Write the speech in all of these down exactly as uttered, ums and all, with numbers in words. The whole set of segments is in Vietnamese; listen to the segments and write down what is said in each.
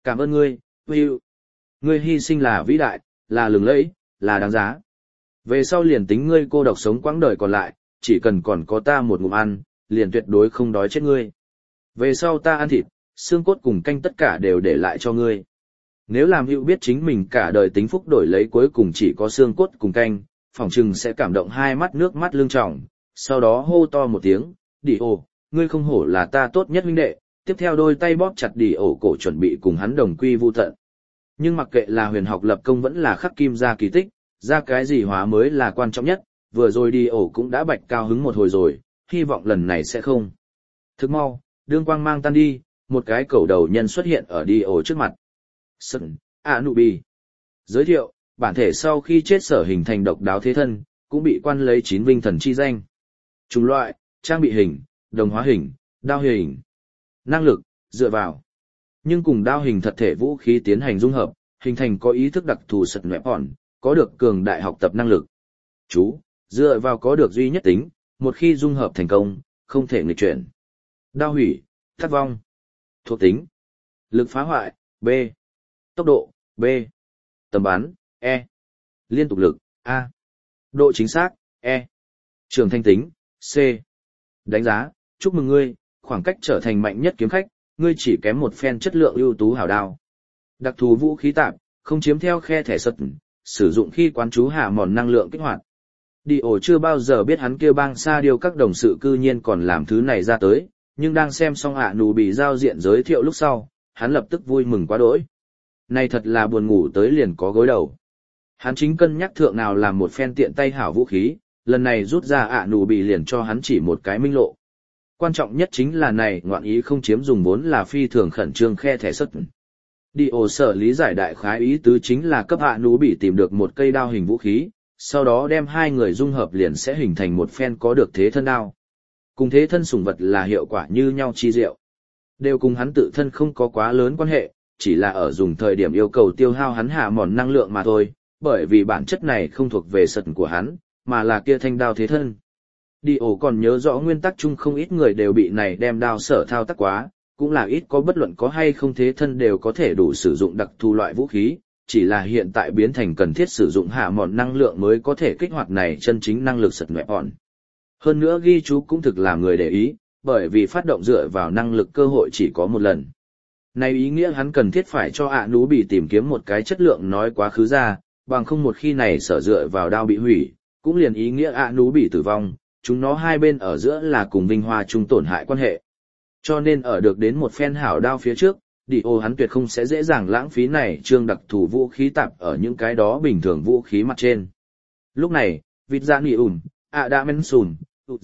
Cảm ơn ngươi, Will. Ngươi hy sinh là vĩ đại, là lừng lẫy, là đáng giá. Về sau liền tính ngươi cô độc sống quãng đời còn lại, chỉ cần còn có ta một ngụm ăn, liền tuyệt đối không đói chết ngươi. Về sau ta ăn thịt, xương cốt cùng canh tất cả đều để lại cho ngươi. Nếu làm hữu biết chính mình cả đời tính phúc đổi lấy cuối cùng chỉ có xương cốt cùng canh, phỏng chừng sẽ cảm động hai mắt nước mắt lưng tròng, sau đó hô to một tiếng, đi ồ, ngươi không hổ là ta tốt nhất huynh đệ, tiếp theo đôi tay bóp chặt đi ổ cổ chuẩn bị cùng hắn đồng quy vu tận. Nhưng mặc kệ là huyền học lập công vẫn là khắc kim ra kỳ tích, ra cái gì hóa mới là quan trọng nhất, vừa rồi đi ổ cũng đã bạch cao hứng một hồi rồi, hy vọng lần này sẽ không. Thức mau, đương quang mang tan đi, một cái cầu đầu nhân xuất hiện ở đi ổ trước mặt. Sân, Anubi. Giới thiệu, bản thể sau khi chết sở hình thành độc đáo thế thân, cũng bị quan lấy chín vinh thần chi danh. Chủng loại, trang bị hình, đồng hóa hình, đao hình. Năng lực, dựa vào. Nhưng cùng đao hình thật thể vũ khí tiến hành dung hợp, hình thành có ý thức đặc thù sật nẹp hòn, có được cường đại học tập năng lực. Chú, dựa vào có được duy nhất tính, một khi dung hợp thành công, không thể nghịch chuyển. Đao hủy, thất vong. Thuộc tính. Lực phá hoại, B. Tốc độ, B. Tầm bắn, E. Liên tục lực, A. Độ chính xác, E. Trường thanh tính, C. Đánh giá, chúc mừng ngươi, khoảng cách trở thành mạnh nhất kiếm khách, ngươi chỉ kém một phen chất lượng ưu tú hảo đao. Đặc thù vũ khí tạp, không chiếm theo khe thẻ sật, sử dụng khi quán chú hạ mòn năng lượng kích hoạt. Đi ổ chưa bao giờ biết hắn kia bang xa điều các đồng sự cư nhiên còn làm thứ này ra tới, nhưng đang xem xong ạ nụ bị giao diện giới thiệu lúc sau, hắn lập tức vui mừng quá đỗi. Này thật là buồn ngủ tới liền có gối đầu. Hắn chính cân nhắc thượng nào làm một phen tiện tay hảo vũ khí, lần này rút ra ạ nụ bị liền cho hắn chỉ một cái minh lộ. Quan trọng nhất chính là này ngoạn ý không chiếm dùng vốn là phi thường khẩn trương khe thẻ sất. Đi ổ sở lý giải đại khái ý tứ chính là cấp ạ nụ bị tìm được một cây đao hình vũ khí, sau đó đem hai người dung hợp liền sẽ hình thành một phen có được thế thân đao. Cùng thế thân sủng vật là hiệu quả như nhau chi diệu. Đều cùng hắn tự thân không có quá lớn quan hệ, chỉ là ở dùng thời điểm yêu cầu tiêu hao hắn hạ mòn năng lượng mà thôi, bởi vì bản chất này không thuộc về sật của hắn, mà là kia thanh đao thế thân. Đi ổ còn nhớ rõ nguyên tắc chung không ít người đều bị này đem đao sở thao tác quá, cũng là ít có bất luận có hay không thế thân đều có thể đủ sử dụng đặc thù loại vũ khí, chỉ là hiện tại biến thành cần thiết sử dụng hạ mòn năng lượng mới có thể kích hoạt này chân chính năng lực sật mẹ bọn. Hơn nữa ghi chú cũng thực làm người để ý, bởi vì phát động dựa vào năng lực cơ hội chỉ có một lần. Này ý nghĩa hắn cần thiết phải cho ạ nú bị tìm kiếm một cái chất lượng nói quá khứ ra, bằng không một khi này sở dựa vào đao bị hủy, cũng liền ý nghĩa ạ nú bị tử vong, chúng nó hai bên ở giữa là cùng vinh hoa chung tổn hại quan hệ. Cho nên ở được đến một phen hảo đao phía trước, đi ô hắn tuyệt không sẽ dễ dàng lãng phí này trương đặc thù vũ khí tạp ở những cái đó bình thường vũ khí mặt trên. Lúc này, vịt dạ nỉ ủn, ạ đã men sùn,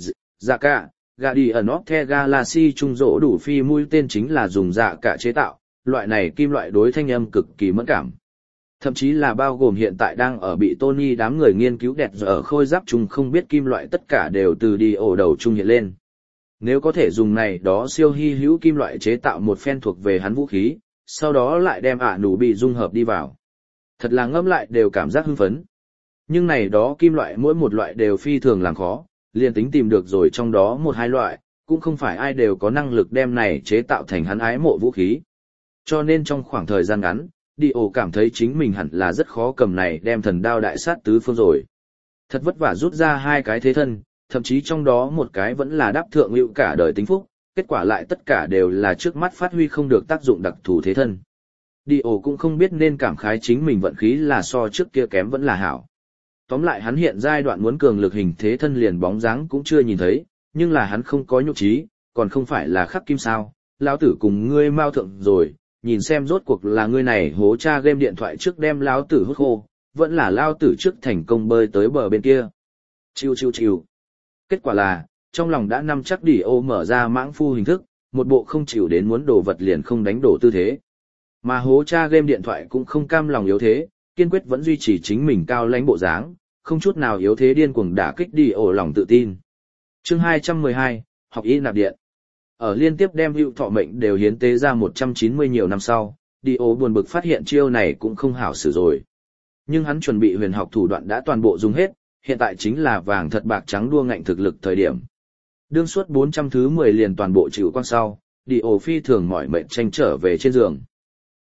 dạ cả, gà đi ở nóc the galaxy trung rỗ đủ phi mũi tên chính là dùng dạ cả chế tạo, loại này kim loại đối thanh âm cực kỳ mẫn cảm. Thậm chí là bao gồm hiện tại đang ở bị Tony đám người nghiên cứu đẹp ở khôi giáp chung không biết kim loại tất cả đều từ đi ổ đầu trung hiện lên. Nếu có thể dùng này đó siêu hy hữu kim loại chế tạo một phen thuộc về hắn vũ khí, sau đó lại đem ạ nụ bị dung hợp đi vào. Thật là ngẫm lại đều cảm giác hưng phấn. Nhưng này đó kim loại mỗi một loại đều phi thường làm khó, liền tính tìm được rồi trong đó một hai loại, cũng không phải ai đều có năng lực đem này chế tạo thành hắn ái mộ vũ khí. Cho nên trong khoảng thời gian ngắn, đi ổ cảm thấy chính mình hẳn là rất khó cầm này đem thần đao đại sát tứ phương rồi. Thật vất vả rút ra hai cái thế thân, thậm chí trong đó một cái vẫn là đáp thượng hữu cả đời tính phúc, kết quả lại tất cả đều là trước mắt phát huy không được tác dụng đặc thù thế thân. Đi ổ cũng không biết nên cảm khái chính mình vận khí là so trước kia kém vẫn là hảo. Tóm lại hắn hiện giai đoạn muốn cường lực hình thế thân liền bóng dáng cũng chưa nhìn thấy, nhưng là hắn không có nhục trí, còn không phải là khắc kim sao, lão tử cùng ngươi mau thượng rồi, nhìn xem rốt cuộc là ngươi này hố cha game điện thoại trước đem lão tử hút khô, vẫn là lão tử trước thành công bơi tới bờ bên kia. Chiu chiu chiu. Kết quả là, trong lòng đã nắm chắc đỉ ô mở ra mãng phu hình thức, một bộ không chịu đến muốn đổ vật liền không đánh đổ tư thế. Mà hố cha game điện thoại cũng không cam lòng yếu thế, kiên quyết vẫn duy trì chính mình cao lãnh bộ dáng, không chút nào yếu thế điên cuồng đả kích đi ổ lòng tự tin. Chương hai trăm mười hai, học y nạp điện. Ở liên tiếp đem hữu thọ mệnh đều hiến tế ra một trăm chín mươi nhiều năm sau, đi ổ buồn bực phát hiện chiêu này cũng không hảo xử rồi. Nhưng hắn chuẩn bị huyền học thủ đoạn đã toàn bộ dùng hết, hiện tại chính là vàng thật bạc trắng đua ngạnh thực lực thời điểm. Đương suốt bốn trăm thứ mười liền toàn bộ chịu quang sau, đi ổ phi thường mỏi mệt tranh trở về trên giường.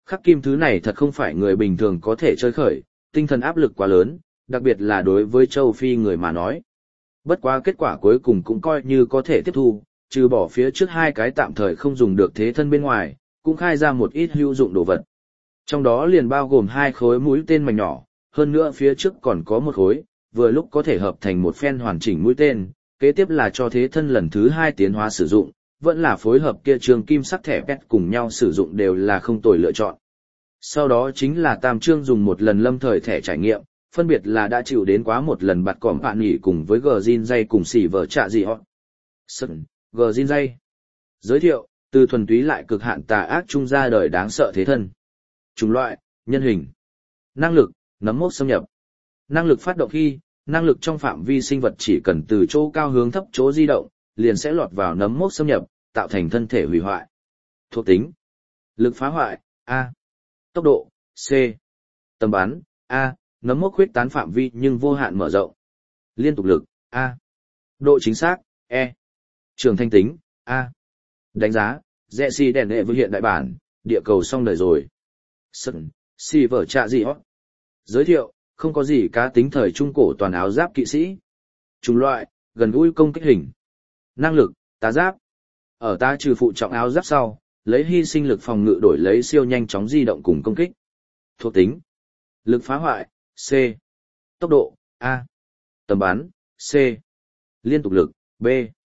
Khắc kim thứ này thật không phải người bình thường có thể chơi khởi, tinh thần áp lực quá lớn, đặc biệt là đối với châu Phi người mà nói. Bất quá kết quả cuối cùng cũng coi như có thể tiếp thu, trừ bỏ phía trước hai cái tạm thời không dùng được thế thân bên ngoài, cũng khai ra một ít hữu dụng đồ vật. Trong đó liền bao gồm hai khối mũi tên mảnh nhỏ, hơn nữa phía trước còn có một khối, vừa lúc có thể hợp thành một phen hoàn chỉnh mũi tên, kế tiếp là cho thế thân lần thứ hai tiến hóa sử dụng, vẫn là phối hợp kia trường kim sắc thẻ pet cùng nhau sử dụng đều là không tồi lựa chọn. Sau đó chính là tam trương dùng một lần lâm thời thẻ trải nghiệm, phân biệt là đã chịu đến quá một lần bạt cỏm bạn nghỉ cùng với gờ zin dây cùng xỉ vở trạ gì họ. Sân, gờ zin dây. Giới thiệu, từ thuần túy lại cực hạn tà ác trung ra đời đáng sợ thế thân. Chủng loại, nhân hình. Năng lực, nấm mốc xâm nhập. Năng lực phát động khi, năng lực trong phạm vi sinh vật chỉ cần từ chỗ cao hướng thấp chỗ di động, liền sẽ lọt vào nấm mốc xâm nhập, tạo thành thân thể hủy hoại. Thuộc tính. Lực phá hoại, A. Tốc độ, C. Tầm bắn, A. Nấm mốc huyết tán phạm vi nhưng vô hạn mở rộng. Liên tục lực, A. Độ chính xác, E. Trường thanh tính, A. Đánh giá, rẽ si đèn hệ với hiện đại bản, địa cầu xong đời rồi. Sân, si vở trạ gì hót. Giới thiệu, không có gì cá tính thời trung cổ toàn áo giáp kỵ sĩ. Chủng loại, gần gũi công kích hình. Năng lực, tá giáp. Ở ta trừ phụ trọng áo giáp sau, lấy hy sinh lực phòng ngự đổi lấy siêu nhanh chóng di động cùng công kích. Thuộc tính. Lực phá hoại, C. Tốc độ, A. Tầm bắn, C. Liên tục lực, B.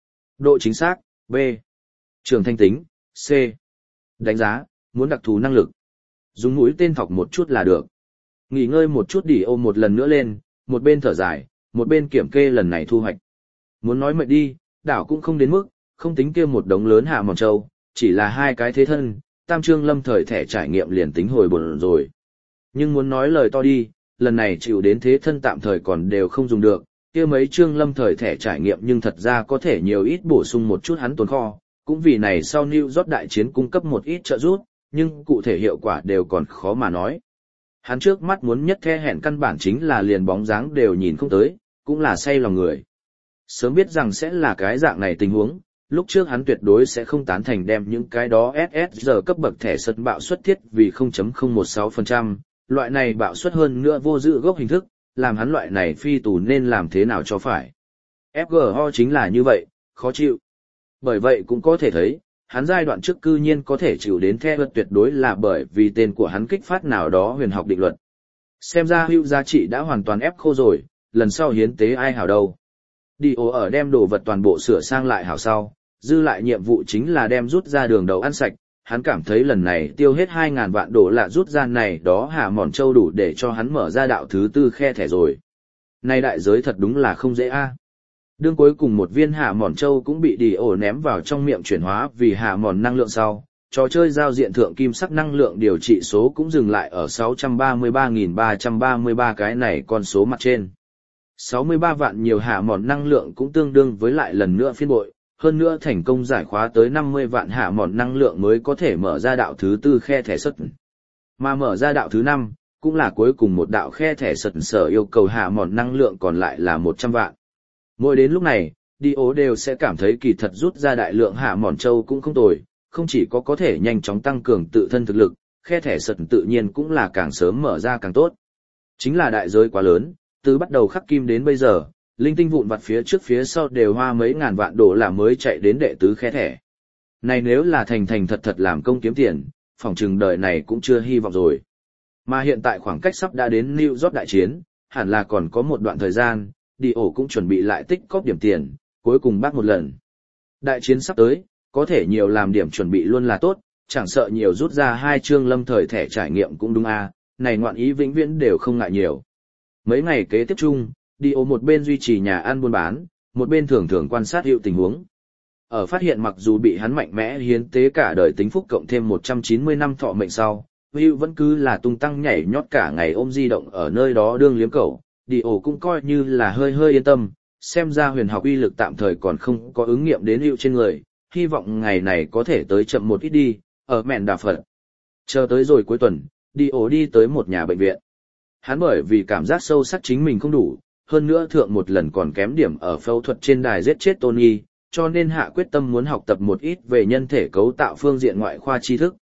Độ chính xác, B. Trường thanh tính, C. Đánh giá, muốn đặc thù năng lực. Dùng mũi tên thọc một chút là được. Nghỉ ngơi một chút đi ôm một lần nữa lên, một bên thở dài, một bên kiểm kê lần này thu hoạch. Muốn nói mệt đi, đảo cũng không đến mức, không tính kia một đống lớn hạ mòn trâu, chỉ là hai cái thế thân, tam trương lâm thời thẻ trải nghiệm liền tính hồi buồn rồi. Nhưng muốn nói lời to đi, lần này chịu đến thế thân tạm thời còn đều không dùng được, kia mấy trương lâm thời thẻ trải nghiệm nhưng thật ra có thể nhiều ít bổ sung một chút hắn tồn kho, cũng vì này sau New York đại chiến cung cấp một ít trợ giúp, nhưng cụ thể hiệu quả đều còn khó mà nói. Hắn trước mắt muốn nhất the hẹn căn bản chính là liền bóng dáng đều nhìn không tới, cũng là say lòng người. Sớm biết rằng sẽ là cái dạng này tình huống, lúc trước hắn tuyệt đối sẽ không tán thành đem những cái đó ét ét giờ cấp bậc thẻ sân bạo suất thiết vì không phẩy không một sáu phần trăm, loại này bạo suất hơn nữa vô dự gốc hình thức, làm hắn loại này phi tù nên làm thế nào cho phải. ép giê o chính là như vậy, khó chịu. Bởi vậy cũng có thể thấy, hắn giai đoạn trước cư nhiên có thể chịu đến the vật tuyệt đối là bởi vì tên của hắn kích phát nào đó huyền học định luật. Xem ra hữu giá trị đã hoàn toàn ép khô rồi, lần sau hiến tế ai hảo đâu. Đi ổ ở đem đồ vật toàn bộ sửa sang lại hảo sau, dư lại nhiệm vụ chính là đem rút ra đường đầu ăn sạch, hắn cảm thấy lần này tiêu hết hai ngàn vạn đô la rút ra này đó hạ mòn châu đủ để cho hắn mở ra đạo thứ tư khe thẻ rồi. Này đại giới thật đúng là không dễ a. Đương cuối cùng một viên hạ mòn châu cũng bị đi ổ ném vào trong miệng chuyển hóa vì hạ mòn năng lượng sau, trò chơi giao diện thượng kim sắc năng lượng điều trị số cũng dừng lại ở sáu trăm ba mươi ba nghìn ba trăm ba mươi ba cái này con số mặt trên. sáu mươi ba vạn nhiều hạ mòn năng lượng cũng tương đương với lại lần nữa phiên bội, hơn nữa thành công giải khóa tới năm mươi vạn hạ mòn năng lượng mới có thể mở ra đạo thứ tư khe thẻ sật. Mà mở ra đạo thứ năm, cũng là cuối cùng một đạo khe thẻ sật sở yêu cầu hạ mòn năng lượng còn lại là một trăm vạn. Mỗi đến lúc này, đi ố đều sẽ cảm thấy kỳ thật rút ra đại lượng hạ mòn châu cũng không tồi, không chỉ có có thể nhanh chóng tăng cường tự thân thực lực, khe thẻ sật tự nhiên cũng là càng sớm mở ra càng tốt. Chính là đại giới quá lớn, từ bắt đầu khắc kim đến bây giờ, linh tinh vụn vặt phía trước phía sau đều hoa mấy ngàn vạn đô la mới chạy đến đệ tứ khe thẻ. Này nếu là thành thành thật thật làm công kiếm tiền, phỏng chừng đời này cũng chưa hy vọng rồi. Mà hiện tại khoảng cách sắp đã đến New York đại chiến, hẳn là còn có một đoạn thời gian, đi ổ cũng chuẩn bị lại tích cóp điểm tiền, cuối cùng bác một lần. Đại chiến sắp tới, có thể nhiều làm điểm chuẩn bị luôn là tốt, chẳng sợ nhiều rút ra hai chương lâm thời thẻ trải nghiệm cũng đúng a, này ngoạn ý vĩnh viễn đều không ngại nhiều. Mấy ngày kế tiếp chung, đi ổ một bên duy trì nhà ăn buôn bán, một bên thường thường quan sát hiệu tình huống. Ở phát hiện mặc dù bị hắn mạnh mẽ hiến tế cả đời tính phúc cộng thêm một trăm chín mươi năm thọ mệnh sau, Hữu vẫn cứ là tung tăng nhảy nhót cả ngày ôm di động ở nơi đó đương liếm cẩu, đi ổ cũng coi như là hơi hơi yên tâm, xem ra huyền học uy lực tạm thời còn không có ứng nghiệm đến Hữu trên người, hy vọng ngày này có thể tới chậm một ít đi, ở mẹn đà Phật. Chờ tới rồi cuối tuần, đi ổ đi tới một nhà bệnh viện. Hắn bởi vì cảm giác sâu sắc chính mình không đủ, hơn nữa thượng một lần còn kém điểm ở phẫu thuật trên đài giết chết Tony, cho nên hạ quyết tâm muốn học tập một ít về nhân thể cấu tạo phương diện ngoại khoa tri thức.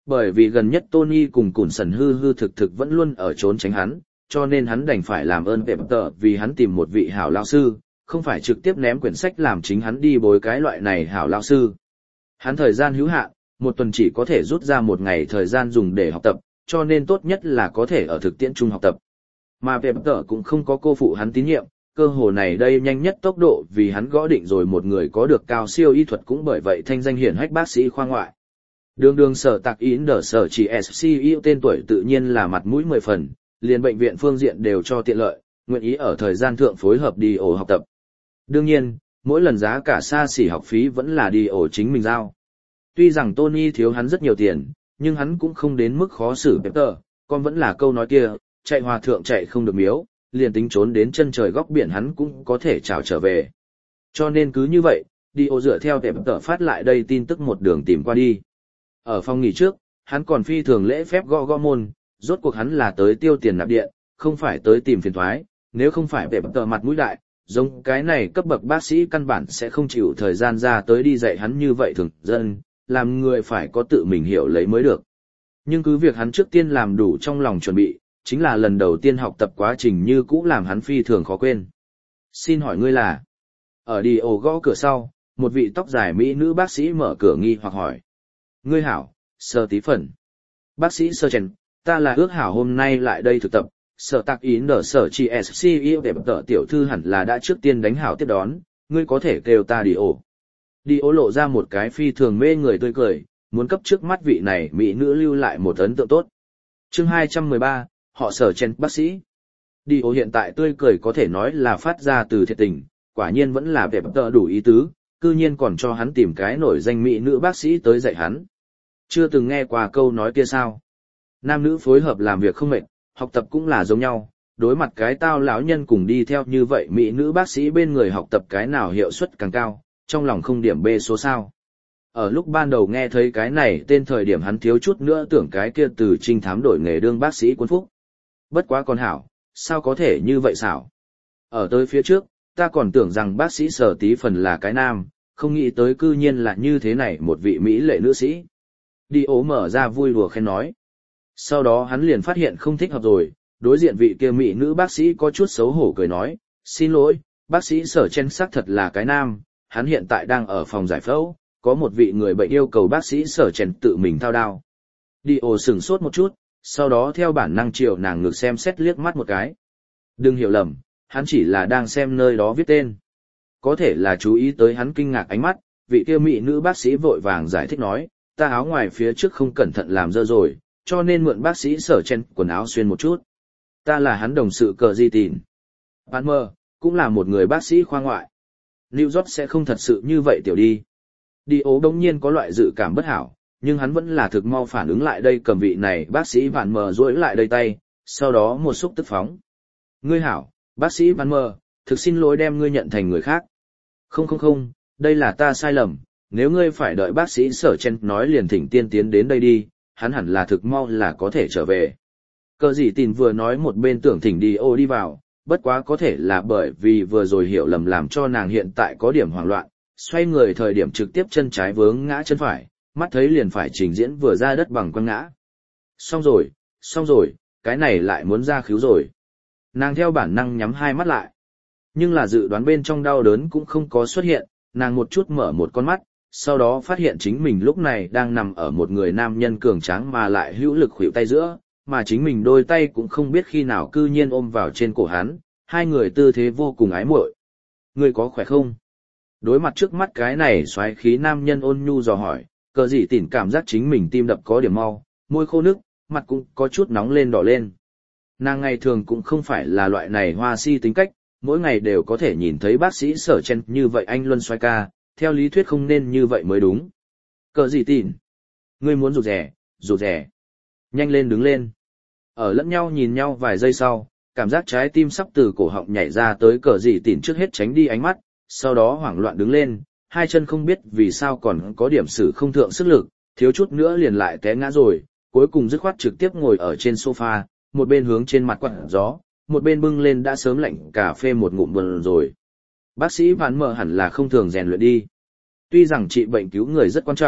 Bởi vì gần nhất Tony cùng Cùn Sần hư hư thực thực vẫn luôn ở trốn tránh hắn, cho nên hắn đành phải làm ơn Pep tờ vì hắn tìm một vị hảo lao sư, không phải trực tiếp ném quyển sách làm chính hắn đi bối cái loại này hảo lao sư. Hắn thời gian hữu hạn, một tuần chỉ có thể rút ra một ngày thời gian dùng để học tập, cho nên tốt nhất là có thể ở thực tiễn chung học tập. Mà Pep tờ cũng không có cô phụ hắn tín nhiệm, cơ hồ này đây nhanh nhất tốc độ vì hắn gõ định rồi một người có được cao siêu y thuật cũng bởi vậy thanh danh hiển hách bác sĩ khoa ngoại. Đường đường sở tạc ín đờ sở chỉ ét xê i tên tuổi tự nhiên là mặt mũi mười phần, liền bệnh viện phương diện đều cho tiện lợi, nguyện ý ở thời gian thượng phối hợp đi ổ học tập. Đương nhiên, mỗi lần giá cả xa xỉ học phí vẫn là đi ổ chính mình giao. Tuy rằng Tony thiếu hắn rất nhiều tiền, nhưng hắn cũng không đến mức khó xử Peter, còn vẫn là câu nói kia, chạy hòa thượng chạy không được miếu, liền tính trốn đến chân trời góc biển hắn cũng có thể trào trở về. Cho nên cứ như vậy, đi ổ dựa theo Peter phát lại đây tin tức một đường tìm qua đi. Ở phòng nghỉ trước, hắn còn phi thường lễ phép gõ gõ môn, rốt cuộc hắn là tới tiêu tiền nạp điện, không phải tới tìm phiền thoái, nếu không phải về tờ mặt mũi đại, giống cái này cấp bậc bác sĩ căn bản sẽ không chịu thời gian ra tới đi dạy hắn như vậy thường dân, làm người phải có tự mình hiểu lấy mới được. Nhưng cứ việc hắn trước tiên làm đủ trong lòng chuẩn bị, chính là lần đầu tiên học tập quá trình như cũ làm hắn phi thường khó quên. Xin hỏi ngươi là? Ở đi ổ gõ cửa sau, một vị tóc dài mỹ nữ bác sĩ mở cửa nghi hoặc hỏi. Ngươi hảo, Sơ Tí Phần. Bác sĩ Sơ Chèn, ta là ước hảo hôm nay lại đây thực tập, sở tạc ý nở sở chỉ ét xê i để tờ tiểu thư hẳn là đã trước tiên đánh hảo tiếp đón, ngươi có thể kêu ta đi ổ. Đi ổ lộ ra một cái phi thường mê người tươi cười, muốn cấp trước mắt vị này mỹ nữ lưu lại một ấn tượng tốt. Chương hai trăm mười ba, họ Sở Chèn bác sĩ. Đi ổ hiện tại tươi cười có thể nói là phát ra từ thiệt tình, quả nhiên vẫn là đẹp tờ đủ ý tứ, cư nhiên còn cho hắn tìm cái nổi danh mỹ nữ bác sĩ tới dạy hắn. Chưa từng nghe qua câu nói kia sao? Nam nữ phối hợp làm việc không mệt, học tập cũng là giống nhau, đối mặt cái tao lão nhân cùng đi theo như vậy mỹ nữ bác sĩ bên người học tập cái nào hiệu suất càng cao, trong lòng không điểm bê số sao. Ở lúc ban đầu nghe thấy cái này tên thời điểm hắn thiếu chút nữa tưởng cái kia từ trinh thám đổi nghề đương bác sĩ quân phúc. Bất quá còn hảo, sao có thể như vậy xảo. Ở tới phía trước, ta còn tưởng rằng bác sĩ Sở Tí Phần là cái nam, không nghĩ tới cư nhiên là như thế này một vị mỹ lệ nữ sĩ. Đi ố mở ra vui đùa khen nói. Sau đó hắn liền phát hiện không thích hợp rồi, đối diện vị kia mỹ nữ bác sĩ có chút xấu hổ cười nói, xin lỗi, bác sĩ Sở Chen xác thật là cái nam, hắn hiện tại đang ở phòng giải phẫu, có một vị người bệnh yêu cầu bác sĩ Sở Chen tự mình thao đao. Đi ồ sửng sốt một chút, sau đó theo bản năng chiều nàng ngược xem xét liếc mắt một cái. Đừng hiểu lầm, hắn chỉ là đang xem nơi đó viết tên. Có thể là chú ý tới hắn kinh ngạc ánh mắt, vị kia mỹ nữ bác sĩ vội vàng giải thích nói, ta áo ngoài phía trước không cẩn thận làm dơ rồi, cho nên mượn bác sĩ Sở Chen quần áo xuyên một chút. Ta là hắn đồng sự Cờ Di Tìn. Palmer, cũng là một người bác sĩ khoa ngoại. New York sẽ không thật sự như vậy tiểu đi. Đi ố đống nhiên có loại dự cảm bất hảo, nhưng hắn vẫn là thực mau phản ứng lại đây cầm vị này bác sĩ Palmer duỗi lại đây tay, sau đó một xúc tức phóng. Ngươi hảo, bác sĩ Palmer, thực xin lỗi đem ngươi nhận thành người khác. Không không không, đây là ta sai lầm, nếu ngươi phải đợi bác sĩ Sở Chen nói liền thỉnh tiên tiến đến đây đi, hắn hẳn là thực mau là có thể trở về. Cờ gì tin vừa nói một bên tưởng thỉnh đi ô đi vào, bất quá có thể là bởi vì vừa rồi hiểu lầm làm cho nàng hiện tại có điểm hoảng loạn, xoay người thời điểm trực tiếp chân trái vướng ngã chân phải, mắt thấy liền phải trình diễn vừa ra đất bằng quăng ngã. Xong rồi, xong rồi, cái này lại muốn ra khíu rồi. Nàng theo bản năng nhắm hai mắt lại. Nhưng là dự đoán bên trong đau đớn cũng không có xuất hiện, nàng một chút mở một con mắt, sau đó phát hiện chính mình lúc này đang nằm ở một người nam nhân cường tráng mà lại hữu lực khuỷu tay giữa, mà chính mình đôi tay cũng không biết khi nào cư nhiên ôm vào trên cổ hắn, hai người tư thế vô cùng ái muội. Ngươi có khỏe không? Đối mặt trước mắt cái này xoáy khí nam nhân ôn nhu dò hỏi, Cờ Dị Tỉn cảm giác chính mình tim đập có điểm mau, môi khô nước, mặt cũng có chút nóng lên đỏ lên. Nàng ngày thường cũng không phải là loại này hoa si tính cách, mỗi ngày đều có thể nhìn thấy bác sĩ Sở Chen như vậy anh luân xoay ca, theo lý thuyết không nên như vậy mới đúng. Cờ Dị Tỉn, ngươi muốn rụt rẻ, rụt rẻ. Nhanh lên đứng lên. Ở lẫn nhau nhìn nhau vài giây sau, cảm giác trái tim sắp từ cổ họng nhảy ra tới Cờ Dị Tỉn trước hết tránh đi ánh mắt, sau đó hoảng loạn đứng lên, hai chân không biết vì sao còn có điểm sử không thượng sức lực, thiếu chút nữa liền lại té ngã rồi, cuối cùng dứt khoát trực tiếp ngồi ở trên sofa, một bên hướng trên mặt quạt gió, một bên bưng lên đã sớm lạnh cà phê một ngụm buồn rồi. Bác sĩ Ván Mở hẳn là không thường rèn luyện đi. Tuy rằng trị bệnh cứu người rất quan trọng,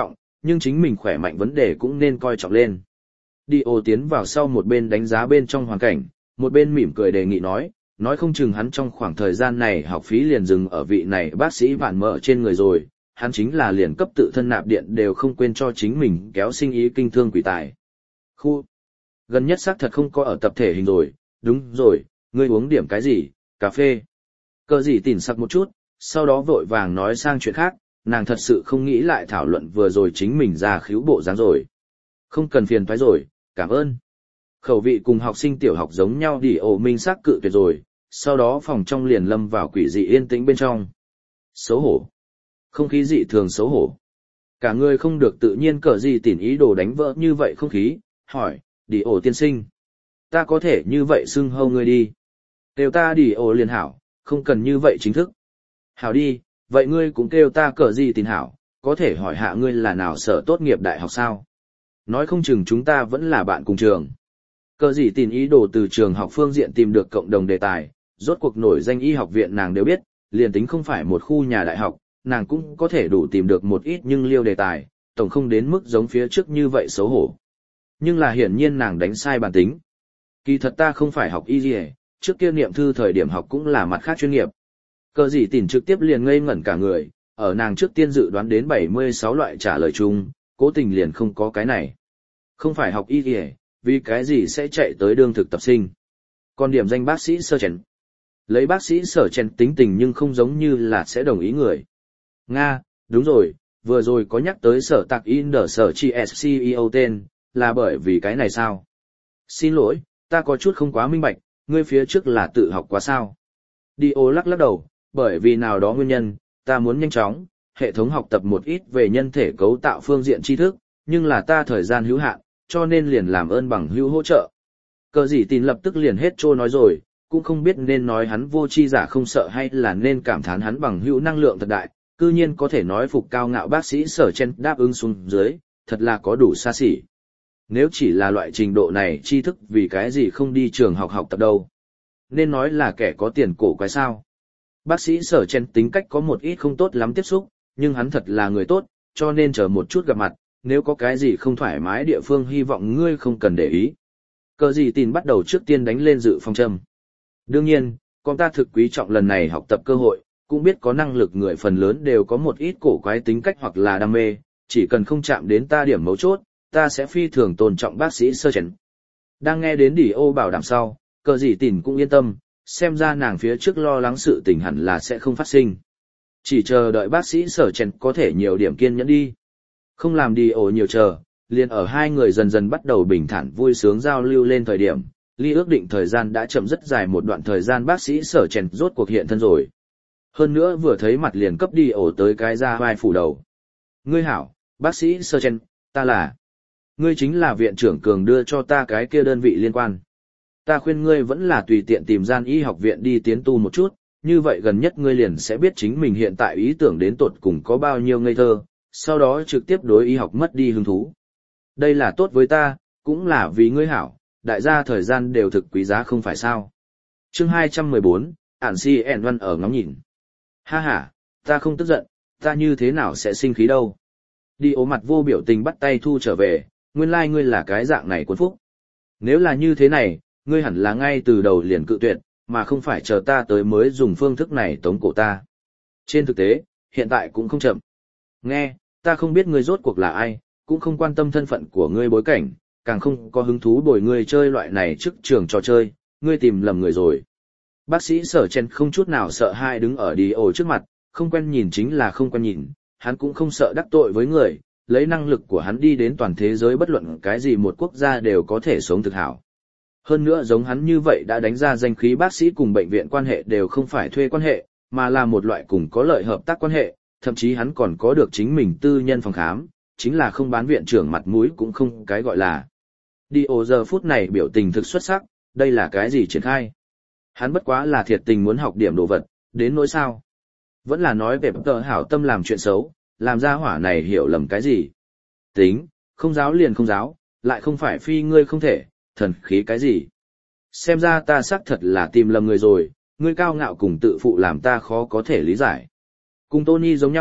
nhưng chính mình khỏe mạnh vấn đề cũng nên coi trọng lên. Dio tiến vào sau một bên đánh giá bên trong hoàn cảnh, một bên mỉm cười đề nghị nói, nói không chừng hắn trong khoảng thời gian này học phí liền dừng ở vị này bác sĩ vạn mỡ trên người rồi, hắn chính là liền cấp tự thân nạp điện đều không quên cho chính mình kéo sinh ý kinh thương quỷ tài. Khu, gần nhất xác thật không có ở tập thể hình rồi, đúng rồi, ngươi uống điểm cái gì, cà phê. Cờ gì tỉn sặc một chút, sau đó vội vàng nói sang chuyện khác, nàng thật sự không nghĩ lại thảo luận vừa rồi chính mình ra khíu bộ dáng rồi. Không cần phiền toái rồi, cảm ơn. Khẩu vị cùng học sinh tiểu học giống nhau đi ổ minh xác cự tuyệt rồi, sau đó phòng trong liền lâm vào quỷ dị yên tĩnh bên trong. Xấu hổ. Không khí dị thường xấu hổ. Cả người không được tự nhiên cờ gì tỉn ý đồ đánh vỡ như vậy không khí, hỏi, đi ổ tiên sinh. Ta có thể như vậy xưng hâu ngươi đi. Kêu ta đi ổ liền hảo, không cần như vậy chính thức. Hảo đi, vậy ngươi cũng kêu ta cờ gì tỉn hảo, có thể hỏi hạ ngươi là nào sở tốt nghiệp đại học sao? Nói không chừng chúng ta vẫn là bạn cùng trường. Cờ gì tỉn ý đồ từ trường học phương diện tìm được cộng đồng đề tài, rốt cuộc nổi danh y học viện nàng đều biết, liền tính không phải một khu nhà đại học, nàng cũng có thể đủ tìm được một ít nhưng liêu đề tài, tổng không đến mức giống phía trước như vậy xấu hổ. Nhưng là hiển nhiên nàng đánh sai bản tính. Kỳ thật ta không phải học y gì, trước kia niệm thư thời điểm học cũng là mặt khác chuyên nghiệp. Cờ gì tỉn trực tiếp liền ngây ngẩn cả người, ở nàng trước tiên dự đoán đến bảy mươi sáu loại trả lời chung, cố tình liền không có cái này. Không phải học y gì, vì cái gì sẽ chạy tới đương thực tập sinh. Còn điểm danh bác sĩ sơ chèn. Lấy bác sĩ sở chèn tính tình nhưng không giống như là sẽ đồng ý người. Nga, đúng rồi, vừa rồi có nhắc tới sở tạc in đờ sở chi S C E O tên, là bởi vì cái này sao? Xin lỗi, ta có chút không quá minh bạch, ngươi phía trước là tự học quá sao? Dio lắc lắc đầu, bởi vì nào đó nguyên nhân, ta muốn nhanh chóng, hệ thống học tập một ít về nhân thể cấu tạo phương diện tri thức, nhưng là ta thời gian hữu hạn, cho nên liền làm ơn bằng hữu hỗ trợ. Cờ gì tin lập tức liền hết trô nói rồi, cũng không biết nên nói hắn vô tri giả không sợ hay là nên cảm thán hắn bằng hữu năng lượng thật đại, cư nhiên có thể nói phục cao ngạo bác sĩ sở chen đáp ứng xuống dưới, thật là có đủ xa xỉ. Nếu chỉ là loại trình độ này tri thức vì cái gì không đi trường học học tập đâu. Nên nói là kẻ có tiền cổ quái sao. Bác sĩ sở chen tính cách có một ít không tốt lắm tiếp xúc, nhưng hắn thật là người tốt, cho nên chờ một chút gặp mặt, nếu có cái gì không thoải mái địa phương hy vọng ngươi không cần để ý. Cờ gì tin bắt đầu trước tiên đánh lên dự phòng châm. Đương nhiên, con ta thực quý trọng lần này học tập cơ hội, cũng biết có năng lực người phần lớn đều có một ít cổ quái tính cách hoặc là đam mê, chỉ cần không chạm đến ta điểm mấu chốt, ta sẽ phi thường tôn trọng bác sĩ sơ chèn. Đang nghe đến đỉ ô bảo đảm sau, cờ gì tỉn cũng yên tâm, xem ra nàng phía trước lo lắng sự tình hẳn là sẽ không phát sinh. Chỉ chờ đợi bác sĩ sở chèn có thể nhiều điểm kiên nhẫn đi. Không làm đỉ ô nhiều chờ, liền ở hai người dần dần bắt đầu bình thản vui sướng giao lưu lên thời điểm, ly ước định thời gian đã chậm rất dài một đoạn thời gian bác sĩ sở chèn rốt cuộc hiện thân rồi. Hơn nữa vừa thấy mặt liền cấp đi ổ tới cái ra vai phủ đầu. Ngươi hảo, bác sĩ sơ chen, ta là. Ngươi chính là viện trưởng Cường đưa cho ta cái kia đơn vị liên quan. Ta khuyên ngươi vẫn là tùy tiện tìm gian y học viện đi tiến tu một chút, như vậy gần nhất ngươi liền sẽ biết chính mình hiện tại ý tưởng đến tột cùng có bao nhiêu ngây thơ, sau đó trực tiếp đối y học mất đi hứng thú. Đây là tốt với ta, cũng là vì ngươi hảo, đại gia thời gian đều thực quý giá không phải sao. Chương hai trăm mười bốn, ản si ẻn văn ở ngóng nhìn. Ha ha, ta không tức giận, ta như thế nào sẽ sinh khí đâu. Đi ố mặt vô biểu tình bắt tay thu trở về, nguyên lai like ngươi là cái dạng này cuốn phúc. Nếu là như thế này, ngươi hẳn là ngay từ đầu liền cự tuyệt, mà không phải chờ ta tới mới dùng phương thức này tống cổ ta. Trên thực tế, hiện tại cũng không chậm. Nghe, ta không biết ngươi rốt cuộc là ai, cũng không quan tâm thân phận của ngươi bối cảnh, càng không có hứng thú bồi ngươi chơi loại này trước trường trò chơi, ngươi tìm lầm người rồi. Bác sĩ sở chen không chút nào sợ hai đứng ở đi ổ trước mặt, không quen nhìn chính là không quen nhìn, hắn cũng không sợ đắc tội với người, lấy năng lực của hắn đi đến toàn thế giới bất luận cái gì một quốc gia đều có thể sống thực hảo. Hơn nữa giống hắn như vậy đã đánh ra danh khí bác sĩ cùng bệnh viện quan hệ đều không phải thuê quan hệ, mà là một loại cùng có lợi hợp tác quan hệ, thậm chí hắn còn có được chính mình tư nhân phòng khám, chính là không bán viện trưởng mặt mũi cũng không cái gọi là. Đi ổ giờ phút này biểu tình thực xuất sắc, đây là cái gì triển khai? Hắn bất quá là thiệt tình muốn học điểm đồ vật, đến nỗi sao? Vẫn là nói về tờ hảo tâm làm chuyện xấu, làm ra hỏa này hiểu lầm cái gì? Tính, không giáo liền không giáo, lại không phải phi ngươi không thể, thần khí cái gì? Xem ra ta xác thật là tìm lầm người rồi, ngươi cao ngạo cùng tự phụ làm ta khó có thể lý giải. Cùng Tony giống nhau,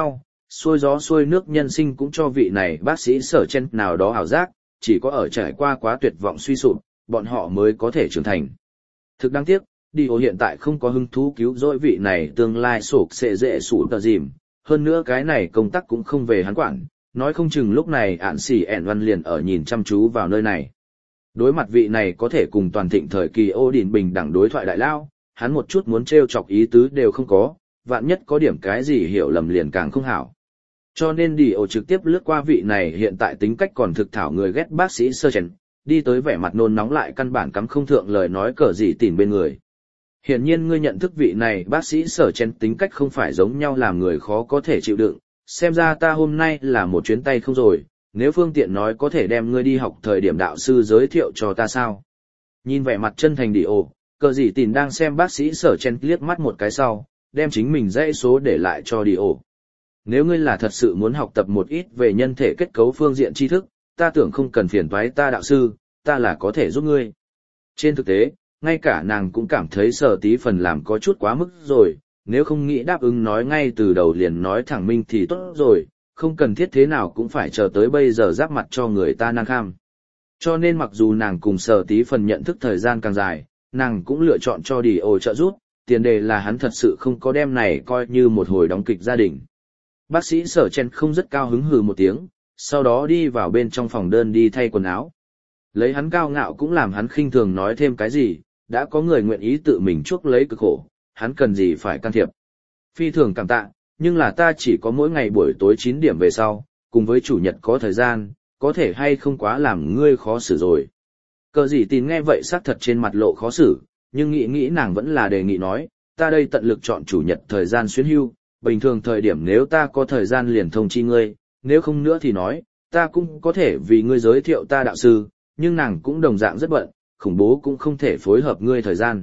xuôi gió xuôi nước nhân sinh cũng cho vị này bác sĩ sở chen nào đó ảo giác, chỉ có ở trải qua quá tuyệt vọng suy sụp, bọn họ mới có thể trưởng thành. Thực đáng tiếc, Dio hiện tại không có hứng thú cứu rỗi vị này tương lai sổ sẽ dễ sủ tờ dìm, hơn nữa cái này công tác cũng không về hắn quản, nói không chừng lúc này ạn xỉ ẻn văn liền ở nhìn chăm chú vào nơi này. Đối mặt vị này có thể cùng toàn thịnh thời kỳ ô đình bình đẳng đối thoại đại lao, hắn một chút muốn trêu chọc ý tứ đều không có, vạn nhất có điểm cái gì hiểu lầm liền càng không hảo. Cho nên Dio trực tiếp lướt qua vị này hiện tại tính cách còn thực thảo người ghét bác sĩ sơ chèn, đi tới vẻ mặt nôn nóng lại căn bản cắm không thượng lời nói cờ gì tỉn bên người. Hiển nhiên ngươi nhận thức vị này bác sĩ sở chen tính cách không phải giống nhau làm người khó có thể chịu đựng, xem ra ta hôm nay là một chuyến tay không rồi, nếu phương tiện nói có thể đem ngươi đi học thời điểm đạo sư giới thiệu cho ta sao. Nhìn vẻ mặt chân thành Dio, cờ gì tỉn đang xem bác sĩ sở chen liếc mắt một cái sau, đem chính mình dãy số để lại cho Dio. Nếu ngươi là thật sự muốn học tập một ít về nhân thể kết cấu phương diện tri thức, ta tưởng không cần phiền toái ta đạo sư, ta là có thể giúp ngươi. Trên thực tế, ngay cả nàng cũng cảm thấy Sở Tí Phần làm có chút quá mức rồi, nếu không nghĩ đáp ứng nói ngay từ đầu liền nói thẳng minh thì tốt rồi, không cần thiết thế nào cũng phải chờ tới bây giờ giáp mặt cho người ta nan kham. Cho nên mặc dù nàng cùng Sở Tí Phần nhận thức thời gian càng dài, nàng cũng lựa chọn cho Dio trợ giúp, tiền đề là hắn thật sự không có đem này coi như một hồi đóng kịch gia đình. Bác sĩ Sở Chen không rất cao hứng hừ một tiếng, sau đó đi vào bên trong phòng đơn đi thay quần áo. Lấy hắn cao ngạo cũng làm hắn khinh thường nói thêm cái gì, đã có người nguyện ý tự mình chuốc lấy cực khổ, hắn cần gì phải can thiệp. Phi thường cảm tạ, nhưng là ta chỉ có mỗi ngày buổi tối chín điểm về sau, cùng với chủ nhật có thời gian, có thể hay không quá làm ngươi khó xử rồi. Cờ gì tin nghe vậy xác thật trên mặt lộ khó xử, nhưng nghĩ nghĩ nàng vẫn là đề nghị nói, ta đây tận lực chọn chủ nhật thời gian xuyến hưu, bình thường thời điểm nếu ta có thời gian liền thông chi ngươi, nếu không nữa thì nói, ta cũng có thể vì ngươi giới thiệu ta đạo sư, nhưng nàng cũng đồng dạng rất bận, khủng bố cũng không thể phối hợp ngươi thời gian.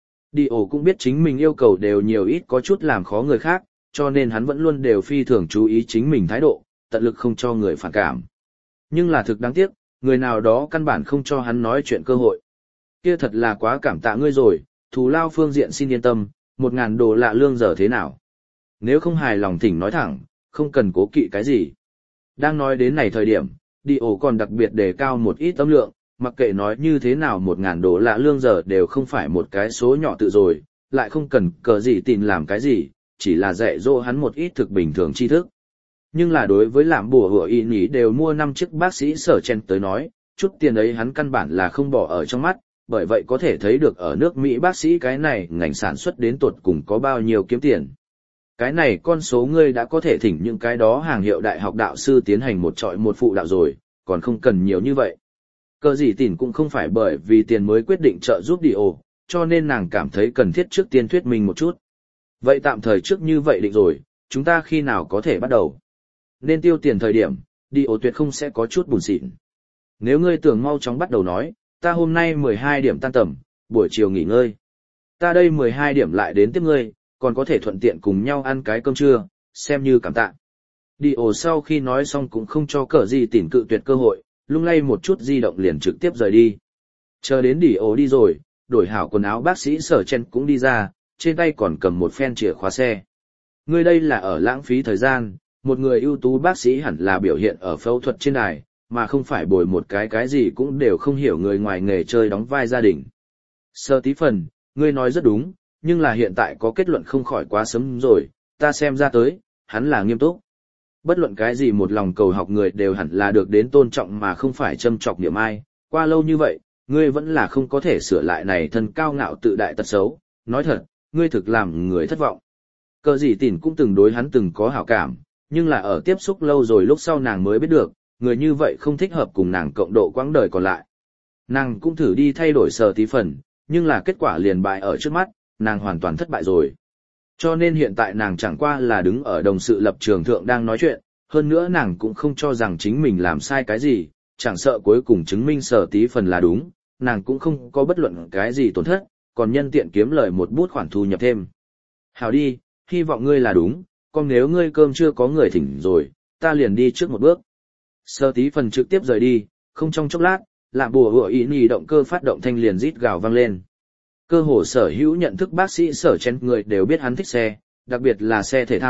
Dio cũng biết chính mình yêu cầu đều nhiều ít có chút làm khó người khác, cho nên hắn vẫn luôn đều phi thường chú ý chính mình thái độ, tận lực không cho người phản cảm. Nhưng là thực đáng tiếc, người nào đó căn bản không cho hắn nói chuyện cơ hội. Kia thật là quá cảm tạ ngươi rồi, thù lao phương diện xin yên tâm, một ngàn đồ lạ lương giờ thế nào. Nếu không hài lòng thỉnh nói thẳng, không cần cố kỵ cái gì. Đang nói đến này thời điểm, Dio còn đặc biệt đề cao một ít âm lượng, mặc kệ nói như thế nào một ngàn đô la lương giờ đều không phải một cái số nhỏ tự rồi, lại không cần cờ gì tin làm cái gì, chỉ là dạy dỗ hắn một ít thực bình thường tri thức. Nhưng là đối với làm bùa hựa y nhí đều mua năm chiếc bác sĩ sở chen tới nói, chút tiền ấy hắn căn bản là không bỏ ở trong mắt, bởi vậy có thể thấy được ở nước Mỹ bác sĩ cái này ngành sản xuất đến tột cùng có bao nhiêu kiếm tiền. Cái này con số ngươi đã có thể thỉnh những cái đó hàng hiệu đại học đạo sư tiến hành một trọi một phụ đạo rồi, còn không cần nhiều như vậy. Cờ gì tỉn cũng không phải bởi vì tiền mới quyết định trợ giúp Dio, cho nên nàng cảm thấy cần thiết trước tiên thuyết minh một chút. Vậy tạm thời trước như vậy định rồi, chúng ta khi nào có thể bắt đầu? Nên tiêu tiền thời điểm, Dio tuyệt không sẽ có chút buồn xịn. Nếu ngươi tưởng mau chóng bắt đầu nói, ta hôm nay mười hai điểm tan tầm, buổi chiều nghỉ ngơi. Ta đây mười hai điểm lại đến tiếp ngươi, còn có thể thuận tiện cùng nhau ăn cái cơm trưa, xem như cảm tạ. Dio sau khi nói xong cũng không cho cờ gì tỉn cự tuyệt cơ hội, lung lay một chút di động liền trực tiếp rời đi. Chờ đến Dio đi rồi, đổi hảo quần áo bác sĩ sở chen cũng đi ra, trên tay còn cầm một phen chìa khóa xe. Ngươi đây là ở lãng phí thời gian, một người ưu tú bác sĩ hẳn là biểu hiện ở phẫu thuật trên đài, mà không phải bồi một cái cái gì cũng đều không hiểu người ngoài nghề chơi đóng vai gia đình. Sở Tí Phần, ngươi nói rất đúng, nhưng là hiện tại có kết luận không khỏi quá sớm rồi, ta xem ra tới, hắn là nghiêm túc. Bất luận cái gì một lòng cầu học người đều hẳn là được đến tôn trọng mà không phải châm chọc niệm ai, qua lâu như vậy, ngươi vẫn là không có thể sửa lại này thân cao ngạo tự đại tật xấu, nói thật, ngươi thực làm người thất vọng. Cờ gì tỉn cũng từng đối hắn từng có hảo cảm, nhưng là ở tiếp xúc lâu rồi lúc sau nàng mới biết được, người như vậy không thích hợp cùng nàng cộng độ quãng đời còn lại. Nàng cũng thử đi thay đổi Sở Tí Phần, nhưng là kết quả liền bại ở trước mắt, nàng hoàn toàn thất bại rồi. Cho nên hiện tại nàng chẳng qua là đứng ở đồng sự lập trường thượng đang nói chuyện, hơn nữa nàng cũng không cho rằng chính mình làm sai cái gì, chẳng sợ cuối cùng chứng minh Sở Tí Phần là đúng, nàng cũng không có bất luận cái gì tổn thất, còn nhân tiện kiếm lời một bút khoản thu nhập thêm. Hảo đi, hy vọng ngươi là đúng, còn nếu ngươi cơm chưa có người thỉnh rồi, ta liền đi trước một bước. Sở Tí Phần trực tiếp rời đi, không trong chốc lát, làm bùa hựa ý nhì động cơ phát động thanh liền rít gào vang lên. Cơ hồ sở hữu nhận thức bác sĩ sở chen người đều biết hắn thích xe, đặc biệt là xe thể thao,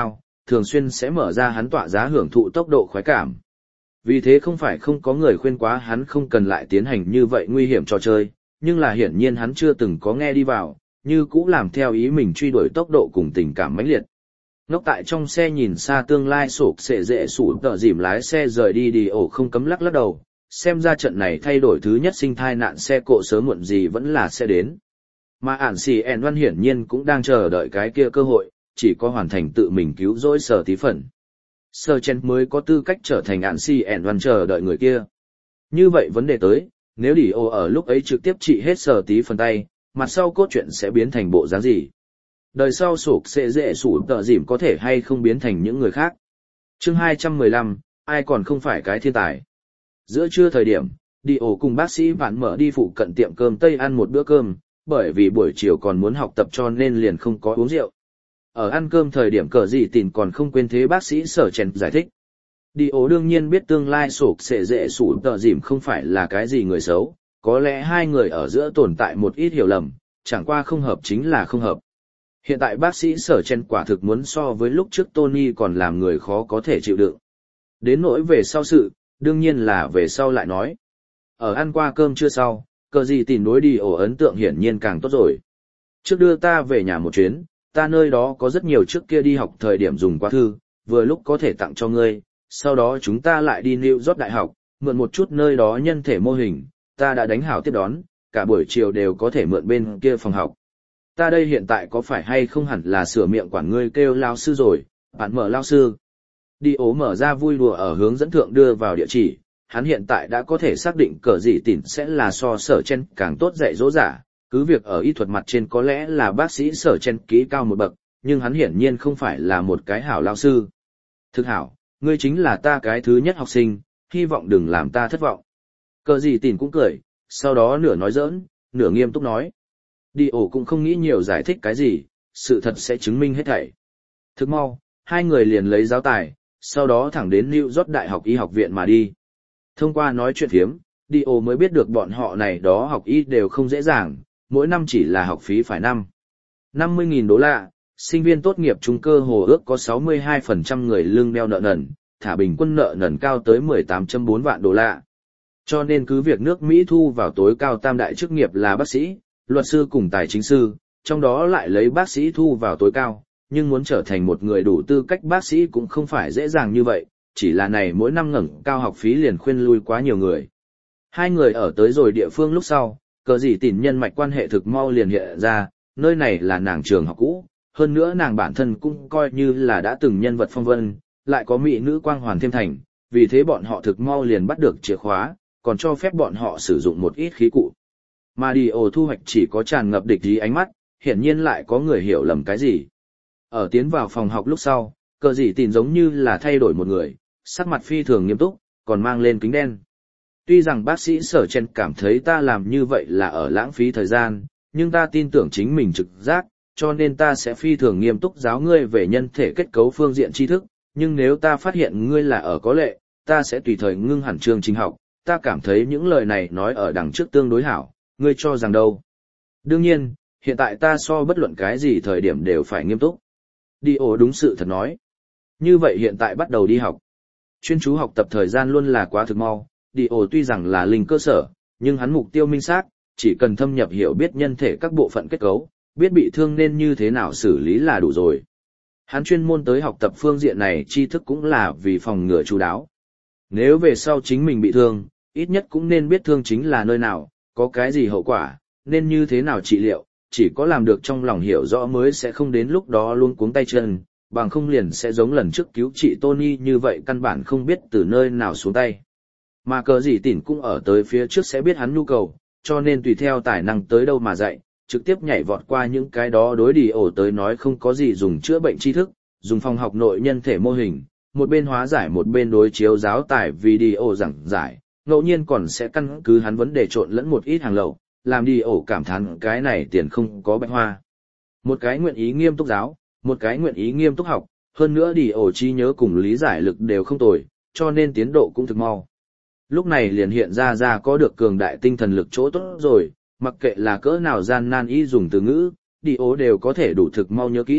thường xuyên sẽ mở ra hắn tọa giá hưởng thụ tốc độ khoái cảm. Vì thế không phải không có người khuyên quá hắn không cần lại tiến hành như vậy nguy hiểm trò chơi, nhưng là hiển nhiên hắn chưa từng có nghe đi vào, như cũ làm theo ý mình truy đuổi tốc độ cùng tình cảm mãnh liệt. Ngốc tại trong xe nhìn xa tương lai sổ sệ dễ sủ tợ dìm lái xe rời đi đi ổ không cấm lắc lắc đầu, xem ra trận này thay đổi thứ nhất sinh thai nạn xe cộ sớm muộn gì vẫn là sẽ đến. Mà ản xì ẻn văn hiển nhiên cũng đang chờ đợi cái kia cơ hội, chỉ có hoàn thành tự mình cứu rỗi sở tí phần. Sở chen mới có tư cách trở thành ản xì ẻn văn chờ đợi người kia. Như vậy vấn đề tới, nếu đi ổ ở lúc ấy trực tiếp trị hết sở tí phần tay, mặt sau cốt truyện sẽ biến thành bộ dáng gì? Đời sau sổ sẽ dễ sủ tợ dìm có thể hay không biến thành những người khác. Chương hai trăm mười lăm, ai còn không phải cái thiên tài. Giữa trưa thời điểm, đi ổ cùng bác sĩ vạn mở đi phụ cận tiệm cơm Tây ăn một bữa cơm, bởi vì buổi chiều còn muốn học tập cho nên liền không có uống rượu. Ở ăn cơm thời điểm cờ gì tìm còn không quên thế bác sĩ sở chèn giải thích. Đi ổ đương nhiên biết tương lai sổ sẽ dễ sủ tợ dìm không phải là cái gì người xấu, có lẽ hai người ở giữa tồn tại một ít hiểu lầm, chẳng qua không hợp chính là không hợp. Hiện tại bác sĩ sở chen quả thực muốn so với lúc trước Tony còn làm người khó có thể chịu đựng. Đến nỗi về sau sự, đương nhiên là về sau lại nói. Ở ăn qua cơm trưa sau, cờ gì tìm đối đi ổ ấn tượng hiển nhiên càng tốt rồi. Trước đưa ta về nhà một chuyến, ta nơi đó có rất nhiều trước kia đi học thời điểm dùng qua thư, vừa lúc có thể tặng cho ngươi, sau đó chúng ta lại đi New York Đại học, mượn một chút nơi đó nhân thể mô hình, ta đã đánh hảo tiếp đón, cả buổi chiều đều có thể mượn bên kia phòng học. Ta đây hiện tại có phải hay không hẳn là sửa miệng quản ngươi kêu lao sư rồi, bạn mở lao sư. Đi ố mở ra vui đùa ở hướng dẫn thượng đưa vào địa chỉ, hắn hiện tại đã có thể xác định cờ gì tỉn sẽ là so sở chen càng tốt dạy dỗ giả, cứ việc ở y thuật mặt trên có lẽ là bác sĩ sở chen kỹ cao một bậc, nhưng hắn hiển nhiên không phải là một cái hảo lao sư. Thực hảo, ngươi chính là ta cái thứ nhất học sinh, hy vọng đừng làm ta thất vọng. Cờ gì tỉn cũng cười, sau đó nửa nói giỡn, nửa nghiêm túc nói. Đi ổ cũng không nghĩ nhiều giải thích cái gì, sự thật sẽ chứng minh hết thảy. Thức mau, hai người liền lấy giáo tài, sau đó thẳng đến New York Đại học Y học viện mà đi. Thông qua nói chuyện phiếm, đi ổ mới biết được bọn họ này đó học y đều không dễ dàng, mỗi năm chỉ là học phí phải năm. năm mươi nghìn đô la, sinh viên tốt nghiệp trung cơ hồ ước có sáu mươi hai phần trăm người lương đeo nợ nần, thả bình quân nợ nần cao tới mười tám phẩy bốn vạn đô la. Cho nên cứ việc nước Mỹ thu vào tối cao tam đại chức nghiệp là bác sĩ, luật sư cùng tài chính sư, trong đó lại lấy bác sĩ thu vào tối cao, nhưng muốn trở thành một người đủ tư cách bác sĩ cũng không phải dễ dàng như vậy, chỉ là này mỗi năm ngẩng cao học phí liền khuyên lui quá nhiều người. Hai người ở tới rồi địa phương lúc sau, cờ gì tìm nhân mạch quan hệ thực mau liền hiện ra, nơi này là nàng trường học cũ, hơn nữa nàng bản thân cũng coi như là đã từng nhân vật phong vân, lại có mỹ nữ quang hoàn thêm thành, vì thế bọn họ thực mau liền bắt được chìa khóa, còn cho phép bọn họ sử dụng một ít khí cụ. Mà đi ổ thu hoạch chỉ có tràn ngập địch ý ánh mắt, hiển nhiên lại có người hiểu lầm cái gì. Ở tiến vào phòng học lúc sau, cờ gì tìm giống như là thay đổi một người, sắc mặt phi thường nghiêm túc, còn mang lên kính đen. Tuy rằng bác sĩ sở chen cảm thấy ta làm như vậy là ở lãng phí thời gian, nhưng ta tin tưởng chính mình trực giác, cho nên ta sẽ phi thường nghiêm túc giáo ngươi về nhân thể kết cấu phương diện tri thức, nhưng nếu ta phát hiện ngươi là ở có lệ, ta sẽ tùy thời ngưng hẳn chương trình học, ta cảm thấy những lời này nói ở đằng trước tương đối hảo, ngươi cho rằng đâu. Đương nhiên, hiện tại ta so bất luận cái gì thời điểm đều phải nghiêm túc. Đi ổ đúng sự thật nói. Như vậy hiện tại bắt đầu đi học. Chuyên chú học tập thời gian luôn là quá thực mau, đi ổ tuy rằng là linh cơ sở, nhưng hắn mục tiêu minh xác, chỉ cần thâm nhập hiểu biết nhân thể các bộ phận kết cấu, biết bị thương nên như thế nào xử lý là đủ rồi. Hắn chuyên môn tới học tập phương diện này tri thức cũng là vì phòng ngừa chú đáo. Nếu về sau chính mình bị thương, ít nhất cũng nên biết thương chính là nơi nào, có cái gì hậu quả, nên như thế nào trị liệu, chỉ có làm được trong lòng hiểu rõ mới sẽ không đến lúc đó luôn cuống tay chân, bằng không liền sẽ giống lần trước cứu trị Tony như vậy căn bản không biết từ nơi nào xuống tay. Mà cờ gì tỉn cũng ở tới phía trước sẽ biết hắn nhu cầu, cho nên tùy theo tài năng tới đâu mà dạy, trực tiếp nhảy vọt qua những cái đó đối đi ổ tới nói không có gì dùng chữa bệnh tri thức, dùng phòng học nội nhân thể mô hình, một bên hóa giải một bên đối chiếu giáo tài video giảng giải, ngẫu nhiên còn sẽ căn cứ hắn vấn đề trộn lẫn một ít hàng lậu, làm đi ổ cảm thán cái này tiền không có bạch hoa. Một cái nguyện ý nghiêm túc giáo, một cái nguyện ý nghiêm túc học, hơn nữa đi ổ trí nhớ cùng lý giải lực đều không tồi, cho nên tiến độ cũng thực mau. Lúc này liền hiện ra ra có được cường đại tinh thần lực chỗ tốt rồi, mặc kệ là cỡ nào gian nan ý dùng từ ngữ, đi ổ đều có thể đủ thực mau nhớ kỹ,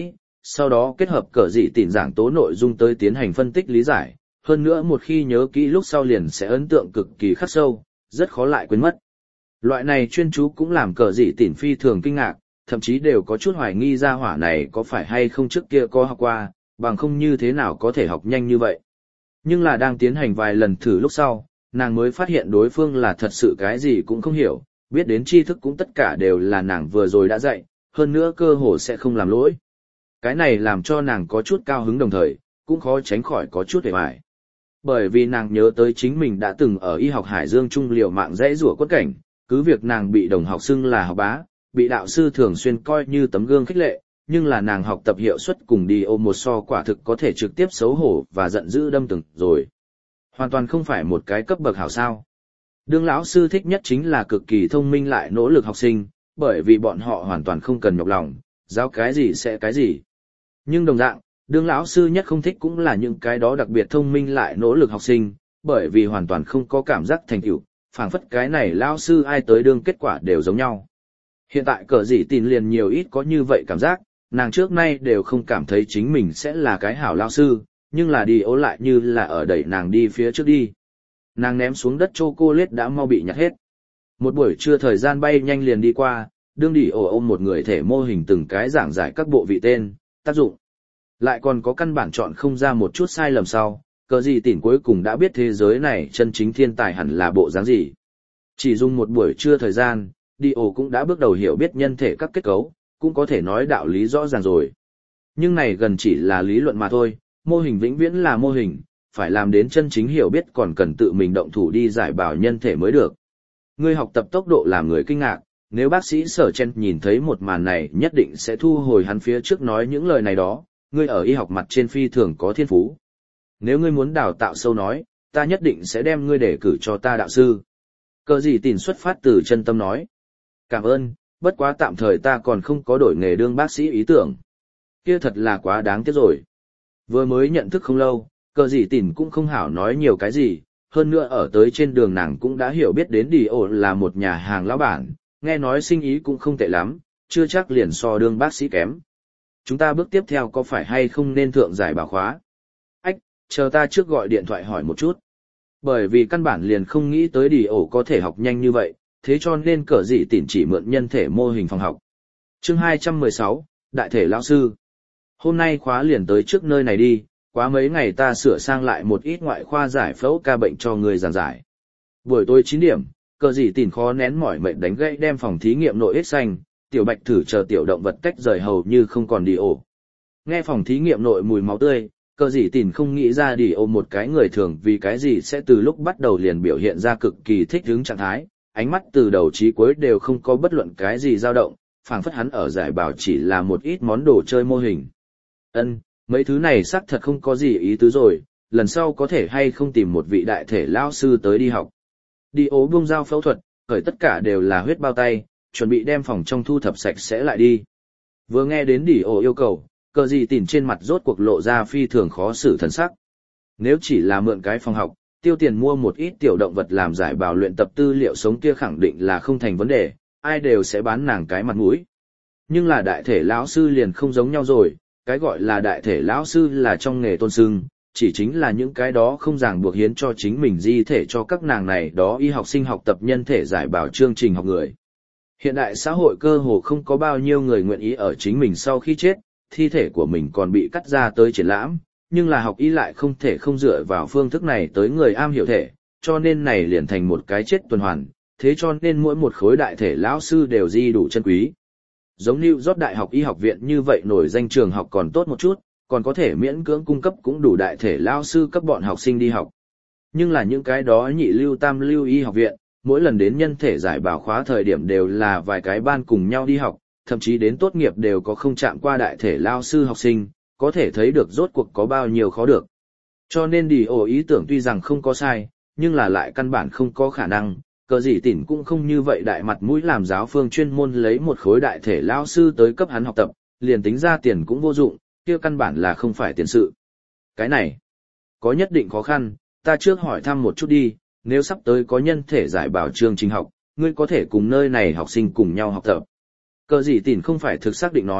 sau đó kết hợp cờ dị tỉn giảng tố nội dung tới tiến hành phân tích lý giải, hơn nữa một khi nhớ kỹ lúc sau liền sẽ ấn tượng cực kỳ khắc sâu, rất khó lại quên mất. Loại này chuyên chú cũng làm cờ dị tỉn phi thường kinh ngạc, thậm chí đều có chút hoài nghi ra hỏa này có phải hay không trước kia có học qua, bằng không như thế nào có thể học nhanh như vậy. Nhưng là đang tiến hành vài lần thử lúc sau, nàng mới phát hiện đối phương là thật sự cái gì cũng không hiểu, biết đến tri thức cũng tất cả đều là nàng vừa rồi đã dạy, hơn nữa cơ hồ sẽ không làm lỗi. Cái này làm cho nàng có chút cao hứng đồng thời, cũng khó tránh khỏi có chút hề hoài. Bởi vì nàng nhớ tới chính mình đã từng ở y học Hải Dương Trung liều mạng dễ rủa quất cảnh, cứ việc nàng bị đồng học xưng là học bá, bị đạo sư thường xuyên coi như tấm gương khích lệ, nhưng là nàng học tập hiệu suất cùng đi ô một so quả thực có thể trực tiếp xấu hổ và giận dữ đâm từng rồi. Hoàn toàn không phải một cái cấp bậc hảo sao. Đương lão sư thích nhất chính là cực kỳ thông minh lại nỗ lực học sinh, bởi vì bọn họ hoàn toàn không cần nhọc lòng, giáo cái gì sẽ cái gì. Nhưng đồng dạng, đương lão sư nhất không thích cũng là những cái đó đặc biệt thông minh lại nỗ lực học sinh, bởi vì hoàn toàn không có cảm giác thành tựu, phảng phất cái này lão sư ai tới đương kết quả đều giống nhau. Hiện tại cờ dị tin liền nhiều ít có như vậy cảm giác, nàng trước nay đều không cảm thấy chính mình sẽ là cái hảo lão sư, nhưng là đi ố lại như là ở đẩy nàng đi phía trước đi. Nàng ném xuống đất chocolate đã mau bị nhặt hết. Một buổi trưa thời gian bay nhanh liền đi qua, đương đi ổ ôm một người thể mô hình từng cái giảng giải các bộ vị tên, tác dụng. Lại còn có căn bản chọn không ra một chút sai lầm sau, cờ gì tỉnh cuối cùng đã biết thế giới này chân chính thiên tài hẳn là bộ dáng gì. Chỉ dùng một buổi trưa thời gian, đi ổ cũng đã bước đầu hiểu biết nhân thể các kết cấu, cũng có thể nói đạo lý rõ ràng rồi. Nhưng này gần chỉ là lý luận mà thôi, mô hình vĩnh viễn là mô hình, phải làm đến chân chính hiểu biết còn cần tự mình động thủ đi giải bảo nhân thể mới được. Ngươi học tập tốc độ làm người kinh ngạc, nếu bác sĩ Sở Chen nhìn thấy một màn này nhất định sẽ thu hồi hắn phía trước nói những lời này đó, ngươi ở y học mặt trên phi thường có thiên phú. Nếu ngươi muốn đào tạo sâu nói, ta nhất định sẽ đem ngươi để cử cho ta đạo sư. Cờ gì tìm xuất phát từ chân tâm nói. Cảm ơn, bất quá tạm thời ta còn không có đổi nghề đương bác sĩ ý tưởng. Kia thật là quá đáng tiếc rồi. Vừa mới nhận thức không lâu, cờ gì tìm cũng không hảo nói nhiều cái gì, hơn nữa ở tới trên đường nàng cũng đã hiểu biết đến đi ổ là một nhà hàng lão bản, nghe nói sinh ý cũng không tệ lắm, chưa chắc liền so đương bác sĩ kém. Chúng ta bước tiếp theo có phải hay không nên thượng giải bảo khóa? Ách, chờ ta trước gọi điện thoại hỏi một chút. Bởi vì căn bản liền không nghĩ tới đi ổ có thể học nhanh như vậy, thế cho nên cờ gì tìm chỉ mượn nhân thể mô hình phòng học. Chương hai trăm mười sáu, Đại thể lão sư. Hôm nay khóa liền tới trước nơi này đi, quá mấy ngày ta sửa sang lại một ít ngoại khoa giải phẫu ca bệnh cho người giảng giải. Buổi tối chín điểm, cờ gì tìm khó nén mỏi mệt đánh gãy đem phòng thí nghiệm nội ếch xanh, tiểu bạch thử chờ tiểu động vật tách rời hầu như không còn đi ổ. Nghe phòng thí nghiệm nội mùi máu tươi, cờ gì tìm không nghĩ ra đi ổ một cái người thường vì cái gì sẽ từ lúc bắt đầu liền biểu hiện ra cực kỳ thích ứng trạng thái, ánh mắt từ đầu chí cuối đều không có bất luận cái gì dao động, phảng phất hắn ở giải bảo chỉ là một ít món đồ chơi mô hình. Ân, mấy thứ này xác thật không có gì ý tứ rồi, lần sau có thể hay không tìm một vị đại thể lão sư tới đi học. Đi ố buông dao phẫu thuật, khởi tất cả đều là huyết bao tay, chuẩn bị đem phòng trong thu thập sạch sẽ lại đi. Vừa nghe đến đi ố yêu cầu, cờ gì tìm trên mặt rốt cuộc lộ ra phi thường khó xử thần sắc. Nếu chỉ là mượn cái phòng học, tiêu tiền mua một ít tiểu động vật làm giải bào luyện tập tư liệu sống kia khẳng định là không thành vấn đề, ai đều sẽ bán nàng cái mặt mũi. Nhưng là đại thể lão sư liền không giống nhau rồi, cái gọi là đại thể lão sư là trong nghề tôn sưng, chỉ chính là những cái đó không ràng buộc hiến cho chính mình di thể cho các nàng này đó y học sinh học tập nhân thể giải bảo chương trình học người. Hiện đại xã hội cơ hồ không có bao nhiêu người nguyện ý ở chính mình sau khi chết, thi thể của mình còn bị cắt ra tới triển lãm, nhưng là học y lại không thể không dựa vào phương thức này tới người am hiểu thể, cho nên này liền thành một cái chết tuần hoàn, thế cho nên mỗi một khối đại thể lão sư đều di đủ chân quý. Giống như York Đại học Y học viện như vậy nổi danh trường học còn tốt một chút, còn có thể miễn cưỡng cung cấp cũng đủ đại thể lao sư cấp bọn học sinh đi học. Nhưng là những cái đó nhị lưu tam lưu y học viện, mỗi lần đến nhân thể giải bảo khóa thời điểm đều là vài cái ban cùng nhau đi học, thậm chí đến tốt nghiệp đều có không chạm qua đại thể lao sư học sinh, có thể thấy được rốt cuộc có bao nhiêu khó được. Cho nên đi ổ ý tưởng tuy rằng không có sai, nhưng là lại căn bản không có khả năng. Cờ gì tỉnh cũng không như vậy đại mặt mũi làm giáo phương chuyên môn lấy một khối đại thể lao sư tới cấp hắn học tập, liền tính ra tiền cũng vô dụng, kia căn bản là không phải tiền sự. Cái này, có nhất định khó khăn, ta trước hỏi thăm một chút đi, nếu sắp tới có nhân thể giải bảo chương trình học, ngươi có thể cùng nơi này học sinh cùng nhau học tập. Cờ gì tỉnh không phải thực xác định nói,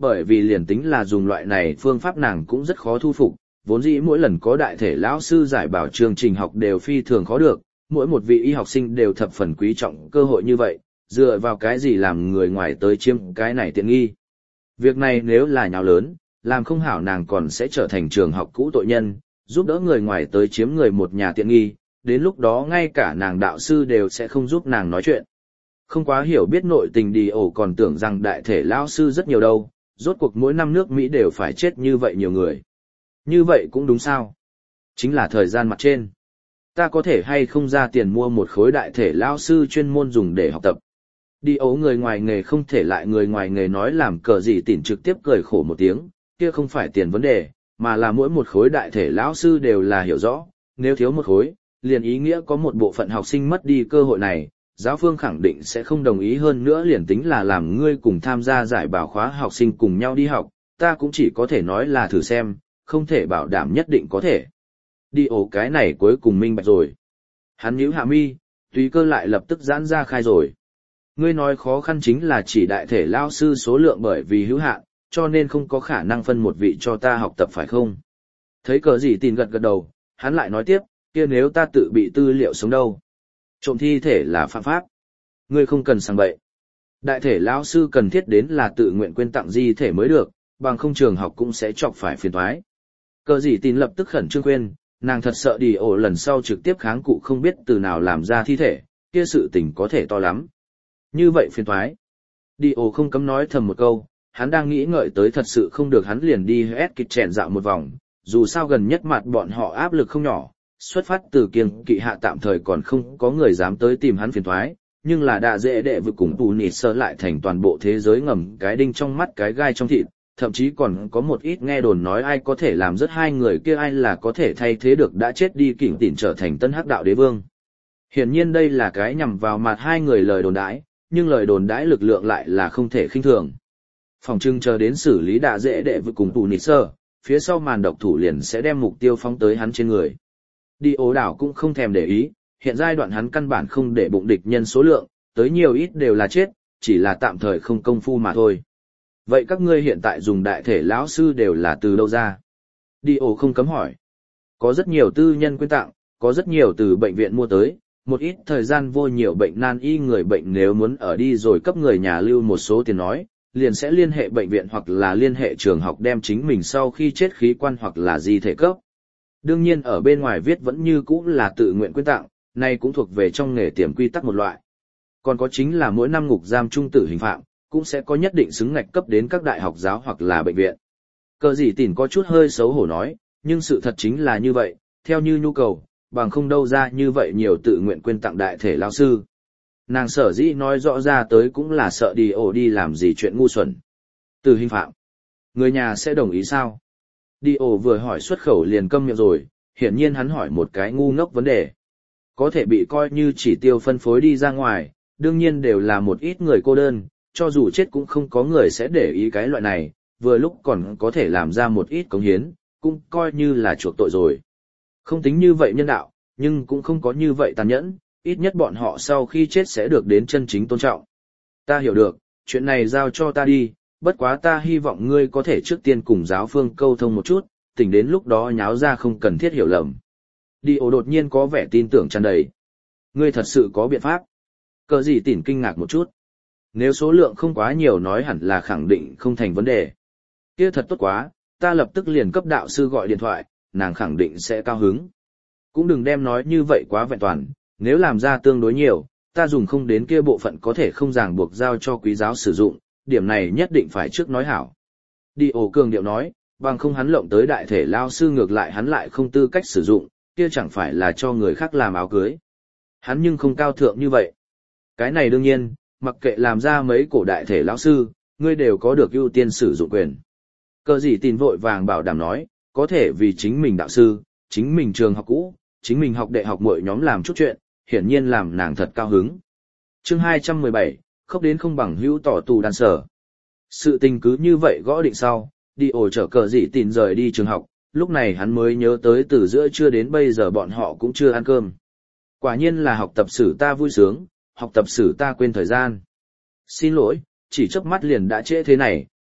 bởi vì liền tính là dùng loại này phương pháp nàng cũng rất khó thu phục, vốn dĩ mỗi lần có đại thể lão sư giải bảo chương trình học đều phi thường khó được, mỗi một vị y học sinh đều thập phần quý trọng cơ hội như vậy, dựa vào cái gì làm người ngoài tới chiếm cái này tiện nghi. Việc này nếu là nháo lớn, làm không hảo nàng còn sẽ trở thành trường học cũ tội nhân, giúp đỡ người ngoài tới chiếm người một nhà tiện nghi, đến lúc đó ngay cả nàng đạo sư đều sẽ không giúp nàng nói chuyện. Không quá hiểu biết nội tình đi ổ còn tưởng rằng đại thể lão sư rất nhiều đâu, rốt cuộc mỗi năm nước Mỹ đều phải chết như vậy nhiều người. Như vậy cũng đúng sao? Chính là thời gian mặt trên. Ta có thể hay không ra tiền mua một khối đại thể lão sư chuyên môn dùng để học tập. Đi ấu người ngoài nghề không thể lại người ngoài nghề nói làm cờ gì tỉn trực tiếp cười khổ một tiếng, kia không phải tiền vấn đề, mà là mỗi một khối đại thể lão sư đều là hiểu rõ, nếu thiếu một khối, liền ý nghĩa có một bộ phận học sinh mất đi cơ hội này, giáo phương khẳng định sẽ không đồng ý hơn nữa liền tính là làm ngươi cùng tham gia giải bảo khóa học sinh cùng nhau đi học, ta cũng chỉ có thể nói là thử xem, không thể bảo đảm nhất định có thể. Đi ổ cái này cuối cùng minh bạch rồi. Hắn nhíu hạ mi, tùy cơ lại lập tức giãn ra khai rồi. Ngươi nói khó khăn chính là chỉ đại thể lao sư số lượng bởi vì hữu hạn, cho nên không có khả năng phân một vị cho ta học tập phải không? Thấy cờ gì tin gật gật đầu, hắn lại nói tiếp, kia nếu ta tự bị tư liệu sống đâu? Trộm thi thể là phạm pháp. Ngươi không cần sang bậy. Đại thể lão sư cần thiết đến là tự nguyện quên tặng di thể mới được, bằng không trường học cũng sẽ chọc phải phiền toái. Cờ gì tin lập tức khẩn trương quên, nàng thật sợ đi ổ lần sau trực tiếp kháng cụ không biết từ nào làm ra thi thể, kia sự tình có thể to lắm. Như vậy phiền toái. Đi ổ không cấm nói thầm một câu, hắn đang nghĩ ngợi tới thật sự không được hắn liền đi hết kịch chèn dạo một vòng, dù sao gần nhất mặt bọn họ áp lực không nhỏ, xuất phát từ kiêng kỵ hạ tạm thời còn không có người dám tới tìm hắn phiền toái, nhưng là đã dễ đệ vực cùng tù nịt sơ lại thành toàn bộ thế giới ngầm cái đinh trong mắt cái gai trong thịt, thậm chí còn có một ít nghe đồn nói ai có thể làm rất hai người kia ai là có thể thay thế được đã chết đi kỉnh tỉn trở thành tân hắc đạo đế vương. Hiển nhiên đây là cái nhằm vào mặt hai người lời đồn đãi, nhưng lời đồn đãi lực lượng lại là không thể khinh thường. Phòng trưng chờ đến xử lý đã dễ đệ vực cùng tù nịt sơ, phía sau màn độc thủ liền sẽ đem mục tiêu phóng tới hắn trên người. Đi ố đảo cũng không thèm để ý, hiện giai đoạn hắn căn bản không để bụng địch nhân số lượng, tới nhiều ít đều là chết, chỉ là tạm thời không công phu mà thôi. Vậy các ngươi hiện tại dùng đại thể lão sư đều là từ đâu ra? Đi ố không cấm hỏi. Có rất nhiều tư nhân quyên tặng, có rất nhiều từ bệnh viện mua tới, một ít thời gian vô nhiều bệnh nan y người bệnh nếu muốn ở đi rồi cấp người nhà lưu một số tiền nói, liền sẽ liên hệ bệnh viện hoặc là liên hệ trường học đem chính mình sau khi chết khí quan hoặc là di thể cấp. Đương nhiên ở bên ngoài viết vẫn như cũ là tự nguyện quyên tặng, này cũng thuộc về trong nghề tiềm quy tắc một loại. Còn có chính là mỗi năm ngục giam trung tử hình phạm, cũng sẽ có nhất định xứng ngạch cấp đến các đại học giáo hoặc là bệnh viện. Cờ gì tỉn có chút hơi xấu hổ nói, nhưng sự thật chính là như vậy, theo như nhu cầu, bằng không đâu ra như vậy nhiều tự nguyện quyên tặng đại thể lao sư. Nàng sở dĩ nói rõ ra tới cũng là sợ đi ổ đi làm gì chuyện ngu xuẩn. Tử hình phạm, người nhà sẽ đồng ý sao? Đi ổ vừa hỏi xuất khẩu liền câm miệng rồi, hiển nhiên hắn hỏi một cái ngu ngốc vấn đề. Có thể bị coi như chỉ tiêu phân phối đi ra ngoài, đương nhiên đều là một ít người cô đơn, cho dù chết cũng không có người sẽ để ý cái loại này, vừa lúc còn có thể làm ra một ít cống hiến, cũng coi như là chuộc tội rồi. Không tính như vậy nhân đạo, nhưng cũng không có như vậy tàn nhẫn, ít nhất bọn họ sau khi chết sẽ được đến chân chính tôn trọng. Ta hiểu được, chuyện này giao cho ta đi, bất quá ta hy vọng ngươi có thể trước tiên cùng giáo phương câu thông một chút, tỉnh đến lúc đó nháo ra không cần thiết hiểu lầm. Đi ổ đột nhiên có vẻ tin tưởng tràn đầy. Ngươi thật sự có biện pháp. Cờ gì tỉn kinh ngạc một chút. Nếu số lượng không quá nhiều nói hẳn là khẳng định không thành vấn đề. Kia thật tốt quá, ta lập tức liền cấp đạo sư gọi điện thoại, nàng khẳng định sẽ cao hứng. Cũng đừng đem nói như vậy quá vẹn toàn, nếu làm ra tương đối nhiều, ta dùng không đến kia bộ phận có thể không ràng buộc giao cho quý giáo sử dụng, điểm này nhất định phải trước nói hảo. Đi ổ cường điệu nói, bằng không hắn lộng tới đại thể lao sư ngược lại hắn lại không tư cách sử dụng, kia chẳng phải là cho người khác làm áo cưới. Hắn nhưng không cao thượng như vậy. Cái này đương nhiên, mặc kệ làm ra mấy cổ đại thể lão sư, ngươi đều có được ưu tiên sử dụng quyền. Cờ gì tin vội vàng bảo đảm nói, có thể vì chính mình đạo sư, chính mình trường học cũ, chính mình học đại học mỗi nhóm làm chút chuyện, hiển nhiên làm nàng thật cao hứng. Chương hai trăm mười bảy, khóc đến không bằng hữu tỏ tù đàn sở. Sự tình cứ như vậy gõ định sau, đi ổ chở cờ gì tin rời đi trường học, lúc này hắn mới nhớ tới từ giữa trưa đến bây giờ bọn họ cũng chưa ăn cơm. Quả nhiên là học tập sử ta vui sướng, học tập sử ta quên thời gian. Xin lỗi, chỉ chớp mắt liền đã trễ thế này,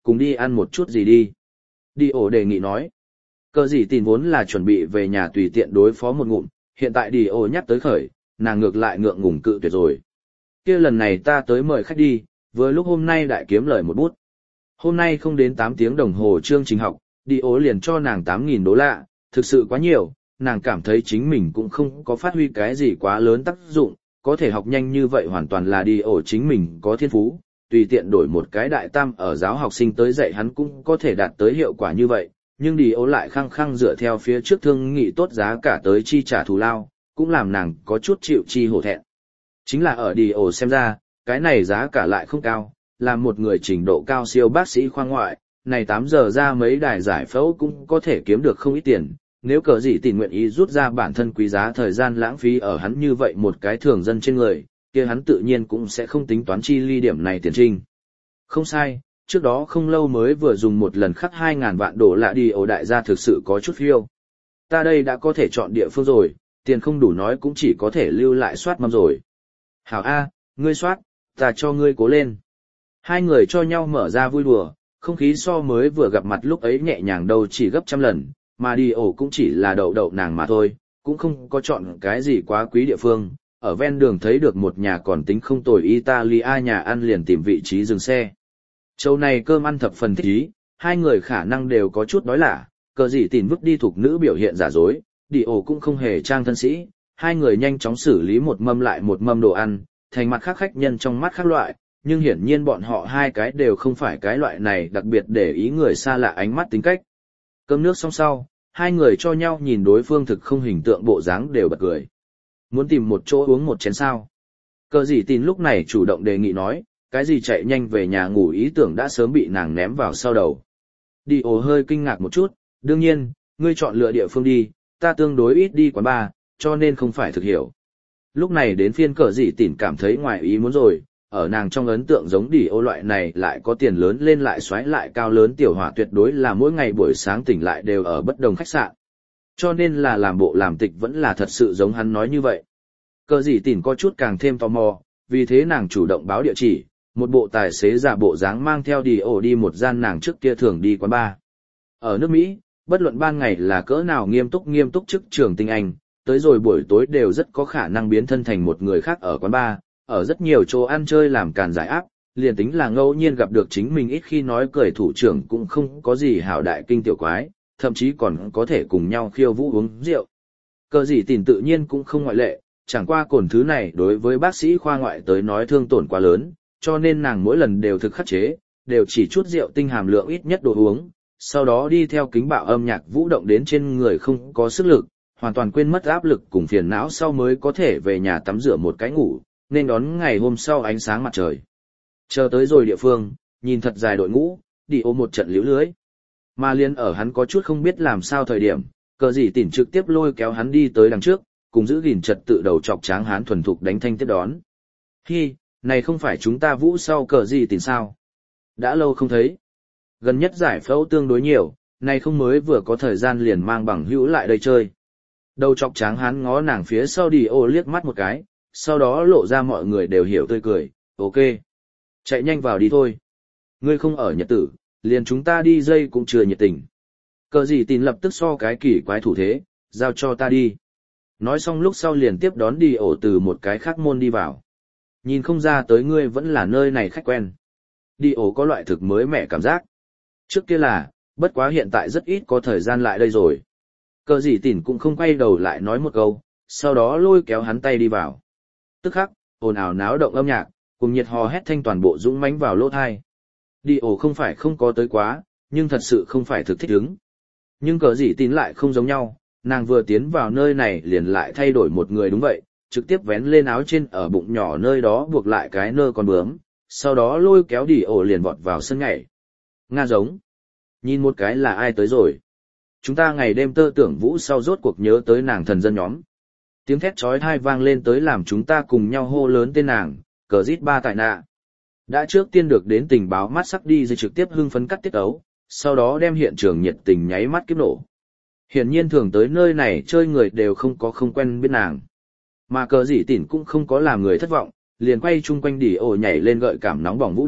cùng đi ăn một chút gì đi. Đi ổ đề nghị nói. Cờ gì tìm vốn là chuẩn bị về nhà tùy tiện đối phó một ngụm, hiện tại đi ổ nhắc tới khởi, nàng ngược lại ngượng ngùng cự tuyệt rồi. Kia lần này ta tới mời khách đi, vừa lúc hôm nay đại kiếm lời một bút. Hôm nay không đến tám tiếng đồng hồ chương trình học, đi ổ liền cho nàng tám nghìn đô la, thực sự quá nhiều, nàng cảm thấy chính mình cũng không có phát huy cái gì quá lớn tác dụng, có thể học nhanh như vậy hoàn toàn là đi ổ chính mình có thiên phú, tùy tiện đổi một cái đại tam ở giáo học sinh tới dạy hắn cũng có thể đạt tới hiệu quả như vậy, nhưng đi ổ lại khăng khăng dựa theo phía trước thương nghị tốt giá cả tới chi trả thù lao, cũng làm nàng có chút chịu chi hổ thẹn. Chính là ở đi ổ xem ra, cái này giá cả lại không cao, là một người trình độ cao siêu bác sĩ khoa ngoại, này tám giờ ra mấy đài giải phẫu cũng có thể kiếm được không ít tiền. Nếu cờ gì tình nguyện ý rút ra bản thân quý giá thời gian lãng phí ở hắn như vậy một cái thường dân trên người, kia hắn tự nhiên cũng sẽ không tính toán chi ly điểm này tiền trinh. Không sai, trước đó không lâu mới vừa dùng một lần khắc hai ngàn vạn đô la đi ổ đại gia thực sự có chút phiêu. Ta đây đã có thể chọn địa phương rồi, tiền không đủ nói cũng chỉ có thể lưu lại soát mâm rồi. Hảo A, ngươi soát, ta cho ngươi cố lên. Hai người cho nhau mở ra vui đùa, không khí so mới vừa gặp mặt lúc ấy nhẹ nhàng đâu chỉ gấp trăm lần, mà đi ổ cũng chỉ là đậu đậu nàng mà thôi, cũng không có chọn cái gì quá quý địa phương. Ở ven đường thấy được một nhà còn tính không tồi Italia nhà ăn liền tìm vị trí dừng xe. Châu này cơm ăn thập phần thích ý, hai người khả năng đều có chút đói lả, cờ gì tìm vứt đi thuộc nữ biểu hiện giả dối, đi ổ cũng không hề trang thân sĩ, hai người nhanh chóng xử lý một mâm lại một mâm đồ ăn, thành mặt khác khách nhân trong mắt khác loại, nhưng hiển nhiên bọn họ hai cái đều không phải cái loại này đặc biệt để ý người xa lạ ánh mắt tính cách. Cơm nước xong sau, hai người cho nhau nhìn đối phương thực không hình tượng bộ dáng đều bật cười. Muốn tìm một chỗ uống một chén sao? Cờ gì tin lúc này chủ động đề nghị nói, cái gì chạy nhanh về nhà ngủ ý tưởng đã sớm bị nàng ném vào sau đầu. Đi ồ hơi kinh ngạc một chút, đương nhiên, ngươi chọn lựa địa phương đi, ta tương đối ít đi quán bar, cho nên không phải thực hiểu. Lúc này đến phiên cờ gì tỉn cảm thấy ngoài ý muốn rồi, ở nàng trong ấn tượng giống đi ô loại này lại có tiền lớn lên lại xoáy lại cao lớn tiểu hỏa tuyệt đối là mỗi ngày buổi sáng tỉnh lại đều ở bất đồng khách sạn. Cho nên là làm bộ làm tịch vẫn là thật sự giống hắn nói như vậy. Cờ gì tỉn có chút càng thêm tò mò, vì thế nàng chủ động báo địa chỉ, một bộ tài xế giả bộ dáng mang theo đi ổ đi một gian nàng trước kia thường đi quán bar. Ở nước Mỹ, bất luận ban ngày là cỡ nào nghiêm túc nghiêm túc chức trường tinh anh, tới rồi buổi tối đều rất có khả năng biến thân thành một người khác ở quán bar, ở rất nhiều chỗ ăn chơi làm càn giải áp, liền tính là ngẫu nhiên gặp được chính mình ít khi nói cười thủ trưởng cũng không có gì hảo đại kinh tiểu quái, thậm chí còn có thể cùng nhau khiêu vũ uống rượu. Cờ gì tìm tự nhiên cũng không ngoại lệ, chẳng qua cồn thứ này đối với bác sĩ khoa ngoại tới nói thương tổn quá lớn, cho nên nàng mỗi lần đều thực khắc chế, đều chỉ chút rượu tinh hàm lượng ít nhất đồ uống, sau đó đi theo kính bạo âm nhạc vũ động đến trên người không có sức lực, hoàn toàn quên mất áp lực cùng phiền não sau mới có thể về nhà tắm rửa một cái ngủ, nên đón ngày hôm sau ánh sáng mặt trời. Chờ tới rồi địa phương, nhìn thật dài đội ngũ, đi ôm một trận liễu lưới. Mà liên ở hắn có chút không biết làm sao thời điểm, cờ gì tỉn trực tiếp lôi kéo hắn đi tới đằng trước, cùng giữ gìn trật tự đầu chọc tráng hán thuần thục đánh thanh tiếp đón. Hi, này không phải chúng ta vũ sau cờ gì tỉn sao? Đã lâu không thấy. Gần nhất giải phẫu tương đối nhiều, này không mới vừa có thời gian liền mang bằng hữu lại đây chơi. Đầu chọc tráng hán ngó nàng phía sau đi ô liếc mắt một cái, sau đó lộ ra mọi người đều hiểu tươi cười, ok. Chạy nhanh vào đi thôi. Ngươi không ở nhật tử, liền chúng ta đi dây cũng chưa nhiệt tình. Cờ gì tin lập tức so cái kỳ quái thủ thế, giao cho ta đi. Nói xong lúc sau liền tiếp đón đi ổ từ một cái khác môn đi vào. Nhìn không ra tới ngươi vẫn là nơi này khách quen. Đi ổ có loại thực mới mẻ cảm giác. Trước kia là, bất quá hiện tại rất ít có thời gian lại đây rồi. Cờ gì tỉn cũng không quay đầu lại nói một câu, sau đó lôi kéo hắn tay đi vào. Tức khắc, ồn ào náo động âm nhạc, cùng nhiệt hò hét thanh toàn bộ dũng mãnh vào lỗ thai. Đi ổ không phải không có tới quá, nhưng thật sự không phải thực thích ứng. Nhưng cờ gì tín lại không giống nhau, nàng vừa tiến vào nơi này liền lại thay đổi một người đúng vậy, trực tiếp vén lên áo trên ở bụng nhỏ nơi đó buộc lại cái nơ con bướm, sau đó lôi kéo đi ổ liền vọt vào sân nhảy. Nga giống. Nhìn một cái là ai tới rồi. Chúng ta ngày đêm tơ tưởng vũ sau rốt cuộc nhớ tới nàng thần dân nhóm. Tiếng thét chói tai vang lên tới làm chúng ta cùng nhau hô lớn tên nàng, cờ rít ba tại nạ. Đã trước tiên được đến tình báo mắt sắc đi dây trực tiếp hưng phấn cắt tiết ấu, sau đó đem hiện trường nhiệt tình nháy mắt kiếp nổ. Hiển nhiên thường tới nơi này chơi người đều không có không quen biết nàng. Mà cờ dĩ tỉn cũng không có làm người thất vọng, liền quay chung quanh đỉ ổ nhảy lên gợi cảm nóng bỏng vũ đạo,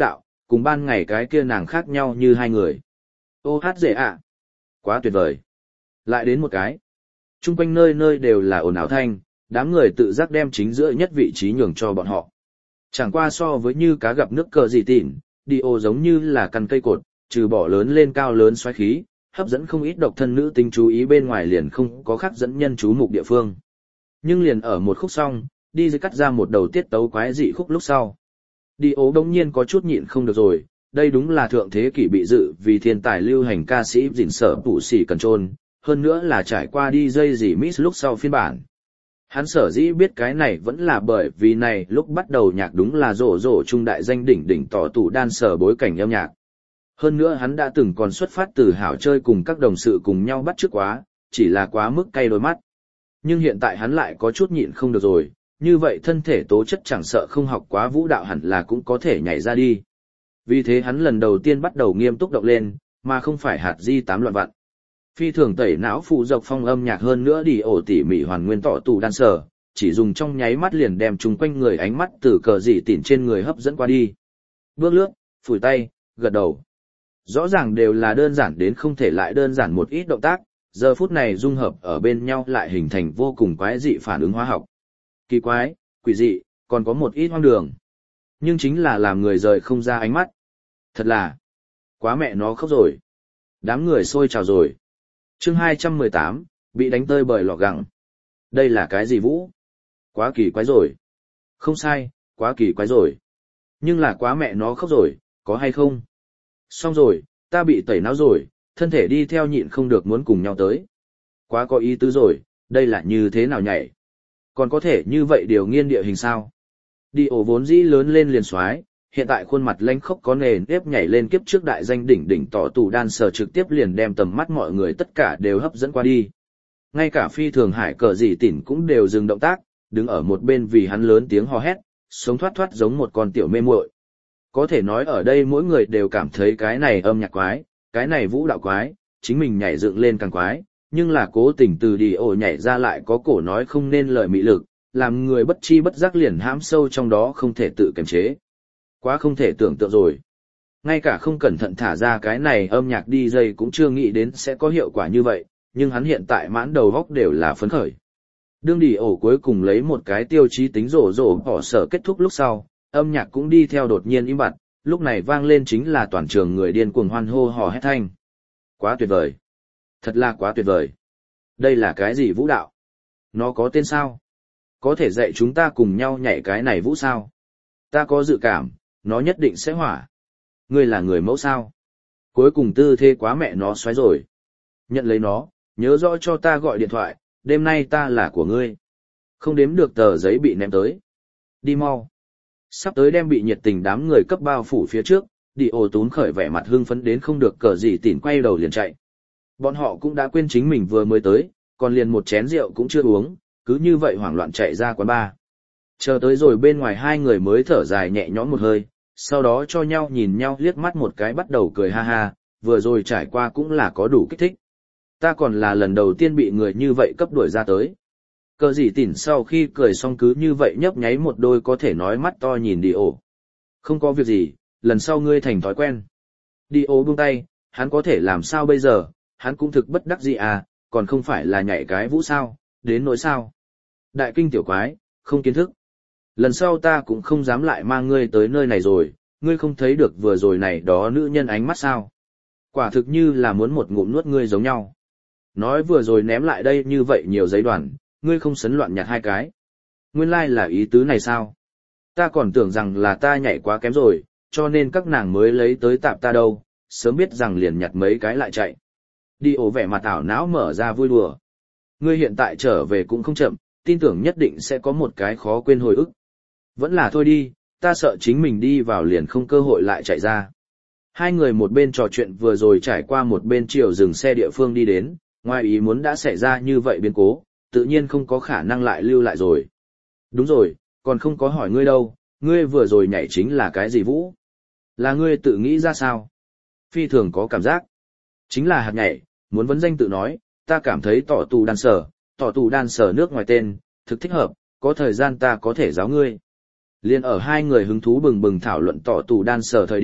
cùng ban ngày cái kia nàng khác nhau như hai người. Ô hát dễ ạ. Quá tuyệt vời. Lại đến một cái. Trung quanh nơi nơi đều là ồn ào thanh, đám người tự giác đem chính giữa nhất vị trí nhường cho bọn họ. Chẳng qua so với như cá gặp nước cờ gì tỉn, đi ô giống như là căn cây cột, trừ bỏ lớn lên cao lớn xoáy khí, hấp dẫn không ít độc thân nữ tính chú ý bên ngoài liền không có khác dẫn nhân chú mục địa phương. Nhưng liền ở một khúc xong, đi dưới cắt ra một đầu tiết tấu quái dị khúc lúc sau. Đi ố đông nhiên có chút nhịn không được rồi, đây đúng là thượng thế kỷ bị dự vì thiên tài lưu hành ca sĩ dình sở tủ xỉ cần trôn, hơn nữa là trải qua đi dây gì mix lúc sau phiên bản. Hắn sở dĩ biết cái này vẫn là bởi vì này lúc bắt đầu nhạc đúng là rổ rổ trung đại danh đỉnh đỉnh tỏ tủ đan sở bối cảnh âm nhạc. Hơn nữa hắn đã từng còn xuất phát từ hảo chơi cùng các đồng sự cùng nhau bắt chước quá, chỉ là quá mức cay đôi mắt. Nhưng hiện tại hắn lại có chút nhịn không được rồi, như vậy thân thể tố chất chẳng sợ không học quá vũ đạo hẳn là cũng có thể nhảy ra đi. Vì thế hắn lần đầu tiên bắt đầu nghiêm túc động lên, mà không phải hạt di tám loạn vặn. Phi thường tẩy não phụ dọc phong âm nhạc hơn nữa đi ổ tỉ mỉ hoàn nguyên tỏ tù đan sở, chỉ dùng trong nháy mắt liền đem chung quanh người ánh mắt từ cờ dị tỉn trên người hấp dẫn qua đi. Bước lướt, phủi tay, gật đầu. Rõ ràng đều là đơn giản đến không thể lại đơn giản một ít động tác, giờ phút này dung hợp ở bên nhau lại hình thành vô cùng quái dị phản ứng hóa học. Kỳ quái, quỷ dị, còn có một ít hoang đường. Nhưng chính là làm người rời không ra ánh mắt. Thật là, quá mẹ nó khóc rồi. Đám người sôi trào rồi. Chương hai trăm mười tám, bị đánh tơi bởi lọ gặng. Đây là cái gì Vũ? Quá kỳ quái rồi. Không sai, quá kỳ quái rồi. Nhưng là quá mẹ nó khóc rồi, có hay không? Xong rồi, ta bị tẩy não rồi, thân thể đi theo nhịn không được muốn cùng nhau tới. Quá có ý tứ rồi, đây là như thế nào nhảy? Còn có thể như vậy điều nghiên địa hình sao? Đi ổ vốn dĩ lớn lên liền xoái, hiện tại khuôn mặt lanh khốc có nề nếp nhảy lên kiếp trước đại danh đỉnh đỉnh tỏ tù đan sở trực tiếp liền đem tầm mắt mọi người tất cả đều hấp dẫn qua đi. Ngay cả phi thường hải cờ dị tỉn cũng đều dừng động tác, đứng ở một bên vì hắn lớn tiếng hò hét, sống thoát thoát giống một con tiểu mê muội. Có thể nói ở đây mỗi người đều cảm thấy cái này âm nhạc quái, cái này vũ đạo quái, chính mình nhảy dựng lên càng quái, nhưng là cố tình từ đi ổ nhảy ra lại có cổ nói không nên lời mị lực, làm người bất chi bất giác liền hãm sâu trong đó không thể tự kiềm chế. Quá không thể tưởng tượng rồi. Ngay cả không cẩn thận thả ra cái này âm nhạc đi dây cũng chưa nghĩ đến sẽ có hiệu quả như vậy, nhưng hắn hiện tại mãn đầu góc đều là phấn khởi. Đương đi ổ cuối cùng lấy một cái tiêu chí tính rổ rổ bỏ sở kết thúc lúc sau, âm nhạc cũng đi theo đột nhiên im bặt, lúc này vang lên chính là toàn trường người điên cuồng hoan hô hò hét thanh. Quá tuyệt vời. Thật là quá tuyệt vời. Đây là cái gì vũ đạo? Nó có tên sao? Có thể dạy chúng ta cùng nhau nhảy cái này vũ sao? Ta có dự cảm, nó nhất định sẽ hỏa. Ngươi là người mẫu sao? Cuối cùng tư thế quá mẹ nó xoáy rồi. Nhận lấy nó, nhớ rõ cho ta gọi điện thoại, đêm nay ta là của ngươi. Không đếm được tờ giấy bị ném tới. Đi mau. Sắp tới đem bị nhiệt tình đám người cấp bao phủ phía trước, đi ô tún khởi vẻ mặt hưng phấn đến không được cờ gì tỉn quay đầu liền chạy. Bọn họ cũng đã quên chính mình vừa mới tới, còn liền một chén rượu cũng chưa uống, cứ như vậy hoảng loạn chạy ra quán bar. Chờ tới rồi bên ngoài hai người mới thở dài nhẹ nhõm một hơi, sau đó cho nhau nhìn nhau liếc mắt một cái bắt đầu cười ha ha, vừa rồi trải qua cũng là có đủ kích thích. Ta còn là lần đầu tiên bị người như vậy cấp đuổi ra tới. Cờ gì tỉn sau khi cười xong cứ như vậy nhấp nháy một đôi có thể nói mắt to nhìn đi ổ. Không có việc gì, lần sau ngươi thành thói quen. Đi ổ buông tay, hắn có thể làm sao bây giờ, hắn cũng thực bất đắc gì à, còn không phải là nhảy cái vũ sao, đến nỗi sao. Đại kinh tiểu quái, không kiến thức. Lần sau ta cũng không dám lại mang ngươi tới nơi này rồi, ngươi không thấy được vừa rồi này đó nữ nhân ánh mắt sao. Quả thực như là muốn một ngụm nuốt ngươi giống nhau. Nói vừa rồi ném lại đây như vậy nhiều giấy đoàn, ngươi không sấn loạn nhặt hai cái. Nguyên lai like là ý tứ này sao? Ta còn tưởng rằng là ta nhảy quá kém rồi, cho nên các nàng mới lấy tới tạp ta đâu, sớm biết rằng liền nhặt mấy cái lại chạy. Đi ổ vẻ mặt ảo não mở ra vui đùa. Ngươi hiện tại trở về cũng không chậm, tin tưởng nhất định sẽ có một cái khó quên hồi ức. Vẫn là thôi đi, ta sợ chính mình đi vào liền không cơ hội lại chạy ra. Hai người một bên trò chuyện vừa rồi trải qua một bên chiều dừng xe địa phương đi đến, ngoài ý muốn đã xảy ra như vậy biến cố, tự nhiên không có khả năng lại lưu lại rồi. Đúng rồi, còn không có hỏi ngươi đâu, ngươi vừa rồi nhảy chính là cái gì vũ? Là ngươi tự nghĩ ra sao? Phi thường có cảm giác. Chính là hạt nhảy, muốn vấn danh tự nói, ta cảm thấy tỏ tù đan sở, tỏ tù đan sở nước ngoài tên, thực thích hợp, có thời gian ta có thể giáo ngươi. Liên ở hai người hứng thú bừng bừng thảo luận tỏ tù đan sở thời điểm,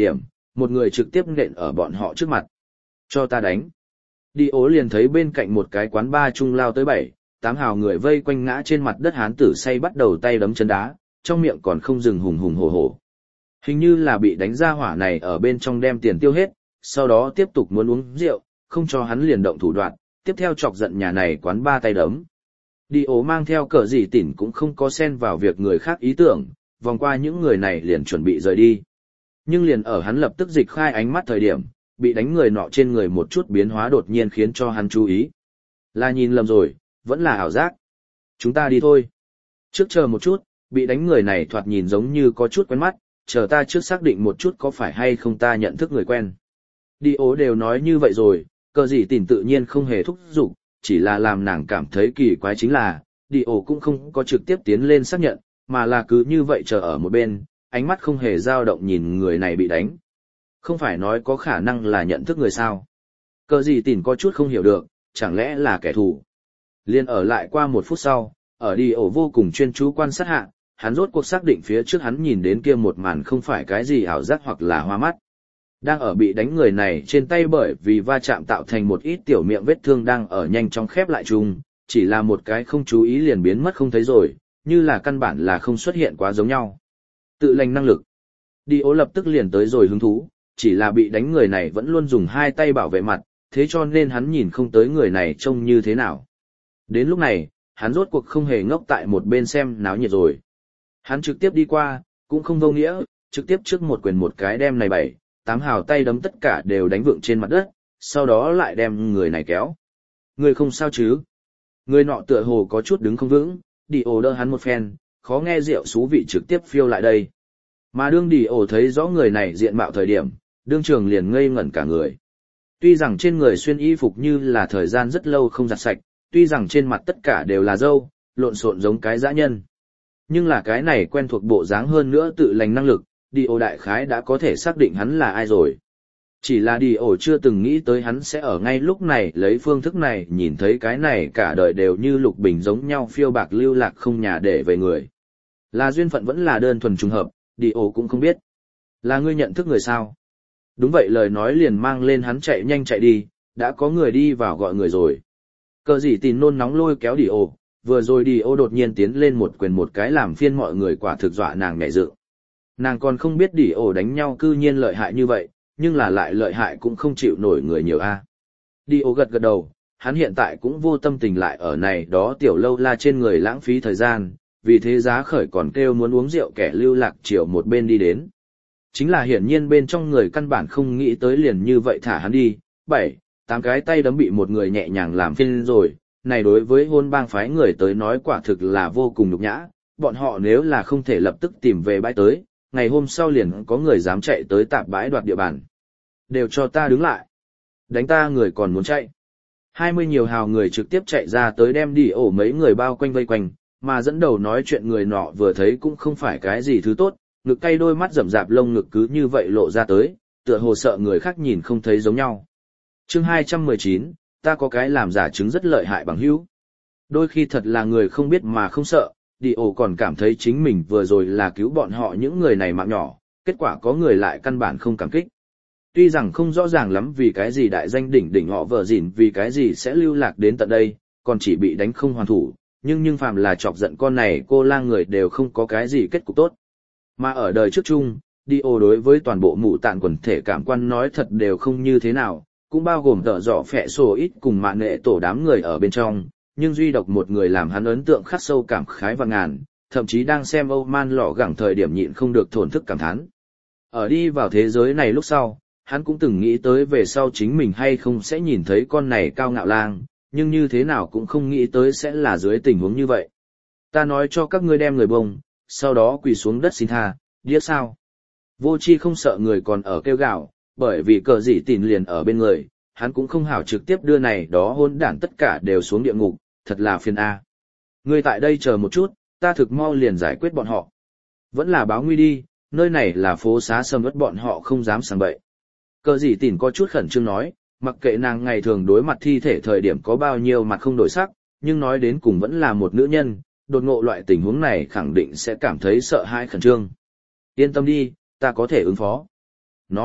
một người trực tiếp nện ở bọn họ trước mặt. Cho ta đánh. Đi ố liền thấy bên cạnh một cái quán bar trung lao tới bảy, tám hào người vây quanh ngã trên mặt đất hán tử say bắt đầu tay đấm chân đá, trong miệng còn không dừng hùng hùng hổ hổ. Hình như là bị đánh ra hỏa này ở bên trong đem tiền tiêu hết, sau đó tiếp tục muốn uống rượu, không cho hắn liền động thủ đoạn, tiếp theo chọc giận nhà này quán ba tay đấm. Đi ố mang theo cờ gì tỉn cũng không có xen vào việc người khác ý tưởng, vòng qua những người này liền chuẩn bị rời đi. Nhưng liền ở hắn lập tức dịch khai ánh mắt thời điểm, bị đánh người nọ trên người một chút biến hóa đột nhiên khiến cho hắn chú ý. Là nhìn lầm rồi, vẫn là ảo giác. Chúng ta đi thôi. Trước chờ một chút, bị đánh người này thoạt nhìn giống như có chút quen mắt, chờ ta trước xác định một chút có phải hay không ta nhận thức người quen. Đi ố đều nói như vậy rồi, cờ gì tỉn tự nhiên không hề thúc giục, chỉ là làm nàng cảm thấy kỳ quái chính là, đi ố cũng không có trực tiếp tiến lên xác nhận, mà là cứ như vậy chờ ở một bên, ánh mắt không hề dao động nhìn người này bị đánh. Không phải nói có khả năng là nhận thức người sao. Cờ gì tỉn có chút không hiểu được, chẳng lẽ là kẻ thù. Liên ở lại qua một phút sau, ở đi ổ vô cùng chuyên chú quan sát hạ, hắn rốt cuộc xác định phía trước hắn nhìn đến kia một màn không phải cái gì ảo giác hoặc là hoa mắt. Đang ở bị đánh người này trên tay bởi vì va chạm tạo thành một ít tiểu miệng vết thương đang ở nhanh chóng khép lại chung, chỉ là một cái không chú ý liền biến mất không thấy rồi, như là căn bản là không xuất hiện quá giống nhau. Tự lành năng lực. Đi ố lập tức liền tới rồi hứng thú, chỉ là bị đánh người này vẫn luôn dùng hai tay bảo vệ mặt, thế cho nên hắn nhìn không tới người này trông như thế nào. Đến lúc này, hắn rốt cuộc không hề ngốc tại một bên xem náo nhiệt rồi. Hắn trực tiếp đi qua, cũng không vô nghĩa, trực tiếp trước một quyền một cái đem này bảy, tám hào tay đấm tất cả đều đánh vượng trên mặt đất, sau đó lại đem người này kéo. Người không sao chứ? Người nọ tựa hồ có chút đứng không vững, đi ổ đỡ hắn một phen, khó nghe rượu xú vị trực tiếp phiêu lại đây. Mà đương đi ổ thấy rõ người này diện mạo thời điểm, đương trường liền ngây ngẩn cả người. Tuy rằng trên người xuyên y phục như là thời gian rất lâu không giặt sạch, tuy rằng trên mặt tất cả đều là râu, lộn xộn giống cái dã nhân. Nhưng là cái này quen thuộc bộ dáng hơn nữa tự lành năng lực, đi ổ đại khái đã có thể xác định hắn là ai rồi. Chỉ là đi ổ chưa từng nghĩ tới hắn sẽ ở ngay lúc này lấy phương thức này nhìn thấy cái này cả đời đều như lục bình giống nhau phiêu bạc lưu lạc không nhà để về người. Là duyên phận vẫn là đơn thuần trùng hợp, đi ổ cũng không biết. Là ngươi nhận thức người sao? Đúng vậy, lời nói liền mang lên hắn chạy nhanh chạy đi, đã có người đi vào gọi người rồi. Cờ gì tin nôn nóng lôi kéo đi ổ, vừa rồi đi ổ đột nhiên tiến lên một quyền một cái làm phiên mọi người quả thực dọa nàng nhảy dựng. Nàng còn không biết đi ổ đánh nhau cư nhiên lợi hại như vậy, nhưng là lại lợi hại cũng không chịu nổi người nhiều a. Đi ổ gật gật đầu, hắn hiện tại cũng vô tâm tình lại ở này đó tiểu lâu la trên người lãng phí thời gian, vì thế giá khởi còn kêu muốn uống rượu kẻ lưu lạc chiều một bên đi đến. Chính là hiển nhiên bên trong người căn bản không nghĩ tới liền như vậy thả hắn đi, bảy, tám cái tay đấm bị một người nhẹ nhàng làm phiên rồi, này đối với hôn bang phái người tới nói quả thực là vô cùng nhục nhã, bọn họ nếu là không thể lập tức tìm về bãi tới, ngày hôm sau liền có người dám chạy tới tạp bãi đoạt địa bàn. Đều cho ta đứng lại. Đánh ta người còn muốn chạy. Hai mươi nhiều hào người trực tiếp chạy ra tới đem đi ổ mấy người bao quanh vây quanh, mà dẫn đầu nói chuyện người nọ vừa thấy cũng không phải cái gì thứ tốt, ngực cay đôi mắt rậm rạp lông ngực cứ như vậy lộ ra tới, tựa hồ sợ người khác nhìn không thấy giống nhau. Chương hai trăm mười chín, ta có cái làm giả chứng rất lợi hại bằng hữu. Đôi khi thật là người không biết mà không sợ, đi ổ còn cảm thấy chính mình vừa rồi là cứu bọn họ những người này mạng nhỏ, kết quả có người lại căn bản không cảm kích. Tuy rằng không rõ ràng lắm vì cái gì đại danh đỉnh đỉnh họ vợ dỉn vì cái gì sẽ lưu lạc đến tận đây, còn chỉ bị đánh không hoàn thủ, nhưng nhưng phàm là chọc giận con này cô lang người đều không có cái gì kết cục tốt. Mà ở đời trước chung, đi ổ đối với toàn bộ mụ tạn quần thể cảm quan nói thật đều không như thế nào, cũng bao gồm tợ dọ phẹ sổ ít cùng mạng nghệ tổ đám người ở bên trong, nhưng duy độc một người làm hắn ấn tượng khắc sâu cảm khái và ngàn, thậm chí đang xem Âu Man lọ gẳng thời điểm nhịn không được thổn thức cảm thán. Ở đi vào thế giới này lúc sau, hắn cũng từng nghĩ tới về sau chính mình hay không sẽ nhìn thấy con này cao ngạo lang, nhưng như thế nào cũng không nghĩ tới sẽ là dưới tình huống như vậy. Ta nói cho các ngươi đem người bông, sau đó quỳ xuống đất xin tha, điếc sao. Vô chi không sợ người còn ở kêu gào, bởi vì cờ dị tìn liền ở bên người, hắn cũng không hảo trực tiếp đưa này đó hôn đảng tất cả đều xuống địa ngục, thật là phiền A. Ngươi tại đây chờ một chút, ta thực mau liền giải quyết bọn họ. Vẫn là báo nguy đi, nơi này là phố xá sầm uất bọn họ không dám sảng bậy. Cờ dị tìn có chút khẩn trương nói, mặc kệ nàng ngày thường đối mặt thi thể thời điểm có bao nhiêu mặt không đổi sắc, nhưng nói đến cùng vẫn là một nữ nhân, đột ngộ loại tình huống này khẳng định sẽ cảm thấy sợ hãi khẩn trương. Yên tâm đi, ta có thể ứng phó. Nói,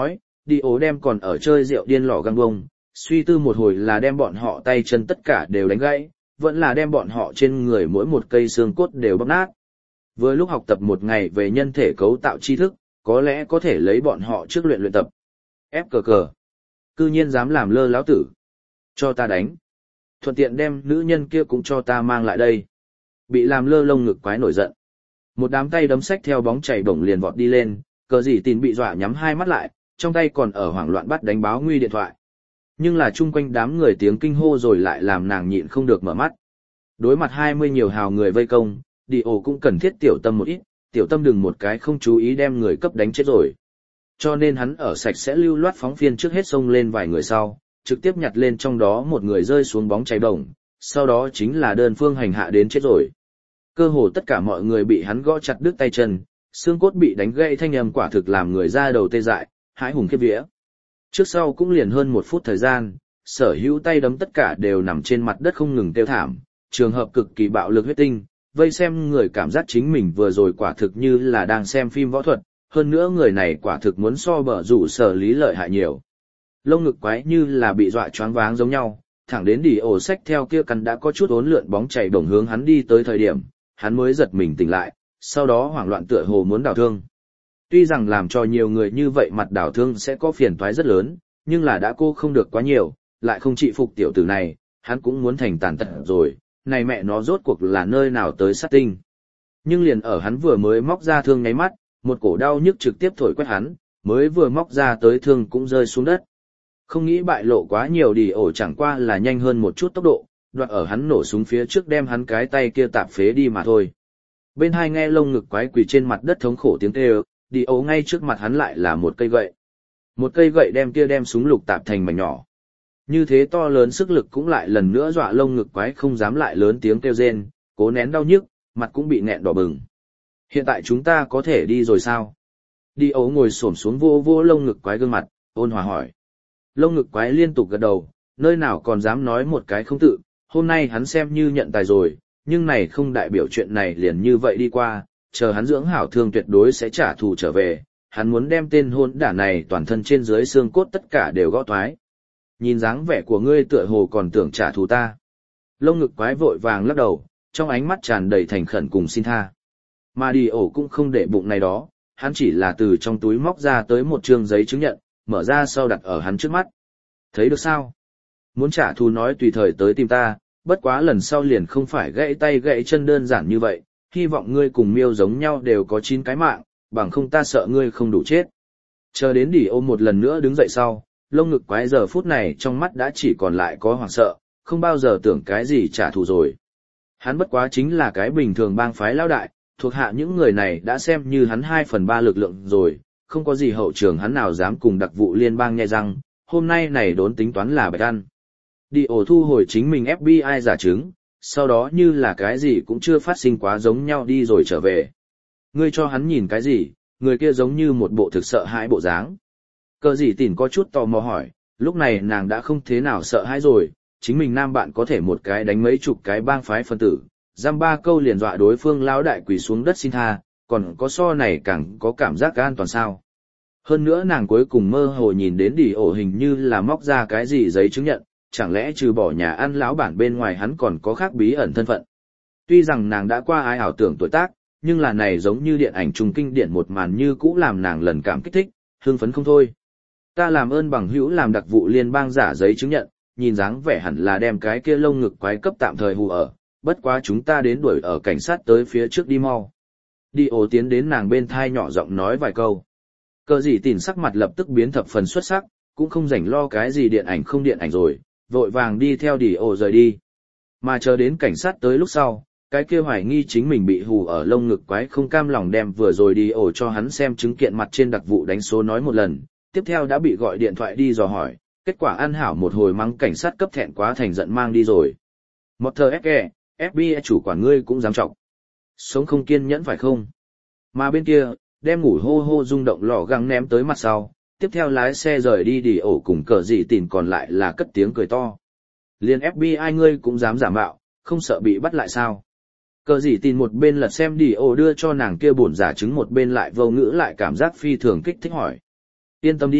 đi ố đem còn ở chơi rượu điên lò găng bông, suy tư một hồi là đem bọn họ tay chân tất cả đều đánh gãy, vẫn là đem bọn họ trên người mỗi một cây xương cốt đều bóc nát. Với lúc học tập một ngày về nhân thể cấu tạo tri thức, có lẽ có thể lấy bọn họ trước luyện luyện tập. Ép cờ cờ. Cư nhiên dám làm lơ lão tử. Cho ta đánh. Thuận tiện đem nữ nhân kia cũng cho ta mang lại đây. Bị làm lơ lông ngực quái nổi giận. Một đám tay đấm sách theo bóng chảy bổng liền vọt đi lên, cờ gì tin bị dọa nhắm hai mắt lại, trong tay còn ở hoảng loạn bắt đánh báo nguy điện thoại. Nhưng là chung quanh đám người tiếng kinh hô rồi lại làm nàng nhịn không được mở mắt. Đối mặt hai mươi nhiều hào người vây công, đi ổ cũng cần thiết tiểu tâm một ít, tiểu tâm đừng một cái không chú ý đem người cấp đánh chết rồi. Cho nên hắn ở sạch sẽ lưu loát phóng phiên trước hết xông lên vài người sau, trực tiếp nhặt lên trong đó một người rơi xuống bóng cháy bổng, sau đó chính là đơn phương hành hạ đến chết rồi. Cơ hồ tất cả mọi người bị hắn gõ chặt đứt tay chân, xương cốt bị đánh gãy thanh âm quả thực làm người ra đầu tê dại, hãi hùng khiếp vía. Trước sau cũng liền hơn một phút thời gian, sở hữu tay đấm tất cả đều nằm trên mặt đất không ngừng kêu thảm, trường hợp cực kỳ bạo lực huyết tinh, vây xem người cảm giác chính mình vừa rồi quả thực như là đang xem phim võ thuật, hơn nữa người này quả thực muốn so bở rủ sở lý lợi hại nhiều. Lông ngực quái như là bị dọa choáng váng giống nhau, thẳng đến đỉ ổ sách theo kia căn đã có chút ốn lượn bóng chảy đồng hướng hắn đi tới thời điểm, hắn mới giật mình tỉnh lại, sau đó hoảng loạn tựa hồ muốn đào thương. Tuy rằng làm cho nhiều người như vậy mặt đào thương sẽ có phiền toái rất lớn, nhưng là đã cô không được quá nhiều, lại không trị phục tiểu tử này, hắn cũng muốn thành tàn tật rồi, này mẹ nó rốt cuộc là nơi nào tới sát tinh. Nhưng liền ở hắn vừa mới móc ra thương nháy mắt, một cổ đau nhức trực tiếp thổi quét hắn, mới vừa móc ra tới thương cũng rơi xuống đất. Không nghĩ bại lộ quá nhiều đi ổ chẳng qua là nhanh hơn một chút tốc độ, đoạt ở hắn nổ súng phía trước đem hắn cái tay kia tạp phế đi mà thôi. Bên hai nghe lông ngực quái quỳ trên mặt đất thống khổ tiếng kêu, đi ổ ngay trước mặt hắn lại là một cây gậy. Một cây gậy đem kia đem súng lục tạp thành mảnh nhỏ. Như thế to lớn sức lực cũng lại lần nữa dọa lông ngực quái không dám lại lớn tiếng kêu rên, cố nén đau nhức, mặt cũng bị nghẹn đỏ bừng. Hiện tại chúng ta có thể đi rồi sao? Đi ấu ngồi xổm xuống vô vô lông ngực quái gương mặt, ôn hòa hỏi. Lông ngực quái liên tục gật đầu, nơi nào còn dám nói một cái không tự, hôm nay hắn xem như nhận tài rồi, nhưng này không đại biểu chuyện này liền như vậy đi qua, chờ hắn dưỡng hảo thương tuyệt đối sẽ trả thù trở về, hắn muốn đem tên hôn đả này toàn thân trên dưới xương cốt tất cả đều gõ toái. Nhìn dáng vẻ của ngươi tựa hồ còn tưởng trả thù ta. Lông ngực quái vội vàng lắc đầu, trong ánh mắt tràn đầy thành khẩn cùng xin tha. Mà đi ổ cũng không để bụng này đó, hắn chỉ là từ trong túi móc ra tới một trương giấy chứng nhận, mở ra sau đặt ở hắn trước mắt. Thấy được sao? Muốn trả thù nói tùy thời tới tìm ta, bất quá lần sau liền không phải gãy tay gãy chân đơn giản như vậy, hy vọng ngươi cùng miêu giống nhau đều có chín cái mạng, bằng không ta sợ ngươi không đủ chết. Chờ đến đỉ ôm một lần nữa đứng dậy sau, lông ngực quái giờ phút này trong mắt đã chỉ còn lại có hoảng sợ, không bao giờ tưởng cái gì trả thù rồi. Hắn bất quá chính là cái bình thường bang phái lao đại, thuộc hạ những người này đã xem như hắn hai phần ba lực lượng rồi, không có gì hậu trường hắn nào dám cùng đặc vụ liên bang nhai răng, hôm nay này đốn tính toán là bạch ăn. Đi ổ thu hồi chính mình ép bê i giả chứng, sau đó như là cái gì cũng chưa phát sinh quá giống nhau đi rồi trở về. Ngươi cho hắn nhìn cái gì, người kia giống như một bộ thực sợ hãi bộ dáng. Cờ gì tỉn có chút tò mò hỏi, lúc này nàng đã không thế nào sợ hãi rồi, chính mình nam bạn có thể một cái đánh mấy chục cái bang phái phân tử, giam ba câu liền dọa đối phương lão đại quỳ xuống đất xin tha, còn có so này càng có cảm giác an toàn sao. Hơn nữa nàng cuối cùng mơ hồ nhìn đến đỉ ổ hình như là móc ra cái gì giấy chứng nhận, chẳng lẽ trừ bỏ nhà ăn lão bản bên ngoài hắn còn có khác bí ẩn thân phận. Tuy rằng nàng đã qua ai ảo tưởng tuổi tác, nhưng là này giống như điện ảnh trùng kinh điển một màn như cũ làm nàng lần cảm kích thích, hưng phấn không thôi. Ta làm ơn bằng hữu làm đặc vụ liên bang giả giấy chứng nhận, nhìn dáng vẻ hẳn là đem cái kia lông ngực quái cấp tạm thời hù ở, bất quá chúng ta đến đuổi ở cảnh sát tới phía trước đi mau. Đi ổ tiến đến nàng bên thai nhỏ giọng nói vài câu. Cờ gì tỉn sắc mặt lập tức biến thập phần xuất sắc, cũng không rảnh lo cái gì điện ảnh không điện ảnh rồi, vội vàng đi theo đi ổ rời đi. Mà chờ đến cảnh sát tới lúc sau, cái kia hoài nghi chính mình bị hù ở lông ngực quái không cam lòng đem vừa rồi đi ổ cho hắn xem chứng kiện mặt trên đặc vụ đánh số nói một lần, tiếp theo đã bị gọi điện thoại đi dò hỏi, kết quả ăn hảo một hồi mắng cảnh sát cấp thẹn quá thành giận mang đi rồi. Một thờ ép e, ép bê i chủ quản ngươi cũng dám trọng. Sống không kiên nhẫn phải không? Mà bên kia, đem ngủ hô hô rung động lò găng ném tới mặt sau, tiếp theo lái xe rời đi đi ổ cùng cờ dị tỉn còn lại là cất tiếng cười to. Liên ép bê i ngươi cũng dám giả mạo, không sợ bị bắt lại sao? Cờ dị tỉn một bên lật xem đi ổ đưa cho nàng kia bổn giả chứng một bên lại vô ngữ lại cảm giác phi thường kích thích hỏi. Yên tâm đi,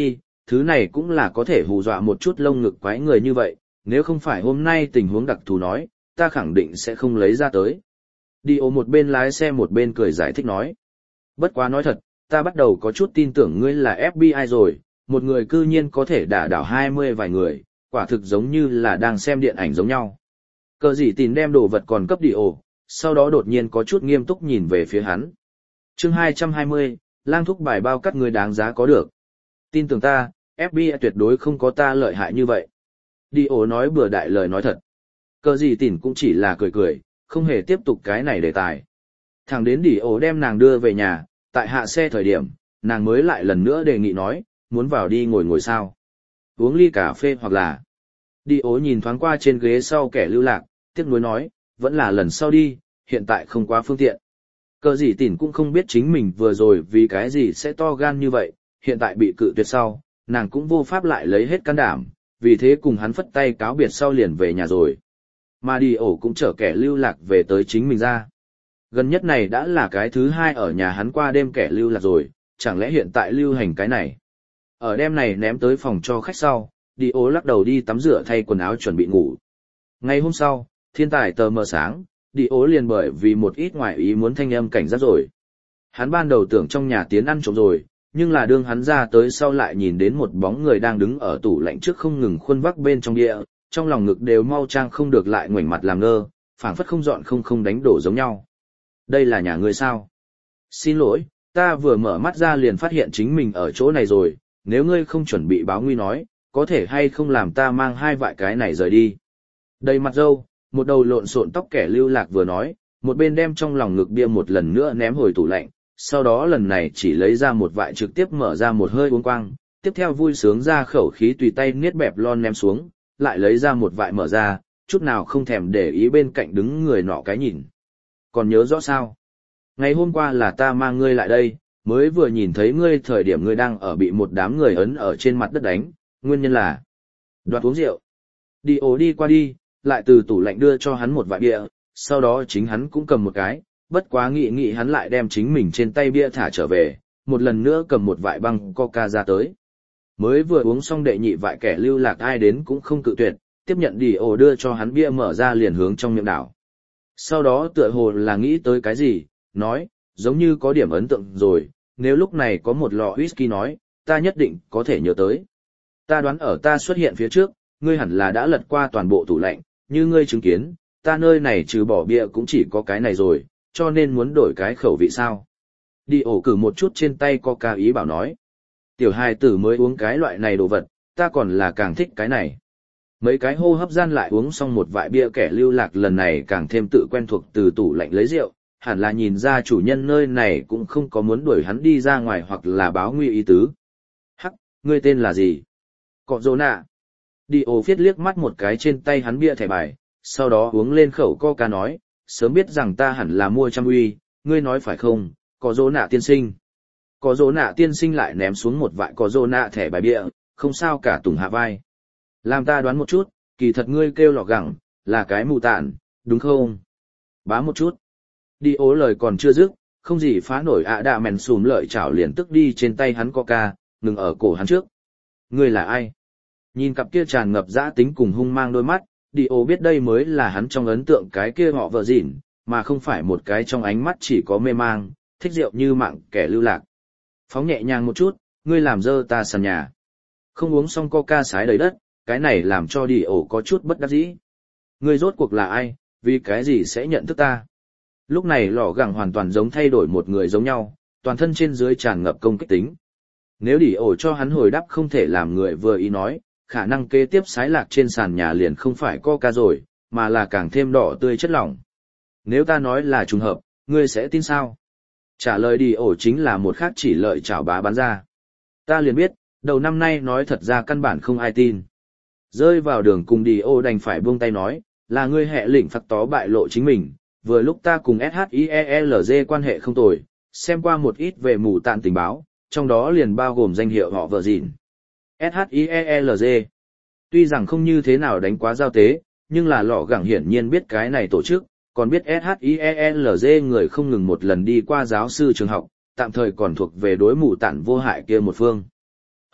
thứ này cũng là có thể hù dọa một chút lông ngực quái người như vậy, nếu không phải hôm nay tình huống đặc thù nói, ta khẳng định sẽ không lấy ra tới. Đi ô một bên lái xe một bên cười giải thích nói. Bất quá nói thật, ta bắt đầu có chút tin tưởng ngươi là ép bê i rồi, một người cư nhiên có thể đả đảo hai mươi vài người, quả thực giống như là đang xem điện ảnh giống nhau. Cờ gì tìm đem đồ vật còn cấp đi ô, sau đó đột nhiên có chút nghiêm túc nhìn về phía hắn. Chương hai trăm hai mươi, lang thúc bài bao cắt người đáng giá có được. Tin tưởng ta, ép bê i tuyệt đối không có ta lợi hại như vậy. Đi ô nói bừa đại lời nói thật. Cờ gì tìm cũng chỉ là cười cười, không hề tiếp tục cái này đề tài. Thẳng đến đi ô đem nàng đưa về nhà, tại hạ xe thời điểm, nàng mới lại lần nữa đề nghị nói, muốn vào đi ngồi ngồi sao. Uống ly cà phê hoặc là... Đi ô nhìn thoáng qua trên ghế sau kẻ lưu lạc, tiếc nuối nói, vẫn là lần sau đi, hiện tại không quá phương tiện. Cờ gì tỉn cũng không biết chính mình vừa rồi vì cái gì sẽ to gan như vậy, hiện tại bị cự tuyệt sau, nàng cũng vô pháp lại lấy hết can đảm, vì thế cùng hắn phất tay cáo biệt sau liền về nhà rồi. Mà đi ổ cũng chở kẻ lưu lạc về tới chính mình ra. Gần nhất này đã là cái thứ hai ở nhà hắn qua đêm kẻ lưu lạc rồi, chẳng lẽ hiện tại lưu hành cái này. Ở đêm này ném tới phòng cho khách sau, đi ổ lắc đầu đi tắm rửa thay quần áo chuẩn bị ngủ. Ngày hôm sau, thiên tài tờ mờ sáng, đi ố liền bởi vì một ít ngoại ý muốn thanh âm cảnh giác rồi. Hắn ban đầu tưởng trong nhà tiến ăn trộm rồi, nhưng là đương hắn ra tới sau lại nhìn đến một bóng người đang đứng ở tủ lạnh trước không ngừng khuôn vắc bên trong địa, trong lòng ngực đều mau trang không được lại ngoảnh mặt làm ngơ, phảng phất không dọn không không đánh đổ giống nhau. Đây là nhà ngươi sao? Xin lỗi, ta vừa mở mắt ra liền phát hiện chính mình ở chỗ này rồi, nếu ngươi không chuẩn bị báo nguy nói, có thể hay không làm ta mang hai vại cái này rời đi. Đầy mặt râu, một đầu lộn xộn tóc kẻ lưu lạc vừa nói, một bên đem trong lòng ngực bia một lần nữa ném hồi tủ lạnh, sau đó lần này chỉ lấy ra một vại trực tiếp mở ra một hơi uống quang, tiếp theo vui sướng ra khẩu khí tùy tay niết bẹp lon ném xuống, lại lấy ra một vại mở ra, chút nào không thèm để ý bên cạnh đứng người nọ cái nhìn. Còn nhớ rõ sao? Ngày hôm qua là ta mang ngươi lại đây, mới vừa nhìn thấy ngươi thời điểm ngươi đang ở bị một đám người ấn ở trên mặt đất đánh, nguyên nhân là đoạt uống rượu. Đi ố đi qua đi, lại từ tủ lạnh đưa cho hắn một vại bia, sau đó chính hắn cũng cầm một cái, bất quá nghĩ nghĩ hắn lại đem chính mình trên tay bia thả trở về, một lần nữa cầm một vại băng coca ra tới. Mới vừa uống xong đệ nhị vại kẻ lưu lạc ai đến cũng không cự tuyệt, tiếp nhận đi ổ đưa cho hắn bia mở ra liền hướng trong miệng đảo. Sau đó tựa hồ là nghĩ tới cái gì, nói, giống như có điểm ấn tượng rồi, nếu lúc này có một lọ whisky nói, ta nhất định có thể nhớ tới. Ta đoán ở ta xuất hiện phía trước, ngươi hẳn là đã lật qua toàn bộ tủ lạnh, như ngươi chứng kiến, ta nơi này trừ bỏ bia cũng chỉ có cái này rồi, cho nên muốn đổi cái khẩu vị sao. Đi ổ cử một chút trên tay coca ý bảo nói. Tiểu hài tử mới uống cái loại này đồ vật, ta còn là càng thích cái này. Mấy cái hô hấp gian lại uống xong một vại bia kẻ lưu lạc lần này càng thêm tự quen thuộc từ tủ lạnh lấy rượu, hẳn là nhìn ra chủ nhân nơi này cũng không có muốn đuổi hắn đi ra ngoài hoặc là báo nguy ý tứ. Hắc, ngươi tên là gì? Cọ dô nạ. Đi ổ phiết liếc mắt một cái trên tay hắn bia thẻ bài, sau đó uống lên khẩu coca nói, sớm biết rằng ta hẳn là mua trăm uy, ngươi nói phải không, có dỗ nạ tiên sinh. Có dỗ nạ tiên sinh lại ném xuống một vại có dỗ nạ thẻ bài bia, không sao cả tùng hạ vai. Làm ta đoán một chút, kỳ thật ngươi kêu lọ gẳng, là cái mù tạn, đúng không? Bá một chút. Đi ố lời còn chưa dứt, không gì phá nổi ạ đạ mèn xùm lợi chảo liền tức đi trên tay hắn coca, ngừng ở cổ hắn trước. Ngươi là ai? Nhìn cặp kia tràn ngập dã tính cùng hung mang đôi mắt, đi ô biết đây mới là hắn trong ấn tượng cái kia họ vợ dịn, mà không phải một cái trong ánh mắt chỉ có mê mang, thích rượu như mạng kẻ lưu lạc. Phóng nhẹ nhàng một chút, ngươi làm dơ ta sàn nhà. Không uống xong coca sái đầy đất, cái này làm cho đi ổ có chút bất đắc dĩ. Ngươi rốt cuộc là ai, vì cái gì sẽ nhận thức ta? Lúc này lò gẳng hoàn toàn giống thay đổi một người giống nhau, toàn thân trên dưới tràn ngập công kích tính. Nếu đi ổ cho hắn hồi đáp không thể làm người vừa ý nói, khả năng kế tiếp sái lạc trên sàn nhà liền không phải coca rồi, mà là càng thêm đỏ tươi chất lỏng. Nếu ta nói là trùng hợp, ngươi sẽ tin sao? Trả lời đi ổ chính là một khác chỉ lợi chảo bá bán ra. Ta liền biết, đầu năm nay nói thật ra căn bản không ai tin. Rơi vào đường cùng đi ổ đành phải buông tay nói, là ngươi hệ lĩnh phạt tó bại lộ chính mình, vừa lúc ta cùng ét hát i e lờ giê quan hệ không tồi, xem qua một ít về mù tạn tình báo, trong đó liền bao gồm danh hiệu họ vợ dịn. ét hát i e lờ giê. Tuy rằng không như thế nào đánh quá giao tế, nhưng là lọ gẳng hiển nhiên biết cái này tổ chức, còn biết ét hát i e lờ giê người không ngừng một lần đi qua giáo sư trường học, tạm thời còn thuộc về đối mù tản vô hại kia một phương.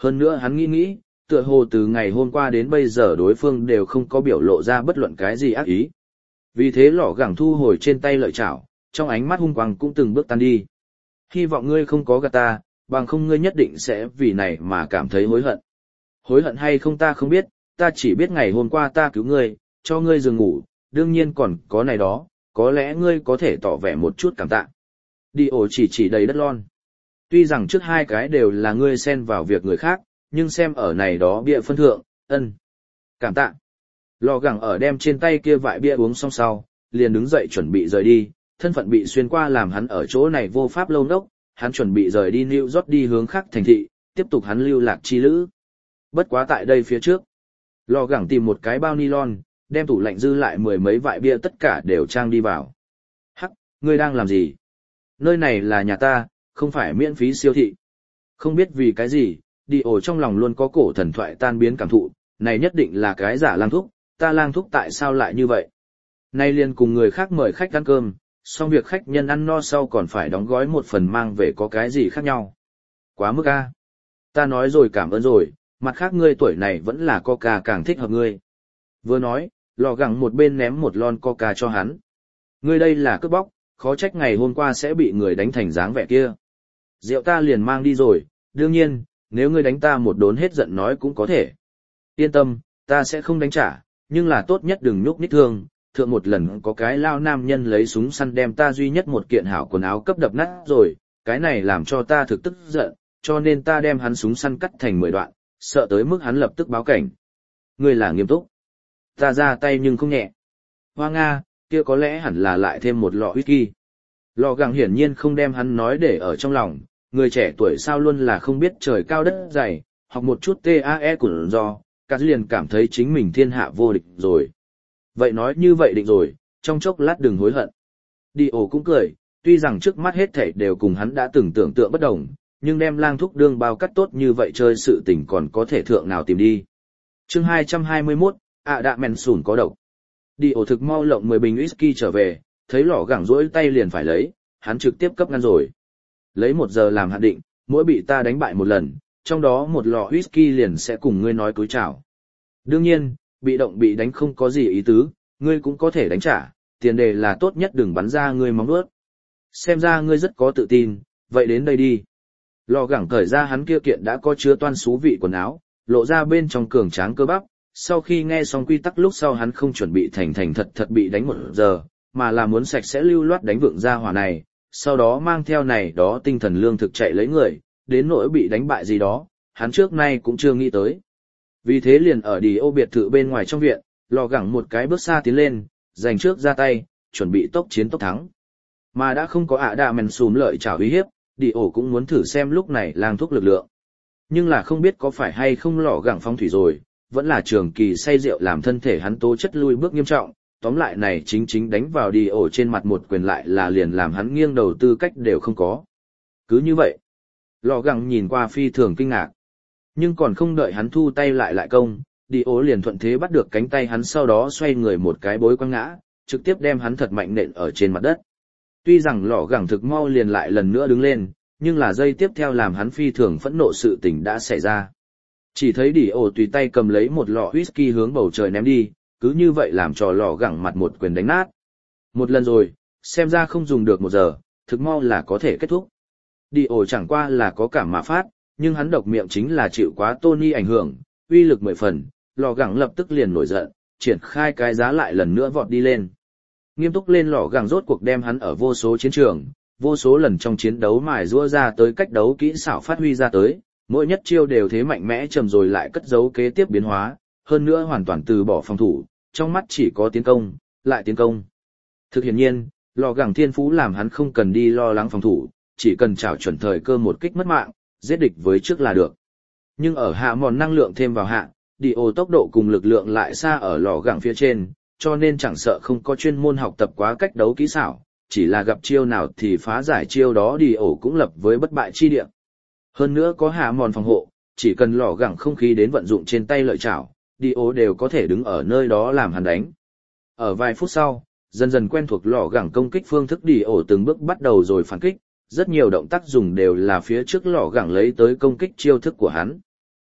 Hơn nữa hắn nghĩ nghĩ, tựa hồ từ ngày hôm qua đến bây giờ đối phương đều không có biểu lộ ra bất luận cái gì ác ý. Vì thế lỏ gẳng thu hồi trên tay lợi chảo, trong ánh mắt hung quang cũng từng bước tan đi. Hy vọng ngươi không có gạt ta, bằng không ngươi nhất định sẽ vì này mà cảm thấy hối hận. Hối hận hay không ta không biết, ta chỉ biết ngày hôm qua ta cứu ngươi, cho ngươi giường ngủ, đương nhiên còn có này đó, có lẽ ngươi có thể tỏ vẻ một chút cảm tạ. Đi ổ chỉ chỉ đầy đất lon. Tuy rằng trước hai cái đều là ngươi xen vào việc người khác, nhưng xem ở này đó bia phân thượng, ân. Cảm tạ. Lò gẳng ở đem trên tay kia vại bia uống xong sau, liền đứng dậy chuẩn bị rời đi, thân phận bị xuyên qua làm hắn ở chỗ này vô pháp lâu nốc, hắn chuẩn bị rời đi New York đi hướng khác thành thị, tiếp tục hắn lưu lạc chi lữ. Bất quá tại đây phía trước, lò gẳng tìm một cái bao nylon, đem tủ lạnh dư lại mười mấy vại bia tất cả đều trang đi vào. Hắc, ngươi đang làm gì? Nơi này là nhà ta, không phải miễn phí siêu thị. Không biết vì cái gì, đi ổ trong lòng luôn có cổ thần thoại tan biến cảm thụ, này nhất định là cái giả lang thúc, ta lang thúc tại sao lại như vậy? Nay liền cùng người khác mời khách ăn cơm, xong việc khách nhân ăn no sau còn phải đóng gói một phần mang về có cái gì khác nhau. Quá mức a. Ta nói rồi cảm ơn rồi, mặt khác ngươi tuổi này vẫn là coca càng thích hợp ngươi. Vừa nói, lò gẳng một bên ném một lon coca cho hắn. Ngươi đây là cướp bóc, khó trách ngày hôm qua sẽ bị người đánh thành dáng vẻ kia. Rượu ta liền mang đi rồi, đương nhiên, nếu ngươi đánh ta một đốn hết giận nói cũng có thể. Yên tâm, ta sẽ không đánh trả, nhưng là tốt nhất đừng nhúc nhích thương. Thượng một lần có cái lao nam nhân lấy súng săn đem ta duy nhất một kiện hảo quần áo cấp đập nát rồi, cái này làm cho ta thực tức giận, cho nên ta đem hắn súng săn cắt thành mười đoạn, sợ tới mức hắn lập tức báo cảnh. Ngươi là nghiêm túc. Ta ra tay nhưng không nhẹ. Hoa Nga, kia có lẽ hẳn là lại thêm một lọ whisky. Lò gàng hiển nhiên không đem hắn nói để ở trong lòng, người trẻ tuổi sao luôn là không biết trời cao đất dày, học một chút tae của do, cả liền cảm thấy chính mình thiên hạ vô địch rồi. Vậy nói như vậy định rồi, trong chốc lát đừng hối hận. Đi ổ cũng cười, tuy rằng trước mắt hết thảy đều cùng hắn đã từng tưởng tượng bất đồng, nhưng đem lang thúc đương bao cắt tốt như vậy chơi sự tình còn có thể thượng nào tìm đi. Chương hai trăm hai mươi mốt, ạ đạ mèn sùn có độc. Đi ổ thực mau lộng mười bình whisky trở về, thấy lỏ gẳng rỗi tay liền phải lấy, hắn trực tiếp cấp ngăn rồi. Lấy một giờ làm hạn định, mỗi bị ta đánh bại một lần, trong đó một lọ whisky liền sẽ cùng ngươi nói cúi chào. Đương nhiên, bị động bị đánh không có gì ý tứ, ngươi cũng có thể đánh trả, tiền đề là tốt nhất đừng bắn ra ngươi móng vuốt. Xem ra ngươi rất có tự tin, vậy đến đây đi. Lò gẳng cởi ra hắn kia kiện đã có chứa toan xú vị quần áo, lộ ra bên trong cường tráng cơ bắp, sau khi nghe xong quy tắc lúc sau hắn không chuẩn bị thành thành thật thật bị đánh một giờ, mà là muốn sạch sẽ lưu loát đánh vượng ra hỏa này, sau đó mang theo này đó tinh thần lương thực chạy lấy người, đến nỗi bị đánh bại gì đó, hắn trước nay cũng chưa nghĩ tới. Vì thế liền ở đi ô biệt thự bên ngoài trong viện, lò gẳng một cái bước xa tiến lên, giành trước ra tay, chuẩn bị tốc chiến tốc thắng. Mà đã không có ạ đạ mèn xùm lợi chảo uy hiếp, đi ổ cũng muốn thử xem lúc này lang thúc lực lượng. Nhưng là không biết có phải hay không lò gẳng phong thủy rồi, vẫn là trường kỳ say rượu làm thân thể hắn tố chất lui bước nghiêm trọng, tóm lại này chính chính đánh vào đi ổ trên mặt một quyền lại là liền làm hắn nghiêng đầu tư cách đều không có. Cứ như vậy, lò gẳng nhìn qua phi thường kinh ngạc. Nhưng còn không đợi hắn thu tay lại lại công, đi ố liền thuận thế bắt được cánh tay hắn sau đó xoay người một cái bối quăng ngã, trực tiếp đem hắn thật mạnh nện ở trên mặt đất. Tuy rằng lò gẳng thực mau liền lại lần nữa đứng lên, nhưng là giây tiếp theo làm hắn phi thường phẫn nộ sự tình đã xảy ra. Chỉ thấy đi ổ tùy tay cầm lấy một lọ whisky hướng bầu trời ném đi, cứ như vậy làm cho lò gẳng mặt một quyền đánh nát. Một lần rồi, xem ra không dùng được một giờ, thực mau là có thể kết thúc. Đi ổ chẳng qua là có cảm mà phát, nhưng hắn độc miệng chính là chịu quá Tony ảnh hưởng, uy lực mười phần, lò gẳng lập tức liền nổi giận, triển khai cái giá lại lần nữa vọt đi lên. Nghiêm túc lên lò gẳng rốt cuộc đem hắn ở vô số chiến trường, vô số lần trong chiến đấu mài rũa ra tới cách đấu kỹ xảo phát huy ra tới, mỗi nhất chiêu đều thế mạnh mẽ trầm rồi lại cất giấu kế tiếp biến hóa, hơn nữa hoàn toàn từ bỏ phòng thủ, trong mắt chỉ có tiến công, lại tiến công. Thực hiện nhiên, lò gẳng thiên phú làm hắn không cần đi lo lắng phòng thủ, chỉ cần chảo chuẩn thời cơ một kích mất mạng, giết địch với trước là được. Nhưng ở hạ mòn năng lượng thêm vào hạ, đi ô tốc độ cùng lực lượng lại xa ở lò gẳng phía trên, cho nên chẳng sợ không có chuyên môn học tập quá cách đấu kỹ xảo, chỉ là gặp chiêu nào thì phá giải chiêu đó đi ổ cũng lập với bất bại chi địa. Hơn nữa có hạ mòn phòng hộ, chỉ cần lò gẳng không khí đến vận dụng trên tay lợi chảo, đi ổ đều có thể đứng ở nơi đó làm hắn đánh. Ở vài phút sau, dần dần quen thuộc lò gẳng công kích phương thức đi ổ từng bước bắt đầu rồi phản kích, rất nhiều động tác dùng đều là phía trước lò gẳng lấy tới công kích chiêu thức của hắn.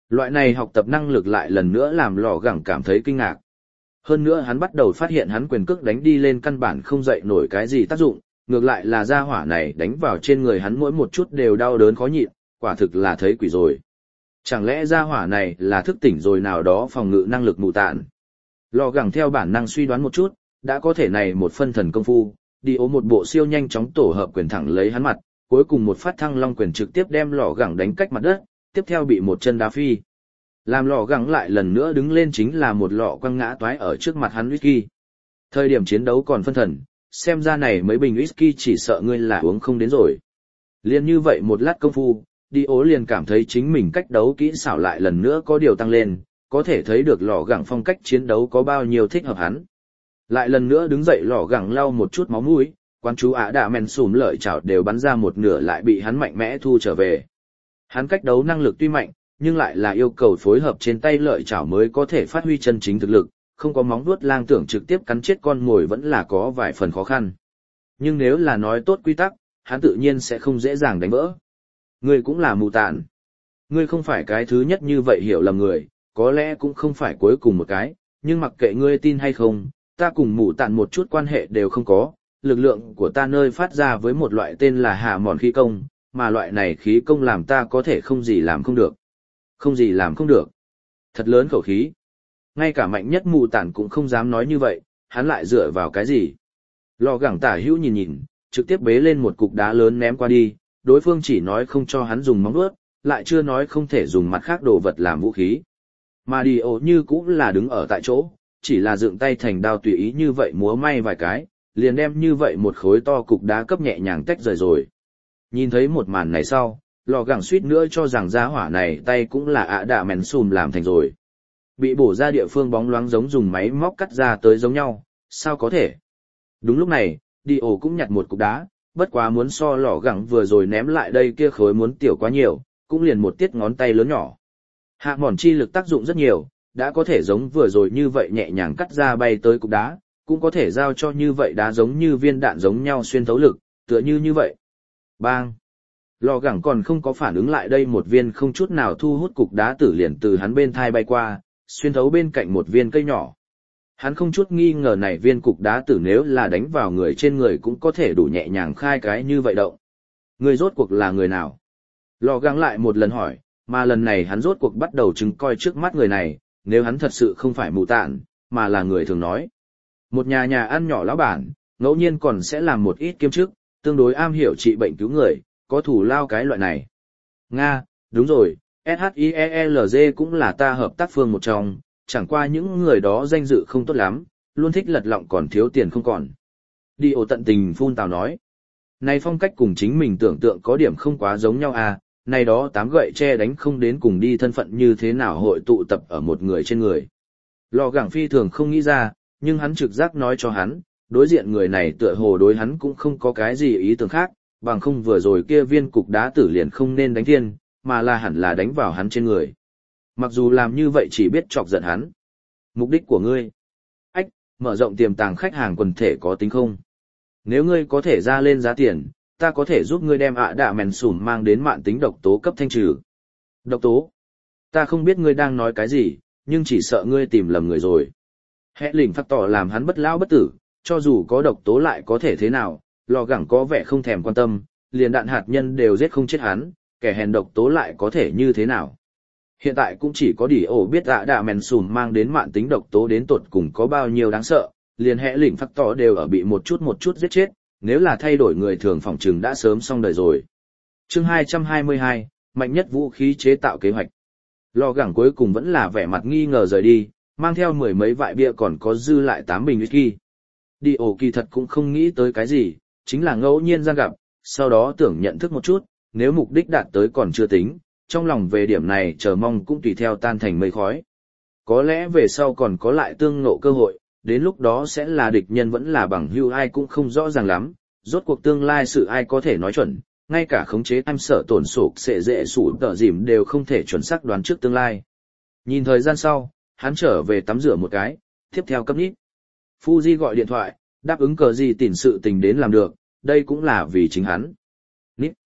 Loại này học tập năng lực lại lần nữa làm lò gẳng cảm thấy kinh ngạc. Hơn nữa hắn bắt đầu phát hiện hắn quyền cước đánh đi lên căn bản không dậy nổi cái gì tác dụng, ngược lại là gia hỏa này đánh vào trên người hắn mỗi một chút đều đau đớn khó nhịn, quả thực là thấy quỷ rồi. Chẳng lẽ gia hỏa này là thức tỉnh rồi nào đó phòng ngự năng lực mù tạn? Lò gẳng theo bản năng suy đoán một chút, đã có thể này một phân thần công phu, đi ố một bộ siêu nhanh chóng tổ hợp quyền thẳng lấy hắn mặt, cuối cùng một phát thăng long quyền trực tiếp đem lò gẳng đánh cách mặt đất, tiếp theo bị một chân đá phi. Làm lò gẳng lại lần nữa đứng lên chính là một lọ quăng ngã toái ở trước mặt hắn whisky. Thời điểm chiến đấu còn phân thần, xem ra này mấy bình whisky chỉ sợ ngươi là uống không đến rồi. Liên như vậy một lát công phu, đi ố liền cảm thấy chính mình cách đấu kỹ xảo lại lần nữa có điều tăng lên, có thể thấy được lò gẳng phong cách chiến đấu có bao nhiêu thích hợp hắn. Lại lần nữa đứng dậy lò gẳng lau một chút máu mũi, quan chú ả đạ men sùm lợi chảo đều bắn ra một nửa lại bị hắn mạnh mẽ thu trở về. Hắn cách đấu năng lực tuy mạnh, nhưng lại là yêu cầu phối hợp trên tay lợi chảo mới có thể phát huy chân chính thực lực, không có móng vuốt lang tưởng trực tiếp cắn chết con mồi vẫn là có vài phần khó khăn. Nhưng nếu là nói tốt quy tắc, hắn tự nhiên sẽ không dễ dàng đánh vỡ. Ngươi cũng là mù tạn. Ngươi không phải cái thứ nhất như vậy hiểu lầm người, có lẽ cũng không phải cuối cùng một cái, nhưng mặc kệ ngươi tin hay không, ta cùng mù tạn một chút quan hệ đều không có, lực lượng của ta nơi phát ra với một loại tên là hạ mòn khí công, mà loại này khí công làm ta có thể không gì làm không được. Không gì làm không được. Thật lớn khẩu khí. Ngay cả mạnh nhất mù tản cũng không dám nói như vậy, hắn lại dựa vào cái gì. Lò gẳng tả hữu nhìn nhìn, trực tiếp bế lên một cục đá lớn ném qua đi, đối phương chỉ nói không cho hắn dùng móng vuốt, lại chưa nói không thể dùng mặt khác đồ vật làm vũ khí. Mà đi ổ như cũng là đứng ở tại chỗ, chỉ là dựng tay thành đao tùy ý như vậy múa may vài cái, liền đem như vậy một khối to cục đá cấp nhẹ nhàng tách rời rồi. Nhìn thấy một màn này sau, lò gẳng suýt nữa cho rằng giá hỏa này tay cũng là ạ đạ mèn xùm làm thành rồi. Bị bổ ra địa phương bóng loáng giống dùng máy móc cắt ra tới giống nhau, sao có thể? Đúng lúc này, đi ổ cũng nhặt một cục đá, bất quá muốn so lò gẳng vừa rồi ném lại đây kia khối muốn tiểu quá nhiều, cũng liền một tiết ngón tay lớn nhỏ. Hạ mòn chi lực tác dụng rất nhiều, đã có thể giống vừa rồi như vậy nhẹ nhàng cắt ra bay tới cục đá, cũng có thể giao cho như vậy đá giống như viên đạn giống nhau xuyên thấu lực, tựa như như vậy. Bang! Lò gẳng còn không có phản ứng lại đây một viên không chút nào thu hút cục đá tử liền từ hắn bên thai bay qua, xuyên thấu bên cạnh một viên cây nhỏ. Hắn không chút nghi ngờ này viên cục đá tử nếu là đánh vào người trên người cũng có thể đủ nhẹ nhàng khai cái như vậy động. Người rốt cuộc là người nào? Lò gắng lại một lần hỏi, mà lần này hắn rốt cuộc bắt đầu chứng coi trước mắt người này, nếu hắn thật sự không phải mù tạn, mà là người thường nói. Một nhà nhà ăn nhỏ lão bản, ngẫu nhiên còn sẽ làm một ít kiêm chức, tương đối am hiểu trị bệnh cứu người, có thủ lao cái loại này. Nga, đúng rồi, ét hát i e lờ giê cũng là ta hợp tác phương một trong, chẳng qua những người đó danh dự không tốt lắm, luôn thích lật lọng còn thiếu tiền không còn. Đi ổ tận tình phun tào nói. Này phong cách cùng chính mình tưởng tượng có điểm không quá giống nhau à, này đó tám gậy che đánh không đến cùng đi thân phận như thế nào hội tụ tập ở một người trên người. Lò gẳng phi thường không nghĩ ra, nhưng hắn trực giác nói cho hắn, đối diện người này tựa hồ đối hắn cũng không có cái gì ý tưởng khác, bằng không vừa rồi kia viên cục đá tử liền không nên đánh thiên, mà là hẳn là đánh vào hắn trên người. Mặc dù làm như vậy chỉ biết chọc giận hắn. Mục đích của ngươi. Ách, mở rộng tiềm tàng khách hàng quần thể có tính không? Nếu ngươi có thể ra lên giá tiền, ta có thể giúp ngươi đem ạ đạ mèn sủn mang đến mạn tính độc tố cấp thanh trừ. Độc tố? Ta không biết ngươi đang nói cái gì, nhưng chỉ sợ ngươi tìm lầm người rồi. Hẽ lỉnh phát tỏ làm hắn bất lão bất tử, cho dù có độc tố lại có thể thế nào, lò gẳng có vẻ không thèm quan tâm, liền đạn hạt nhân đều giết không chết hắn, kẻ hèn độc tố lại có thể như thế nào. Hiện tại cũng chỉ có đỉ ổ biết ạ đạ mèn sùn mang đến mạn tính độc tố đến tột cùng có bao nhiêu đáng sợ, liền hẽ lỉnh phát tỏ đều ở bị một chút một chút giết chết, nếu là thay đổi người thường phòng trừng đã sớm xong đời rồi. Chương hai trăm hai mươi hai, mạnh nhất vũ khí chế tạo kế hoạch. Lò gẳng cuối cùng vẫn là vẻ mặt nghi ngờ rời đi, mang theo mười mấy vại bia còn có dư lại tám bình whisky. Đi ổ kỳ thật cũng không nghĩ tới cái gì, chính là ngẫu nhiên gian gặp, sau đó tưởng nhận thức một chút, nếu mục đích đạt tới còn chưa tính, trong lòng về điểm này chờ mong cũng tùy theo tan thành mây khói. Có lẽ về sau còn có lại tương ngộ cơ hội, đến lúc đó sẽ là địch nhân vẫn là bằng hữu ai cũng không rõ ràng lắm, rốt cuộc tương lai sự ai có thể nói chuẩn, ngay cả khống chế em sợ tổn sổ sẽ dễ sủ tờ dìm đều không thể chuẩn xác đoán trước tương lai. Nhìn thời gian sau, hắn trở về tắm rửa một cái, tiếp theo cấp nít. Fuji gọi điện thoại, đáp ứng cờ gì tỉn sự tình đến làm được, đây cũng là vì chính hắn. Nít.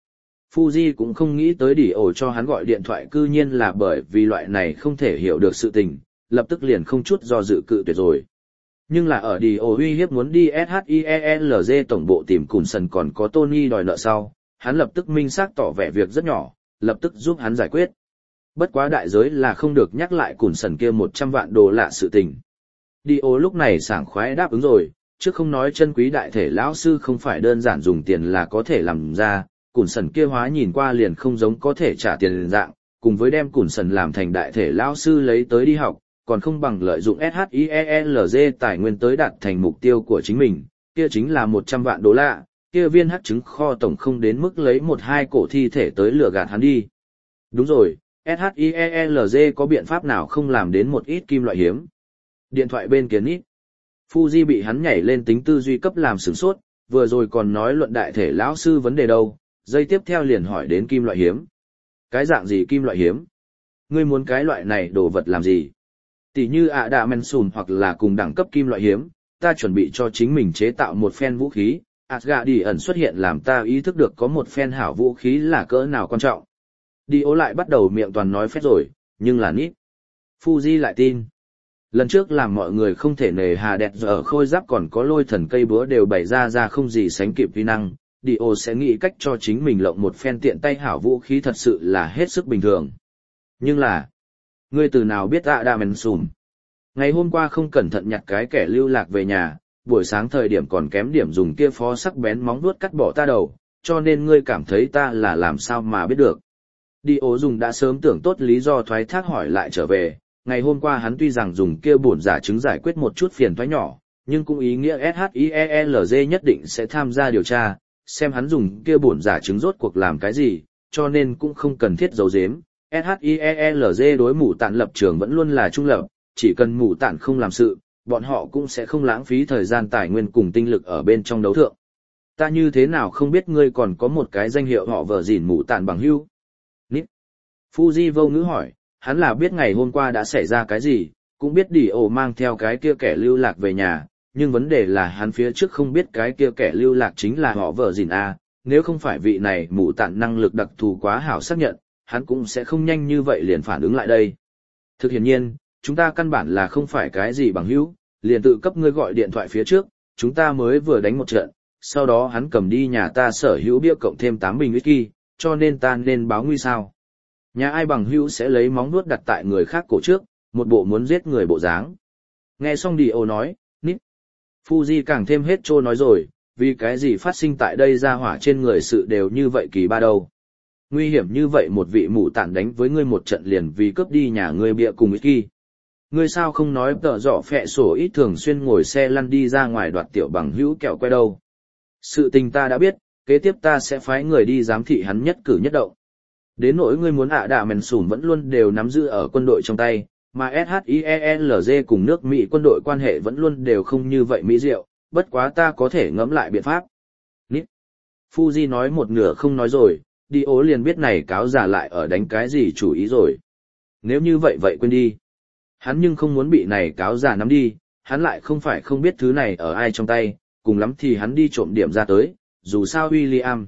Fuji cũng không nghĩ tới đi ổ cho hắn gọi điện thoại cư nhiên là bởi vì loại này không thể hiểu được sự tình, lập tức liền không chút do dự cự tuyệt rồi. Nhưng là ở đi ổ uy hiếp muốn đi ét hát i e lờ giê tổng bộ tìm Cùn Sần còn có Tony đòi nợ sau, hắn lập tức minh xác tỏ vẻ việc rất nhỏ, lập tức giúp hắn giải quyết. Bất quá đại giới là không được nhắc lại Cùn Sần kia một trăm vạn đô lạ sự tình. Đi ổ lúc này sảng khoái đáp ứng rồi, chứ không nói chân quý đại thể lão sư không phải đơn giản dùng tiền là có thể làm ra, Cùn Sần kia hóa nhìn qua liền không giống có thể trả tiền dạng, cùng với đem Cùn Sần làm thành đại thể lão sư lấy tới đi học, còn không bằng lợi dụng ét hát i e lờ giê tài nguyên tới đạt thành mục tiêu của chính mình, kia chính là một trăm vạn đô la, kia viên hắc trứng kho tổng không đến mức lấy một hai cổ thi thể tới lừa gạt hắn đi. Đúng rồi, ét hát i e lờ giê có biện pháp nào không làm đến một ít kim loại hiếm? Điện thoại bên kia ít. Fuji bị hắn nhảy lên tính tư duy cấp làm sửng sốt, vừa rồi còn nói luận đại thể lão sư vấn đề đâu, giây tiếp theo liền hỏi đến kim loại hiếm. Cái dạng gì kim loại hiếm? Ngươi muốn cái loại này đồ vật làm gì? Tỷ như ạ đạ men sùn hoặc là cùng đẳng cấp kim loại hiếm, ta chuẩn bị cho chính mình chế tạo một phen vũ khí, Asgardian xuất hiện làm ta ý thức được có một phen hảo vũ khí là cỡ nào quan trọng. Đi ố lại bắt đầu miệng toàn nói phét rồi, nhưng là nít. Fuji lại tin. Lần trước làm mọi người không thể nề hà đẹp giờ khôi giáp còn có lôi thần cây búa đều bày ra ra không gì sánh kịp vi năng, đi ố sẽ nghĩ cách cho chính mình lộng một phen tiện tay hảo vũ khí thật sự là hết sức bình thường. Nhưng là, ngươi từ nào biết ạ đạ men sùn? Ngày hôm qua không cẩn thận nhặt cái kẻ lưu lạc về nhà, buổi sáng thời điểm còn kém điểm dùng kia phó sắc bén móng vuốt cắt bỏ ta đầu, cho nên ngươi cảm thấy ta là làm sao mà biết được. Đi ố dùng đã sớm tưởng tốt lý do thoái thác hỏi lại trở về, ngày hôm qua hắn tuy rằng dùng kia bổn giả chứng giải quyết một chút phiền toái nhỏ, nhưng cũng ý nghĩa ét hát i e lờ giê nhất định sẽ tham gia điều tra, xem hắn dùng kia bổn giả chứng rốt cuộc làm cái gì, cho nên cũng không cần thiết giấu giếm. ét hát i e lờ giê đối mù tạn lập trường vẫn luôn là trung lập, chỉ cần mù tạn không làm sự, bọn họ cũng sẽ không lãng phí thời gian tài nguyên cùng tinh lực ở bên trong đấu thượng. Ta như thế nào không biết ngươi còn có một cái danh hiệu họ vợ gìn mù tạn bằng hữu? Nít. Fuji vô ngữ hỏi, hắn là biết ngày hôm qua đã xảy ra cái gì, cũng biết đi ổ mang theo cái kia kẻ lưu lạc về nhà, nhưng vấn đề là hắn phía trước không biết cái kia kẻ lưu lạc chính là họ vợ gìn A, nếu không phải vị này mù tạn năng lực đặc thù quá hảo xác nhận, hắn cũng sẽ không nhanh như vậy liền phản ứng lại đây. Thực hiển nhiên, chúng ta căn bản là không phải cái gì bằng hữu, liền tự cấp ngươi gọi điện thoại phía trước, chúng ta mới vừa đánh một trận, sau đó hắn cầm đi nhà ta sở hữu bia cộng thêm tám bình whisky, cho nên ta nên báo nguy sao. Nhà ai bằng hữu sẽ lấy móng vuốt đặt tại người khác cổ trước, một bộ muốn giết người bộ dáng. Nghe xong đi ô nói, nít. Fuji càng thêm hết trô nói rồi, vì cái gì phát sinh tại đây ra hỏa trên người sự đều như vậy kỳ ba đâu. Nguy hiểm như vậy một vị mụ tản đánh với ngươi một trận liền vì cướp đi nhà ngươi bịa cùng whisky. Ngươi sao không nói tợ dọ phẹ sổ ít thường xuyên ngồi xe lăn đi ra ngoài đoạt tiểu bằng hữu kẹo que đâu. Sự tình ta đã biết, kế tiếp ta sẽ phái người đi giám thị hắn nhất cử nhất động. Đến nỗi ngươi muốn ạ đạ mèn sùn vẫn luôn đều nắm giữ ở quân đội trong tay, mà ét hát i e lờ giê cùng nước Mỹ quân đội quan hệ vẫn luôn đều không như vậy mỹ diệu, bất quá ta có thể ngẫm lại biện pháp. Nít. Fuji nói một nửa không nói rồi, đi ố liền biết này cáo giả lại ở đánh cái gì chủ ý rồi. Nếu như vậy vậy quên đi. Hắn nhưng không muốn bị này cáo giả nắm đi, hắn lại không phải không biết thứ này ở ai trong tay, cùng lắm thì hắn đi trộm điểm ra tới, dù sao William.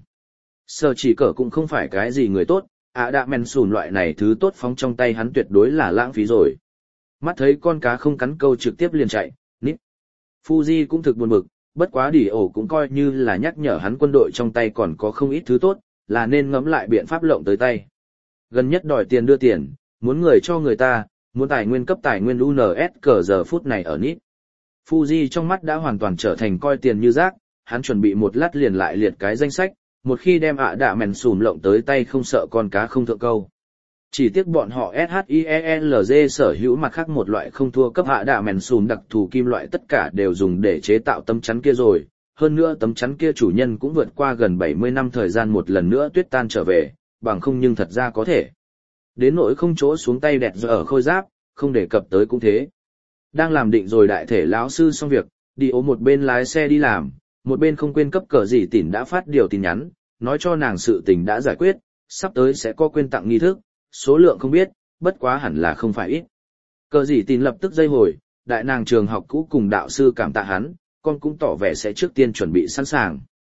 Sở chỉ cỡ cũng không phải cái gì người tốt, ạ đạ men sùn loại này thứ tốt phóng trong tay hắn tuyệt đối là lãng phí rồi. Mắt thấy con cá không cắn câu trực tiếp liền chạy, nít. Fuji cũng thực buồn bực, bất quá đỉ ổ cũng coi như là nhắc nhở hắn quân đội trong tay còn có không ít thứ tốt, là nên ngẫm lại biện pháp lộng tới tay. Gần nhất đòi tiền đưa tiền, muốn người cho người ta, muốn tài nguyên cấp tài nguyên u en ét cờ giờ phút này ở nít. Fuji trong mắt đã hoàn toàn trở thành coi tiền như rác, hắn chuẩn bị một lát liền lại liệt cái danh sách, một khi đem ạ đạ mèn sùn lộng tới tay không sợ con cá không thượng câu. Chỉ tiếc bọn họ ét hát i e lờ giê sở hữu mặt khác một loại không thua cấp ạ đạ mèn sùn đặc thù kim loại tất cả đều dùng để chế tạo tấm chắn kia rồi, hơn nữa tấm chắn kia chủ nhân cũng vượt qua gần bảy mươi năm thời gian một lần nữa tuyết tan trở về, bằng không nhưng thật ra có thể. Đến nỗi không chỗ xuống tay đẹp giờ ở khôi giáp, không đề cập tới cũng thế. Đang làm định rồi đại thể lão sư xong việc, đi ố một bên lái xe đi làm, một bên không quên cấp cờ gì tỉn đã phát điều tin nhắn, nói cho nàng sự tình đã giải quyết, sắp tới sẽ có quên tặng nghi thức, số lượng không biết, bất quá hẳn là không phải ít. Cờ gì tỉn lập tức dây hồi, đại nàng trường học cũ cùng đạo sư cảm tạ hắn, con cũng tỏ vẻ sẽ trước tiên chuẩn bị sẵn sàng.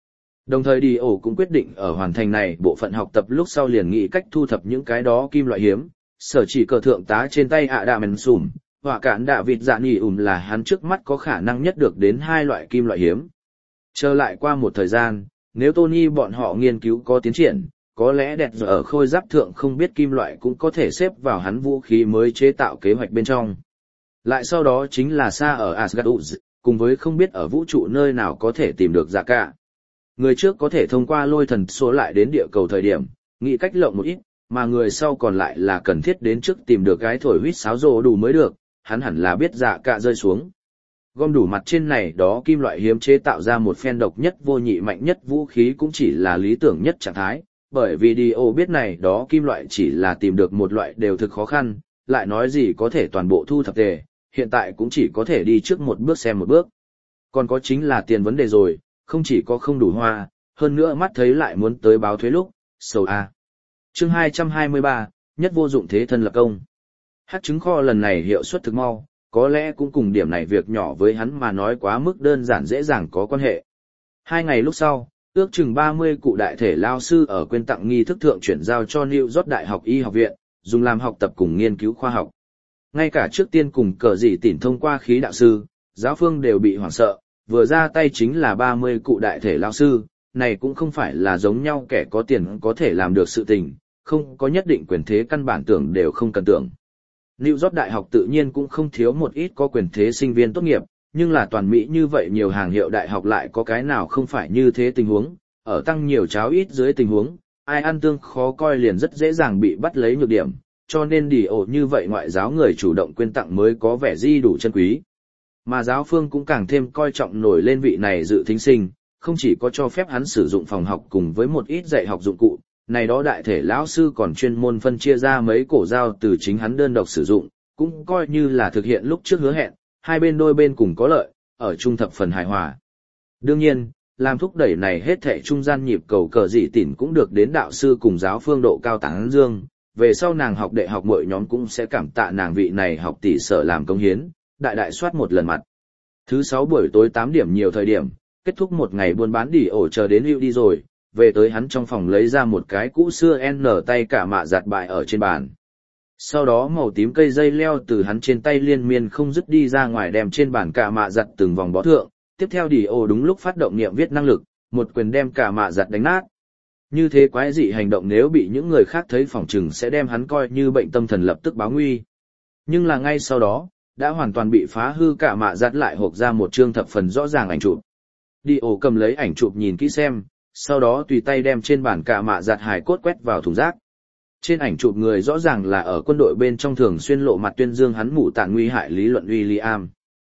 Đồng thời đi ổ cũng quyết định ở hoàn thành này bộ phận học tập lúc sau liền nghĩ cách thu thập những cái đó kim loại hiếm. Sở chỉ cờ thượng tá trên tay ạ đạ mèn sùm, họa cản đạ vịt dạ nỉ ùm là hắn trước mắt có khả năng nhất được đến hai loại kim loại hiếm. Trở lại qua một thời gian, nếu Tony bọn họ nghiên cứu có tiến triển, có lẽ đẹp giờ ở khôi giáp thượng không biết kim loại cũng có thể xếp vào hắn vũ khí mới chế tạo kế hoạch bên trong. Lại sau đó chính là xa ở Asgard, cùng với không biết ở vũ trụ nơi nào có thể tìm được dạ cả. Người trước có thể thông qua lôi thần số lại đến địa cầu thời điểm, nghĩ cách lộng một ít, mà người sau còn lại là cần thiết đến trước tìm được cái thổi huýt sáo rồ đủ mới được, hắn hẳn là biết dạ cả rơi xuống. Gom đủ mặt trên này đó kim loại hiếm chế tạo ra một phen độc nhất vô nhị mạnh nhất vũ khí cũng chỉ là lý tưởng nhất trạng thái, bởi vì Dio biết này đó kim loại chỉ là tìm được một loại đều thực khó khăn, lại nói gì có thể toàn bộ thu thập tề, hiện tại cũng chỉ có thể đi trước một bước xem một bước. Còn có chính là tiền vấn đề rồi, không chỉ có không đủ hoa, hơn nữa mắt thấy lại muốn tới báo thuế lúc, sầu a. Chương hai trăm hai mươi ba, nhất vô dụng thế thân lập công. Hát trứng kho lần này hiệu suất thực mau, có lẽ cũng cùng điểm này việc nhỏ với hắn mà nói quá mức đơn giản dễ dàng có quan hệ. Hai ngày lúc sau, ước chừng ba mươi cụ đại thể lao sư ở quyên tặng nghi thức thượng chuyển giao cho New York Đại học Y học viện, dùng làm học tập cùng nghiên cứu khoa học. Ngay cả trước tiên cùng cờ dị tỉn thông qua khí đạo sư, giáo phương đều bị hoảng sợ, vừa ra tay chính là ba mươi cụ đại thể lao sư, này cũng không phải là giống nhau kẻ có tiền có thể làm được sự tình, không có nhất định quyền thế căn bản tưởng đều không cần tưởng. New York Đại học tự nhiên cũng không thiếu một ít có quyền thế sinh viên tốt nghiệp, nhưng là toàn Mỹ như vậy nhiều hàng hiệu đại học lại có cái nào không phải như thế tình huống, ở tăng nhiều cháo ít dưới tình huống, ai ăn tương khó coi liền rất dễ dàng bị bắt lấy nhược điểm, cho nên đi ổ như vậy ngoại giáo người chủ động quyên tặng mới có vẻ di đủ chân quý. Mà giáo phương cũng càng thêm coi trọng nổi lên vị này dự thính sinh, không chỉ có cho phép hắn sử dụng phòng học cùng với một ít dạy học dụng cụ, này đó đại thể lão sư còn chuyên môn phân chia ra mấy cổ dao từ chính hắn đơn độc sử dụng, cũng coi như là thực hiện lúc trước hứa hẹn, hai bên đôi bên cùng có lợi, ở trung thập phần hài hòa. Đương nhiên, làm thúc đẩy này hết thảy trung gian nhịp cầu cờ dị tỉn cũng được đến đạo sư cùng giáo phương độ cao tán dương, về sau nàng học đệ học mỗi nhóm cũng sẽ cảm tạ nàng vị này học tỷ sở làm công hiến, đại đại soát một lần mặt. Thứ sáu buổi tối tám điểm nhiều thời điểm, kết thúc một ngày buôn bán đỉ ổ chờ đến hữu đi rồi, về tới hắn trong phòng lấy ra một cái cũ xưa N tay cả mạ giặt bại ở trên bàn. Sau đó màu tím cây dây leo từ hắn trên tay liên miên không dứt đi ra ngoài đem trên bàn cả mạ giặt từng vòng bó thượng, tiếp theo đỉ ổ đúng lúc phát động niệm viết năng lực, một quyền đem cả mạ giặt đánh nát. Như thế quái dị hành động nếu bị những người khác thấy phỏng chừng sẽ đem hắn coi như bệnh tâm thần lập tức báo nguy. Nhưng là ngay sau đó, đã hoàn toàn bị phá hư cả mạ giặt lại hộp ra một chương thập phần rõ ràng ảnh chụp. Đi ổ cầm lấy ảnh chụp nhìn kỹ xem, sau đó tùy tay đem trên bản cả mạ giặt hài cốt quét vào thùng rác. Trên ảnh chụp người rõ ràng là ở quân đội bên trong thường xuyên lộ mặt tuyên dương hắn mụ tàn nguy hại lý luận William.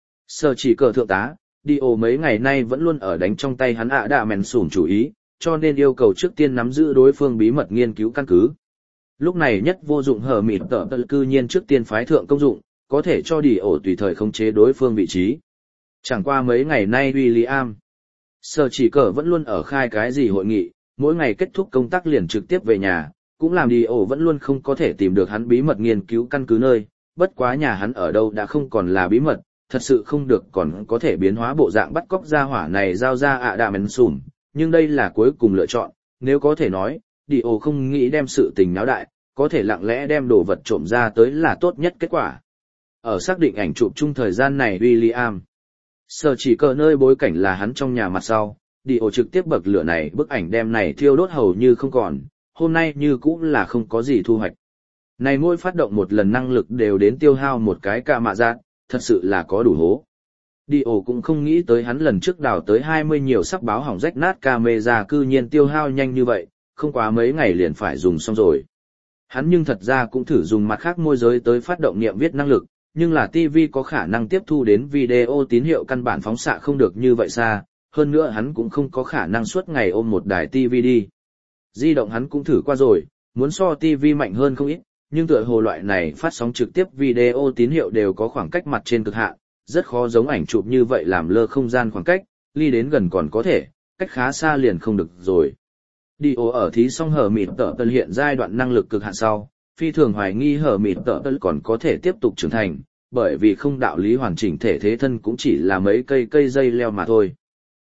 Sở chỉ cờ thượng tá, đi ổ mấy ngày nay vẫn luôn ở đánh trong tay hắn ạ đạ mèn sủn chủ ý, cho nên yêu cầu trước tiên nắm giữ đối phương bí mật nghiên cứu căn cứ. Lúc này nhất vô dụng hở mịt tợ tợ cư nhiên trước tiên phái thượng công dụng, có thể cho đi ổ tùy thời khống chế đối phương vị trí. Chẳng qua mấy ngày nay William, sở chỉ cờ vẫn luôn ở khai cái gì hội nghị, mỗi ngày kết thúc công tác liền trực tiếp về nhà, cũng làm đi ổ vẫn luôn không có thể tìm được hắn bí mật nghiên cứu căn cứ nơi, bất quá nhà hắn ở đâu đã không còn là bí mật, thật sự không được còn có thể biến hóa bộ dạng bắt cóc ra hỏa này giao ra ạ đạ mèn sùm, nhưng đây là cuối cùng lựa chọn, nếu có thể nói, đi ổ không nghĩ đem sự tình náo đại, có thể lặng lẽ đem đồ vật trộm ra tới là tốt nhất kết quả. Ở xác định ảnh chụp chung thời gian này William, sở chỉ cờ nơi bối cảnh là hắn trong nhà mặt sau, đi ổ trực tiếp bậc lửa này bức ảnh đem này thiêu đốt hầu như không còn, hôm nay như cũng là không có gì thu hoạch. Này mỗi phát động một lần năng lực đều đến tiêu hao một cái cả mạ giác, thật sự là có đủ hố. Đi ổ cũng không nghĩ tới hắn lần trước đào tới hai mươi nhiều sắc báo hỏng rách nát camera cư nhiên tiêu hao nhanh như vậy, không quá mấy ngày liền phải dùng xong rồi. Hắn nhưng thật ra cũng thử dùng mặt khác môi giới tới phát động niệm viết năng lực, nhưng là ti vi có khả năng tiếp thu đến video tín hiệu căn bản phóng xạ không được như vậy xa, hơn nữa hắn cũng không có khả năng suốt ngày ôm một đài ti vi đi. Di động hắn cũng thử qua rồi, muốn so ti vi mạnh hơn không ít, nhưng tựa hồ loại này phát sóng trực tiếp video tín hiệu đều có khoảng cách mặt trên cực hạn, rất khó giống ảnh chụp như vậy làm lơ không gian khoảng cách, ly đến gần còn có thể, cách khá xa liền không được rồi. Đi ổ ở thí xong hở mịt tợ tân hiện giai đoạn năng lực cực hạn sau, phi thường hoài nghi hở mịt tợ tân còn có thể tiếp tục trưởng thành, bởi vì không đạo lý hoàn chỉnh thể thế thân cũng chỉ là mấy cây cây dây leo mà thôi.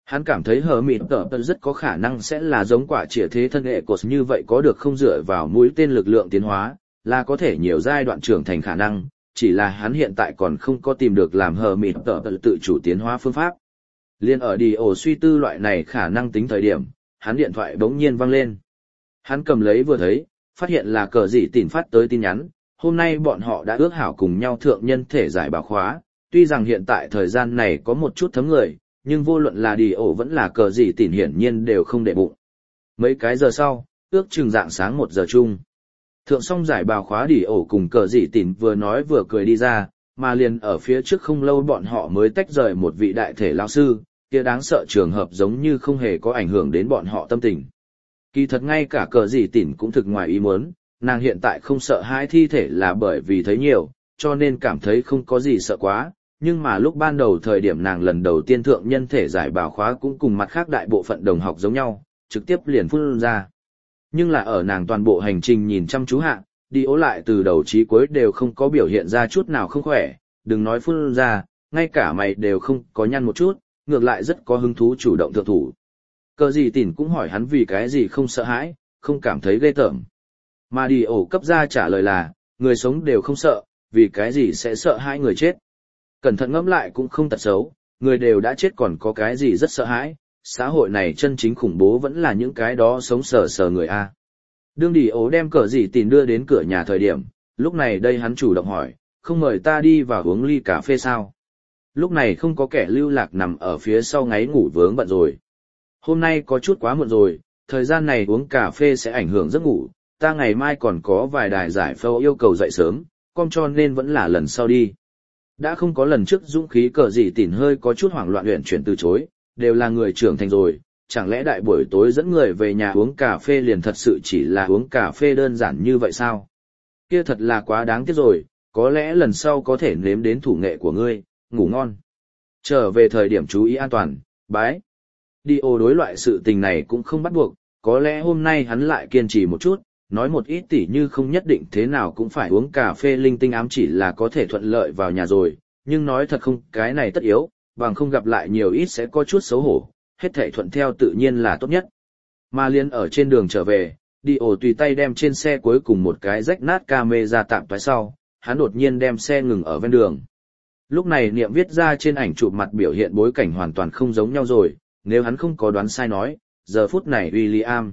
Hắn cảm thấy hờ mịt tở tật rất có khả năng sẽ là giống quả trịa thế thân hệ cột như vậy có được không dựa vào mũi tên lực lượng tiến hóa, là có thể nhiều giai đoạn trưởng thành khả năng, chỉ là hắn hiện tại còn không có tìm được làm hờ mịt tở tật tự chủ tiến hóa phương pháp. Liên ở đi ổ suy tư loại này khả năng tính thời điểm, hắn điện thoại bỗng nhiên vang lên. Hắn cầm lấy vừa thấy, phát hiện là cờ dị tỉn phát tới tin nhắn, hôm nay bọn họ đã ước hảo cùng nhau thượng nhân thể giải bảo khóa, tuy rằng hiện tại thời gian này có một chút thấm người, nhưng vô luận là đi ổ vẫn là cờ dị tỉn hiển nhiên đều không để bụng. Mấy cái giờ sau, ước chừng dạng sáng một giờ chung. Thượng xong giải bào khóa đi ổ cùng cờ dị tỉn vừa nói vừa cười đi ra, mà liền ở phía trước không lâu bọn họ mới tách rời một vị đại thể lao sư, kia đáng sợ trường hợp giống như không hề có ảnh hưởng đến bọn họ tâm tình. Kỳ thật ngay cả cờ dị tỉn cũng thực ngoài ý muốn, nàng hiện tại không sợ hãi thi thể là bởi vì thấy nhiều, cho nên cảm thấy không có gì sợ quá, nhưng mà lúc ban đầu thời điểm nàng lần đầu tiên thượng nhân thể giải bào khóa cũng cùng mặt khác đại bộ phận đồng học giống nhau, trực tiếp liền phun ra. Nhưng là ở nàng toàn bộ hành trình nhìn chăm chú hạ, đi ố lại từ đầu chí cuối đều không có biểu hiện ra chút nào không khỏe, đừng nói phun ra, ngay cả mày đều không có nhăn một chút, ngược lại rất có hứng thú chủ động thượng thủ. Cờ gì tỉn cũng hỏi hắn vì cái gì không sợ hãi, không cảm thấy ghê tởm. Mà đi ổ cấp ra trả lời là, người sống đều không sợ, vì cái gì sẽ sợ hãi người chết. Cẩn thận ngẫm lại cũng không tật xấu, người đều đã chết còn có cái gì rất sợ hãi, xã hội này chân chính khủng bố vẫn là những cái đó sống sờ sờ người A. Đương đi ố đem cờ gì tỉn đưa đến cửa nhà thời điểm, lúc này đây hắn chủ động hỏi, không mời ta đi vào uống ly cà phê sao? Lúc này không có kẻ lưu lạc nằm ở phía sau ngáy ngủ vướng bận rồi. Hôm nay có chút quá muộn rồi, thời gian này uống cà phê sẽ ảnh hưởng giấc ngủ, ta ngày mai còn có vài đài giải phẫu yêu cầu dậy sớm, con cho nên vẫn là lần sau đi. Đã không có lần trước dũng khí cờ gì tỉn hơi có chút hoảng loạn luyện chuyển từ chối, đều là người trưởng thành rồi, chẳng lẽ đại buổi tối dẫn người về nhà uống cà phê liền thật sự chỉ là uống cà phê đơn giản như vậy sao? Kia thật là quá đáng tiếc rồi, có lẽ lần sau có thể nếm đến thủ nghệ của ngươi, ngủ ngon. Trở về thời điểm chú ý an toàn, bái. Đi ô đối loại sự tình này cũng không bắt buộc, có lẽ hôm nay hắn lại kiên trì một chút, nói một ít tỉ như không nhất định thế nào cũng phải uống cà phê linh tinh ám chỉ là có thể thuận lợi vào nhà rồi, nhưng nói thật không, cái này tất yếu, bằng không gặp lại nhiều ít sẽ có chút xấu hổ, hết thể thuận theo tự nhiên là tốt nhất. Mà liên ở trên đường trở về, đi ổ tùy tay đem trên xe cuối cùng một cái rách nát camera tạm toái sau, hắn đột nhiên đem xe ngừng ở ven đường. Lúc này niệm viết ra trên ảnh chụp mặt biểu hiện bối cảnh hoàn toàn không giống nhau rồi, nếu hắn không có đoán sai nói, giờ phút này William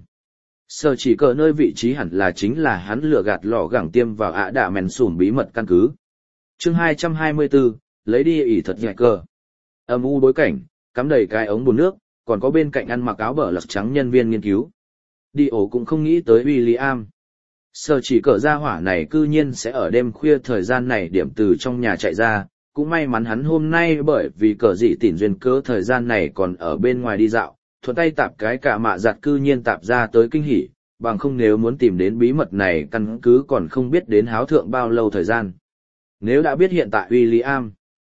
Sở chỉ cờ nơi vị trí hẳn là chính là hắn lừa gạt lò gẳng tiêm vào ạ đạ mèn sùn bí mật căn cứ. Chương hai trăm hai mươi bốn, lấy đi ỉ thật nhẹ cờ. Âm u bối cảnh, cắm đầy cái ống bồn nước, còn có bên cạnh ăn mặc áo bờ lật trắng nhân viên nghiên cứu. Đi ổ cũng không nghĩ tới William. Sở chỉ cờ ra hỏa này cư nhiên sẽ ở đêm khuya thời gian này điểm từ trong nhà chạy ra, cũng may mắn hắn hôm nay bởi vì cờ dị tỉn duyên cớ thời gian này còn ở bên ngoài đi dạo, thuận tay tạp cái cả mạ giặt cư nhiên tạp ra tới kinh hỉ, bằng không nếu muốn tìm đến bí mật này căn cứ còn không biết đến háo thượng bao lâu thời gian. Nếu đã biết hiện tại William,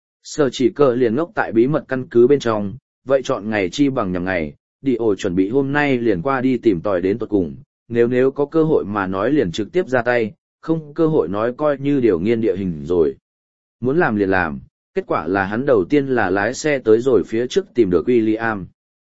Sở chỉ cờ liền ngốc tại bí mật căn cứ bên trong, vậy chọn ngày chi bằng nhằm ngày, đi ổ chuẩn bị hôm nay liền qua đi tìm tòi đến tuột cùng, nếu nếu có cơ hội mà nói liền trực tiếp ra tay, không cơ hội nói coi như điều nghiên địa hình rồi. Muốn làm liền làm, kết quả là hắn đầu tiên là lái xe tới rồi phía trước tìm được William.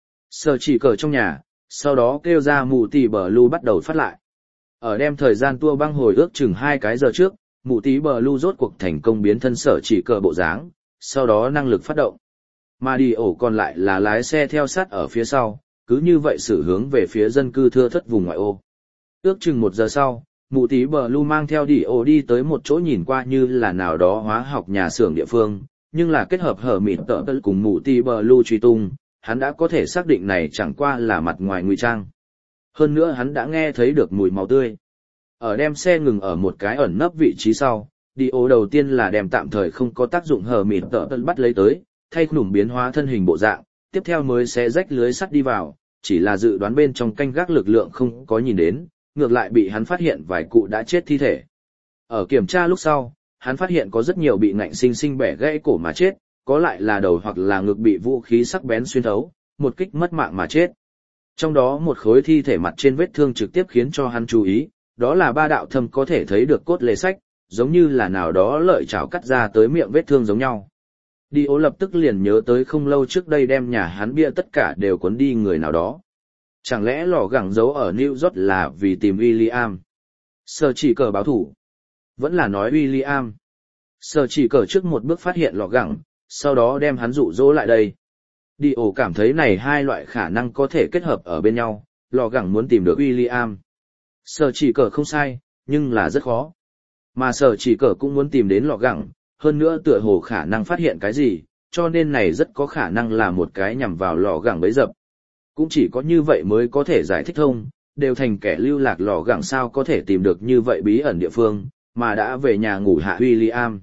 Sở chỉ cờ trong nhà, sau đó kêu ra mụ tỷ bờ lưu bắt đầu phát lại. Ở đem thời gian tua băng hồi ước chừng hai cái giờ trước, mụ tỷ bờ lưu rốt cuộc thành công biến thân sở chỉ cờ bộ dáng, sau đó năng lực phát động. Mà đi ổ còn lại là lái xe theo sát ở phía sau, cứ như vậy xử hướng về phía dân cư thưa thất vùng ngoại ô. Ước chừng một giờ sau, mụ tí bờ lưu mang theo đi ổ đi tới một chỗ nhìn qua như là nào đó hóa học nhà xưởng địa phương, nhưng là kết hợp hở mịt tợ tợ cùng mụ tí bờ lưu truy tung, hắn đã có thể xác định này chẳng qua là mặt ngoài ngụy trang. Hơn nữa hắn đã nghe thấy được mùi máu tươi. Ở đem xe ngừng ở một cái ẩn nấp vị trí sau, đi ổ đầu tiên là đem tạm thời không có tác dụng hở mịt tợ tợ bắt lấy tới, thay khủng biến hóa thân hình bộ dạng, tiếp theo mới sẽ rách lưới sắt đi vào, chỉ là dự đoán bên trong canh gác lực lượng không có nhìn đến, ngược lại bị hắn phát hiện vài cụ đã chết thi thể. Ở kiểm tra lúc sau, hắn phát hiện có rất nhiều bị ngạnh sinh sinh bẻ gãy cổ mà chết, có lại là đầu hoặc là ngực bị vũ khí sắc bén xuyên thấu, một kích mất mạng mà chết. Trong đó một khối thi thể mặt trên vết thương trực tiếp khiến cho hắn chú ý, đó là ba đạo thâm có thể thấy được cốt lề sách, giống như là nào đó lợi chảo cắt ra tới miệng vết thương giống nhau. Đi ố lập tức liền nhớ tới không lâu trước đây đem nhà hắn bia tất cả đều cuốn đi người nào đó. Chẳng lẽ lò gẳng giấu ở New York là vì tìm William? Sở chỉ cờ báo thủ. Vẫn là nói William. Sở chỉ cờ trước một bước phát hiện lò gẳng, sau đó đem hắn dụ dỗ lại đây. Đi ổ cảm thấy này hai loại khả năng có thể kết hợp ở bên nhau, lò gẳng muốn tìm được William. Sở chỉ cờ không sai, nhưng là rất khó. Mà sở chỉ cờ cũng muốn tìm đến lò gẳng, hơn nữa tựa hồ khả năng phát hiện cái gì, cho nên này rất có khả năng là một cái nhằm vào lò gẳng bấy dập. Cũng chỉ có như vậy mới có thể giải thích thông, đều thành kẻ lưu lạc lò gẳng sao có thể tìm được như vậy bí ẩn địa phương, mà đã về nhà ngủ hạ William.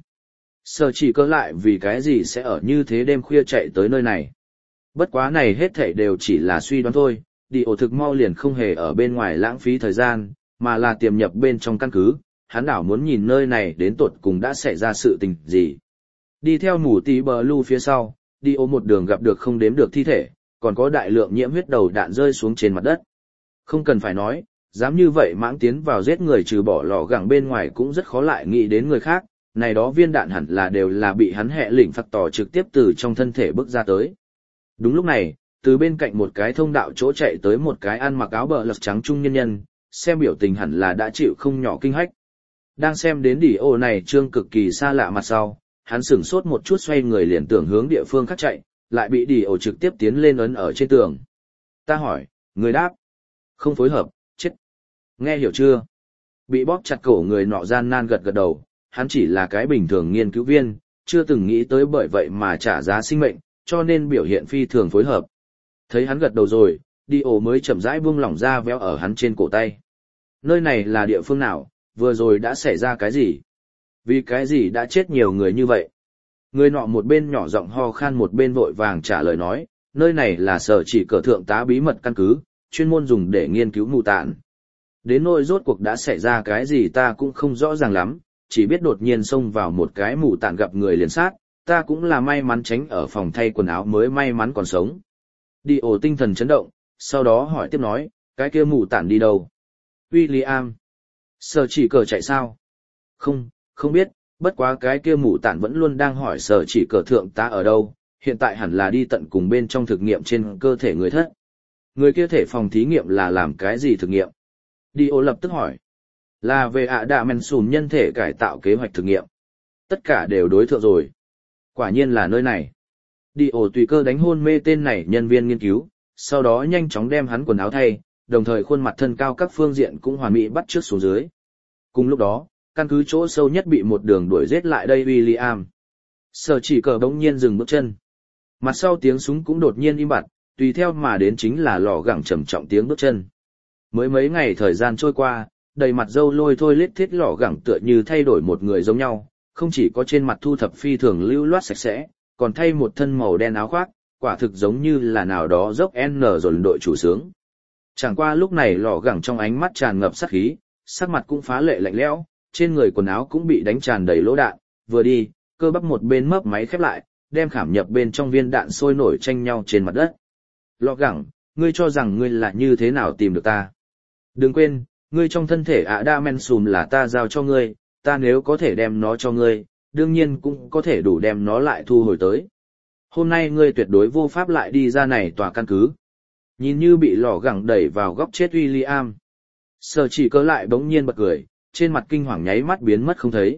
Sở chỉ cờ lại vì cái gì sẽ ở như thế đêm khuya chạy tới nơi này. Bất quá này hết thảy đều chỉ là suy đoán thôi, đi ổ thực mau liền không hề ở bên ngoài lãng phí thời gian, mà là tiềm nhập bên trong căn cứ, hắn đảo muốn nhìn nơi này đến tột cùng đã xảy ra sự tình gì. Đi theo mù tí bờ lưu phía sau, đi ổ một đường gặp được không đếm được thi thể, còn có đại lượng nhiễm huyết đầu đạn rơi xuống trên mặt đất. Không cần phải nói, dám như vậy mãng tiến vào giết người trừ bỏ lò gẳng bên ngoài cũng rất khó lại nghĩ đến người khác, này đó viên đạn hẳn là đều là bị hắn hệ lỉnh phạt tỏ trực tiếp từ trong thân thể bước ra tới. Đúng lúc này, từ bên cạnh một cái thông đạo chỗ chạy tới một cái ăn mặc áo bờ lật trắng trung nhân nhân, xem biểu tình hẳn là đã chịu không nhỏ kinh hách. Đang xem đến đỉ ô này trương cực kỳ xa lạ mặt sau, hắn sửng sốt một chút xoay người liền tưởng hướng địa phương khác chạy, lại bị đỉ ô trực tiếp tiến lên ấn ở trên tường. Ta hỏi, người đáp. Không phối hợp, chết. Nghe hiểu chưa? Bị bóp chặt cổ người nọ gian nan gật gật đầu, hắn chỉ là cái bình thường nghiên cứu viên, chưa từng nghĩ tới bởi vậy mà trả giá sinh mệnh, cho nên biểu hiện phi thường phối hợp. Thấy hắn gật đầu rồi, đi ổ mới chậm rãi buông lỏng ra véo ở hắn trên cổ tay. Nơi này là địa phương nào, vừa rồi đã xảy ra cái gì? Vì cái gì đã chết nhiều người như vậy? Người nọ một bên nhỏ giọng ho khan một bên vội vàng trả lời nói, nơi này là sở chỉ cờ thượng tá bí mật căn cứ, chuyên môn dùng để nghiên cứu mù tạn. Đến nỗi rốt cuộc đã xảy ra cái gì ta cũng không rõ ràng lắm, chỉ biết đột nhiên xông vào một cái mù tạn gặp người liền sát, ta cũng là may mắn tránh ở phòng thay quần áo mới may mắn còn sống. Đi ổ tinh thần chấn động, sau đó hỏi tiếp nói, cái kia mù tạn đi đâu? William. Sở chỉ cờ chạy sao? Không, không biết, bất quá cái kia mù tạn vẫn luôn đang hỏi sở chỉ cờ thượng tá ở đâu, hiện tại hẳn là đi tận cùng bên trong thực nghiệm trên cơ thể người thất. Người kia thể phòng thí nghiệm là làm cái gì thực nghiệm? Đi ổ lập tức hỏi. Là về ạ đạ men sùn nhân thể cải tạo kế hoạch thực nghiệm. Tất cả đều đối thượng rồi. Quả nhiên là nơi này. Đi ổ tùy cơ đánh hôn mê tên này nhân viên nghiên cứu, sau đó nhanh chóng đem hắn quần áo thay, đồng thời khuôn mặt thân cao các phương diện cũng hoàn mỹ bắt chước xuống dưới. Cùng lúc đó, căn cứ chỗ sâu nhất bị một đường đuổi giết lại đây William. Sở chỉ cờ bỗng nhiên dừng bước chân. Mặt sau tiếng súng cũng đột nhiên im bặt, tùy theo mà đến chính là lò gẳng trầm trọng tiếng bước chân. Mới mấy ngày thời gian trôi qua, đầy mặt râu lôi thôi lết thiết lò gẳng tựa như thay đổi một người giống nhau, không chỉ có trên mặt thu thập phi thường lưu loát sạch sẽ, còn thay một thân màu đen áo khoác, quả thực giống như là nào đó dốc N rồi đội chủ sướng. Chẳng qua lúc này lò gẳng trong ánh mắt tràn ngập sát khí, sắc mặt cũng phá lệ lạnh lẽo, trên người quần áo cũng bị đánh tràn đầy lỗ đạn, vừa đi, cơ bắp một bên mấp máy khép lại, đem khảm nhập bên trong viên đạn sôi nổi tranh nhau trên mặt đất. Lò gẳng, ngươi cho rằng ngươi là như thế nào tìm được ta? Đừng quên, ngươi trong thân thể ạ đa men sùm là ta giao cho ngươi, ta nếu có thể đem nó cho ngươi, đương nhiên cũng có thể đủ đem nó lại thu hồi tới. Hôm nay ngươi tuyệt đối vô pháp lại đi ra này tòa căn cứ. Nhìn như bị lò gẳng đẩy vào góc chết William. Sở chỉ cờ lại bỗng nhiên bật cười, trên mặt kinh hoàng nháy mắt biến mất không thấy.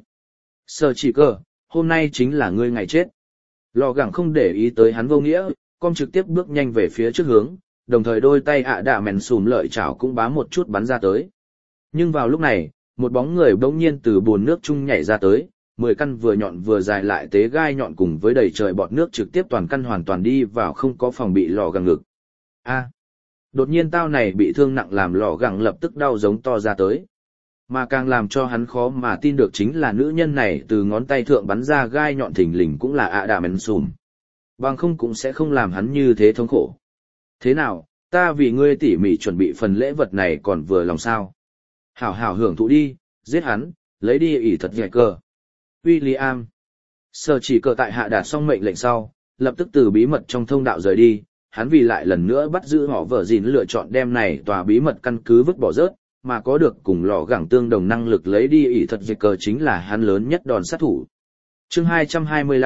Sở chỉ cờ, hôm nay chính là ngươi ngày chết. Lò gẳng không để ý tới hắn vô nghĩa, con trực tiếp bước nhanh về phía trước hướng, đồng thời đôi tay ạ đạ mèn sùm lợi chảo cũng bám một chút bắn ra tới. Nhưng vào lúc này, một bóng người bỗng nhiên từ bồn nước chung nhảy ra tới, mười căn vừa nhọn vừa dài lại tế gai nhọn cùng với đầy trời bọt nước trực tiếp toàn căn hoàn toàn đi vào không có phòng bị lò gẳng ngực. A. Đột nhiên tao này bị thương nặng làm lò gẳng lập tức đau giống to ra tới. Mà càng làm cho hắn khó mà tin được chính là nữ nhân này từ ngón tay thượng bắn ra gai nhọn thình lình cũng là ạ đạ mèn sùm. Bằng không cũng sẽ không làm hắn như thế thống khổ. Thế nào, ta vì ngươi tỉ mỉ chuẩn bị phần lễ vật này còn vừa lòng sao? Hảo hảo hưởng thụ đi, giết hắn, lấy đi ỷ thật dạy cờ. William. Sở chỉ cờ tại hạ đạt xong mệnh lệnh sau, lập tức từ bí mật trong thông đạo rời đi, hắn vì lại lần nữa bắt giữ họ vợ gìn lựa chọn đem này tòa bí mật căn cứ vứt bỏ rớt, mà có được cùng lò gẳng tương đồng năng lực lấy đi ỷ thật dạy cờ chính là hắn lớn nhất đòn sát thủ. Chương hai trăm hai mươi lăm,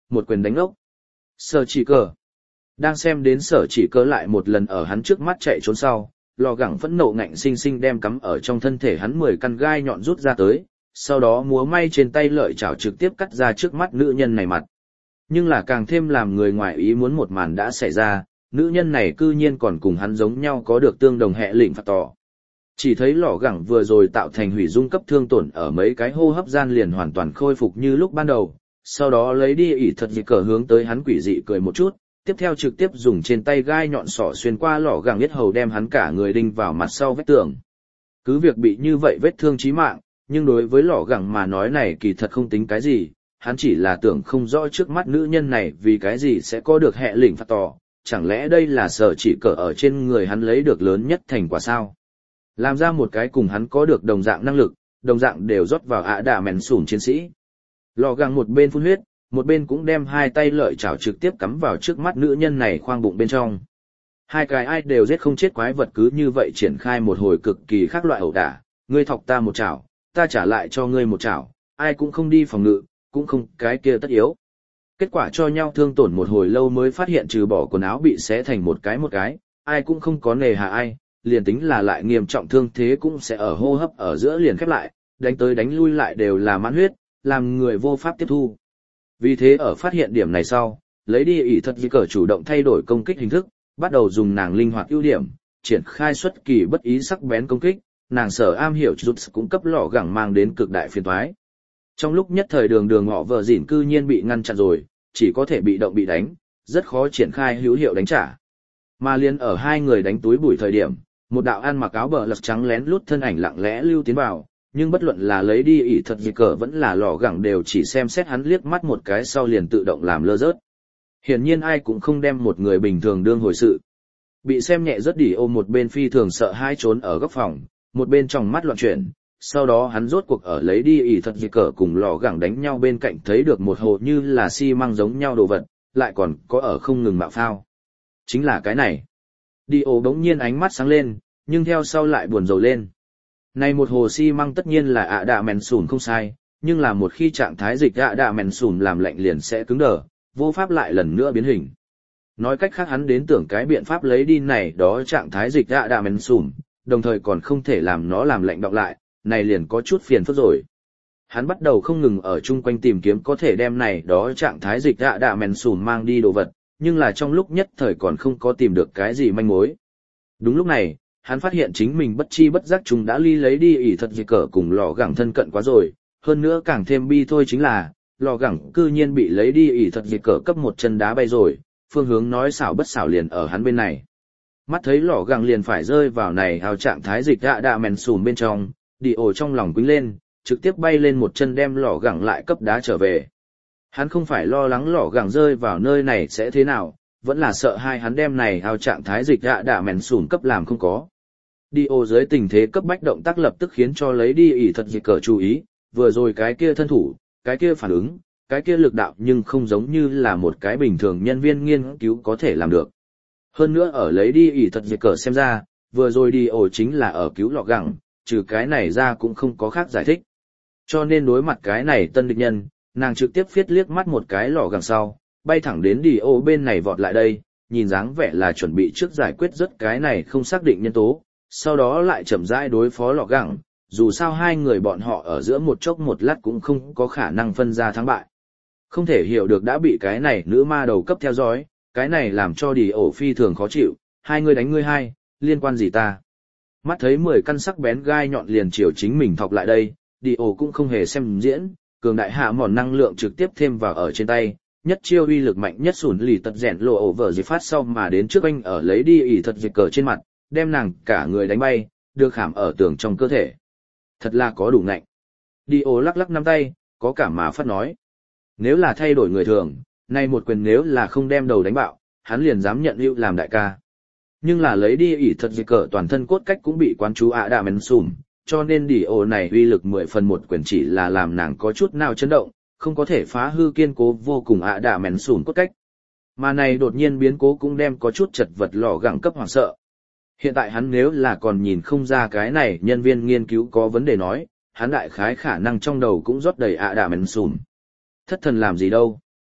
một quyền đánh ốc. Sở chỉ cờ. Đang xem đến sở chỉ cờ lại một lần ở hắn trước mắt chạy trốn sau, lò gẳng phẫn nộ ngạnh sinh sinh đem cắm ở trong thân thể hắn mười căn gai nhọn rút ra tới, sau đó múa may trên tay lợi chảo trực tiếp cắt ra trước mắt nữ nhân này mặt. Nhưng là càng thêm làm người ngoài ý muốn một màn đã xảy ra, nữ nhân này cư nhiên còn cùng hắn giống nhau có được tương đồng hệ lĩnh phạt tỏ. Chỉ thấy lò gẳng vừa rồi tạo thành hủy dung cấp thương tổn ở mấy cái hô hấp gian liền hoàn toàn khôi phục như lúc ban đầu, sau đó lấy đi ỉ thật dị cờ hướng tới hắn quỷ dị cười một chút, tiếp theo trực tiếp dùng trên tay gai nhọn sỏ xuyên qua lò gẳng biết hầu đem hắn cả người đinh vào mặt sau vết tường. Cứ việc bị như vậy vết thương chí mạng, nhưng đối với lò gẳng mà nói này kỳ thật không tính cái gì, hắn chỉ là tưởng không rõ trước mắt nữ nhân này vì cái gì sẽ có được hệ lĩnh phạt tỏ, chẳng lẽ đây là sở chỉ cờ ở trên người hắn lấy được lớn nhất thành quả sao? Làm ra một cái cùng hắn có được đồng dạng năng lực, đồng dạng đều rót vào ạ đà mèn sủn chiến sĩ. Lò gẳng một bên phun huyết, một bên cũng đem hai tay lợi chảo trực tiếp cắm vào trước mắt nữ nhân này khoang bụng bên trong. Hai cái ai đều giết không chết quái vật cứ như vậy triển khai một hồi cực kỳ khác loại ẩu đả, ngươi thọc ta một chảo, ta trả lại cho ngươi một chảo, ai cũng không đi phòng ngự, cũng không cái kia tất yếu. Kết quả cho nhau thương tổn một hồi lâu mới phát hiện trừ bỏ quần áo bị xé thành một cái một cái, ai cũng không có nề hà ai, liền tính là lại nghiêm trọng thương thế cũng sẽ ở hô hấp ở giữa liền khép lại, đánh tới đánh lui lại đều là mãn huyết, làm người vô pháp tiếp thu. Vì thế ở phát hiện điểm này sau, lấy đi ỷ thật vì cờ chủ động thay đổi công kích hình thức, bắt đầu dùng nàng linh hoạt ưu điểm, triển khai xuất kỳ bất ý sắc bén công kích, nàng sở am hiểu rút cũng cấp lò gẳng mang đến cực đại phiền toái. Trong lúc nhất thời đường đường họ vợ dỉn cư nhiên bị ngăn chặn rồi, chỉ có thể bị động bị đánh, rất khó triển khai hữu hiệu đánh trả. Mà liên ở hai người đánh túi bụi thời điểm, một đạo ăn mặc áo bờ lật trắng lén lút thân ảnh lặng lẽ lưu tiến vào, nhưng bất luận là lấy đi ỷ thật gì cờ vẫn là lò gẳng đều chỉ xem xét hắn liếc mắt một cái sau liền tự động làm lơ rớt. Hiển nhiên ai cũng không đem một người bình thường đương hồi sự. Bị xem nhẹ rất đỉ ôm một bên phi thường sợ hai trốn ở góc phòng, một bên trong mắt loạn chuyển, sau đó hắn rốt cuộc ở lấy đi ỷ thật gì cờ cùng lò gẳng đánh nhau bên cạnh thấy được một hồ như là xi măng giống nhau đồ vật, lại còn có ở không ngừng mạo phao. Chính là cái này. Đi ổ đống nhiên ánh mắt sáng lên, nhưng theo sau lại buồn rầu lên. Này một hồ xi măng tất nhiên là ạ đạ mèn sùn không sai, nhưng là một khi trạng thái dịch ạ đạ mèn sùn làm lạnh liền sẽ cứng đờ, vô pháp lại lần nữa biến hình. Nói cách khác hắn đến tưởng cái biện pháp lấy đi này đó trạng thái dịch ạ đạ mèn sùn, đồng thời còn không thể làm nó làm lạnh đọng lại, này liền có chút phiền phức rồi. Hắn bắt đầu không ngừng ở chung quanh tìm kiếm có thể đem này đó trạng thái dịch ạ đạ mèn sùn mang đi đồ vật, nhưng là trong lúc nhất thời còn không có tìm được cái gì manh mối. Đúng lúc này, hắn phát hiện chính mình bất chi bất giác chúng đã ly lấy đi ỷ thật gì cờ cùng lò gẳng thân cận quá rồi, hơn nữa càng thêm bi thôi chính là, lò gẳng cư nhiên bị lấy đi ỷ thật gì cờ cấp một chân đá bay rồi, phương hướng nói xảo bất xảo liền ở hắn bên này. Mắt thấy lò gẳng liền phải rơi vào này hào trạng thái dịch đạ đạ mèn sùm bên trong, đi ổ trong lòng quýnh lên, trực tiếp bay lên một chân đem lò gẳng lại cấp đá trở về. Hắn không phải lo lắng lò gẳng rơi vào nơi này sẽ thế nào, vẫn là sợ hai hắn đem này hào trạng thái dịch đạ đạ mèn sùm cấp làm không có. Đi ô dưới tình thế cấp bách động tác lập tức khiến cho lấy đi ỷ thật gì cờ chú ý, vừa rồi cái kia thân thủ, cái kia phản ứng, cái kia lực đạo nhưng không giống như là một cái bình thường nhân viên nghiên cứu có thể làm được. Hơn nữa ở lấy đi ỷ thật gì cờ xem ra, vừa rồi đi ô chính là ở cứu lọ gẳng, trừ cái này ra cũng không có khác giải thích. Cho nên đối mặt cái này tân địch nhân, nàng trực tiếp phiết liếc mắt một cái lọ gẳng sau, bay thẳng đến đi ô bên này vọt lại đây, nhìn dáng vẻ là chuẩn bị trước giải quyết rất cái này không xác định nhân tố. Sau đó lại chậm rãi đối phó lọ gẳng, dù sao hai người bọn họ ở giữa một chốc một lát cũng không có khả năng phân ra thắng bại. Không thể hiểu được đã bị cái này nữ ma đầu cấp theo dõi, cái này làm cho đi ổ phi thường khó chịu, hai người đánh ngươi hai, liên quan gì ta. Mắt thấy mười căn sắc bén gai nhọn liền chiều chính mình thọc lại đây, đi ổ cũng không hề xem diễn, cường đại hạ mòn năng lượng trực tiếp thêm vào ở trên tay, nhất chiêu uy lực mạnh nhất sủn lì tật rèn lộ ổ vở gì phát sau mà đến trước anh ở lấy đi ỉ thật dịch cờ trên mặt, đem nàng cả người đánh bay, đưa khảm ở tường trong cơ thể. Thật là có đủ ngạnh. Đi ô lắc lắc nắm tay, có cảm mà phát nói. Nếu là thay đổi người thường, nay một quyền nếu là không đem đầu đánh bạo, hắn liền dám nhận hữu làm đại ca. Nhưng là lấy đi ỷ thật dịch cờ toàn thân cốt cách cũng bị quán chú ạ đạ mèn sùm, cho nên đi ô này uy lực mười phần một quyền chỉ là làm nàng có chút nào chấn động, không có thể phá hư kiên cố vô cùng ạ đạ mèn sùm cốt cách. Mà này đột nhiên biến cố cũng đem có chút chật vật lò gẳng cấp hoảng sợ. Hiện tại hắn nếu là còn nhìn không ra cái này nhân viên nghiên cứu có vấn đề nói, hắn đại khái khả năng trong đầu cũng rót đầy ạ đà mèn sùm. Thất thần làm gì đâu?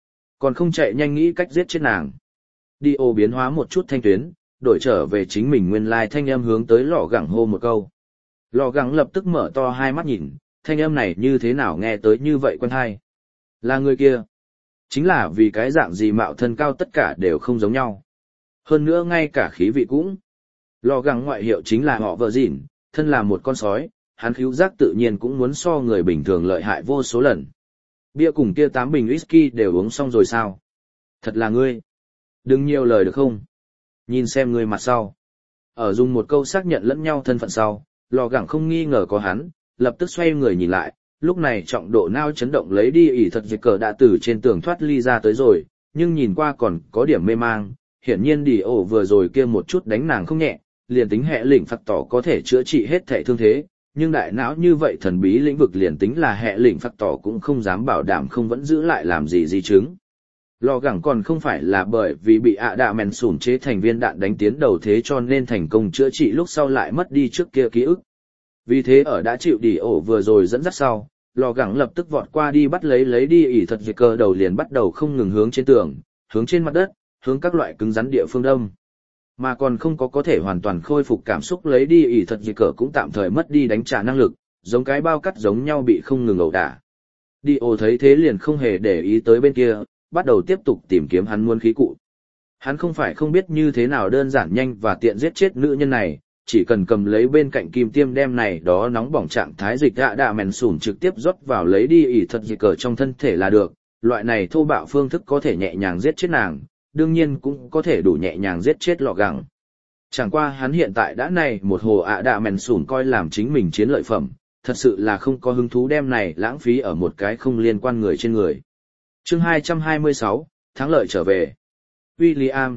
Còn không chạy nhanh nghĩ cách giết chết nàng. Đi ô biến hóa một chút thanh tuyến, đổi trở về chính mình nguyên lai thanh âm hướng tới lò gẳng hô một câu. Lò gẳng lập tức mở to hai mắt nhìn, thanh âm này như thế nào nghe tới như vậy quen hay. Là người kia. Chính là vì cái dạng gì mạo thân cao tất cả đều không giống nhau. Hơn nữa ngay cả khí vị cũng. Lò gẳng ngoại hiệu chính là họ vợ dịn, thân là một con sói, hắn khứu giác tự nhiên cũng muốn so người bình thường lợi hại vô số lần. Bia cùng kia tám bình whisky đều uống xong rồi sao? Thật là ngươi. Đừng nhiều lời được không? Nhìn xem ngươi mặt sau. Ở dùng một câu xác nhận lẫn nhau thân phận sau, lò gẳng không nghi ngờ có hắn, lập tức xoay người nhìn lại, lúc này trọng độ nao chấn động lấy đi ỉ thật dịch cờ đã từ trên tường thoát ly ra tới rồi, nhưng nhìn qua còn có điểm mê mang, hiển nhiên đi ổ vừa rồi kia một chút đánh nàng không nhẹ, liền tính hệ lĩnh phạt tỏ có thể chữa trị hết thể thương thế, nhưng đại não như vậy thần bí lĩnh vực liền tính là hệ lĩnh phạt tỏ cũng không dám bảo đảm không vẫn giữ lại làm gì di chứng. Lò gẳng còn không phải là bởi vì bị ạ đạ mèn sủn chế thành viên đạn đánh tiến đầu thế cho nên thành công chữa trị lúc sau lại mất đi trước kia ký ức. Vì thế ở đã chịu đỉ ổ vừa rồi dẫn dắt sau, lò gẳng lập tức vọt qua đi bắt lấy lấy đi ỉ thật dịch cờ đầu liền bắt đầu không ngừng hướng trên tường, hướng trên mặt đất, hướng các loại cứng rắn địa phương đâm. Mà còn không có có thể hoàn toàn khôi phục cảm xúc lấy đi ỉ thật dịch cờ cũng tạm thời mất đi đánh trả năng lực, giống cái bao cắt giống nhau bị không ngừng ẩu đả. Đi ổ thấy thế liền không hề để ý tới bên kia, bắt đầu tiếp tục tìm kiếm hắn muốn khí cụ. Hắn không phải không biết như thế nào đơn giản nhanh và tiện giết chết nữ nhân này, chỉ cần cầm lấy bên cạnh kim tiêm đem này đó nóng bỏng trạng thái dịch ạ đạ mèn sủn trực tiếp rót vào lấy đi ỉ thật dịch cờ trong thân thể là được, loại này thô bạo phương thức có thể nhẹ nhàng giết chết nàng, đương nhiên cũng có thể đủ nhẹ nhàng giết chết lọ gẳng. Chẳng qua hắn hiện tại đã này một hồ ạ đạ mèn sủn coi làm chính mình chiến lợi phẩm, thật sự là không có hứng thú đem này lãng phí ở một cái không liên quan người trên người. Chương hai trăm hai mươi sáu, thắng lợi trở về. William.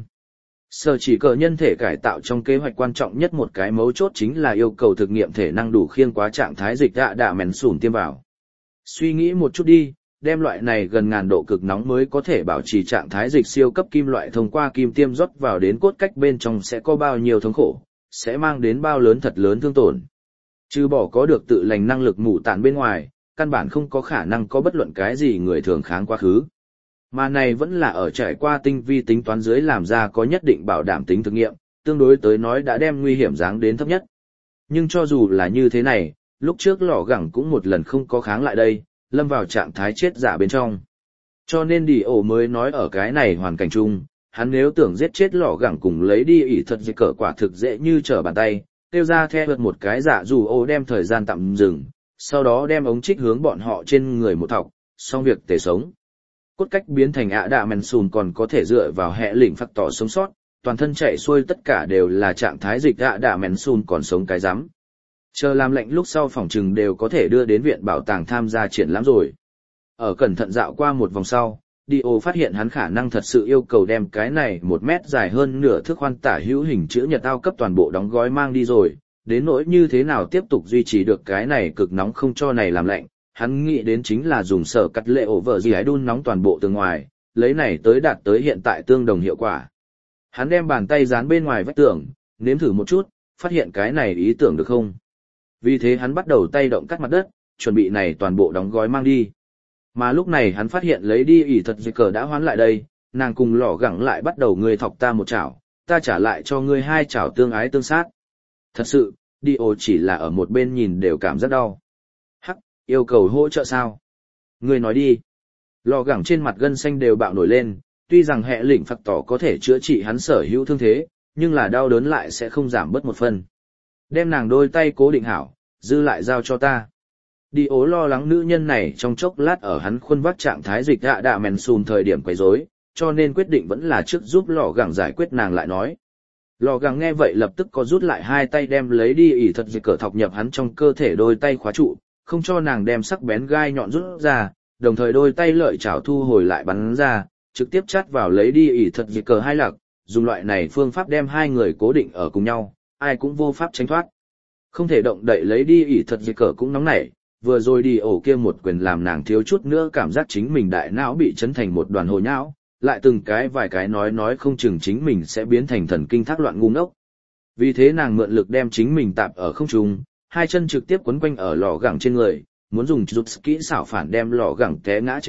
Sở chỉ cờ nhân thể cải tạo trong kế hoạch quan trọng nhất một cái mấu chốt chính là yêu cầu thực nghiệm thể năng đủ khiêng quá trạng thái dịch ạ đạ mèn sủn tiêm vào. Suy nghĩ một chút đi, đem loại này gần ngàn độ cực nóng mới có thể bảo trì trạng thái dịch siêu cấp kim loại thông qua kim tiêm rót vào đến cốt cách bên trong sẽ có bao nhiêu thống khổ, sẽ mang đến bao lớn thật lớn thương tổn. Trừ bỏ có được tự lành năng lực mù tản bên ngoài, căn bản không có khả năng có bất luận cái gì người thường kháng quá khứ. Mà này vẫn là ở trải qua tinh vi tính toán dưới làm ra có nhất định bảo đảm tính thực nghiệm, tương đối tới nói đã đem nguy hiểm giáng đến thấp nhất. Nhưng cho dù là như thế này, lúc trước lò gẳng cũng một lần không có kháng lại đây, lâm vào trạng thái chết giả bên trong. Cho nên đi ổ mới nói ở cái này hoàn cảnh chung, hắn nếu tưởng giết chết lò gẳng cùng lấy đi ỉ thật dịch cỡ quả thực dễ như trở bàn tay, tiêu ra theo vượt một cái giả dù ô đem thời gian tạm dừng, sau đó đem ống trích hướng bọn họ trên người một thọc, xong việc tề sống. Cốt cách biến thành ạ đạ mèn sùn còn có thể dựa vào hệ lĩnh phạt tỏ sống sót, toàn thân chạy xuôi tất cả đều là trạng thái dịch ạ đạ mèn sùn còn sống cái rắm. Chờ làm lệnh lúc sau phòng trừng đều có thể đưa đến viện bảo tàng tham gia triển lãm rồi. Ở cẩn thận dạo qua một vòng sau, Dio phát hiện hắn khả năng thật sự yêu cầu đem cái này một mét dài hơn nửa thước khoan tả hữu hình chữ nhật ao cấp toàn bộ đóng gói mang đi rồi, đến nỗi như thế nào tiếp tục duy trì được cái này cực nóng không cho này làm lạnh, hắn nghĩ đến chính là dùng sở cắt lệ ổ vợ gì ấy đun nóng toàn bộ từ ngoài, lấy này tới đạt tới hiện tại tương đồng hiệu quả. Hắn đem bàn tay dán bên ngoài vách tường, nếm thử một chút, phát hiện cái này ý tưởng được không. Vì thế hắn bắt đầu tay động cắt mặt đất, chuẩn bị này toàn bộ đóng gói mang đi. Mà lúc này hắn phát hiện lấy đi ỉ thật dịch cờ đã hoán lại đây, nàng cùng lò gẳng lại bắt đầu ngươi thọc ta một chảo, ta trả lại cho ngươi hai chảo tương ái tương sát. Thật sự, Dio chỉ là ở một bên nhìn đều cảm rất đau. Hắc, yêu cầu hỗ trợ sao? Ngươi nói đi. Lò gẳng trên mặt gân xanh đều bạo nổi lên, tuy rằng hệ lĩnh phạt tỏ có thể chữa trị hắn sở hữu thương thế, nhưng là đau đớn lại sẽ không giảm bớt một phần. Đem nàng đôi tay cố định hảo, dư lại giao cho ta. Đi ố lo lắng nữ nhân này trong chốc lát ở hắn khuôn vác trạng thái dịch ạ đạ mèn sùn thời điểm quấy rối, cho nên quyết định vẫn là trước giúp lò gẳng giải quyết nàng lại nói. Lò gẳng nghe vậy lập tức có rút lại hai tay đem lấy đi ỉ thật dịch cờ thọc nhập hắn trong cơ thể đôi tay khóa trụ, không cho nàng đem sắc bén gai nhọn rút ra, đồng thời đôi tay lợi chảo thu hồi lại bắn ra, trực tiếp chát vào lấy đi ỉ thật dịch cờ hai lạc, dùng loại này phương pháp đem hai người cố định ở cùng nhau, ai cũng vô pháp tránh thoát. Không thể động đậy lấy đi ỉ thật dịch cờ cũng nóng nảy, vừa rồi đi ổ kia một quyền làm nàng thiếu chút nữa cảm giác chính mình đại não bị chấn thành một đoàn hồ nhão, lại từng cái vài cái nói nói không chừng chính mình sẽ biến thành thần kinh thác loạn ngu ngốc. Vì thế nàng mượn lực đem chính mình tạp ở không trung, hai chân trực tiếp quấn quanh ở lò gẳng trên người, muốn dùng chút kỹ xảo phản đem lò gẳng té ngã trên đất,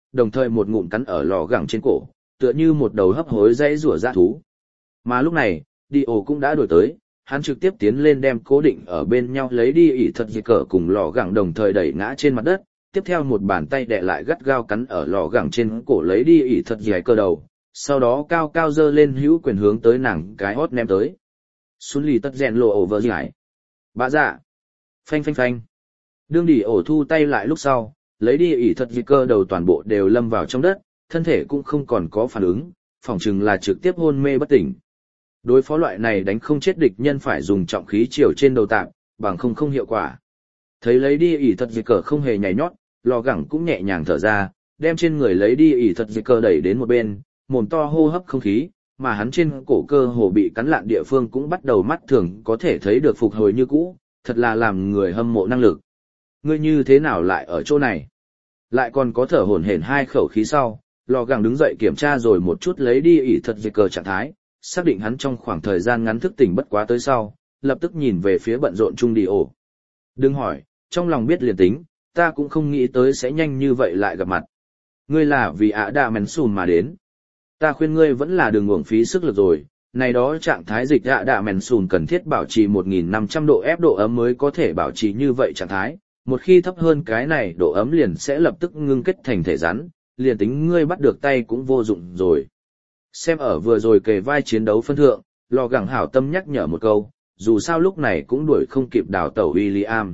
đồng thời một ngụm cắn ở lò gẳng trên cổ, tựa như một đầu hấp hối dãy rủa dã thú. Mà lúc này, Dio cũng đã đuổi tới, hắn trực tiếp tiến lên đem cố định ở bên nhau lấy đi ỉ thật dì cờ cùng lò gẳng đồng thời đẩy ngã trên mặt đất, tiếp theo một bàn tay đè lại gắt gao cắn ở lò gẳng trên cổ lấy đi ỉ thật dì cờ đầu, sau đó cao cao dơ lên hữu quyền hướng tới nàng cái hót ném tới. Xuân lì tất rèn lộ over giải. Bạ dạ. Phanh phanh phanh. Đương đỉ ổ thu tay lại lúc sau, lấy đi ỉ thật dì cơ đầu toàn bộ đều lâm vào trong đất, thân thể cũng không còn có phản ứng, phỏng chừng là trực tiếp hôn mê bất tỉnh. Đối phó loại này đánh không chết địch nhân phải dùng trọng khí chiều trên đầu tạm, bằng không không hiệu quả. Thấy lấy đi ỉ thật dì cờ không hề nhảy nhót, lò gẳng cũng nhẹ nhàng thở ra, đem trên người lấy đi ỉ thật dì cờ đẩy đến một bên, mồm to hô hấp không khí, mà hắn trên cổ cơ hồ bị cắn lạn địa phương cũng bắt đầu mắt thường có thể thấy được phục hồi như cũ, thật là làm người hâm mộ năng lực. Ngươi như thế nào lại ở chỗ này? Lại còn có thở hổn hển hai khẩu khí sau, lò gẳng đứng dậy kiểm tra rồi một chút lấy đi ỉ thật dì cờ trạng thái, xác định hắn trong khoảng thời gian ngắn thức tỉnh bất quá tới sau, lập tức nhìn về phía bận rộn Trung Đi ổ. Đừng hỏi, trong lòng biết liền tính, ta cũng không nghĩ tới sẽ nhanh như vậy lại gặp mặt. Ngươi là vì ạ đạ mèn sùn mà đến. Ta khuyên ngươi vẫn là đừng uổng phí sức lực rồi, này đó trạng thái dịch ạ đạ mèn sùn cần thiết bảo trì một nghìn năm trăm độ ép độ ấm mới có thể bảo trì như vậy trạng thái, một khi thấp hơn cái này độ ấm liền sẽ lập tức ngưng kết thành thể rắn, liền tính ngươi bắt được tay cũng vô dụng rồi. Xem ở vừa rồi kề vai chiến đấu phân thượng, lò gẳng hảo tâm nhắc nhở một câu, dù sao lúc này cũng đuổi không kịp đào tẩu William.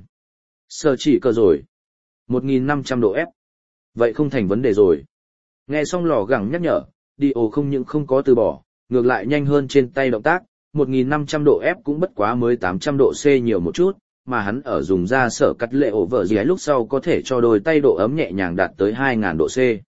Sợ chỉ cơ rồi. một nghìn năm trăm độ ép. Vậy không thành vấn đề rồi. Nghe xong lò gẳng nhắc nhở, Dio không những không có từ bỏ, ngược lại nhanh hơn trên tay động tác, một nghìn năm trăm độ ép cũng bất quá mới tám trăm độ C nhiều một chút, mà hắn ở dùng ra sở cắt lệ ổ vở gì lúc sau có thể cho đôi tay độ ấm nhẹ nhàng đạt tới hai nghìn độ C.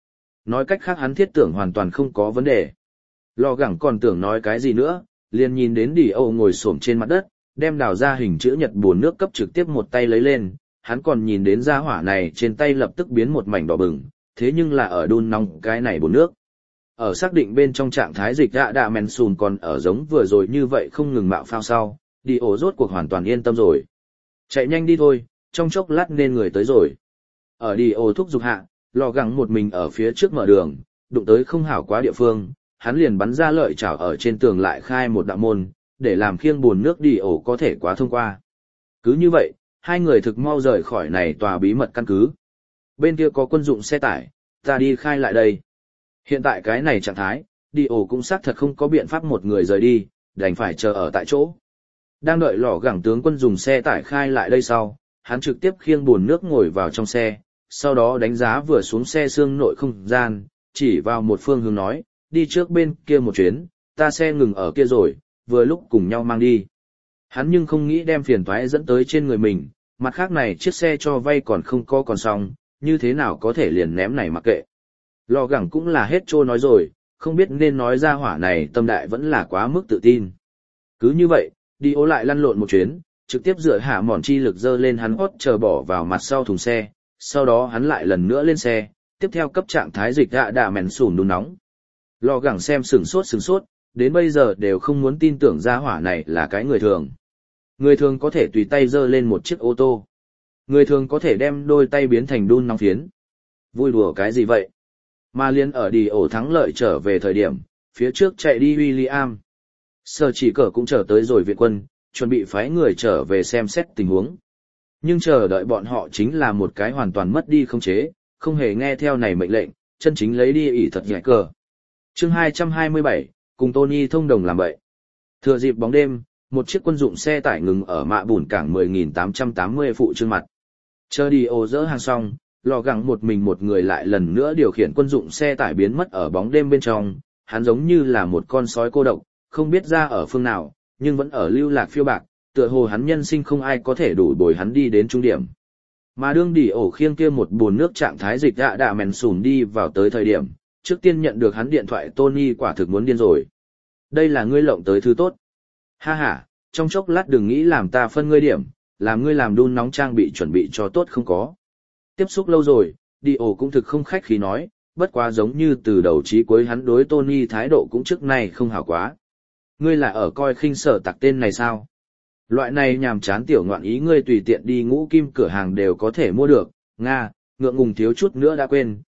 Nói cách khác hắn thiết tưởng hoàn toàn không có vấn đề. Lò gẳng còn tưởng nói cái gì nữa, liền nhìn đến Dio ngồi xổm trên mặt đất, đem đào ra hình chữ nhật bồn nước cấp trực tiếp một tay lấy lên, hắn còn nhìn đến gia hỏa này trên tay lập tức biến một mảnh đỏ bừng, thế nhưng là ở đun nóng cái này bồn nước. Ở xác định bên trong trạng thái dịch dạ đạ men sùn còn ở giống vừa rồi như vậy không ngừng mạo phao sau, Dio rốt cuộc hoàn toàn yên tâm rồi. Chạy nhanh đi thôi, trong chốc lát nên người tới rồi. Ở Dio thúc giục hạ, lò gẳng một mình ở phía trước mở đường, đụng tới không hảo quá địa phương, hắn liền bắn ra lợi chảo ở trên tường lại khai một đạo môn, để làm khiêng bồn nước Dio có thể quá thông qua. Cứ như vậy, hai người thực mau rời khỏi này tòa bí mật căn cứ. Bên kia có quân dụng xe tải, ta đi khai lại đây. Hiện tại cái này trạng thái, Dio cũng xác thật không có biện pháp một người rời đi, đành phải chờ ở tại chỗ. Đang đợi lò gẳng tướng quân dùng xe tải khai lại đây sau, hắn trực tiếp khiêng bồn nước ngồi vào trong xe, sau đó đánh giá vừa xuống xe xương nội không gian, chỉ vào một phương hướng nói, đi trước bên kia một chuyến, ta xe ngừng ở kia rồi, vừa lúc cùng nhau mang đi. Hắn nhưng không nghĩ đem phiền toái dẫn tới trên người mình, mặt khác này chiếc xe cho vay còn không có còn xong, như thế nào có thể liền ném này mặc kệ. Lò gẳng cũng là hết trô nói rồi, không biết nên nói ra hỏa này tâm đại vẫn là quá mức tự tin. Cứ như vậy, đi ố lại lăn lộn một chuyến, trực tiếp dựa hạ mòn chi lực dơ lên hắn hót chờ bỏ vào mặt sau thùng xe, sau đó hắn lại lần nữa lên xe, tiếp theo cấp trạng thái dịch hạ đạ mèn sùn đun nóng. Lò gẳng xem sừng sốt sừng sốt, đến bây giờ đều không muốn tin tưởng ra hỏa này là cái người thường. Người thường có thể tùy tay dơ lên một chiếc ô tô. Người thường có thể đem đôi tay biến thành đun nóng phiến. Vui đùa cái gì vậy? Mà liên ở đi ổ thắng lợi trở về thời điểm, phía trước chạy đi William. Sở chỉ cờ cũng trở tới rồi viện quân, chuẩn bị phái người trở về xem xét tình huống. Nhưng chờ đợi bọn họ chính là một cái hoàn toàn mất đi không chế, không hề nghe theo này mệnh lệnh, chân chính lấy đi ỉ thật nhạy cờ. Chương hai trăm hai mươi bảy, cùng Tony thông đồng làm bậy. Thừa dịp bóng đêm, một chiếc quân dụng xe tải ngừng ở mạ bùn cảng mười nghìn tám trăm tám mươi phụ trương mặt. Chờ đi ô dỡ hàng xong, lò gẳng một mình một người lại lần nữa điều khiển quân dụng xe tải biến mất ở bóng đêm bên trong, hắn giống như là một con sói cô độc, không biết ra ở phương nào, nhưng vẫn ở lưu lạc phiêu bạc, tựa hồ hắn nhân sinh không ai có thể đủ bồi hắn đi đến trung điểm. Mà đương đi ổ khiêng kia một bồn nước trạng thái dịch dạ đạ mèn sùn đi vào tới thời điểm, trước tiên nhận được hắn điện thoại Tony quả thực muốn điên rồi. Đây là ngươi lộng tới thứ tốt. Ha ha, trong chốc lát đừng nghĩ làm ta phân ngươi điểm, làm ngươi làm đun nóng trang bị chuẩn bị cho tốt không có. Tiếp xúc lâu rồi, đi ổ cũng thực không khách khí nói, bất quá giống như từ đầu chí cuối hắn đối Tony thái độ cũng trước nay không hảo quá. Ngươi là ở coi khinh sở tặc tên này sao? Loại này nhàm chán tiểu ngoạn ý ngươi tùy tiện đi ngũ kim cửa hàng đều có thể mua được, Nga, ngượng ngùng thiếu chút nữa đã quên,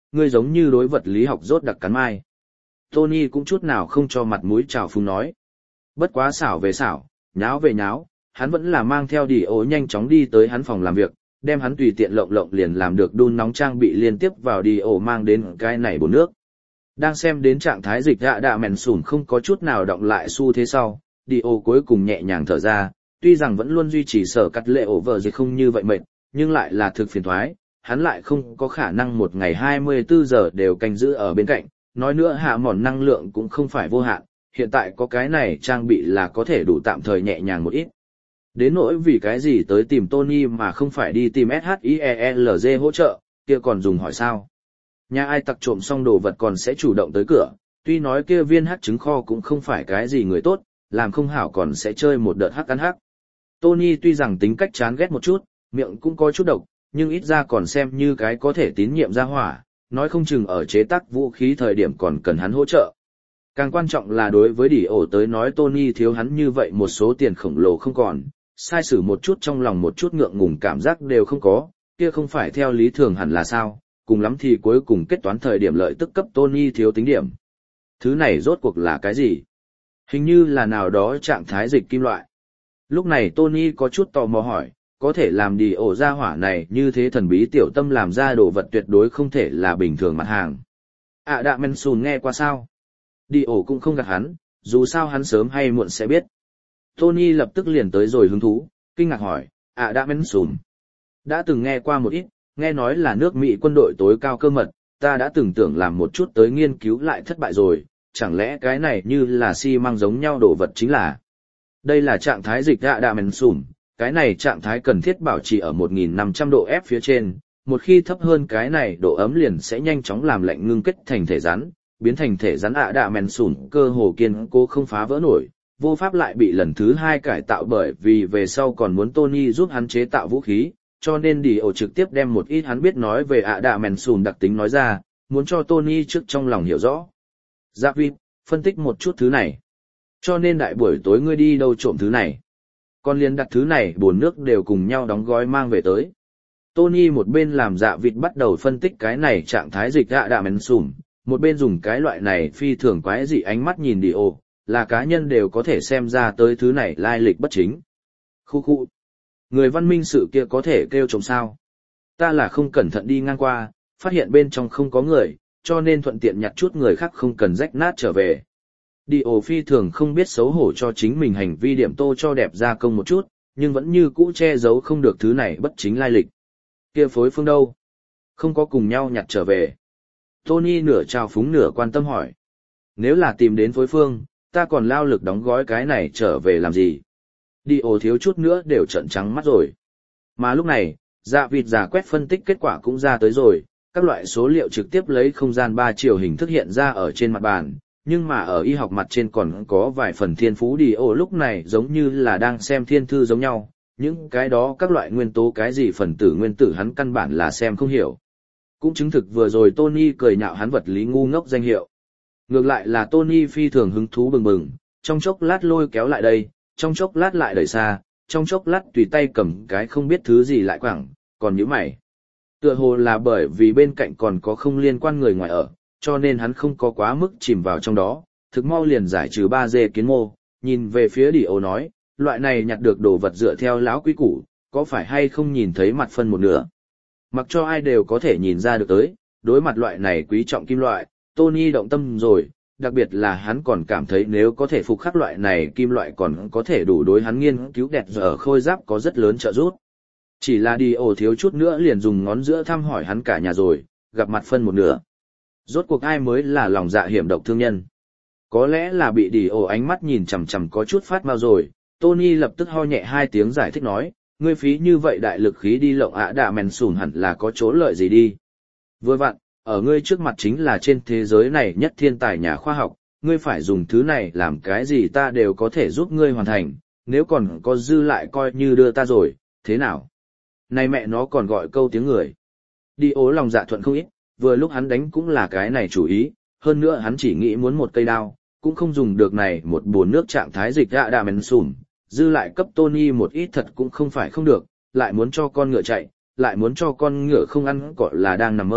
ngươi giống như đối vật lý học rốt đặc cắn mai. Tony cũng chút nào không cho mặt mũi chào phúng nói. Bất quá xảo về xảo, nháo về nháo, hắn vẫn là mang theo đi ố nhanh chóng đi tới hắn phòng làm việc, đem hắn tùy tiện lộng lộng liền làm được đun nóng trang bị liên tiếp vào đi ổ mang đến cái này bồn nước. Đang xem đến trạng thái dịch dạ đạ mèn sùn không có chút nào động lại xu thế sau, đi ổ cuối cùng nhẹ nhàng thở ra, tuy rằng vẫn luôn duy trì sở cắt lệ ổ vợ gì không như vậy mệt, nhưng lại là thực phiền thoái, hắn lại không có khả năng một ngày hai mươi bốn giờ đều canh giữ ở bên cạnh, nói nữa hạ mòn năng lượng cũng không phải vô hạn, hiện tại có cái này trang bị là có thể đủ tạm thời nhẹ nhàng một ít. Đến nỗi vì cái gì tới tìm Tony mà không phải đi tìm ét hát i e lờ giê hỗ trợ, kia còn dùng hỏi sao. Nhà ai tặc trộm xong đồ vật còn sẽ chủ động tới cửa, tuy nói kia viên hắc trứng kho cũng không phải cái gì người tốt, làm không hảo còn sẽ chơi một đợt hắc ăn hắc. Tony tuy rằng tính cách chán ghét một chút, miệng cũng có chút độc, nhưng ít ra còn xem như cái có thể tín nhiệm ra hỏa, nói không chừng ở chế tác vũ khí thời điểm còn cần hắn hỗ trợ. Càng quan trọng là đối với đỉ ổ tới nói Tony thiếu hắn như vậy một số tiền khổng lồ không còn, sai sử một chút trong lòng một chút ngượng ngùng cảm giác đều không có, kia không phải theo lý thường hẳn là sao, cùng lắm thì cuối cùng kết toán thời điểm lợi tức cấp Tony thiếu tính điểm. Thứ này rốt cuộc là cái gì? Hình như là nào đó trạng thái dịch kim loại. Lúc này Tony có chút tò mò hỏi, có thể làm đi ổ ra hỏa này như thế thần bí tiểu tâm làm ra đồ vật tuyệt đối không thể là bình thường mặt hàng. À đạ men sùn nghe qua sao? Đi ổ cũng không gạt hắn, dù sao hắn sớm hay muộn sẽ biết. Tony lập tức liền tới rồi hứng thú, kinh ngạc hỏi, à đã men sùn. Đã từng nghe qua một ít, nghe nói là nước Mỹ quân đội tối cao cơ mật, ta đã từng tưởng làm một chút tới nghiên cứu lại thất bại rồi, chẳng lẽ cái này như là xi măng giống nhau đồ vật chính là. Đây là trạng thái dịch ạ đạ men sùn, cái này trạng thái cần thiết bảo trì ở một nghìn năm trăm độ F phía trên, một khi thấp hơn cái này độ ấm liền sẽ nhanh chóng làm lạnh ngưng kết thành thể rắn, biến thành thể rắn ạ đạ men sùn cơ hồ kiên cố không phá vỡ nổi. Vô pháp lại bị lần thứ hai cải tạo bởi vì về sau còn muốn Tony giúp hắn chế tạo vũ khí, cho nên đi ổ trực tiếp đem một ít hắn biết nói về ạ đạ mèn sùn đặc tính nói ra, muốn cho Tony trước trong lòng hiểu rõ. Giáp vịt, phân tích một chút thứ này. Cho nên đại buổi tối ngươi đi đâu trộm thứ này. Con liền đặt thứ này bồn nước đều cùng nhau đóng gói mang về tới. Tony một bên làm dạ vịt bắt đầu phân tích cái này trạng thái dịch ạ đạ mèn sùn, một bên dùng cái loại này phi thường quái dị ánh mắt nhìn đi ổ. Là cá nhân đều có thể xem ra tới thứ này lai lịch bất chính. Khu khu. Người văn minh sự kia có thể kêu trộm sao. Ta là không cẩn thận đi ngang qua, phát hiện bên trong không có người, cho nên thuận tiện nhặt chút người khác không cần rách nát trở về. Đi ổ phi thường không biết xấu hổ cho chính mình hành vi điểm tô cho đẹp ra công một chút, nhưng vẫn như cũ che giấu không được thứ này bất chính lai lịch. Kia phối phương đâu? Không có cùng nhau nhặt trở về. Tony nửa trào phúng nửa quan tâm hỏi. Nếu là tìm đến phối phương, ta còn lao lực đóng gói cái này trở về làm gì? Đi ổ thiếu chút nữa đều trợn trắng mắt rồi. Mà lúc này, dạ vịt giả quét phân tích kết quả cũng ra tới rồi, các loại số liệu trực tiếp lấy không gian ba chiều hình thức hiện ra ở trên mặt bàn, nhưng mà ở y học mặt trên còn có vài phần thiên phú đi ổ lúc này giống như là đang xem thiên thư giống nhau, những cái đó các loại nguyên tố cái gì phần tử nguyên tử hắn căn bản là xem không hiểu. Cũng chứng thực vừa rồi Tony cười nhạo hắn vật lý ngu ngốc danh hiệu. Ngược lại là Tony phi thường hứng thú bừng bừng, trong chốc lát lôi kéo lại đây, trong chốc lát lại đẩy xa, trong chốc lát tùy tay cầm cái không biết thứ gì lại quẳng, còn nhíu mày. Tựa hồ là bởi vì bên cạnh còn có không liên quan người ngoài ở, cho nên hắn không có quá mức chìm vào trong đó, thực mau liền giải trừ ba dê kiến mô, nhìn về phía Đi Ô nói, loại này nhặt được đồ vật dựa theo lão quý củ, có phải hay không nhìn thấy mặt phân một nửa. Mặc cho ai đều có thể nhìn ra được tới, đối mặt loại này quý trọng kim loại, Tony động tâm rồi, đặc biệt là hắn còn cảm thấy nếu có thể phục khắc loại này kim loại còn có thể đủ đối hắn nghiên cứu đẹp giờ khôi giáp có rất lớn trợ giúp. Chỉ là Đi Ô thiếu chút nữa liền dùng ngón giữa thăm hỏi hắn cả nhà rồi, gặp mặt phân một nửa. Rốt cuộc ai mới là lòng dạ hiểm độc thương nhân. Có lẽ là bị Đi Ô ánh mắt nhìn chằm chằm có chút phát mau rồi, Tony lập tức ho nhẹ hai tiếng giải thích nói, ngươi phí như vậy đại lực khí đi lộng ạ đạ mèn sùn hẳn là có chỗ lợi gì đi. Vừa vặn, ở ngươi trước mặt chính là trên thế giới này nhất thiên tài nhà khoa học, ngươi phải dùng thứ này làm cái gì ta đều có thể giúp ngươi hoàn thành, nếu còn có dư lại coi như đưa ta rồi, thế nào? Này mẹ nó còn gọi câu tiếng người. Đi ố lòng dạ thuận không ít, vừa lúc hắn đánh cũng là cái này chủ ý, hơn nữa hắn chỉ nghĩ muốn một cây đao, cũng không dùng được này một bồn nước trạng thái dịch ạ đạ mèn sùn, dư lại cấp Tony một ít thật cũng không phải không được, lại muốn cho con ngựa chạy, lại muốn cho con ngựa không ăn cỏ là đang nằm mơ,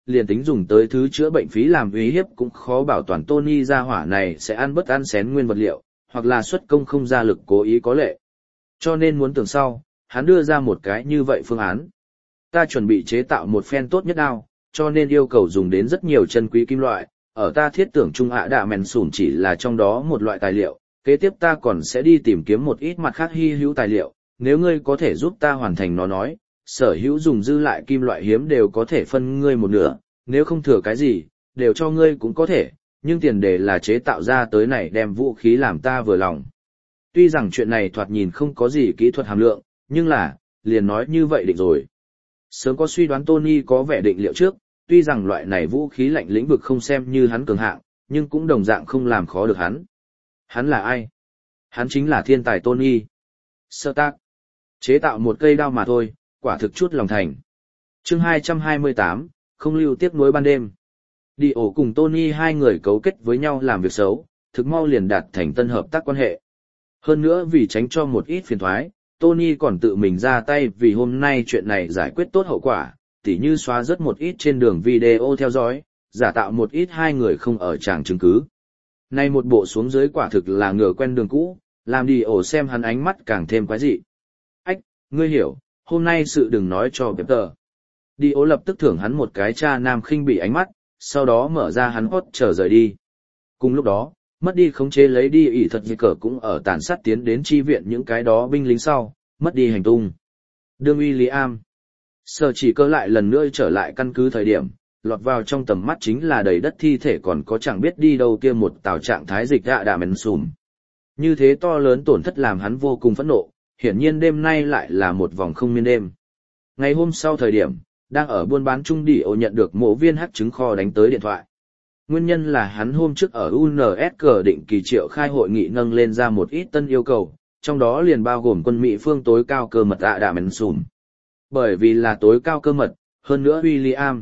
liền tính dùng tới thứ chữa bệnh phí làm uy hiếp cũng khó bảo toàn Tony gia hỏa này sẽ ăn bất ăn xén nguyên vật liệu, hoặc là xuất công không ra lực cố ý có lệ. Cho nên muốn tưởng sau, hắn đưa ra một cái như vậy phương án. Ta chuẩn bị chế tạo một phen tốt nhất đao, cho nên yêu cầu dùng đến rất nhiều chân quý kim loại, ở ta thiết tưởng trung ạ đạ mèn sùn chỉ là trong đó một loại tài liệu, kế tiếp ta còn sẽ đi tìm kiếm một ít mặt khác hy hữu tài liệu, nếu ngươi có thể giúp ta hoàn thành nó nói, sở hữu dùng dư lại kim loại hiếm đều có thể phân ngươi một nửa, nếu không thừa cái gì, đều cho ngươi cũng có thể, nhưng tiền đề là chế tạo ra tới này đem vũ khí làm ta vừa lòng. Tuy rằng chuyện này thoạt nhìn không có gì kỹ thuật hàm lượng, nhưng là, liền nói như vậy định rồi. Sớm có suy đoán Tony có vẻ định liệu trước, tuy rằng loại này vũ khí lạnh lĩnh vực không xem như hắn cường hạng, nhưng cũng đồng dạng không làm khó được hắn. Hắn là ai? Hắn chính là thiên tài Tony Stark. Chế tạo một cây đao mà thôi, quả thực chút lòng thành. Chương hai trăm hai mươi tám, không lưu tiếc nuối ban đêm. Đi ổ cùng Tony hai người cấu kết với nhau làm việc xấu, thực mau liền đạt thành tân hợp tác quan hệ. Hơn nữa vì tránh cho một ít phiền thoái, Tony còn tự mình ra tay vì hôm nay chuyện này giải quyết tốt hậu quả, tỉ như xóa rất một ít trên đường video theo dõi, giả tạo một ít hai người không ở tràng chứng cứ. Nay một bộ xuống dưới quả thực là ngựa quen đường cũ, làm đi ổ xem hắn ánh mắt càng thêm quái dị. Ách, ngươi hiểu, hôm nay sự đừng nói cho Peter. Đi ổ lập tức thưởng hắn một cái cha nam khinh bị ánh mắt, sau đó mở ra hắn hốt chờ rời đi. Cùng lúc đó, mất đi khống chế lấy đi ỷ thật gì cờ cũng ở tàn sát tiến đến chi viện những cái đó binh lính sau, mất đi hành tung. Đương William, sở chỉ cơ lại lần nữa trở lại căn cứ thời điểm, lọt vào trong tầm mắt chính là đầy đất thi thể còn có chẳng biết đi đâu kia một tàu trạng thái dịch dạ đà mèn sùm. Như thế to lớn tổn thất làm hắn vô cùng phẫn nộ, hiển nhiên đêm nay lại là một vòng không miên đêm. Ngày hôm sau thời điểm, đang ở buôn bán trung đi ổ nhận được mộ viên hắc trứng kho đánh tới điện thoại. Nguyên nhân là hắn hôm trước ở u en ét cờ định kỳ triệu khai hội nghị nâng lên ra một ít tân yêu cầu, trong đó liền bao gồm quân Mỹ phương tối cao cơ mật ạ đà mèn sùm. Bởi vì là tối cao cơ mật, hơn nữa William.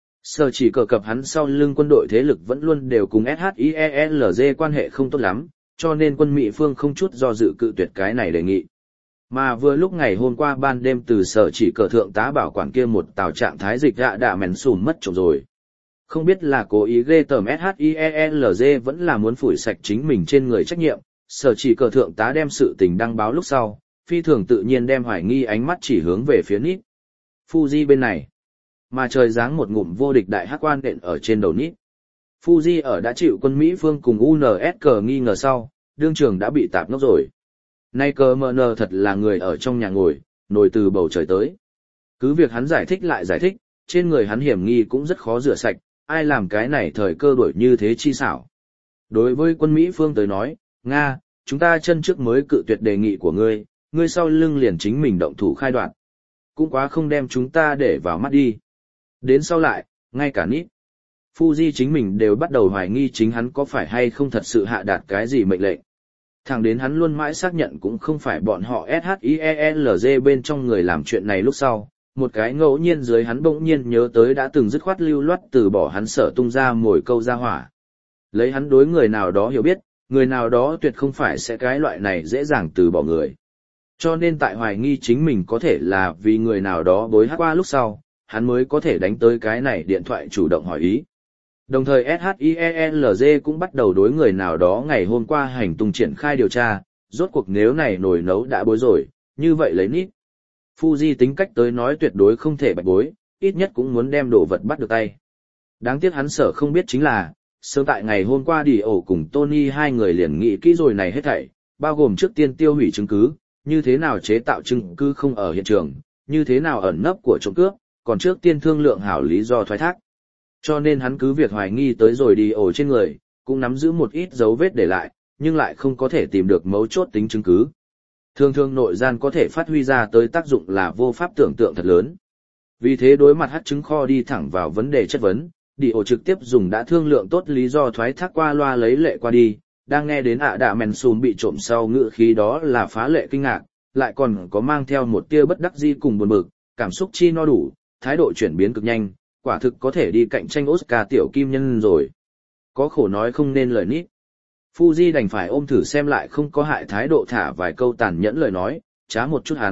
Sở chỉ cờ cập hắn sau lưng quân đội thế lực vẫn luôn đều cùng ét hát i e lờ giê quan hệ không tốt lắm, cho nên quân Mỹ phương không chút do dự cự tuyệt cái này đề nghị. Mà vừa lúc ngày hôm qua ban đêm từ sở chỉ cờ thượng tá bảo quản kia một tàu trạng thái dịch dạ đạ mèn sùn mất trộm rồi. Không biết là cố ý ghê tởm ét hát i e lờ giê vẫn là muốn phủi sạch chính mình trên người trách nhiệm, sở chỉ cờ thượng tá đem sự tình đăng báo lúc sau, phi thường tự nhiên đem hoài nghi ánh mắt chỉ hướng về phía Nít. Fuji bên này. Mà trời giáng một ngụm vô địch đại hắc quan đện ở trên đầu Nít. Fuji ở đã chịu quân Mỹ phương cùng u en ét cờ nghi ngờ sau, đương trường đã bị tạp nốc rồi. Nay cờ mờ nờ thật là người ở trong nhà ngồi, nổi từ bầu trời tới. Cứ việc hắn giải thích lại giải thích, trên người hắn hiểm nghi cũng rất khó rửa sạch, ai làm cái này thời cơ đổi như thế chi xảo. Đối với quân Mỹ phương tới nói, Nga, chúng ta chân trước mới cự tuyệt đề nghị của ngươi, ngươi sau lưng liền chính mình động thủ khai đoạn. Cũng quá không đem chúng ta để vào mắt đi. Đến sau lại, ngay cả Nít, Fuji chính mình đều bắt đầu hoài nghi chính hắn có phải hay không thật sự hạ đạt cái gì mệnh lệnh. Thẳng đến hắn luôn mãi xác nhận cũng không phải bọn họ ét hát i e lờ giê bên trong người làm chuyện này lúc sau, một cái ngẫu nhiên dưới hắn bỗng nhiên nhớ tới đã từng dứt khoát lưu loát từ bỏ hắn sở tung ra mồi câu ra hỏa. Lấy hắn đối người nào đó hiểu biết, người nào đó tuyệt không phải sẽ cái loại này dễ dàng từ bỏ người. Cho nên tại hoài nghi chính mình có thể là vì người nào đó bối hát qua lúc sau, hắn mới có thể đánh tới cái này điện thoại chủ động hỏi ý. Đồng thời ét hát i e lờ giê cũng bắt đầu đối người nào đó ngày hôm qua hành tung triển khai điều tra, rốt cuộc nếu này nồi nấu đã bối rồi, như vậy lấy Nít. Fuji tính cách tới nói tuyệt đối không thể bạch bối, ít nhất cũng muốn đem đồ vật bắt được tay. Đáng tiếc hắn sở không biết chính là, sớm tại ngày hôm qua đi ổ cùng Tony hai người liền nghĩ kỹ rồi này hết thảy, bao gồm trước tiên tiêu hủy chứng cứ, như thế nào chế tạo chứng cứ không ở hiện trường, như thế nào ẩn nấp của trộm cướp, còn trước tiên thương lượng hảo lý do thoái thác. Cho nên hắn cứ việc hoài nghi tới rồi đi ổ trên người, cũng nắm giữ một ít dấu vết để lại, nhưng lại không có thể tìm được mấu chốt tính chứng cứ. Thường thường nội gian có thể phát huy ra tới tác dụng là vô pháp tưởng tượng thật lớn. Vì thế đối mặt hắc chứng kho đi thẳng vào vấn đề chất vấn, đi ổ trực tiếp dùng đã thương lượng tốt lý do thoái thác qua loa lấy lệ qua đi, đang nghe đến ạ đạ mèn sùn bị trộm sau ngữ khí đó là phá lệ kinh ngạc, lại còn có mang theo một tia bất đắc dĩ cùng buồn bực, cảm xúc chi no đủ, thái độ chuyển biến cực nhanh, quả thực có thể đi cạnh tranh Oscar tiểu kim nhân rồi. Có khổ nói không nên lời Nít. Fuji đành phải ôm thử xem lại không có hại thái độ thả vài câu tàn nhẫn lời nói, trá một chút hắn,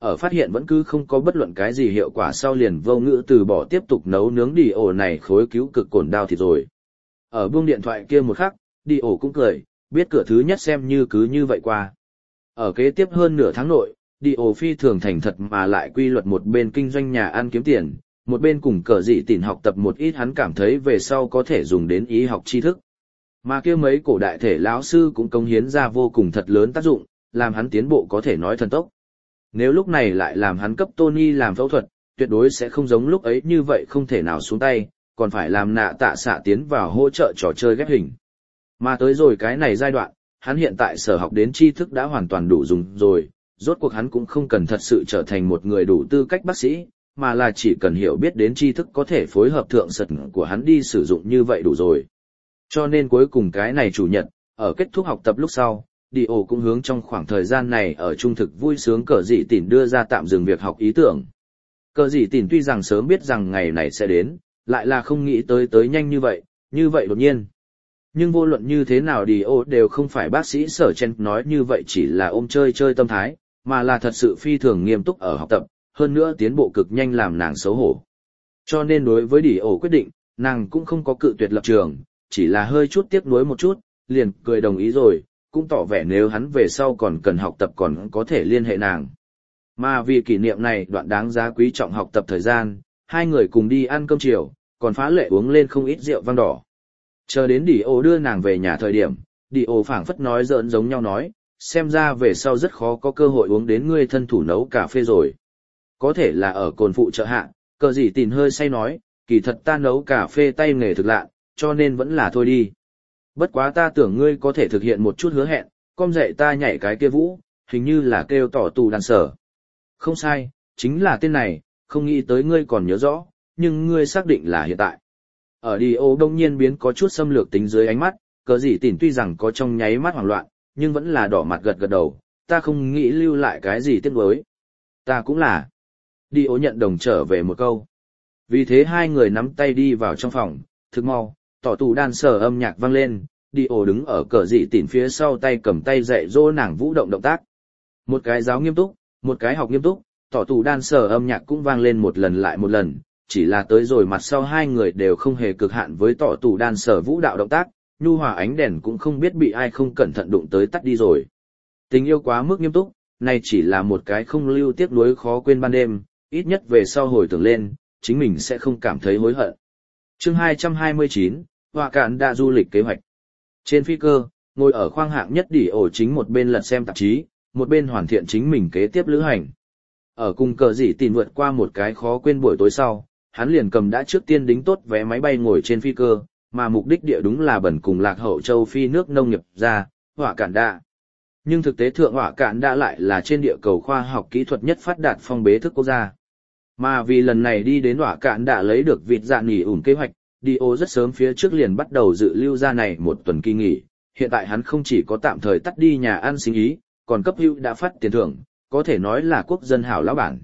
ở phát hiện vẫn cứ không có bất luận cái gì hiệu quả sau liền vô ngữ từ bỏ tiếp tục nấu nướng đi ổ này khối cứu cực cồn đao thịt rồi. Ở buông điện thoại kia một khắc, đi ổ cũng cười, biết cửa thứ nhất xem như cứ như vậy qua. Ở kế tiếp hơn nửa tháng nội, đi ổ phi thường thành thật mà lại quy luật một bên kinh doanh nhà ăn kiếm tiền, một bên cùng cờ dị tỉn học tập một ít hắn cảm thấy về sau có thể dùng đến y học tri thức. Mà kia mấy cổ đại thể lão sư cũng công hiến ra vô cùng thật lớn tác dụng, làm hắn tiến bộ có thể nói thần tốc. Nếu lúc này lại làm hắn cấp Tony làm phẫu thuật, tuyệt đối sẽ không giống lúc ấy như vậy không thể nào xuống tay, còn phải làm nạ tạ xạ tiến vào hỗ trợ trò chơi ghép hình. Mà tới rồi cái này giai đoạn, hắn hiện tại sở học đến tri thức đã hoàn toàn đủ dùng rồi, rốt cuộc hắn cũng không cần thật sự trở thành một người đủ tư cách bác sĩ, mà là chỉ cần hiểu biết đến tri thức có thể phối hợp thượng sật của hắn đi sử dụng như vậy đủ rồi. Cho nên cuối cùng cái này chủ nhật, ở kết thúc học tập lúc sau, Dio cũng hướng trong khoảng thời gian này ở trung thực vui sướng cờ dị tỉn đưa ra tạm dừng việc học ý tưởng. Cờ dị tỉn tuy rằng sớm biết rằng ngày này sẽ đến, lại là không nghĩ tới tới nhanh như vậy, như vậy đột nhiên. Nhưng vô luận như thế nào Dio đều không phải bác sĩ sở chen nói như vậy chỉ là ôm chơi chơi tâm thái, mà là thật sự phi thường nghiêm túc ở học tập, hơn nữa tiến bộ cực nhanh làm nàng xấu hổ. Cho nên đối với Dio quyết định, nàng cũng không có cự tuyệt lập trường, chỉ là hơi chút tiếc nuối một chút, liền cười đồng ý rồi, cũng tỏ vẻ nếu hắn về sau còn cần học tập còn có thể liên hệ nàng. Mà vì kỷ niệm này đoạn đáng giá quý trọng học tập thời gian, hai người cùng đi ăn cơm chiều, còn phá lệ uống lên không ít rượu vang đỏ. Chờ đến Dio đưa nàng về nhà thời điểm, Dio phảng phất nói giỡn giống nhau nói, xem ra về sau rất khó có cơ hội uống đến ngươi thân thủ nấu cà phê rồi. Có thể là ở cồn phụ trợ hạ, cờ gì tìn hơi say nói, kỳ thật ta nấu cà phê tay nghề thực lạ, cho nên vẫn là thôi đi. Bất quá ta tưởng ngươi có thể thực hiện một chút hứa hẹn, con dạy ta nhảy cái kia vũ, hình như là kêu tỏ tù đàn sở. Không sai, chính là tên này, không nghĩ tới ngươi còn nhớ rõ, nhưng ngươi xác định là hiện tại. Ở Dio đông nhiên biến có chút xâm lược tính dưới ánh mắt, cờ gì tỉn tuy rằng có trong nháy mắt hoảng loạn, nhưng vẫn là đỏ mặt gật gật đầu, ta không nghĩ lưu lại cái gì tiếc nuối. Ta cũng là. Dio nhận đồng trở về một câu. Vì thế hai người nắm tay đi vào trong phòng, thực mau, tỏ tù đàn sở âm nhạc vang lên, Dio đứng ở cờ dị tỉn phía sau tay cầm tay dạy dỗ nàng vũ động động tác. Một cái giáo nghiêm túc, một cái học nghiêm túc, tỏ tù đàn sở âm nhạc cũng vang lên một lần lại một lần, chỉ là tới rồi mặt sau hai người đều không hề cực hạn với tỏ tù đàn sở vũ đạo động tác, nhu hòa ánh đèn cũng không biết bị ai không cẩn thận đụng tới tắt đi rồi. Tình yêu quá mức nghiêm túc, này chỉ là một cái không lưu tiếc nuối khó quên ban đêm, ít nhất về sau hồi tưởng lên, chính mình sẽ không cảm thấy hối hận. Chương hai trăm hai mươi chín, Họa Cạn đã du lịch kế hoạch. Trên phi cơ, ngồi ở khoang hạng nhất Dio chính một bên lật xem tạp chí, một bên hoàn thiện chính mình kế tiếp lữ hành. Ở cùng cờ dị tìn vượt qua một cái khó quên buổi tối sau, hắn liền cầm đã trước tiên đính tốt vé máy bay ngồi trên phi cơ, mà mục đích địa đúng là bẩn cùng lạc hậu châu Phi nước nông nghiệp ra, Họa Cạn đa. Nhưng thực tế thượng Họa Cạn đa lại là trên địa cầu khoa học kỹ thuật nhất phát đạt phong bế thức quốc gia. Mà vì lần này đi đến Họa Cạn đã lấy được vịt dạ nghỉ ủn kế hoạch, Dio rất sớm phía trước liền bắt đầu dự lưu ra này một tuần kỳ nghỉ, hiện tại hắn không chỉ có tạm thời tắt đi nhà ăn sinh ý, còn cấp hữu đã phát tiền thưởng, có thể nói là quốc dân hảo lão bản.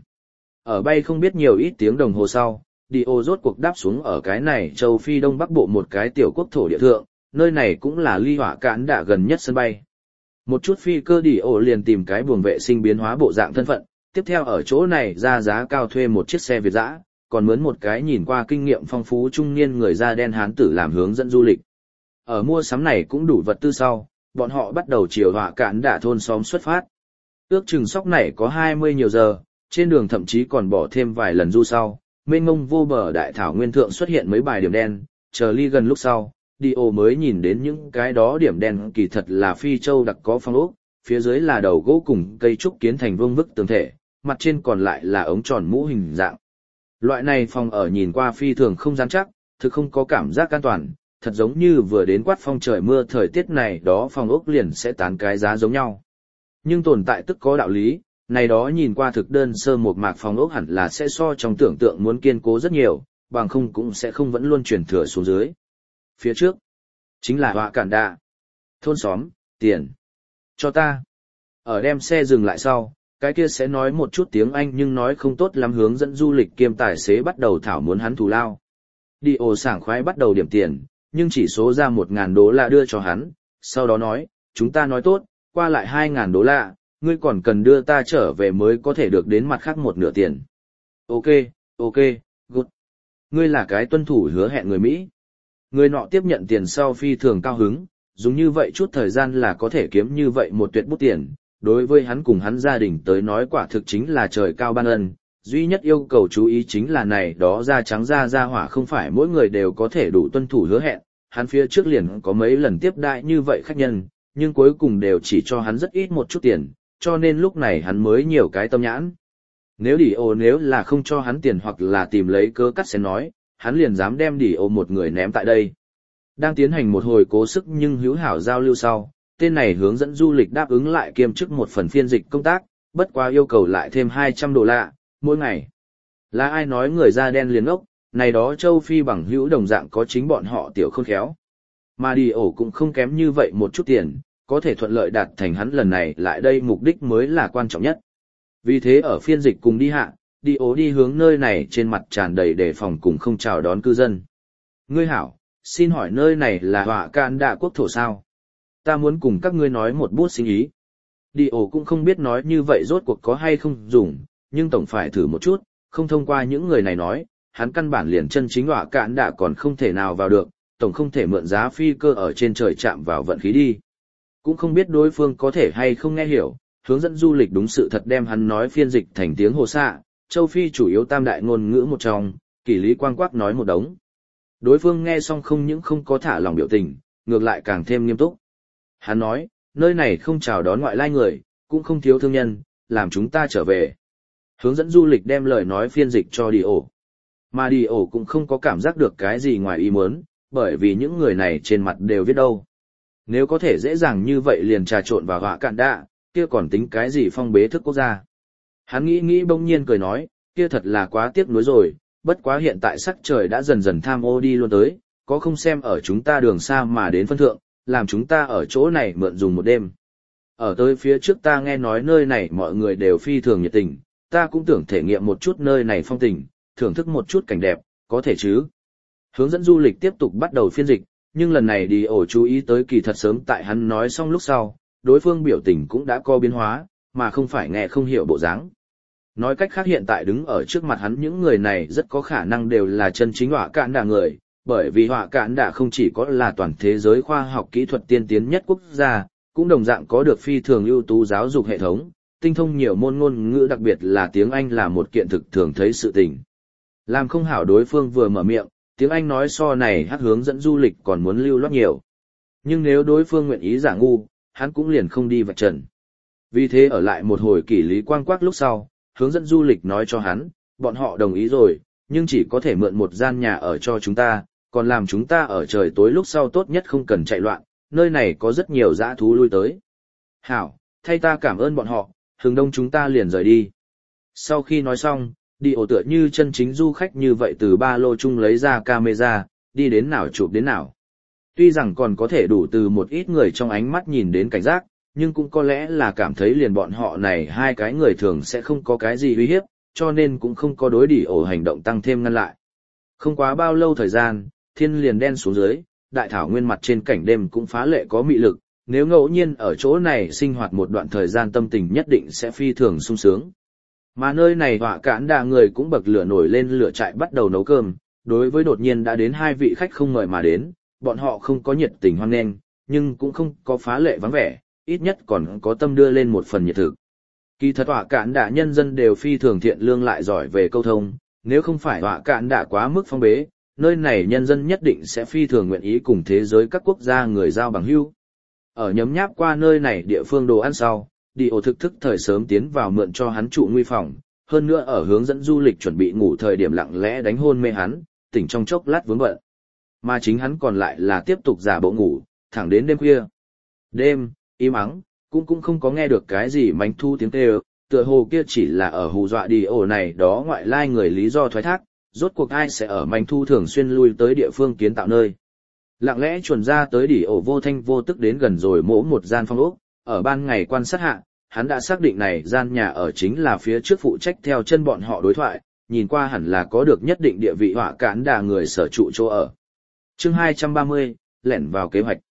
Ở bay không biết nhiều ít tiếng đồng hồ sau, Dio rốt cuộc đáp xuống ở cái này châu Phi Đông Bắc Bộ một cái tiểu quốc thổ địa thượng, nơi này cũng là ly Họa Cạn đã gần nhất sân bay. Một chút phi cơ Dio liền tìm cái buồng vệ sinh biến hóa bộ dạng thân phận, tiếp theo ở chỗ này ra giá cao thuê một chiếc xe Việt dã, còn mướn một cái nhìn qua kinh nghiệm phong phú trung niên người da đen hán tử làm hướng dẫn du lịch. Ở mua sắm này cũng đủ vật tư sau, bọn họ bắt đầu chiều Họa Cạn đã thôn xóm xuất phát. Ước chừng sóc này có hai mươi nhiều giờ, trên đường thậm chí còn bỏ thêm vài lần du sau, mênh mông vô bờ đại thảo nguyên thượng xuất hiện mấy bài điểm đen, chờ ly gần lúc sau, Dio mới nhìn đến những cái đó điểm đen kỳ thật là phi châu đặc có phong ốc, phía dưới là đầu gỗ cùng cây trúc kiến thành vương vức tường thể, mặt trên còn lại là ống tròn mũ hình dạng. Loại này phòng ở nhìn qua phi thường không rắn chắc, thực không có cảm giác an toàn, thật giống như vừa đến quát phong trời mưa thời tiết này đó phòng ốc liền sẽ tán cái giá giống nhau. Nhưng tồn tại tức có đạo lý, này đó nhìn qua thực đơn sơ một mạc phòng ốc hẳn là sẽ so trong tưởng tượng muốn kiên cố rất nhiều, bằng không cũng sẽ không vẫn luôn truyền thừa xuống dưới. Phía trước, chính là Họa Cạn đa. Thôn xóm, tiền. Cho ta. Ở đem xe dừng lại sau, cái kia sẽ nói một chút tiếng Anh nhưng nói không tốt lắm hướng dẫn du lịch kiêm tài xế bắt đầu thảo muốn hắn thù lao. Dio sảng khoái bắt đầu điểm tiền, nhưng chỉ số ra một ngàn đô la đưa cho hắn, sau đó nói, chúng ta nói tốt, qua lại hai ngàn đô la, ngươi còn cần đưa ta trở về mới có thể được đến mặt khác một nửa tiền. Ok, ok, good. Ngươi là cái tuân thủ hứa hẹn người Mỹ. Người nọ tiếp nhận tiền sau phi thường cao hứng, dùng như vậy chút thời gian là có thể kiếm như vậy một tuyệt bút tiền. Đối với hắn cùng hắn gia đình tới nói quả thực chính là trời cao ban ân, duy nhất yêu cầu chú ý chính là này đó da trắng da da hỏa không phải mỗi người đều có thể đủ tuân thủ hứa hẹn, hắn phía trước liền có mấy lần tiếp đại như vậy khách nhân, nhưng cuối cùng đều chỉ cho hắn rất ít một chút tiền, cho nên lúc này hắn mới nhiều cái tâm nhãn. Nếu đi ô nếu là không cho hắn tiền hoặc là tìm lấy cớ cắt xén nói, hắn liền dám đem đi ô một người ném tại đây. Đang tiến hành một hồi cố sức nhưng hữu hảo giao lưu sau, tên này hướng dẫn du lịch đáp ứng lại kiêm chức một phần phiên dịch công tác, bất quá yêu cầu lại thêm hai trăm đô la mỗi ngày. Là ai nói người da đen liền ốc, này đó châu Phi bằng hữu đồng dạng có chính bọn họ tiểu khôn khéo. Mà đi ổ cũng không kém như vậy một chút tiền, có thể thuận lợi đạt thành hắn lần này lại đây mục đích mới là quan trọng nhất. Vì thế ở phiên dịch cùng đi hạ, đi ổ đi hướng nơi này trên mặt tràn đầy đề phòng cùng không chào đón cư dân. Ngươi hảo, xin hỏi nơi này là Họa Cạn Đạ quốc thổ sao? Ta muốn cùng các ngươi nói một bút sinh ý. Đi ổ cũng không biết nói như vậy rốt cuộc có hay không dùng, nhưng tổng phải thử một chút, không thông qua những người này nói, hắn căn bản liền chân chính Họa Cạn Đạ còn không thể nào vào được, tổng không thể mượn giá phi cơ ở trên trời chạm vào vận khí đi. Cũng không biết đối phương có thể hay không nghe hiểu, hướng dẫn du lịch đúng sự thật đem hắn nói phiên dịch thành tiếng Hồ Xạ, châu Phi chủ yếu tam đại ngôn ngữ một trong, Kỷ Lý Quang Quác nói một đống. Đối phương nghe xong không những không có thả lòng biểu tình, ngược lại càng thêm nghiêm túc. Hắn nói, nơi này không chào đón ngoại lai người, cũng không thiếu thương nhân, làm chúng ta trở về. Hướng dẫn du lịch đem lời nói phiên dịch cho Đi ổ. Mà Đi ổ cũng không có cảm giác được cái gì ngoài ý muốn, bởi vì những người này trên mặt đều viết đâu. Nếu có thể dễ dàng như vậy liền trà trộn vào Họa Cạn Đạ, kia còn tính cái gì phong bế thức quốc gia. Hắn nghĩ nghĩ bỗng nhiên cười nói, kia thật là quá tiếc nuối rồi, bất quá hiện tại sắc trời đã dần dần tham ô đi luôn tới, có không xem ở chúng ta đường xa mà đến phân thượng, làm chúng ta ở chỗ này mượn dùng một đêm. Ở tới phía trước ta nghe nói nơi này mọi người đều phi thường nhiệt tình, ta cũng tưởng thể nghiệm một chút nơi này phong tình, thưởng thức một chút cảnh đẹp, có thể chứ. Hướng dẫn du lịch tiếp tục bắt đầu phiên dịch, nhưng lần này đi ổ chú ý tới kỳ thật sớm tại hắn nói xong lúc sau, đối phương biểu tình cũng đã có biến hóa, mà không phải nghe không hiểu bộ dáng. Nói cách khác hiện tại đứng ở trước mặt hắn những người này rất có khả năng đều là chân chính Họa Cạn Đạ người, bởi vì Họa Cạn Đạ không chỉ có là toàn thế giới khoa học kỹ thuật tiên tiến nhất quốc gia, cũng đồng dạng có được phi thường ưu tú giáo dục hệ thống, tinh thông nhiều môn ngôn ngữ đặc biệt là tiếng Anh là một kiện thực thường thấy sự tình. Làm không hảo đối phương vừa mở miệng, tiếng Anh nói so này hát hướng dẫn du lịch còn muốn lưu loát nhiều. Nhưng nếu đối phương nguyện ý giả ngu, hắn cũng liền không đi vạch trần. Vì thế ở lại một hồi Kỷ Lý Quang Quác lúc sau, hướng dẫn du lịch nói cho hắn, bọn họ đồng ý rồi, nhưng chỉ có thể mượn một gian nhà ở cho chúng ta, còn làm chúng ta ở trời tối lúc sau tốt nhất không cần chạy loạn, nơi này có rất nhiều dã thú lui tới. Hảo, thay ta cảm ơn bọn họ, hướng đông chúng ta liền rời đi. Sau khi nói xong, đi ổ tựa như chân chính du khách như vậy từ ba lô chung lấy ra camera, đi đến nào chụp đến nào. Tuy rằng còn có thể đủ từ một ít người trong ánh mắt nhìn đến cảnh giác, nhưng cũng có lẽ là cảm thấy liền bọn họ này hai cái người thường sẽ không có cái gì uy hiếp, cho nên cũng không có đối đi ổ hành động tăng thêm ngăn lại. Không quá bao lâu thời gian, thiên liền đen xuống dưới, đại thảo nguyên mặt trên cảnh đêm cũng phá lệ có mị lực, nếu ngẫu nhiên ở chỗ này sinh hoạt một đoạn thời gian tâm tình nhất định sẽ phi thường sung sướng. Mà nơi này Họa Cạn Đạ người cũng bậc lửa nổi lên lửa trại bắt đầu nấu cơm, đối với đột nhiên đã đến hai vị khách không mời mà đến, bọn họ không có nhiệt tình hoan nghênh, nhưng cũng không có phá lệ vắng vẻ, ít nhất còn có tâm đưa lên một phần nhiệt thực. Kỳ thật Họa Cạn Đạ nhân dân đều phi thường thiện lương lại giỏi về câu thông, nếu không phải Họa Cạn Đạ quá mức phong bế, nơi này nhân dân nhất định sẽ phi thường nguyện ý cùng thế giới các quốc gia người giao bằng hữu. Ở nhấm nháp qua nơi này địa phương đồ ăn sau, đi ổ thực thức thời sớm tiến vào mượn cho hắn trụ nguy phòng, hơn nữa ở hướng dẫn du lịch chuẩn bị ngủ thời điểm lặng lẽ đánh hôn mê hắn, tỉnh trong chốc lát vướng bận. Mà chính hắn còn lại là tiếp tục giả bộ ngủ, thẳng đến đêm khuya. Đêm, im ắng, cũng cũng không có nghe được cái gì mánh thu tiếng kêu, tựa hồ kia chỉ là ở hù dọa đi ổ này đó ngoại lai người lý do thoái thác, rốt cuộc ai sẽ ở mánh thu thường xuyên lui tới địa phương kiến tạo nơi. Lặng lẽ chuồn ra tới đi ổ vô thanh vô tức đến gần rồi mỗ một gian phong ốc, ở ban ngày quan sát hạ, hắn đã xác định này gian nhà ở chính là phía trước phụ trách theo chân bọn họ đối thoại, nhìn qua hẳn là có được nhất định địa vị Họa Cạn Đạ người sở trụ chỗ ở. Chương hai trăm ba mươi, lẻn vào kế hoạch.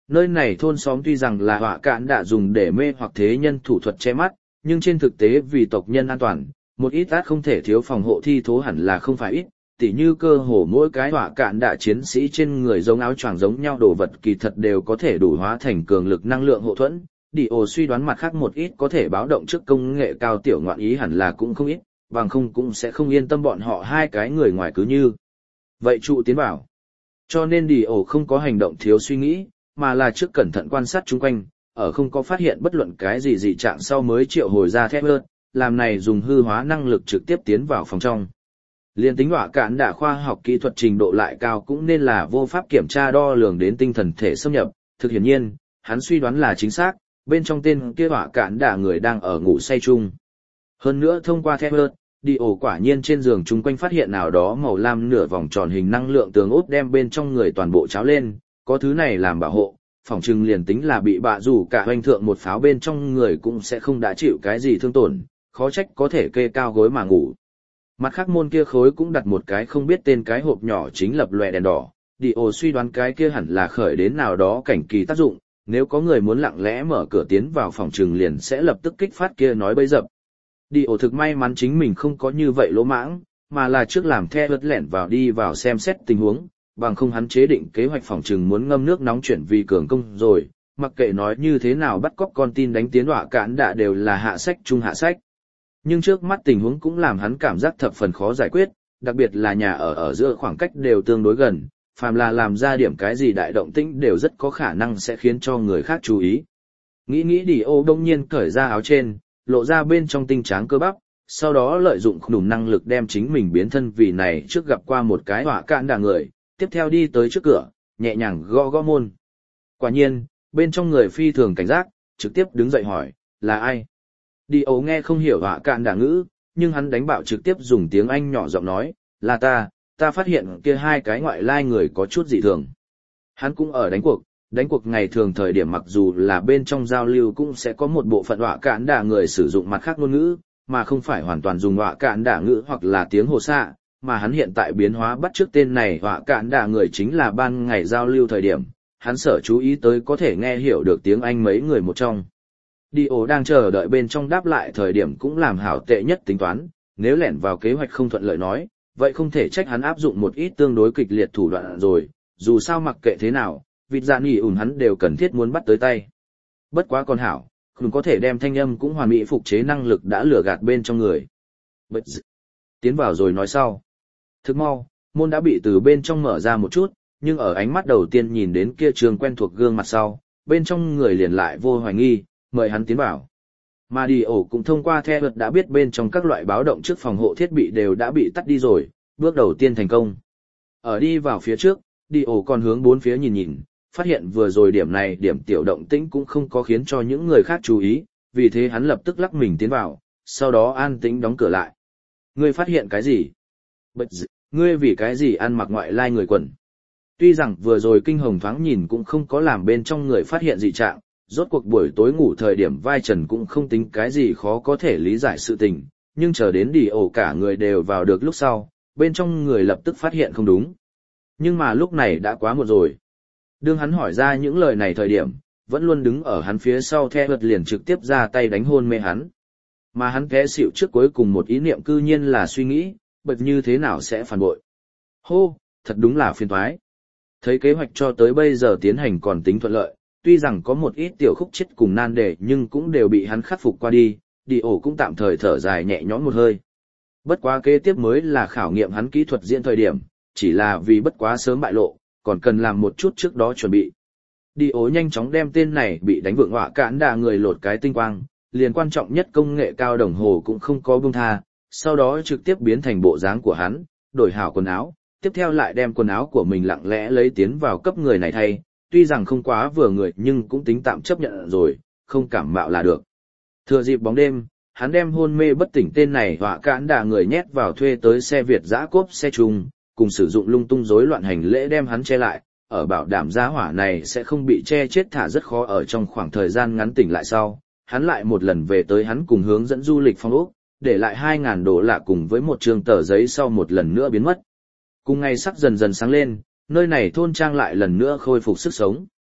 Nơi này thôn xóm tuy rằng là họa cạn đã dùng để mê hoặc thế nhân thủ thuật che mắt, nhưng trên thực tế vì tộc nhân an toàn, một ít át không thể thiếu phòng hộ thi thố hẳn là không phải ít, tỉ như cơ hồ mỗi cái họa cạn đã chiến sĩ trên người giống áo choàng giống nhau đồ vật kỳ thật đều có thể đủ hóa thành cường lực năng lượng hộ thuẫn. Đi ổ suy đoán mặt khác một ít có thể báo động trước công nghệ cao tiểu ngoạn ý hẳn là cũng không ít, bằng không cũng sẽ không yên tâm bọn họ hai cái người ngoài cứ như vậy trụ tiến vào. Cho nên đi ổ không có hành động thiếu suy nghĩ, mà là trước cẩn thận quan sát chung quanh, ở không có phát hiện bất luận cái gì dị trạng sau mới triệu hồi ra thép ớt, làm này dùng hư hóa năng lực trực tiếp tiến vào phòng trong. Liên tính họa cạn đã khoa học kỹ thuật trình độ lại cao cũng nên là vô pháp kiểm tra đo lường đến tinh thần thể xâm nhập, thực hiển nhiên, hắn suy đoán là chính xác, bên trong tên kia họa cạn đã người đang ở ngủ say chung. Hơn nữa thông qua thép ớt, đi ổ quả nhiên trên giường chung quanh phát hiện nào đó màu lam nửa vòng tròn hình năng lượng tường ốp đem bên trong người toàn bộ cháo lên, có thứ này làm bảo hộ, phỏng chừng liền tính là bị bạ rủ cả hoành thượng một pháo bên trong người cũng sẽ không đã chịu cái gì thương tổn, khó trách có thể kê cao gối mà ngủ. Mặt khác môn kia khối cũng đặt một cái không biết tên cái hộp nhỏ chính lập lòe đèn đỏ, đi ổ suy đoán cái kia hẳn là khởi đến nào đó cảnh kỳ tác dụng, nếu có người muốn lặng lẽ mở cửa tiến vào phòng trừng liền sẽ lập tức kích phát kia nói bấy dập. Đi ổ thực may mắn chính mình không có như vậy lỗ mãng, mà là trước làm the vớt lẻn vào đi vào xem xét tình huống, bằng không hắn chế định kế hoạch phòng trừng muốn ngâm nước nóng chuyển vì cường công rồi, mặc kệ nói như thế nào bắt cóc con tin đánh tiến họa cạn đã đều là hạ sách trung hạ sách. Nhưng trước mắt tình huống cũng làm hắn cảm giác thập phần khó giải quyết, đặc biệt là nhà ở ở giữa khoảng cách đều tương đối gần, phàm là làm ra điểm cái gì đại động tĩnh đều rất có khả năng sẽ khiến cho người khác chú ý. Nghĩ nghĩ đi ô đông nhiên cởi ra áo trên, lộ ra bên trong tinh tráng cơ bắp, sau đó lợi dụng đủ năng lực đem chính mình biến thân vì này trước gặp qua một cái họa cạn đà người, tiếp theo đi tới trước cửa, nhẹ nhàng gõ gõ môn. Quả nhiên, bên trong người phi thường cảnh giác, trực tiếp đứng dậy hỏi, là ai? Đi ấu nghe không hiểu họa cạn đà ngữ, nhưng hắn đánh bạo trực tiếp dùng tiếng Anh nhỏ giọng nói, là ta, ta phát hiện kia hai cái ngoại lai người có chút dị thường. Hắn cũng ở đánh cuộc, đánh cuộc ngày thường thời điểm mặc dù là bên trong giao lưu cũng sẽ có một bộ phận họa cạn đà người sử dụng mặt khác ngôn ngữ, mà không phải hoàn toàn dùng họa cạn đà ngữ hoặc là tiếng hồ xạ, mà hắn hiện tại biến hóa bắt trước tên này họa cạn đà người chính là ban ngày giao lưu thời điểm, hắn sở chú ý tới có thể nghe hiểu được tiếng Anh mấy người một trong. Đi ổ đang chờ đợi bên trong đáp lại thời điểm cũng làm hảo tệ nhất tính toán, nếu lẻn vào kế hoạch không thuận lợi nói, vậy không thể trách hắn áp dụng một ít tương đối kịch liệt thủ đoạn rồi, dù sao mặc kệ thế nào, vịt dạ nghỉ ủn hắn đều cần thiết muốn bắt tới tay. Bất quá còn hảo, không có thể đem thanh âm cũng hoàn mỹ phục chế năng lực đã lừa gạt bên trong người. Bật d... tiến vào rồi nói sau. Thức mau, môn đã bị từ bên trong mở ra một chút, nhưng ở ánh mắt đầu tiên nhìn đến kia trường quen thuộc gương mặt sau, bên trong người liền lại vô hoài nghi, mời hắn tiến vào. Mà đi ổ cũng thông qua theo luật đã biết bên trong các loại báo động trước phòng hộ thiết bị đều đã bị tắt đi rồi, bước đầu tiên thành công. Ở đi vào phía trước, đi ổ còn hướng bốn phía nhìn nhìn, phát hiện vừa rồi điểm này điểm tiểu động tĩnh cũng không có khiến cho những người khác chú ý, vì thế hắn lập tức lắc mình tiến vào, sau đó an tĩnh đóng cửa lại. Ngươi phát hiện cái gì? Bật d... ngươi vì cái gì ăn mặc ngoại lai người quần? Tuy rằng vừa rồi kinh hồng thoáng nhìn cũng không có làm bên trong người phát hiện dị trạng, rốt cuộc buổi tối ngủ thời điểm vai trần cũng không tính cái gì khó có thể lý giải sự tình, nhưng chờ đến đi ổ cả người đều vào được lúc sau, bên trong người lập tức phát hiện không đúng. Nhưng mà lúc này đã quá muộn rồi. Đương hắn hỏi ra những lời này thời điểm, vẫn luôn đứng ở hắn phía sau theo vật liền trực tiếp ra tay đánh hôn mê hắn. Mà hắn té xỉu trước cuối cùng một ý niệm cư nhiên là suy nghĩ, bật như thế nào sẽ phản bội. Hô, thật đúng là phiền toái. Thấy kế hoạch cho tới bây giờ tiến hành còn tính thuận lợi, tuy rằng có một ít tiểu khúc chết cùng nan đề nhưng cũng đều bị hắn khắc phục qua đi, đi ổ cũng tạm thời thở dài nhẹ nhõm một hơi. Bất quá kế tiếp mới là khảo nghiệm hắn kỹ thuật diễn thời điểm, chỉ là vì bất quá sớm bại lộ, còn cần làm một chút trước đó chuẩn bị. Đi ổ nhanh chóng đem tên này bị đánh vượng họa cạn đà người lột cái tinh quang, liền quan trọng nhất công nghệ cao đồng hồ cũng không có buông tha, sau đó trực tiếp biến thành bộ dáng của hắn, đổi hảo quần áo, tiếp theo lại đem quần áo của mình lặng lẽ lấy tiến vào cấp người này thay, tuy rằng không quá vừa người nhưng cũng tính tạm chấp nhận rồi, không cảm mạo là được. Thừa dịp bóng đêm, hắn đem hôn mê bất tỉnh tên này họa cạn đà người nhét vào thuê tới xe Việt dã cốp xe chung, cùng sử dụng lung tung rối loạn hành lễ đem hắn che lại, ở bảo đảm giá hỏa này sẽ không bị che chết thả rất khó ở trong khoảng thời gian ngắn tỉnh lại sau, hắn lại một lần về tới hắn cùng hướng dẫn du lịch phong ốc, để lại hai ngàn đô la cùng với một trương tờ giấy sau một lần nữa biến mất. Cùng ngày sắc dần dần sáng lên, nơi này thôn trang lại lần nữa khôi phục sức sống.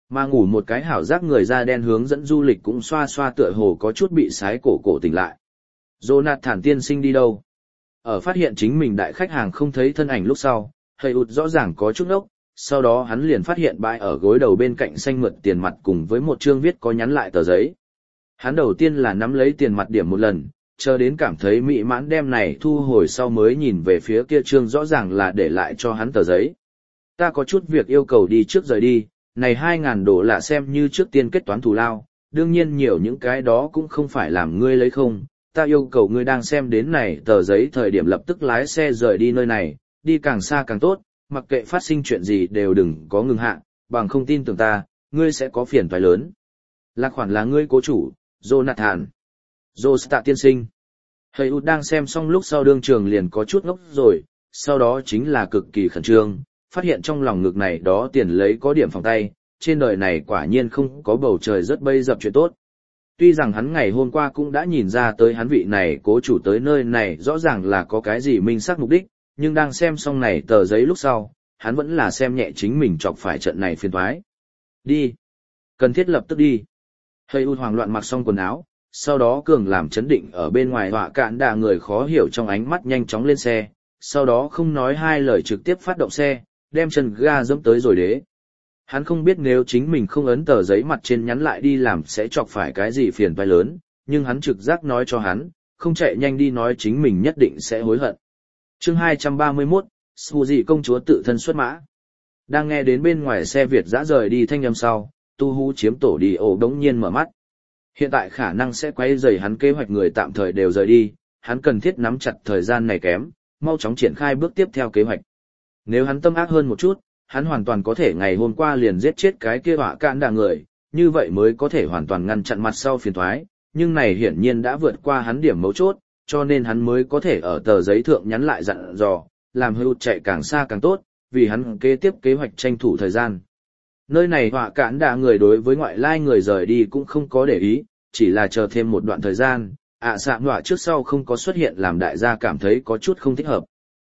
Mà ngủ một cái hảo giác người da đen hướng dẫn du lịch cũng xoa xoa tựa hồ có chút bị sái cổ cổ tỉnh lại. Jonathan tiên sinh đi đâu? Ở phát hiện chính mình đại khách hàng không thấy thân ảnh lúc sau, hơi ụt rõ ràng có chút ngốc, sau đó hắn liền phát hiện bãi ở gối đầu bên cạnh xanh mượt tiền mặt cùng với một chương viết có nhắn lại tờ giấy. Hắn đầu tiên là nắm lấy tiền mặt điểm một lần, chờ đến cảm thấy mỹ mãn đem này thu hồi sau mới nhìn về phía kia chương rõ ràng là để lại cho hắn tờ giấy. Ta có chút việc yêu cầu đi trước rời đi, này hai ngàn đô là xem như trước tiên kết toán thù lao, đương nhiên nhiều những cái đó cũng không phải làm ngươi lấy không, ta yêu cầu ngươi đang xem đến này tờ giấy thời điểm lập tức lái xe rời đi nơi này, đi càng xa càng tốt, mặc kệ phát sinh chuyện gì đều đừng có ngừng hạ, bằng không tin tưởng ta, ngươi sẽ có phiền toái lớn. Lạc khoản là ngươi cố chủ, Jonathan. Josta tiên sinh. Hơi ụt đang xem xong lúc sau đương trường liền có chút ngốc rồi, sau đó chính là cực kỳ khẩn trương, phát hiện trong lòng ngực này đó tiền lấy có điểm phòng tay, trên đời này quả nhiên không có bầu trời rất bây dập chuyện tốt. Tuy rằng hắn ngày hôm qua cũng đã nhìn ra tới hắn vị này cố chủ tới nơi này rõ ràng là có cái gì minh xác mục đích, nhưng đang xem xong này tờ giấy lúc sau, hắn vẫn là xem nhẹ chính mình chọc phải trận này phiền toái. Đi. Cần thiết lập tức đi. Hơi ụt hoảng loạn mặc xong quần áo, sau đó cường làm chấn định ở bên ngoài họa cạn đà người khó hiểu trong ánh mắt nhanh chóng lên xe, sau đó không nói hai lời trực tiếp phát động xe, đem chân ga dẫm tới rồi đế. Hắn không biết nếu chính mình không ấn tờ giấy mặt trên nhắn lại đi làm sẽ chọc phải cái gì phiền toái lớn, nhưng hắn trực giác nói cho hắn, không chạy nhanh đi nói chính mình nhất định sẽ hối hận. Chương hai trăm ba mươi mốt, Suzy công chúa tự thân xuất mã. Đang nghe đến bên ngoài xe Việt dã rời đi thanh âm sau, Tu Hú chiếm tổ đi ổ đống nhiên mở mắt. Hiện tại khả năng sẽ quay dày hắn kế hoạch người tạm thời đều rời đi, hắn cần thiết nắm chặt thời gian này kém, mau chóng triển khai bước tiếp theo kế hoạch. Nếu hắn tâm ác hơn một chút, hắn hoàn toàn có thể ngày hôm qua liền giết chết cái kia họa cạn đà người, như vậy mới có thể hoàn toàn ngăn chặn mặt sau phiền toái, nhưng này hiển nhiên đã vượt qua hắn điểm mấu chốt, cho nên hắn mới có thể ở tờ giấy thượng nhắn lại dặn dò, làm hưu chạy càng xa càng tốt, vì hắn kế tiếp kế hoạch tranh thủ thời gian. Nơi này họa cạn đà người đối với ngoại lai người rời đi cũng không có để ý, chỉ là chờ thêm một đoạn thời gian, ạ sạm họa trước sau không có xuất hiện làm đại gia cảm thấy có chút không thích hợp.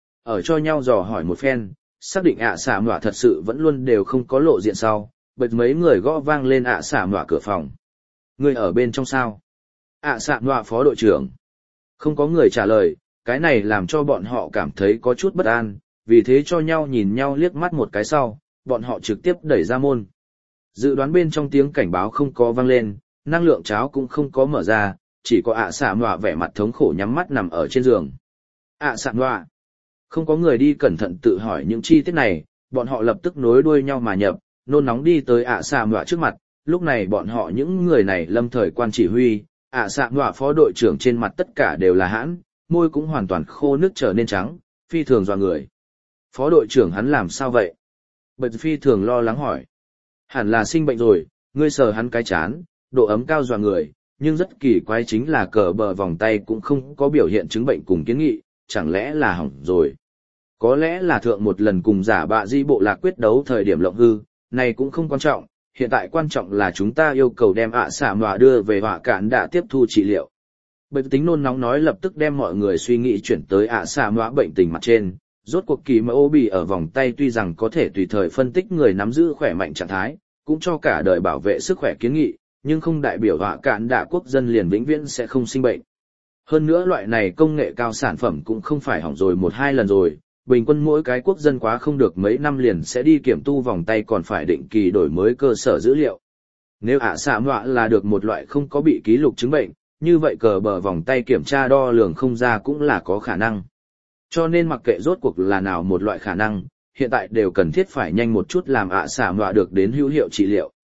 Ở cho nhau dò hỏi một phen, xác định ạ sạm họa thật sự vẫn luôn đều không có lộ diện sau, bật mấy người gõ vang lên ạ sạm họa cửa phòng. Người ở bên trong sao? ạ sạm họa phó đội trưởng. Không có người trả lời, cái này làm cho bọn họ cảm thấy có chút bất an, vì thế cho nhau nhìn nhau liếc mắt một cái sau, bọn họ trực tiếp đẩy ra môn. Dự đoán bên trong tiếng cảnh báo không có vang lên, năng lượng cháo cũng không có mở ra, chỉ có ạ sạm họa vẻ mặt thống khổ nhắm mắt nằm ở trên giường. ạ sạm họa. Không có người đi cẩn thận tự hỏi những chi tiết này, bọn họ lập tức nối đuôi nhau mà nhập, nôn nóng đi tới ạ sạm họa trước mặt, lúc này bọn họ những người này lâm thời quan chỉ huy, ạ sạm họa phó đội trưởng trên mặt tất cả đều là hãn, môi cũng hoàn toàn khô nước trở nên trắng, phi thường dọa người. Phó đội trưởng hắn làm sao vậy? Bạch phi thường lo lắng hỏi. Hẳn là sinh bệnh rồi, ngươi sờ hắn cái chán, độ ấm cao dọa người, nhưng rất kỳ quái chính là cờ bờ vòng tay cũng không có biểu hiện chứng bệnh cùng kiến nghị, chẳng lẽ là hỏng rồi. Có lẽ là thượng một lần cùng giả bạ di bộ lạc quyết đấu thời điểm lộng hư, này cũng không quan trọng, hiện tại quan trọng là chúng ta yêu cầu đem ạ xạ mọa đưa về họa cạn đã tiếp thu trị liệu. Bệnh tính nôn nóng nói lập tức đem mọi người suy nghĩ chuyển tới ạ xạ mọa bệnh tình mặt trên, rốt cuộc kỳ mà ô bì ở vòng tay tuy rằng có thể tùy thời phân tích người nắm giữ khỏe mạnh trạng thái, cũng cho cả đời bảo vệ sức khỏe kiến nghị, nhưng không đại biểu họa cạn đã quốc dân liền vĩnh viễn sẽ không sinh bệnh. Hơn nữa loại này công nghệ cao sản phẩm cũng không phải hỏng rồi một hai lần rồi, bình quân mỗi cái quốc dân quá không được mấy năm liền sẽ đi kiểm tu vòng tay còn phải định kỳ đổi mới cơ sở dữ liệu. Nếu ạ xạ mọa là được một loại không có bị ký lục chứng bệnh, như vậy cờ bờ vòng tay kiểm tra đo lường không ra cũng là có khả năng. Cho nên mặc kệ rốt cuộc là nào một loại khả năng, hiện tại đều cần thiết phải nhanh một chút làm ạ xạ mọa được đến hữu hiệu trị liệu.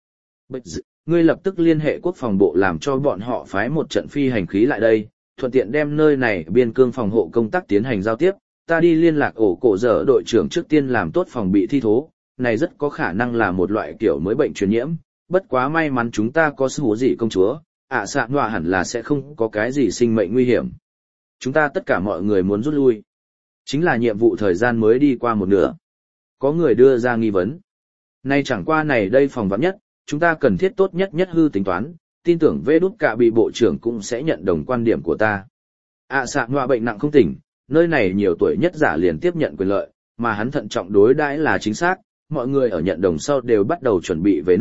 Ngươi lập tức liên hệ quốc phòng bộ làm cho bọn họ phái một trận phi hành khí lại đây, thuận tiện đem nơi này biên cương phòng hộ công tác tiến hành giao tiếp, ta đi liên lạc ổ cổ dở đội trưởng trước tiên làm tốt phòng bị thi thố, này rất có khả năng là một loại kiểu mới bệnh truyền nhiễm, bất quá may mắn chúng ta có sư hữu gì công chúa, ạ xạ nọa hẳn là sẽ không có cái gì sinh mệnh nguy hiểm. Chúng ta tất cả mọi người muốn rút lui. Chính là nhiệm vụ thời gian mới đi qua một nửa. Có người đưa ra nghi vấn. Nay chẳng qua này đây phòng vắn nhất, chúng ta cần thiết tốt nhất nhất hư tính toán, tin tưởng vê đút cả bị bộ trưởng cũng sẽ nhận đồng quan điểm của ta. ạ xạ nọa bệnh nặng không tỉnh, nơi này nhiều tuổi nhất giả liền tiếp nhận quyền lợi, mà hắn thận trọng đối đãi là chính xác, mọi người ở nhận đồng sau đều bắt đầu chuẩn bị về nước,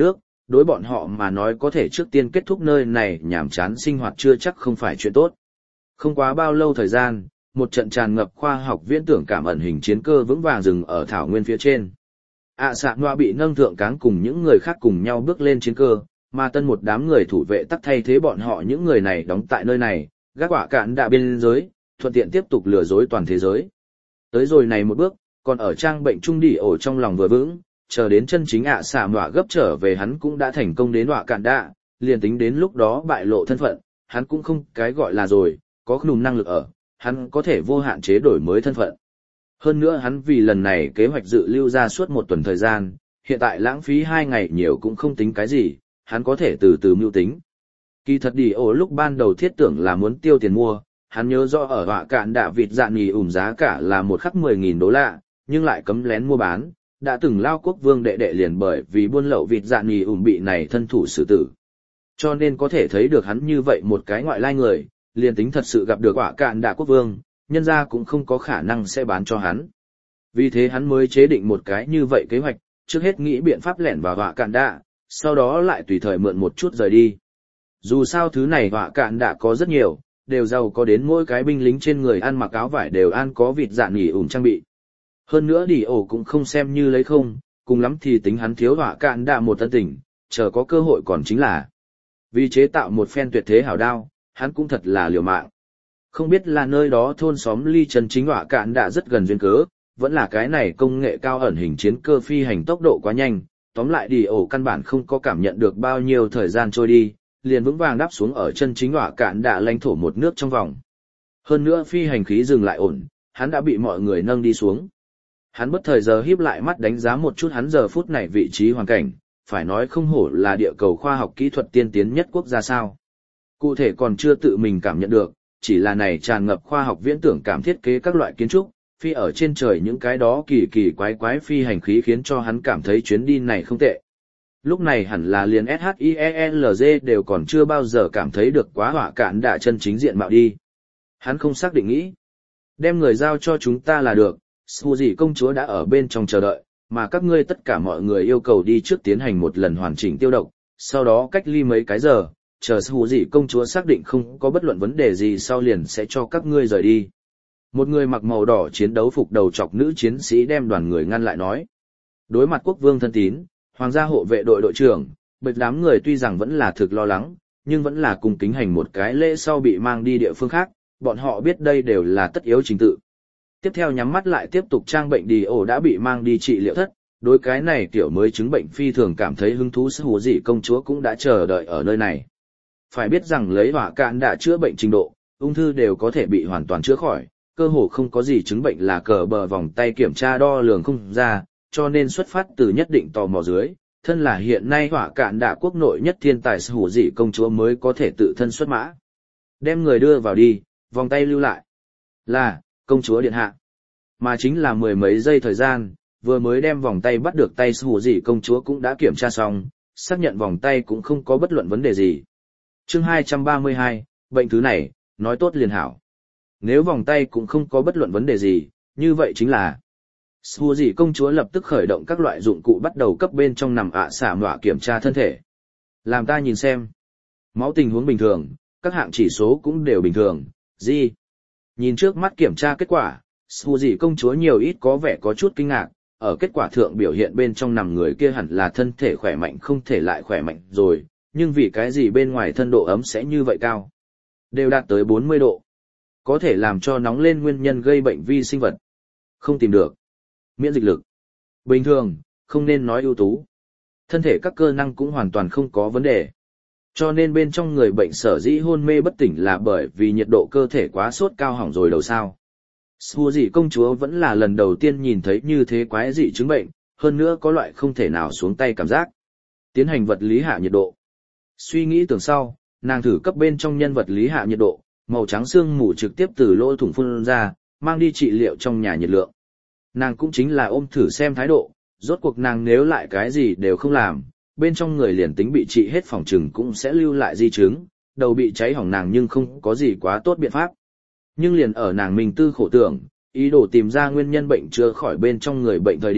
đối bọn họ mà nói có thể trước tiên kết thúc nơi này nhàm chán sinh hoạt chưa chắc không phải chuyện tốt. Không quá bao lâu thời gian, một trận tràn ngập khoa học viễn tưởng cảm ẩn hình chiến cơ vững vàng dừng ở thảo nguyên phía trên. ạ xạ noa bị nâng thượng cáng cùng những người khác cùng nhau bước lên chiến cơ, mà tân một đám người thủ vệ tắc thay thế bọn họ những người này đóng tại nơi này, gác quả cạn đạ biên giới, thuận tiện tiếp tục lừa dối toàn thế giới. Tới rồi này một bước, còn ở trang bệnh trung đi ổ trong lòng vừa vững, chờ đến chân chính ạ xạ noa gấp trở về hắn cũng đã thành công đến quả cạn đạ, liền tính đến lúc đó bại lộ thân phận, hắn cũng không cái gọi là rồi, có nùm năng lực ở, hắn có thể vô hạn chế đổi mới thân phận. Hơn nữa hắn vì lần này kế hoạch dự lưu ra suốt một tuần thời gian, hiện tại lãng phí hai ngày nhiều cũng không tính cái gì, hắn có thể từ từ mưu tính. Kỳ thật đi ổ lúc ban đầu thiết tưởng là muốn tiêu tiền mua, hắn nhớ rõ ở họa cạn đạ vịt dạ nì ủm giá cả là một khắc mười nghìn đô la, nhưng lại cấm lén mua bán, đã từng lao quốc vương đệ đệ liền bởi vì buôn lậu vịt dạ nì ủm bị này thân thủ xử tử. Cho nên có thể thấy được hắn như vậy một cái ngoại lai người, liền tính thật sự gặp được họa cạn đạ quốc vương, nhân ra cũng không có khả năng sẽ bán cho hắn. Vì thế hắn mới chế định một cái như vậy kế hoạch, trước hết nghĩ biện pháp lẻn vào họa cạn đạ, sau đó lại tùy thời mượn một chút rời đi. Dù sao thứ này họa cạn đạ có rất nhiều, đều giàu có đến mỗi cái binh lính trên người ăn mặc áo vải đều ăn có vịt dạ nỉ ủn trang bị. Hơn nữa đi ổ cũng không xem như lấy không, cùng lắm thì tính hắn thiếu họa cạn đạ một tân tình, chờ có cơ hội còn chính là. Vì chế tạo một phen tuyệt thế hảo đao, hắn cũng thật là liều mạng. Không biết là nơi đó thôn xóm ly chân chính họa cạn đạ rất gần duyên cớ, vẫn là cái này công nghệ cao ẩn hình chiến cơ phi hành tốc độ quá nhanh, tóm lại đi ổ căn bản không có cảm nhận được bao nhiêu thời gian trôi đi, liền vững vàng đáp xuống ở chân chính họa cạn đạ lãnh thổ một nước trong vòng. Hơn nữa phi hành khí dừng lại ổn, hắn đã bị mọi người nâng đi xuống. Hắn bất thời giờ híp lại mắt đánh giá một chút hắn giờ phút này vị trí hoàn cảnh, phải nói không hổ là địa cầu khoa học kỹ thuật tiên tiến nhất quốc gia sao. Cụ thể còn chưa tự mình cảm nhận được, chỉ là này tràn ngập khoa học viễn tưởng cảm thiết kế các loại kiến trúc, phi ở trên trời những cái đó kỳ kỳ quái quái phi hành khí khiến cho hắn cảm thấy chuyến đi này không tệ. Lúc này hẳn là liền ét hát i e lờ giê đều còn chưa bao giờ cảm thấy được quá họa cạn đạ chân chính diện mạo đi. Hắn không xác định nghĩ. Đem người giao cho chúng ta là được, Suzy công chúa đã ở bên trong chờ đợi, mà các ngươi tất cả mọi người yêu cầu đi trước tiến hành một lần hoàn chỉnh tiêu độc, sau đó cách ly mấy cái giờ, chờ Suzy công chúa xác định không có bất luận vấn đề gì sau liền sẽ cho các ngươi rời đi. Một người mặc màu đỏ chiến đấu phục đầu chọc nữ chiến sĩ đem đoàn người ngăn lại nói. Đối mặt quốc vương thân tín, hoàng gia hộ vệ đội đội trưởng, bệch đám người tuy rằng vẫn là thực lo lắng, nhưng vẫn là cùng kính hành một cái lễ sau bị mang đi địa phương khác, bọn họ biết đây đều là tất yếu trình tự. Tiếp theo nhắm mắt lại tiếp tục trang bệnh đi ổ đã bị mang đi trị liệu thất, đối cái này kiểu mới chứng bệnh phi thường cảm thấy hứng thú sư hữu dị công chúa cũng đã chờ đợi ở nơi này. Phải biết rằng lấy hỏa cạn đã chữa bệnh trình độ, ung thư đều có thể bị hoàn toàn chữa khỏi, cơ hồ không có gì chứng bệnh là cờ bờ vòng tay kiểm tra đo lường không ra, cho nên xuất phát từ nhất định tò mò dưới, thân là hiện nay hỏa cạn đạ quốc nội nhất thiên tài sư hữu dị công chúa mới có thể tự thân xuất mã. Đem người đưa vào đi, vòng tay lưu lại. Là, công chúa điện hạ. Mà chính là mười mấy giây thời gian, vừa mới đem vòng tay bắt được tay sư hữu dị công chúa cũng đã kiểm tra xong, xác nhận vòng tay cũng không có bất luận vấn đề gì. Chương hai trăm ba mươi hai, bệnh thứ này, nói tốt liền hảo. Nếu vòng tay cũng không có bất luận vấn đề gì, như vậy chính là Sư dị công chúa lập tức khởi động các loại dụng cụ bắt đầu cấp bên trong nằm ạ xả mọa kiểm tra thân thể. Làm ta nhìn xem. Máu tình huống bình thường, các hạng chỉ số cũng đều bình thường, gì? Nhìn trước mắt kiểm tra kết quả, Sư dị công chúa nhiều ít có vẻ có chút kinh ngạc, ở kết quả thượng biểu hiện bên trong nằm người kia hẳn là thân thể khỏe mạnh không thể lại khỏe mạnh rồi, nhưng vì cái gì bên ngoài thân độ ấm sẽ như vậy cao? Đều đạt tới bốn mươi độ. Có thể làm cho nóng lên nguyên nhân gây bệnh vi sinh vật. Không tìm được. Miễn dịch lực. Bình thường, không nên nói ưu tú. Thân thể các cơ năng cũng hoàn toàn không có vấn đề. Cho nên bên trong người bệnh sở dĩ hôn mê bất tỉnh là bởi vì nhiệt độ cơ thể quá sốt cao hỏng rồi đầu sao. Xua dị công chúa vẫn là lần đầu tiên nhìn thấy như thế quái dị chứng bệnh, hơn nữa có loại không thể nào xuống tay cảm giác. Tiến hành vật lý hạ nhiệt độ. Suy nghĩ tưởng sau, nàng thử cấp bên trong nhân vật lý hạ nhiệt độ, màu trắng xương mù trực tiếp từ lỗ thủng phun ra, mang đi trị liệu trong nhà nhiệt lượng. Nàng cũng chính là ôm thử xem thái độ, rốt cuộc nàng nếu lại cái gì đều không làm, bên trong người liền tính bị trị hết phòng trừng cũng sẽ lưu lại di chứng, đầu bị cháy hỏng nàng nhưng không có gì quá tốt biện pháp. Nhưng liền ở nàng mình tư khổ tưởng, ý đồ tìm ra nguyên nhân bệnh chữa khỏi bên trong người bệnh thời điểm,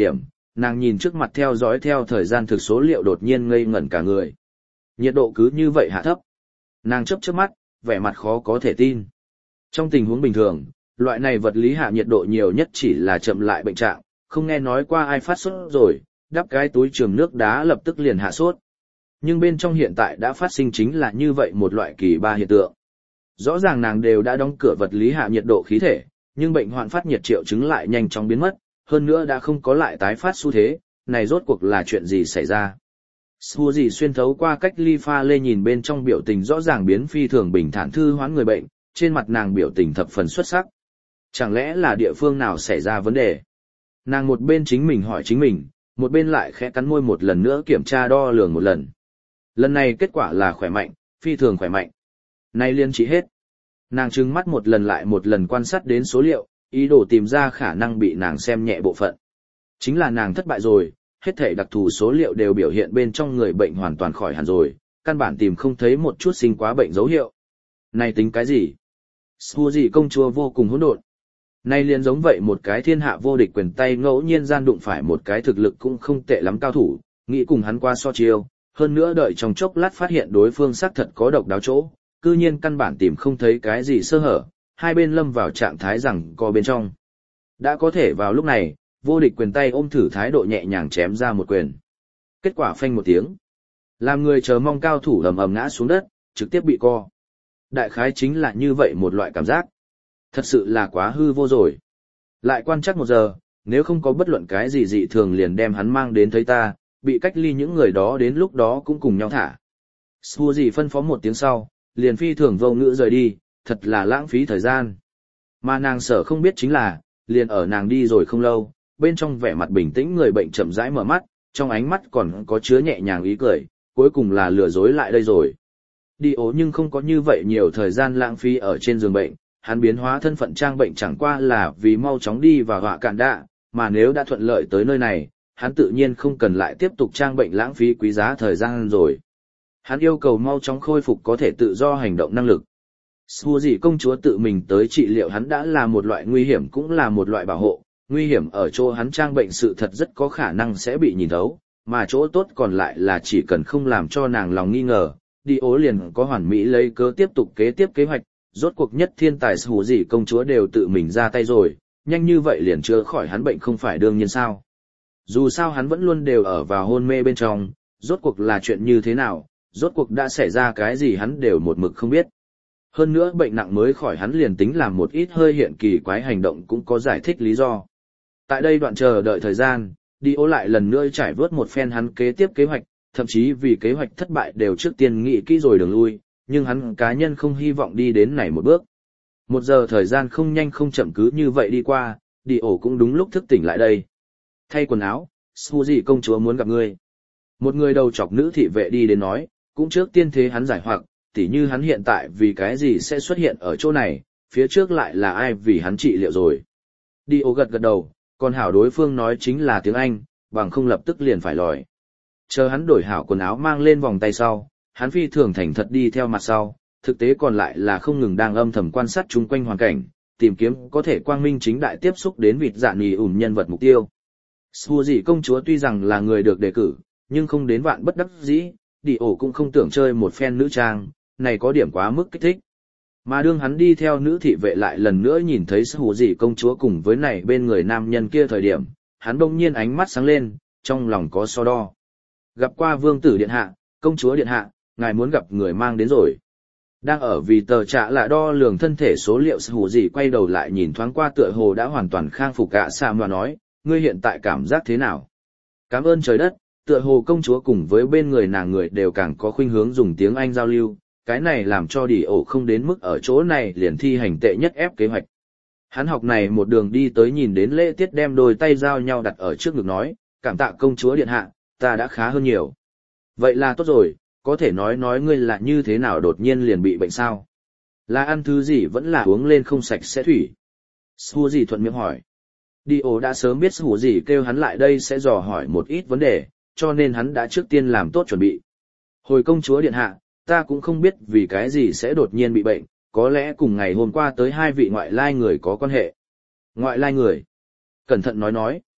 nàng nhìn trước mặt theo dõi theo thời gian thực số liệu đột nhiên ngây ngẩn cả người. Nhiệt độ cứ như vậy hạ thấp. Nàng chớp chớp mắt, vẻ mặt khó có thể tin. Trong tình huống bình thường, loại này vật lý hạ nhiệt độ nhiều nhất chỉ là chậm lại bệnh trạng, không nghe nói qua ai phát sốt rồi, đắp cái túi trường nước đá lập tức liền hạ sốt. Nhưng bên trong hiện tại đã phát sinh chính là như vậy một loại kỳ ba hiện tượng. Rõ ràng nàng đều đã đóng cửa vật lý hạ nhiệt độ khí thể, nhưng bệnh hoạn phát nhiệt triệu chứng lại nhanh chóng biến mất, hơn nữa đã không có lại tái phát xu thế, này rốt cuộc là chuyện gì xảy ra. Xua gì xuyên thấu qua cách ly pha lê nhìn bên trong biểu tình rõ ràng biến phi thường bình thản thư hoán người bệnh, trên mặt nàng biểu tình thập phần xuất sắc. Chẳng lẽ là địa phương nào xảy ra vấn đề? Nàng một bên chính mình hỏi chính mình, một bên lại khẽ cắn môi một lần nữa kiểm tra đo lường một lần. Lần này kết quả là khỏe mạnh, phi thường khỏe mạnh. Nay liên trị hết. Nàng trừng mắt một lần lại một lần quan sát đến số liệu, ý đồ tìm ra khả năng bị nàng xem nhẹ bộ phận. Chính là nàng thất bại rồi, hết thể đặc thù số liệu đều biểu hiện bên trong người bệnh hoàn toàn khỏi hẳn rồi, căn bản tìm không thấy một chút sinh quá bệnh dấu hiệu. Này tính cái gì? Xua gì công chúa vô cùng hỗn độn. Nay liền giống vậy một cái thiên hạ vô địch quyền tay ngẫu nhiên gian đụng phải một cái thực lực cũng không tệ lắm cao thủ, nghĩ cùng hắn qua so chiêu, hơn nữa đợi trong chốc lát phát hiện đối phương xác thật có độc đáo chỗ, cư nhiên căn bản tìm không thấy cái gì sơ hở, hai bên lâm vào trạng thái rằng co bên trong. Đã có thể vào lúc này, vô địch quyền tay ôm thử thái độ nhẹ nhàng chém ra một quyền. Kết quả phanh một tiếng. Làm người chờ mong cao thủ ầm ầm ngã xuống đất, trực tiếp bị co. Đại khái chính là như vậy một loại cảm giác. Thật sự là quá hư vô rồi. Lại quan chắc một giờ, nếu không có bất luận cái gì dị thường liền đem hắn mang đến thấy ta, bị cách ly những người đó đến lúc đó cũng cùng nhau thả. Xua gì phân phó một tiếng sau, liền phi thường vô ngữ rời đi, thật là lãng phí thời gian. Mà nàng sở không biết chính là, liền ở nàng đi rồi không lâu, bên trong vẻ mặt bình tĩnh người bệnh chậm rãi mở mắt, trong ánh mắt còn có chứa nhẹ nhàng ý cười, cuối cùng là lừa dối lại đây rồi. Đi ố nhưng không có như vậy nhiều thời gian lãng phí ở trên giường bệnh, hắn biến hóa thân phận trang bệnh chẳng qua là vì mau chóng đi vào họa cạn đạ, mà nếu đã thuận lợi tới nơi này, hắn tự nhiên không cần lại tiếp tục trang bệnh lãng phí quý giá thời gian rồi. Hắn yêu cầu mau chóng khôi phục có thể tự do hành động năng lực. Xua gì công chúa tự mình tới trị liệu hắn đã là một loại nguy hiểm cũng là một loại bảo hộ, nguy hiểm ở chỗ hắn trang bệnh sự thật rất có khả năng sẽ bị nhìn thấu, mà chỗ tốt còn lại là chỉ cần không làm cho nàng lòng nghi ngờ, đi ố liền có hoàn mỹ lấy cớ tiếp tục kế tiếp kế hoạch, rốt cuộc nhất thiên tài Xua gì công chúa đều tự mình ra tay rồi, nhanh như vậy liền chữa khỏi hắn bệnh không phải đương nhiên sao. Dù sao hắn vẫn luôn đều ở vào hôn mê bên trong, rốt cuộc là chuyện như thế nào, rốt cuộc đã xảy ra cái gì hắn đều một mực không biết. Hơn nữa bệnh nặng mới khỏi hắn liền tính làm một ít hơi hiện kỳ quái hành động cũng có giải thích lý do. Tại đây đoạn chờ đợi thời gian, đi ố lại lần nữa trải vớt một phen hắn kế tiếp kế hoạch, thậm chí vì kế hoạch thất bại đều trước tiên nghĩ kỹ rồi đường lui, nhưng hắn cá nhân không hy vọng đi đến này một bước. Một giờ thời gian không nhanh không chậm cứ như vậy đi qua, đi ổ cũng đúng lúc thức tỉnh lại đây. Thay quần áo, Suzy công chúa muốn gặp ngươi. Một người đầu chọc nữ thị vệ đi đến nói, cũng trước tiên thế hắn giải hoặc, tỉ như hắn hiện tại vì cái gì sẽ xuất hiện ở chỗ này, phía trước lại là ai vì hắn trị liệu rồi. Đi ổ gật gật đầu, còn hảo đối phương nói chính là tiếng Anh, bằng không lập tức liền phải lòi. Chờ hắn đổi hảo quần áo mang lên vòng tay sau, hắn phi thường thành thật đi theo mặt sau, thực tế còn lại là không ngừng đang âm thầm quan sát chung quanh hoàn cảnh, tìm kiếm có thể quang minh chính đại tiếp xúc đến vịt dạ nì ủn nhân vật mục tiêu. Xua dị công chúa tuy rằng là người được đề cử, nhưng không đến vạn bất đắc dĩ, đi ổ cũng không tưởng chơi một phen nữ trang, này có điểm quá mức kích thích. Mà đương hắn đi theo nữ thị vệ lại lần nữa nhìn thấy Xua dị công chúa cùng với này bên người nam nhân kia thời điểm, hắn bỗng nhiên ánh mắt sáng lên, trong lòng có so đo. Gặp qua vương tử điện hạ, công chúa điện hạ, ngài muốn gặp người mang đến rồi. Đang ở vì tờ trạ là đo lường thân thể số liệu Xua dị quay đầu lại nhìn thoáng qua tựa hồ đã hoàn toàn khang phục cả Sam và nói, ngươi hiện tại cảm giác thế nào? Cảm ơn trời đất, tựa hồ công chúa cùng với bên người nàng người đều càng có khuynh hướng dùng tiếng Anh giao lưu, cái này làm cho đi ổ không đến mức ở chỗ này liền thi hành tệ nhất ép kế hoạch. Hắn học này một đường đi tới nhìn đến lễ tiết đem đôi tay giao nhau đặt ở trước ngực nói, cảm tạ công chúa điện hạ, ta đã khá hơn nhiều. Vậy là tốt rồi, có thể nói nói ngươi là như thế nào đột nhiên liền bị bệnh sao? Là ăn thứ gì vẫn là uống lên không sạch sẽ thủy? Xua gì thuận miệng hỏi. Đi ổ đã sớm biết Xua gì kêu hắn lại đây sẽ dò hỏi một ít vấn đề, cho nên hắn đã trước tiên làm tốt chuẩn bị. Hồi công chúa điện hạ, ta cũng không biết vì cái gì sẽ đột nhiên bị bệnh, có lẽ cùng ngày hôm qua tới hai vị ngoại lai người có quan hệ. Ngoại lai người? Cẩn thận nói nói.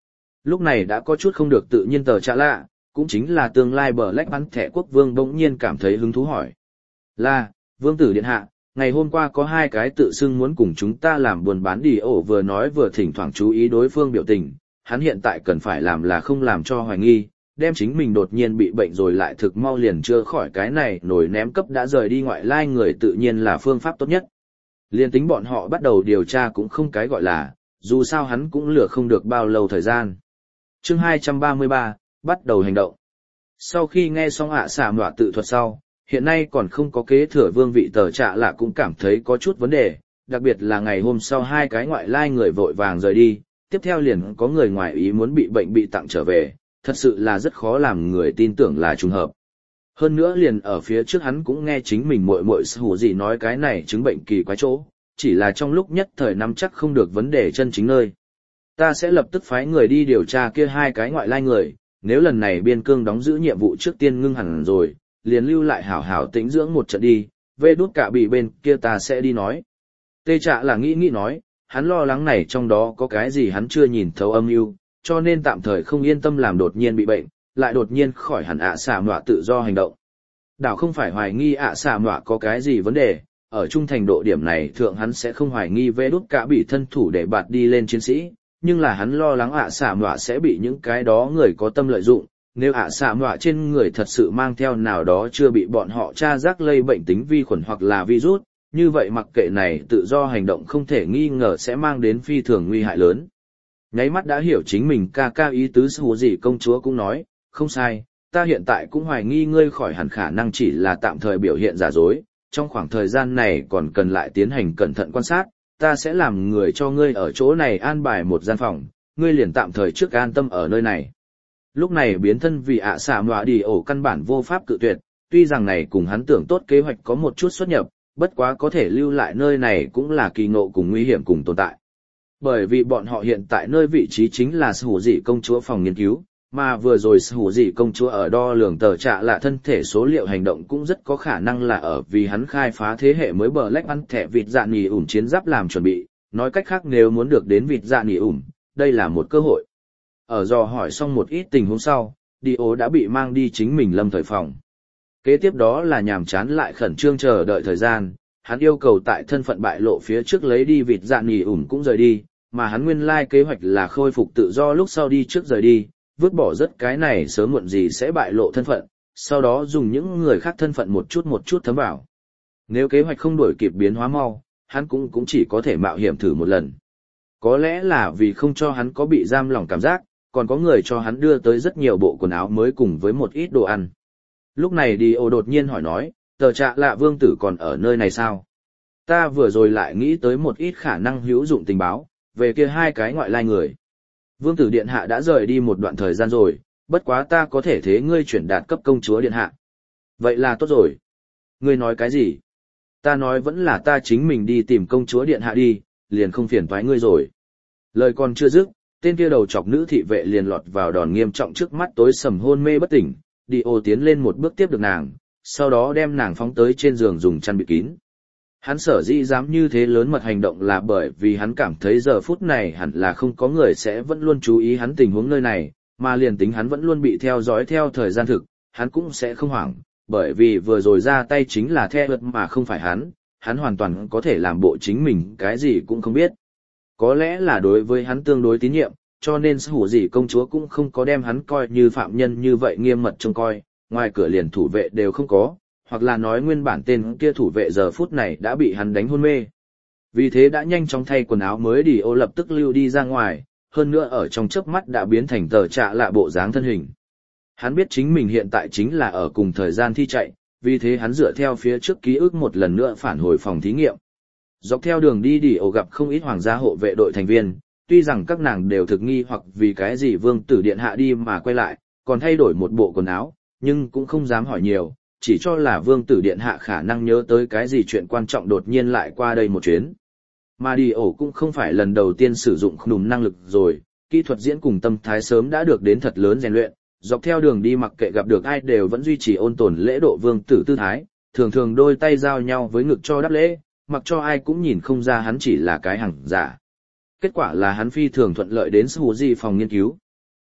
Lúc này đã có chút không được tự nhiên tờ trạ lạ, cũng chính là tương lai bờ lách bắn thẻ quốc vương bỗng nhiên cảm thấy hứng thú hỏi. Là, vương tử điện hạ, ngày hôm qua có hai cái tự xưng muốn cùng chúng ta làm buôn bán đi ổ vừa nói vừa thỉnh thoảng chú ý đối phương biểu tình, hắn hiện tại cần phải làm là không làm cho hoài nghi, đem chính mình đột nhiên bị bệnh rồi lại thực mau liền chưa khỏi cái này nổi ném cấp đã rời đi ngoại lai người tự nhiên là phương pháp tốt nhất. Liên tính bọn họ bắt đầu điều tra cũng không cái gọi là, dù sao hắn cũng lừa không được bao lâu thời gian. Chương hai trăm ba mươi ba, bắt đầu hành động. Sau khi nghe xong ạ xả mọa tự thuật sau, hiện nay còn không có kế thừa vương vị tờ trạ lạ cũng cảm thấy có chút vấn đề, đặc biệt là ngày hôm sau hai cái ngoại lai người vội vàng rời đi, tiếp theo liền có người ngoài ý muốn bị bệnh bị tặng trở về, thật sự là rất khó làm người tin tưởng là trùng hợp. Hơn nữa liền ở phía trước hắn cũng nghe chính mình muội muội hủ gì nói cái này chứng bệnh kỳ quái chỗ, chỉ là trong lúc nhất thời nắm chắc không được vấn đề chân chính nơi. Ta sẽ lập tức phái người đi điều tra kia hai cái ngoại lai người, nếu lần này biên cương đóng giữ nhiệm vụ trước tiên ngưng hẳn rồi, liền lưu lại hảo hảo tĩnh dưỡng một trận đi, về đút cả bị bên kia ta sẽ đi nói. Tê Trạ là nghĩ nghĩ nói, hắn lo lắng này trong đó có cái gì hắn chưa nhìn thấu âm mưu, cho nên tạm thời không yên tâm làm đột nhiên bị bệnh, lại đột nhiên khỏi hẳn ạ xà mọa tự do hành động. Đảo không phải hoài nghi ạ xà mọa có cái gì vấn đề, ở trung thành độ điểm này thượng hắn sẽ không hoài nghi về đút cả bị thân thủ để bạt đi lên chiến sĩ, nhưng là hắn lo lắng ạ xà mọa sẽ bị những cái đó người có tâm lợi dụng. Nếu ạ xạ mọa trên người thật sự mang theo nào đó chưa bị bọn họ tra rắc lây bệnh tính vi khuẩn hoặc là virus, như vậy mặc kệ này tự do hành động không thể nghi ngờ sẽ mang đến phi thường nguy hại lớn. Nháy mắt đã hiểu chính mình ca ca ý tứ hù gì công chúa cũng nói, không sai, ta hiện tại cũng hoài nghi ngươi khỏi hẳn khả năng chỉ là tạm thời biểu hiện giả dối, trong khoảng thời gian này còn cần lại tiến hành cẩn thận quan sát, ta sẽ làm người cho ngươi ở chỗ này an bài một gian phòng, ngươi liền tạm thời trước an tâm ở nơi này. Lúc này biến thân vì ạ xạ mọa đi ổ căn bản vô pháp cự tuyệt, tuy rằng này cùng hắn tưởng tốt kế hoạch có một chút xuất nhập, bất quá có thể lưu lại nơi này cũng là kỳ ngộ cùng nguy hiểm cùng tồn tại. Bởi vì bọn họ hiện tại nơi vị trí chính là hủ dị công chúa phòng nghiên cứu, mà vừa rồi hủ dị công chúa ở đo lường tờ trạ là thân thể số liệu hành động cũng rất có khả năng là ở vì hắn khai phá thế hệ mới bờ lách ăn thẻ vịt dạ nỉ ủm chiến giáp làm chuẩn bị, nói cách khác nếu muốn được đến vịt dạ nỉ ủm, đây là một cơ hội. Ở dò hỏi xong một ít tình huống sau, Dio đã bị mang đi chính mình lâm thời phòng. Kế tiếp đó là nhàm chán lại khẩn trương chờ đợi thời gian, hắn yêu cầu tại thân phận bại lộ phía trước lấy đi vịt dạ nỉ ủm cũng rời đi, mà hắn nguyên lai kế hoạch là khôi phục tự do lúc sau đi trước rời đi, vứt bỏ rất cái này sớm muộn gì sẽ bại lộ thân phận, sau đó dùng những người khác thân phận một chút một chút thấm vào. Nếu kế hoạch không đổi kịp biến hóa mau, hắn cũng cũng chỉ có thể mạo hiểm thử một lần. Có lẽ là vì không cho hắn có bị giam lỏng cảm giác, còn có người cho hắn đưa tới rất nhiều bộ quần áo mới cùng với một ít đồ ăn. Lúc này Dio đột nhiên hỏi nói, tờ trạ lạ vương tử còn ở nơi này sao? Ta vừa rồi lại nghĩ tới một ít khả năng hữu dụng tình báo, về kia hai cái ngoại lai người. Vương tử điện hạ đã rời đi một đoạn thời gian rồi, bất quá ta có thể thế ngươi chuyển đạt cấp công chúa điện hạ. Vậy là tốt rồi. Ngươi nói cái gì? Ta nói vẫn là ta chính mình đi tìm công chúa điện hạ đi, liền không phiền toái ngươi rồi. Lời còn chưa dứt, tên kia đầu chọc nữ thị vệ liền lọt vào đòn nghiêm trọng trước mắt tối sầm hôn mê bất tỉnh, Dio tiến lên một bước tiếp được nàng, sau đó đem nàng phóng tới trên giường dùng chăn bịt kín. Hắn sở dĩ dám như thế lớn mật hành động là bởi vì hắn cảm thấy giờ phút này hẳn là không có người sẽ vẫn luôn chú ý hắn tình huống nơi này, mà liền tính hắn vẫn luôn bị theo dõi theo thời gian thực, hắn cũng sẽ không hoảng, bởi vì vừa rồi ra tay chính là theo vật mà không phải hắn, hắn hoàn toàn có thể làm bộ chính mình cái gì cũng không biết. Có lẽ là đối với hắn tương đối tín nhiệm, cho nên hủ gì công chúa cũng không có đem hắn coi như phạm nhân như vậy nghiêm mật trông coi, ngoài cửa liền thủ vệ đều không có, hoặc là nói nguyên bản tên kia thủ vệ giờ phút này đã bị hắn đánh hôn mê. Vì thế đã nhanh chóng thay quần áo mới đi ô lập tức lưu đi ra ngoài, hơn nữa ở trong chớp mắt đã biến thành tờ trạ lạ bộ dáng thân hình. Hắn biết chính mình hiện tại chính là ở cùng thời gian thi chạy, vì thế hắn dựa theo phía trước ký ức một lần nữa phản hồi phòng thí nghiệm. Dọc theo đường đi đi ô gặp không ít hoàng gia hộ vệ đội thành viên, tuy rằng các nàng đều thực nghi hoặc vì cái gì vương tử điện hạ đi mà quay lại, còn thay đổi một bộ quần áo, nhưng cũng không dám hỏi nhiều, chỉ cho là vương tử điện hạ khả năng nhớ tới cái gì chuyện quan trọng đột nhiên lại qua đây một chuyến. Mà đi ổ cũng không phải lần đầu tiên sử dụng khủng năng lực rồi, kỹ thuật diễn cùng tâm thái sớm đã được đến thật lớn rèn luyện, dọc theo đường đi mặc kệ gặp được ai đều vẫn duy trì ôn tồn lễ độ vương tử tư thái, thường thường đôi tay giao nhau với ngực cho đáp lễ, mặc cho ai cũng nhìn không ra hắn chỉ là cái hằng giả. Kết quả là hắn phi thường thuận lợi đến Hủ Di phòng nghiên cứu.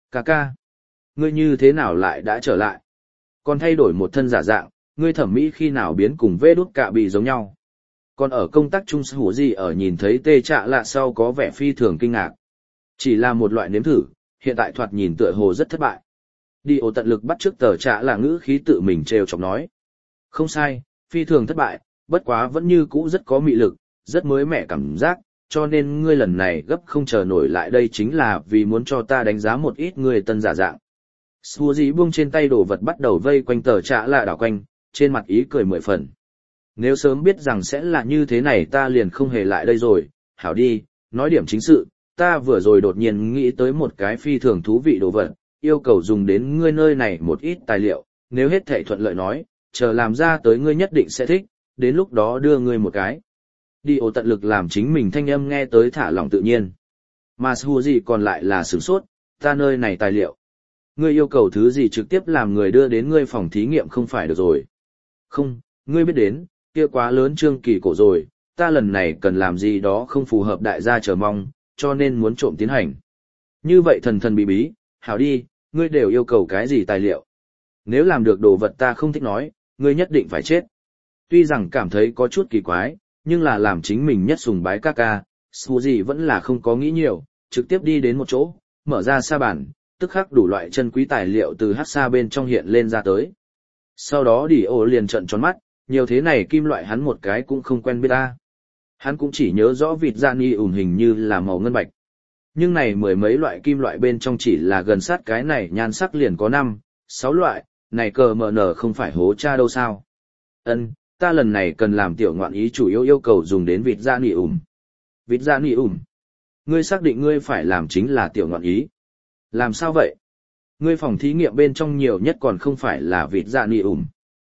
Ca ca, ngươi như thế nào lại đã trở lại? Còn thay đổi một thân giả dạng, ngươi thẩm mỹ khi nào biến cùng vê đút cạ bị giống nhau? Còn ở công tác chung hủ gì ở nhìn thấy tê trạ lạ sau có vẻ phi thường kinh ngạc. Chỉ là một loại nếm thử, hiện tại thoạt nhìn tựa hồ rất thất bại. Đi ổ tận lực bắt trước tờ trạ là ngữ khí tự mình trêu chọc nói. Không sai, phi thường thất bại, bất quá vẫn như cũ rất có mị lực, rất mới mẻ cảm giác, cho nên ngươi lần này gấp không chờ nổi lại đây chính là vì muốn cho ta đánh giá một ít người tân giả dạng. Suzy buông trên tay đồ vật bắt đầu vây quanh tờ trạ là đảo quanh, trên mặt ý cười mười phần. Nếu sớm biết rằng sẽ là như thế này ta liền không hề lại đây rồi, hảo đi, nói điểm chính sự, ta vừa rồi đột nhiên nghĩ tới một cái phi thường thú vị đồ vật, yêu cầu dùng đến ngươi nơi này một ít tài liệu, nếu hết thảy thuận lợi nói, chờ làm ra tới ngươi nhất định sẽ thích, đến lúc đó đưa ngươi một cái. Đi ổ tận lực làm chính mình thanh âm nghe tới thả lỏng tự nhiên. Mà Suzy còn lại là sửng sốt, ta nơi này tài liệu. Ngươi yêu cầu thứ gì trực tiếp làm người đưa đến ngươi phòng thí nghiệm không phải được rồi. Không, ngươi biết đến, kia quá lớn trương kỳ cổ rồi, ta lần này cần làm gì đó không phù hợp đại gia chờ mong, cho nên muốn trộm tiến hành. Như vậy thần thần bí bí, hảo đi, ngươi đều yêu cầu cái gì tài liệu. Nếu làm được đồ vật ta không thích nói, ngươi nhất định phải chết. Tuy rằng cảm thấy có chút kỳ quái, nhưng là làm chính mình nhất sùng bái ca ca, Suzy vẫn là không có nghĩ nhiều, trực tiếp đi đến một chỗ, mở ra sa bàn, tức khắc đủ loại chân quý tài liệu từ hát xa bên trong hiện lên ra tới. Sau đó Đi Ô liền trợn tròn mắt, nhiều thế này kim loại hắn một cái cũng không quen biết ta. Hắn cũng chỉ nhớ rõ vịt da ni ủng hình như là màu ngân bạch. Nhưng này mười mấy loại kim loại bên trong chỉ là gần sát cái này nhan sắc liền có năm, sáu loại, này cờ mờ nở không phải hố cha đâu sao. Ân, ta lần này cần làm tiểu ngoạn ý chủ yếu yêu cầu dùng đến vịt da ni ủng. Vịt da ni ủng. Ngươi xác định ngươi phải làm chính là tiểu ngoạn ý. Làm sao vậy? Ngươi phòng thí nghiệm bên trong nhiều nhất còn không phải là vịt da ni ủng.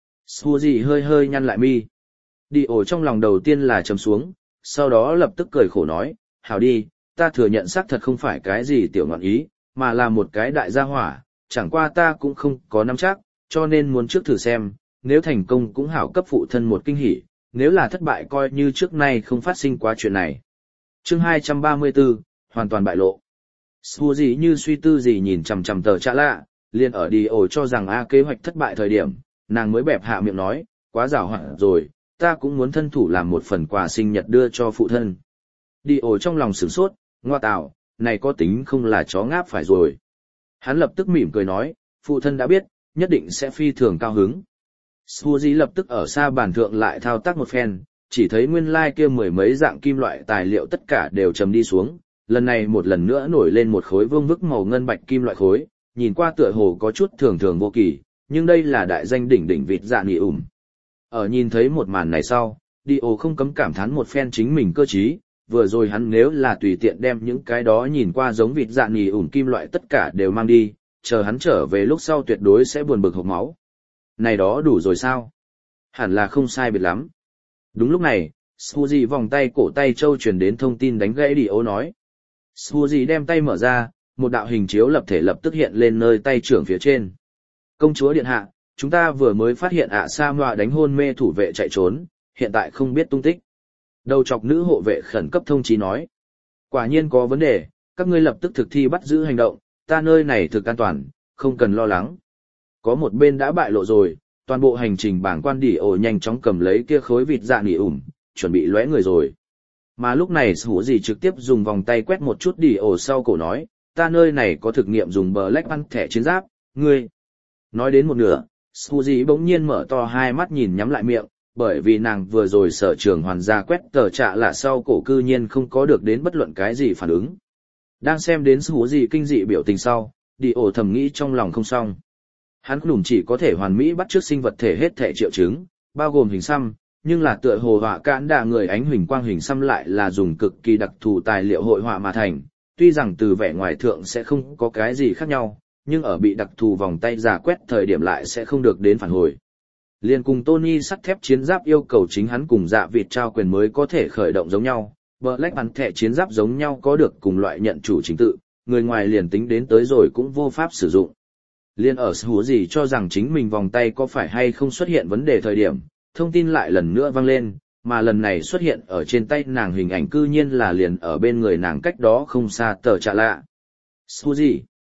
Suzy hơi hơi nhăn lại mi. Đi ổ trong lòng đầu tiên là trầm xuống, sau đó lập tức cười khổ nói, hảo đi, ta thừa nhận xác thật không phải cái gì tiểu ngọn ý, mà là một cái đại gia hỏa, chẳng qua ta cũng không có nắm chắc, cho nên muốn trước thử xem, nếu thành công cũng hảo cấp phụ thân một kinh hỉ, nếu là thất bại coi như trước nay không phát sinh quá chuyện này. Chương hai trăm ba mươi tư, hoàn toàn bại lộ. Suzy như suy tư gì nhìn chằm chằm tờ trạ lạ, liền ở đi ổ cho rằng A kế hoạch thất bại thời điểm, nàng mới bẹp hạ miệng nói, quá giàu hạn rồi, ta cũng muốn thân thủ làm một phần quà sinh nhật đưa cho phụ thân. Đi ổ trong lòng sửng sốt, ngoa tạo, này có tính không là chó ngáp phải rồi. Hắn lập tức mỉm cười nói, phụ thân đã biết, nhất định sẽ phi thường cao hứng. Suzy lập tức ở xa bàn thượng lại thao tác một phen, chỉ thấy nguyên lai like kia mười mấy dạng kim loại tài liệu tất cả đều trầm đi xuống, lần này một lần nữa nổi lên một khối vương vức màu ngân bạch kim loại khối, nhìn qua tựa hồ có chút thường thường vô kỳ, nhưng đây là đại danh đỉnh đỉnh vịt dạ nỉ ủng. Ở nhìn thấy một màn này sau, Đi Ô không cấm cảm thán một phen chính mình cơ trí, vừa rồi hắn nếu là tùy tiện đem những cái đó nhìn qua giống vịt dạ nỉ ủng kim loại tất cả đều mang đi, chờ hắn trở về lúc sau tuyệt đối sẽ buồn bực hộc máu. Này đó đủ rồi sao? Hẳn là không sai biệt lắm. Đúng lúc này, Suzy vòng tay cổ tay châu truyền đến thông tin đánh gãy Đi Ô nói. Suzy đem tay mở ra, một đạo hình chiếu lập thể lập tức hiện lên nơi tay trưởng phía trên. Công chúa điện hạ, chúng ta vừa mới phát hiện ạ Sa Ngoa đánh hôn mê thủ vệ chạy trốn, hiện tại không biết tung tích. Đầu chọc nữ hộ vệ khẩn cấp thông chí nói. Quả nhiên có vấn đề, các ngươi lập tức thực thi bắt giữ hành động, ta nơi này thực an toàn, không cần lo lắng. Có một bên đã bại lộ rồi, toàn bộ hành trình bảng quan Đi Ổ nhanh chóng cầm lấy kia khối vịt dạ nỉ ủng, chuẩn bị lóe người rồi. Mà lúc này Hủ gì trực tiếp dùng vòng tay quét một chút Đi Ổ sau cổ nói, ta nơi này có thực nghiệm dùng Black Băng thẻ chiến giáp, ngươi. Nói đến một nửa, Suzy bỗng nhiên mở to hai mắt nhìn nhắm lại miệng, bởi vì nàng vừa rồi sở trường hoàn gia quét tờ trạ là sau cổ cư nhiên không có được đến bất luận cái gì phản ứng. Đang xem đến Suzy kinh dị biểu tình sau, Đi Ổ thầm nghĩ trong lòng không xong. Hắn cũng chỉ có thể hoàn mỹ bắt chước sinh vật thể hết thể triệu chứng, bao gồm hình xăm, nhưng là tựa hồ họa cản đà người ánh huỳnh quang hình xăm lại là dùng cực kỳ đặc thù tài liệu hội họa mà thành, tuy rằng từ vẻ ngoài thượng sẽ không có cái gì khác nhau, nhưng ở bị đặc thù vòng tay giả quét thời điểm lại sẽ không được đến phản hồi. Liên cùng Tony sắt thép chiến giáp yêu cầu chính hắn cùng dạ vịt trao quyền mới có thể khởi động giống nhau, Black bắn thẻ chiến giáp giống nhau có được cùng loại nhận chủ chính tự, người ngoài liền tính đến tới rồi cũng vô pháp sử dụng. Liên ở hữu gì cho rằng chính mình vòng tay có phải hay không xuất hiện vấn đề thời điểm, thông tin lại lần nữa vang lên, mà lần này xuất hiện ở trên tay nàng hình ảnh cư nhiên là liền ở bên người nàng cách đó không xa tờ trạ lạ. Suzy,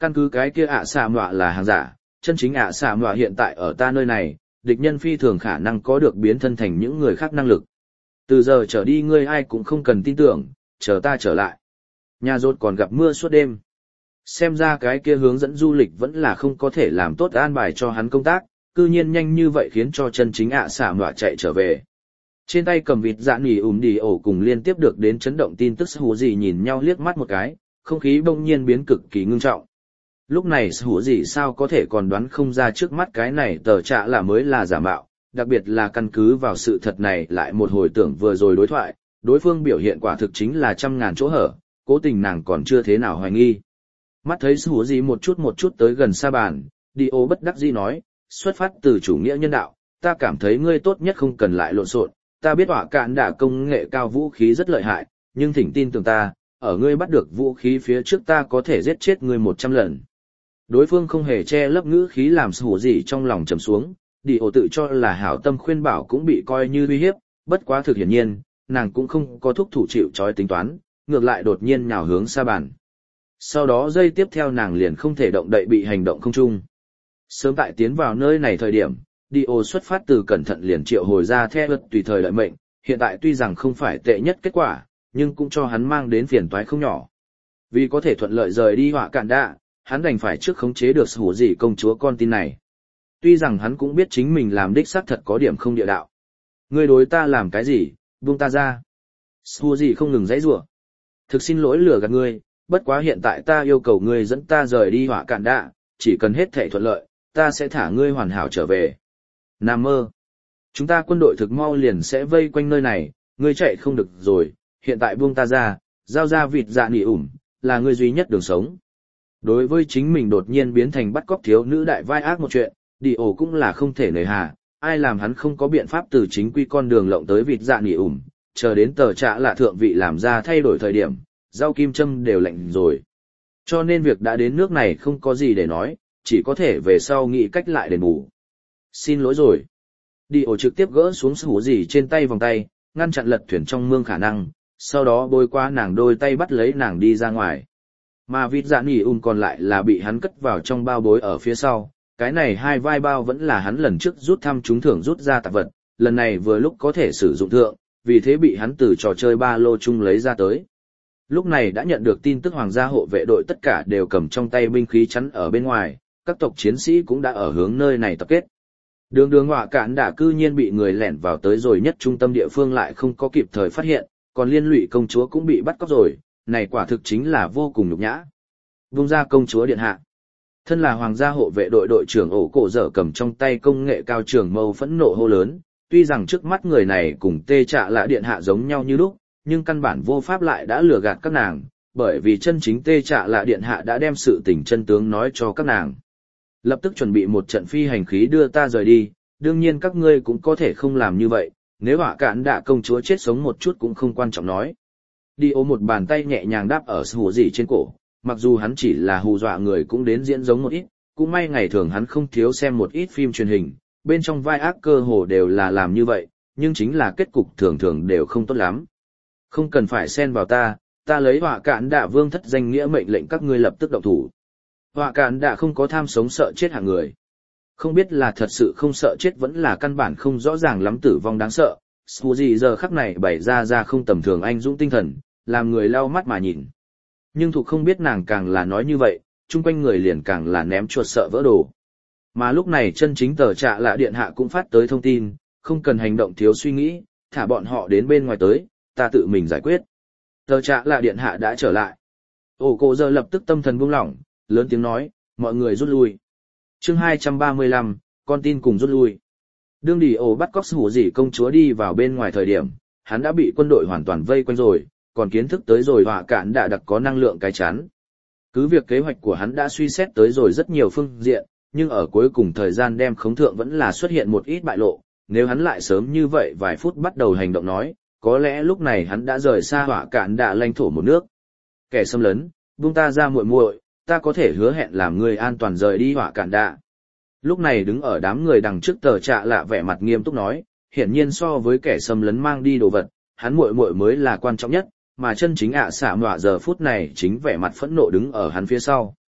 Căn cứ cái kia ạ xạ mọa là hàng giả, chân chính ạ xạ mọa hiện tại ở ta nơi này, địch nhân phi thường khả năng có được biến thân thành những người khác năng lực. Từ giờ trở đi ngươi ai cũng không cần tin tưởng, chờ ta trở lại. Nhà rốt còn gặp mưa suốt đêm. Xem ra cái kia hướng dẫn du lịch vẫn là không có thể làm tốt an bài cho hắn công tác, cư nhiên nhanh như vậy khiến cho chân chính ạ xạ mọa chạy trở về. Trên tay cầm vịt dạ nỉ ủm đi ổ cùng liên tiếp được đến chấn động tin tức hú gì nhìn nhau liếc mắt một cái, không khí bỗng nhiên biến cực kỳ ngưng trọng. Lúc này hú gì sao có thể còn đoán không ra trước mắt cái này tờ trạ là mới là giả mạo, đặc biệt là căn cứ vào sự thật này lại một hồi tưởng vừa rồi đối thoại, đối phương biểu hiện quả thực chính là trăm ngàn chỗ hở, cố tình nàng còn chưa thế nào hoài nghi. Mắt thấy hú gì một chút một chút tới gần sa bàn, đi ô bất đắc dĩ nói, xuất phát từ chủ nghĩa nhân đạo, ta cảm thấy ngươi tốt nhất không cần lại lộn xộn. Ta biết hỏa cạn đã công nghệ cao vũ khí rất lợi hại, nhưng thỉnh tin tưởng ta, ở ngươi bắt được vũ khí phía trước ta có thể giết chết ngươi một trăm lần. Đối phương không hề che lấp ngữ khí làm sủ gì trong lòng trầm xuống, đi ổ tự cho là hảo tâm khuyên bảo cũng bị coi như uy hiếp, bất quá thực hiển nhiên, nàng cũng không có thúc thủ chịu trói tính toán, ngược lại đột nhiên nhào hướng sa bàn. Sau đó giây tiếp theo nàng liền không thể động đậy bị hành động không chung. Sớm tại tiến vào nơi này thời điểm, Dio xuất phát từ cẩn thận liền triệu hồi ra theo vật tùy thời lợi mệnh, hiện tại tuy rằng không phải tệ nhất kết quả, nhưng cũng cho hắn mang đến phiền toái không nhỏ. Vì có thể thuận lợi rời đi họa cạn đạ, hắn đành phải trước khống chế được hủ gì công chúa con tin này. Tuy rằng hắn cũng biết chính mình làm đích xác thật có điểm không địa đạo. Ngươi đối ta làm cái gì, buông ta ra. Hủ gì không ngừng giãy giụa. Thực xin lỗi lừa gạt ngươi, bất quá hiện tại ta yêu cầu ngươi dẫn ta rời đi họa cạn đạ, chỉ cần hết thảy thuận lợi, ta sẽ thả ngươi hoàn hảo trở về. Nam mơ. Chúng ta quân đội thực mau liền sẽ vây quanh nơi này, ngươi chạy không được rồi, hiện tại buông ta ra, giao ra vịt dạ nỉ ủm, là ngươi duy nhất đường sống. Đối với chính mình đột nhiên biến thành bắt cóc thiếu nữ đại vai ác một chuyện, đi ổ cũng là không thể nề hà, ai làm hắn không có biện pháp từ chính quy con đường lộng tới vịt dạ nỉ ủm, chờ đến tờ trạ là thượng vị làm ra thay đổi thời điểm, rau kim châm đều lạnh rồi. Cho nên việc đã đến nước này không có gì để nói, chỉ có thể về sau nghĩ cách lại đền bù. Xin lỗi rồi. Đi ổ trực tiếp gỡ xuống hủ gì trên tay vòng tay, ngăn chặn lật thuyền trong mương khả năng, sau đó bôi qua nàng đôi tay bắt lấy nàng đi ra ngoài. Mà vịt dạ nỉ ùm còn lại là bị hắn cất vào trong bao bối ở phía sau, cái này hai vai bao vẫn là hắn lần trước rút thăm trúng thưởng rút ra tạp vật, lần này vừa lúc có thể sử dụng thượng, vì thế bị hắn từ trò chơi ba lô chung lấy ra tới. Lúc này đã nhận được tin tức hoàng gia hộ vệ đội tất cả đều cầm trong tay binh khí chắn ở bên ngoài, các tộc chiến sĩ cũng đã ở hướng nơi này tập kết. Đường đường họa cạn đã cư nhiên bị người lẻn vào tới rồi nhất trung tâm địa phương lại không có kịp thời phát hiện, còn liên lụy công chúa cũng bị bắt cóc rồi, này quả thực chính là vô cùng nhục nhã. Vung ra công chúa điện hạ. Thân là hoàng gia hộ vệ đội đội trưởng ổ cổ dở cầm trong tay công nghệ cao trường mâu phẫn nộ hô lớn, tuy rằng trước mắt người này cùng tê trạ lạ điện hạ giống nhau như lúc, nhưng căn bản vô pháp lại đã lừa gạt các nàng, bởi vì chân chính tê trạ lạ điện hạ đã đem sự tình chân tướng nói cho các nàng. Lập tức chuẩn bị một trận phi hành khí đưa ta rời đi, đương nhiên các ngươi cũng có thể không làm như vậy, nếu họa cạn đạ công chúa chết sống một chút cũng không quan trọng nói. Đi ôm một bàn tay nhẹ nhàng đáp ở hù gì trên cổ, mặc dù hắn chỉ là hù dọa người cũng đến diễn giống một ít, cũng may ngày thường hắn không thiếu xem một ít phim truyền hình, bên trong vai ác cơ hồ đều là làm như vậy, nhưng chính là kết cục thường thường đều không tốt lắm. Không cần phải xen vào ta, ta lấy họa cạn đạ vương thất danh nghĩa mệnh lệnh các ngươi lập tức động thủ. Họa cạn đạ không có tham sống sợ chết hạng người. Không biết là thật sự không sợ chết vẫn là căn bản không rõ ràng lắm tử vong đáng sợ. Suzy giờ khắc này bày ra ra không tầm thường anh dũng tinh thần, làm người lau mắt mà nhìn. Nhưng thuộc không biết nàng càng là nói như vậy, chung quanh người liền càng là ném chuột sợ vỡ đồ. Mà lúc này chân chính tờ trạ lạ điện hạ cũng phát tới thông tin, không cần hành động thiếu suy nghĩ, thả bọn họ đến bên ngoài tới, ta tự mình giải quyết. Tờ trạ lạ điện hạ đã trở lại. Ổ cổ giờ lập tức tâm thần buông lỏng, lớn tiếng nói, mọi người rút lui. Chương hai trăm ba mươi lăm, con tin cùng rút lui. Đương đi ổ bắt cóc hủ gì công chúa đi vào bên ngoài thời điểm, hắn đã bị quân đội hoàn toàn vây quanh rồi, còn kiến thức tới rồi họa cạn đã đặc có năng lượng cái chắn. Cứ việc kế hoạch của hắn đã suy xét tới rồi rất nhiều phương diện, nhưng ở cuối cùng thời gian đem khống thượng vẫn là xuất hiện một ít bại lộ, nếu hắn lại sớm như vậy vài phút bắt đầu hành động nói, có lẽ lúc này hắn đã rời xa họa cạn đã lãnh thổ một nước. Kẻ xâm lấn, buông ta ra muội muội, ta có thể hứa hẹn làm người an toàn rời đi họa cạn đạ. Lúc này đứng ở đám người đằng trước tờ trạ lạ vẻ mặt nghiêm túc nói, hiển nhiên so với kẻ xâm lấn mang đi đồ vật, hắn muội muội mới là quan trọng nhất, mà chân chính ạ xạ mọa giờ phút này chính vẻ mặt phẫn nộ đứng ở hắn phía sau.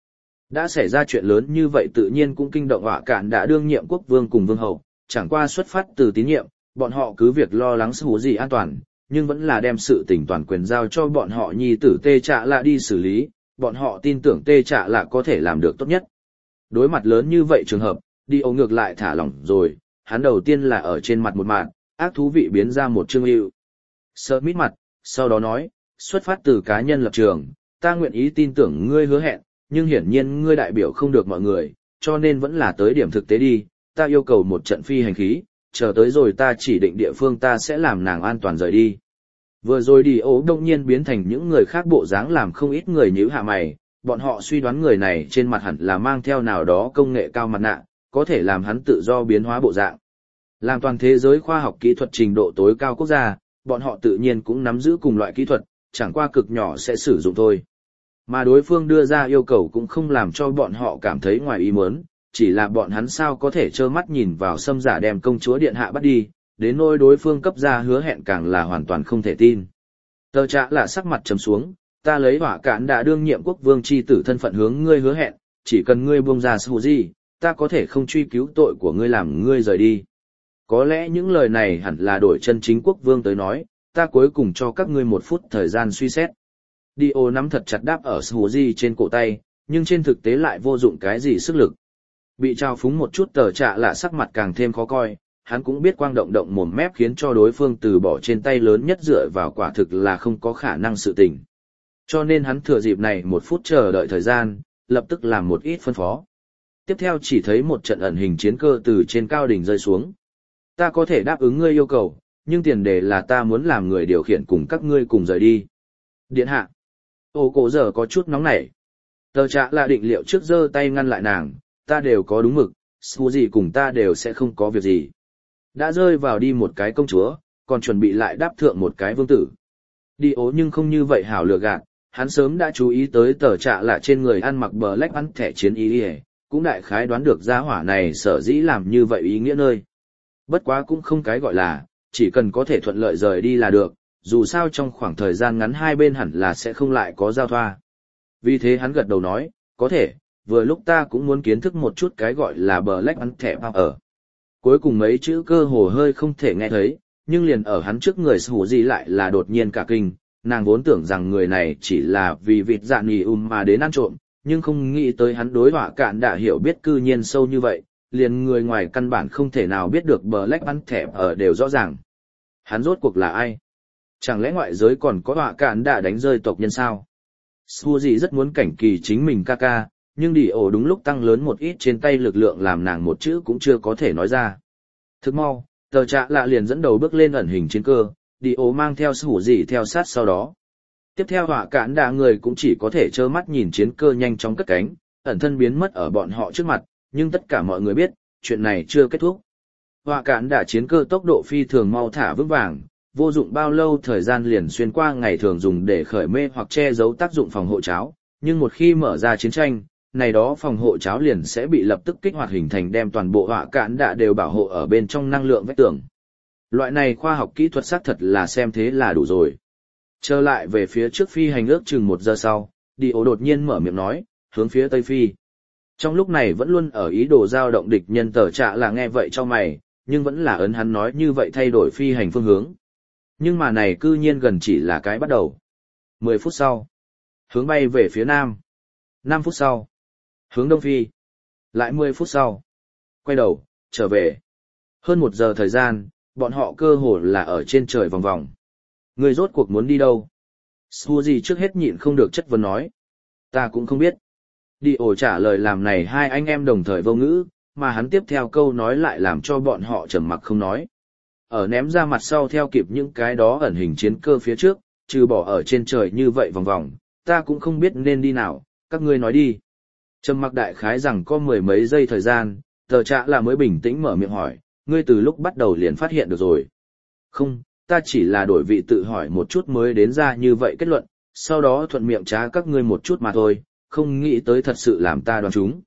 Đã xảy ra chuyện lớn như vậy tự nhiên cũng kinh động họa cạn đã đương nhiệm quốc vương cùng vương hậu, chẳng qua xuất phát từ tín nhiệm, bọn họ cứ việc lo lắng sự gì an toàn, nhưng vẫn là đem sự tình toàn quyền giao cho bọn họ nhi tử Tê Trạ Lạ đi xử lý, bọn họ tin tưởng Tê Trạ Lạ có thể làm được tốt nhất. Đối mặt lớn như vậy trường hợp, đi ấu ngược lại thả lỏng rồi, hắn đầu tiên là ở trên mặt một mạng, ác thú vị biến ra một chương hiệu. Sợ mít mặt, sau đó nói, xuất phát từ cá nhân lập trường, ta nguyện ý tin tưởng ngươi hứa hẹn, nhưng hiển nhiên ngươi đại biểu không được mọi người, cho nên vẫn là tới điểm thực tế đi, ta yêu cầu một trận phi hành khí, chờ tới rồi ta chỉ định địa phương ta sẽ làm nàng an toàn rời đi. Vừa rồi đi ố đông nhiên biến thành những người khác bộ dáng làm không ít người nhíu hạ mày, bọn họ suy đoán người này trên mặt hẳn là mang theo nào đó công nghệ cao mặt nạ, có thể làm hắn tự do biến hóa bộ dạng. Làm toàn thế giới khoa học kỹ thuật trình độ tối cao quốc gia, bọn họ tự nhiên cũng nắm giữ cùng loại kỹ thuật, chẳng qua cực nhỏ sẽ sử dụng thôi. Mà đối phương đưa ra yêu cầu cũng không làm cho bọn họ cảm thấy ngoài ý muốn, chỉ là bọn hắn sao có thể trơ mắt nhìn vào xâm giả đem công chúa điện hạ bắt đi, đến nỗi đối phương cấp ra hứa hẹn càng là hoàn toàn không thể tin. Tờ Trạ Lạ sắc mặt trầm xuống, ta lấy hỏa cạn đã đương nhiệm quốc vương chi tử thân phận hướng ngươi hứa hẹn, chỉ cần ngươi buông ra sự gì, ta có thể không truy cứu tội của ngươi làm ngươi rời đi. Có lẽ những lời này hẳn là đổi chân chính quốc vương tới nói, ta cuối cùng cho các ngươi một phút thời gian suy xét. Dio nắm thật chặt đáp ở Suzy trên cổ tay, nhưng trên thực tế lại vô dụng cái gì sức lực. Bị trao phúng một chút Tờ Trạ Lạ sắc mặt càng thêm khó coi, hắn cũng biết quang động động mồm mép khiến cho đối phương từ bỏ trên tay lớn nhất dựa vào quả thực là không có khả năng sự tình. Cho nên hắn thừa dịp này một phút chờ đợi thời gian, lập tức làm một ít phân phó. Tiếp theo chỉ thấy một trận ẩn hình chiến cơ từ trên cao đỉnh rơi xuống. Ta có thể đáp ứng ngươi yêu cầu, nhưng tiền đề là ta muốn làm người điều khiển cùng các ngươi cùng rời đi. Điện hạ. Ô cổ giờ có chút nóng nảy. Tờ Trạ Lạ định liệu trước giơ tay ngăn lại nàng, ta đều có đúng mực, Su gì cùng ta đều sẽ không có việc gì. Đã rơi vào đi một cái công chúa, còn chuẩn bị lại đáp thượng một cái vương tử. Đi ố nhưng không như vậy hảo lừa gạt, hắn sớm đã chú ý tới Tờ Trạ Lạ trên người ăn mặc bờ lách ăn thẻ chiến y đi, cũng đại khái đoán được gia hỏa này sở dĩ làm như vậy ý nghĩa nơi. Bất quá cũng không cái gọi là, chỉ cần có thể thuận lợi rời đi là được, dù sao trong khoảng thời gian ngắn hai bên hẳn là sẽ không lại có giao thoa. Vì thế hắn gật đầu nói, có thể, vừa lúc ta cũng muốn kiến thức một chút cái gọi là bờ lách ăn thẻ ở. Cuối cùng mấy chữ cơ hồ hơi không thể nghe thấy, nhưng liền ở hắn trước người Sủ gì lại là đột nhiên cả kinh, nàng vốn tưởng rằng người này chỉ là vì vịt dạ nì um mà đến ăn trộm, nhưng không nghĩ tới hắn đối họa cạn đã hiểu biết cư nhiên sâu như vậy, liền người ngoài căn bản không thể nào biết được bờ lách ăn thẻ ở đều rõ ràng. Hắn rốt cuộc là ai? Chẳng lẽ ngoại giới còn có họa cạn đã đánh rơi tộc nhân sao? Sủ gì rất muốn cảnh kỳ chính mình ca ca, nhưng đi ổ đúng lúc tăng lớn một ít trên tay lực lượng làm nàng một chữ cũng chưa có thể nói ra. Thức mau, Tờ Trạ Lạ liền dẫn đầu bước lên ẩn hình chiến cơ, đi ổ mang theo Sủ gì theo sát sau đó. Tiếp theo họa cạn đạ người cũng chỉ có thể trơ mắt nhìn chiến cơ nhanh chóng cất cánh, ẩn thân biến mất ở bọn họ trước mặt, nhưng tất cả mọi người biết, chuyện này chưa kết thúc. Họa cạn đạ chiến cơ tốc độ phi thường mau thả vững vàng, vô dụng bao lâu thời gian liền xuyên qua ngày thường dùng để khởi mê hoặc che giấu tác dụng phòng hộ cháo, nhưng một khi mở ra chiến tranh, này đó phòng hộ cháo liền sẽ bị lập tức kích hoạt hình thành đem toàn bộ họa cạn đạ đều bảo hộ ở bên trong năng lượng vách tường. Loại này khoa học kỹ thuật xác thật là xem thế là đủ rồi. Trở lại về phía trước phi hành ước chừng một giờ sau, đi ổ đột nhiên mở miệng nói, hướng phía tây phi. Trong lúc này vẫn luôn ở ý đồ giao động địch nhân Tờ Trạ Là nghe vậy cho mày, nhưng vẫn là ấn hắn nói như vậy thay đổi phi hành phương hướng. Nhưng mà này cư nhiên gần chỉ là cái bắt đầu. mười phút sau, hướng bay về phía nam. năm phút sau, hướng đông phi. Lại mười phút sau, quay đầu, trở về. Hơn một giờ thời gian, bọn họ cơ hồ là ở trên trời vòng vòng. Người rốt cuộc muốn đi đâu? Suzy trước hết nhịn không được chất vấn nói. Ta cũng không biết. Đi ổ trả lời làm này hai anh em đồng thời vô ngữ, mà hắn tiếp theo câu nói lại làm cho bọn họ trầm mặc không nói. Ở ném ra mặt sau theo kịp những cái đó ẩn hình chiến cơ phía trước, trừ bỏ ở trên trời như vậy vòng vòng, ta cũng không biết nên đi nào, các ngươi nói đi. Trầm mặc đại khái rằng có mười mấy giây thời gian, Tờ Trạ Là mới bình tĩnh mở miệng hỏi, ngươi từ lúc bắt đầu liền phát hiện được rồi. Không, ta chỉ là đổi vị tự hỏi một chút mới đến ra như vậy kết luận, sau đó thuận miệng trá các ngươi một chút mà thôi, không nghĩ tới thật sự làm ta đoán chúng.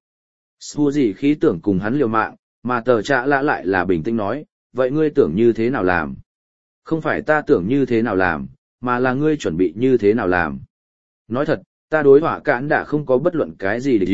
Suzy khí tưởng cùng hắn liều mạng, mà Tờ Trạ Lạ lại là bình tĩnh nói, vậy ngươi tưởng như thế nào làm? Không phải ta tưởng như thế nào làm, mà là ngươi chuẩn bị như thế nào làm. Nói thật, ta đối họa cạn đã không có bất luận cái gì để ý,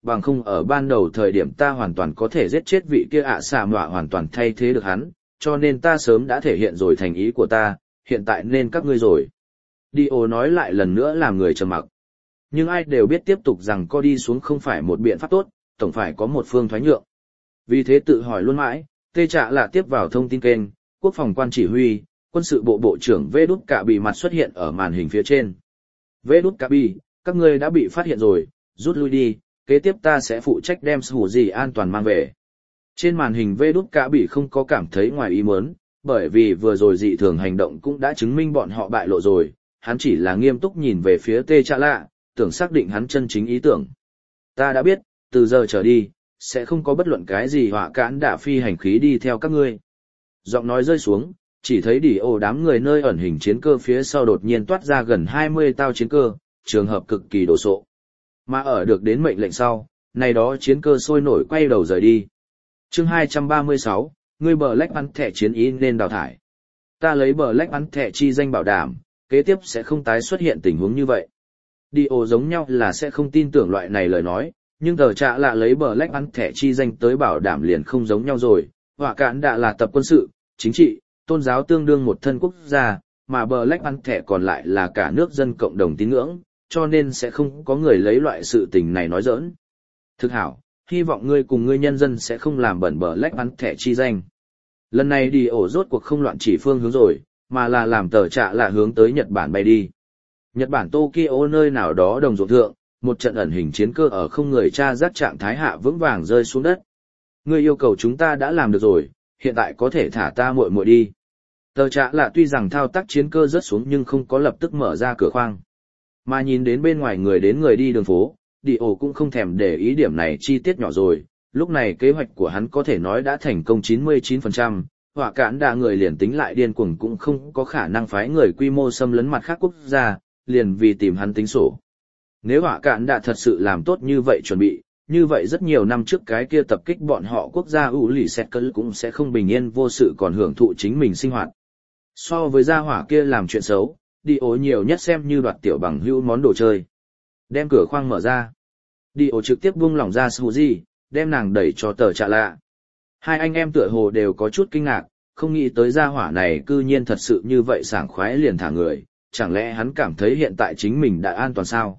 bằng không ở ban đầu thời điểm ta hoàn toàn có thể giết chết vị kia ạ xạ mọa hoàn toàn thay thế được hắn, cho nên ta sớm đã thể hiện rồi thành ý của ta, hiện tại nên các ngươi rồi. Dio nói lại lần nữa làm người trầm mặc. Nhưng ai đều biết tiếp tục rằng co đi xuống không phải một biện pháp tốt, tổng phải có một phương thoái nhượng. Vì thế tự hỏi luôn mãi, Tê Trạ là tiếp vào thông tin kênh, quốc phòng quan chỉ huy, quân sự bộ bộ trưởng Vê Đút Cạ Bì mặt xuất hiện ở màn hình phía trên. Vê Đút Cạ Bì, các ngươi đã bị phát hiện rồi, rút lui đi, kế tiếp ta sẽ phụ trách đem Sủ Gì an toàn mang về. Trên màn hình Vê Đút Cạ Bì không có cảm thấy ngoài ý muốn, bởi vì vừa rồi dị thường hành động cũng đã chứng minh bọn họ bại lộ rồi, hắn chỉ là nghiêm túc nhìn về phía Tê Trạ Lạ, tưởng xác định hắn chân chính ý tưởng. Ta đã biết, từ giờ trở đi, sẽ không có bất luận cái gì họa cản đả phi hành khí đi theo các ngươi. Giọng nói rơi xuống, chỉ thấy đỉ ổ đám người nơi ẩn hình chiến cơ phía sau đột nhiên toát ra gần hai mươi tao chiến cơ, trường hợp cực kỳ đồ sộ. Mà ở được đến mệnh lệnh sau, này đó chiến cơ sôi nổi quay đầu rời đi. Chương hai trăm ba mươi sáu, ngươi bờ lách bắn thẻ chiến ý nên đào thải. Ta lấy bờ lách bắn thẻ chi danh bảo đảm, kế tiếp sẽ không tái xuất hiện tình huống như vậy. Dio giống nhau là sẽ không tin tưởng loại này lời nói, nhưng tờ trạ lạ lấy bờ lách bắn thẻ chi danh tới bảo đảm liền không giống nhau rồi. Họa cản đã là tập quân sự, chính trị, tôn giáo tương đương một thân quốc gia, mà bờ lách bắn thẻ còn lại là cả nước dân cộng đồng tín ngưỡng, cho nên sẽ không có người lấy loại sự tình này nói giỡn. Thực hảo, hy vọng ngươi cùng ngươi nhân dân sẽ không làm bẩn bờ lách bắn thẻ chi danh. Lần này đi ổ rốt cuộc không loạn chỉ phương hướng rồi, mà là làm tờ trạ lạ hướng tới Nhật Bản bay đi. Nhật Bản Tokyo nơi nào đó đồng ruộng thượng, một trận ẩn hình chiến cơ ở không người tra giác trạng thái hạ vững vàng rơi xuống đất. Ngươi yêu cầu chúng ta đã làm được rồi, hiện tại có thể thả ta muội muội đi. Tờ trạ lạ tuy rằng thao tác chiến cơ rớt xuống nhưng không có lập tức mở ra cửa khoang. Mà nhìn đến bên ngoài người đến người đi đường phố, Dio cũng không thèm để ý điểm này chi tiết nhỏ rồi, lúc này kế hoạch của hắn có thể nói đã thành công chín mươi chín phần trăm, họa cản đa người liền tính lại điên cuồng cũng không có khả năng phái người quy mô xâm lấn mặt khác quốc gia, liền vì tìm hắn tính sổ. Nếu họa cản đã thật sự làm tốt như vậy chuẩn bị, như vậy rất nhiều năm trước cái kia tập kích bọn họ quốc gia ủ lì xẹt cơn cũng sẽ không bình yên vô sự còn hưởng thụ chính mình sinh hoạt. So với gia hỏa kia làm chuyện xấu, đi ố nhiều nhất xem như đoạt tiểu bằng hữu món đồ chơi. Đem cửa khoang mở ra. Đi ố trực tiếp buông lỏng ra Suzy, đem nàng đẩy cho tờ trạ lạ. Hai anh em tựa hồ đều có chút kinh ngạc, không nghĩ tới gia hỏa này cư nhiên thật sự như vậy sảng khoái liền thả người, chẳng lẽ hắn cảm thấy hiện tại chính mình đã an toàn sao?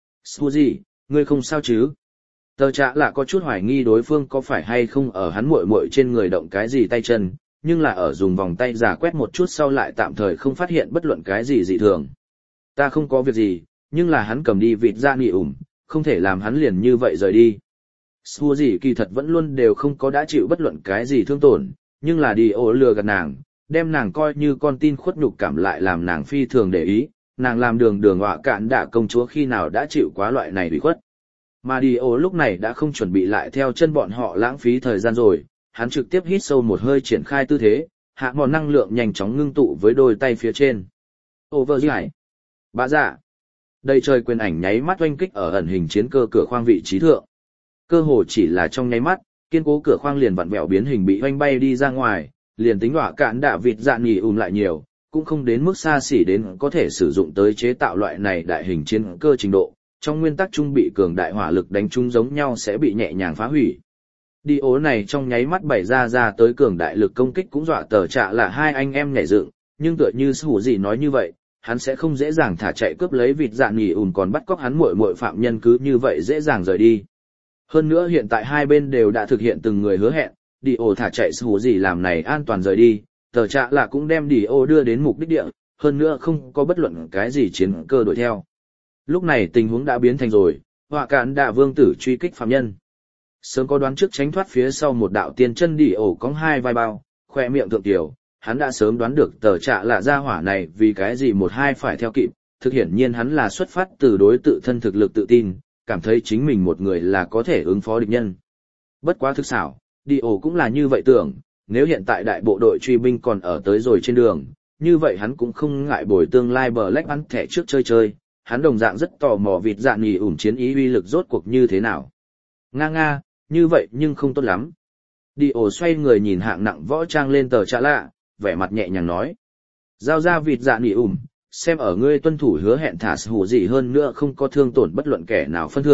Suzy, ngươi không sao chứ? Tờ trạ lạ có chút hoài nghi đối phương có phải hay không ở hắn muội muội trên người động cái gì tay chân, nhưng là ở dùng vòng tay giả quét một chút sau lại tạm thời không phát hiện bất luận cái gì dị thường. Ta không có việc gì, nhưng là hắn cầm đi vịt ra nị ủng, không thể làm hắn liền như vậy rời đi. Suzy kỳ thật vẫn luôn đều không có đã chịu bất luận cái gì thương tổn, nhưng là đi ổ lừa gạt nàng, đem nàng coi như con tin khuất nhục cảm lại làm nàng phi thường để ý, nàng làm đường đường họa cạn đả công chúa khi nào đã chịu quá loại này bị khuất. Mà đi ổ lúc này đã không chuẩn bị lại theo chân bọn họ lãng phí thời gian rồi, hắn trực tiếp hít sâu một hơi triển khai tư thế, hạ mòn năng lượng nhanh chóng ngưng tụ với đôi tay phía trên. Override. Bạ dạ. Đầy trời quyền ảnh nháy mắt oanh kích ở ẩn hình chiến cơ cửa khoang vị trí thượng. Cơ hồ chỉ là trong nháy mắt, kiên cố cửa khoang liền vặn vẹo biến hình bị oanh bay đi ra ngoài, liền tính họa cạn đạ vịt dạ nghỉ ùm lại nhiều, cũng không đến mức xa xỉ đến có thể sử dụng tới chế tạo loại này đại hình chiến cơ trình độ. Trong nguyên tắc trung bị cường đại hỏa lực đánh trúng giống nhau sẽ bị nhẹ nhàng phá hủy. Đi ố này trong nháy mắt bày ra ra tới cường đại lực công kích cũng dọa tờ trạ là hai anh em nhảy dựng, nhưng tựa như Sủ gì nói như vậy, hắn sẽ không dễ dàng thả chạy cướp lấy vịt dạ nghỉ ùn còn bắt cóc hắn muội muội phạm nhân cứ như vậy dễ dàng rời đi. Hơn nữa hiện tại hai bên đều đã thực hiện từng người hứa hẹn, đi ố thả chạy Sủ gì làm này an toàn rời đi, tờ trạ là cũng đem đi ố đưa đến mục đích địa, hơn nữa không có bất luận cái gì chiến cơ đuổi theo. Lúc này tình huống đã biến thành rồi, họa cạn đạ vương tử truy kích phạm nhân. Sớm có đoán trước tránh thoát phía sau một đạo tiên chân đi ổ cong hai vai bao, khoe miệng thượng tiểu, hắn đã sớm đoán được tờ trạ là gia hỏa này vì cái gì một hai phải theo kịp, thực hiển nhiên hắn là xuất phát từ đối tự thân thực lực tự tin, cảm thấy chính mình một người là có thể ứng phó địch nhân. Bất quá thực xảo, đi ổ cũng là như vậy tưởng, nếu hiện tại đại bộ đội truy binh còn ở tới rồi trên đường, như vậy hắn cũng không ngại bồi tương lai bờ lách ăn thẻ trước chơi chơi. Hắn đồng dạng rất tò mò vịt dạ nghỉ ủm chiến ý uy lực rốt cuộc như thế nào. Nga nga, như vậy nhưng không tốt lắm. Đi ổ xoay người nhìn hạng nặng võ trang lên tờ trạ lạ, vẻ mặt nhẹ nhàng nói. Giao ra vịt dạ nghỉ ủm, xem ở ngươi tuân thủ hứa hẹn thả hủ gì hơn nữa không có thương tổn bất luận kẻ nào phân thượng,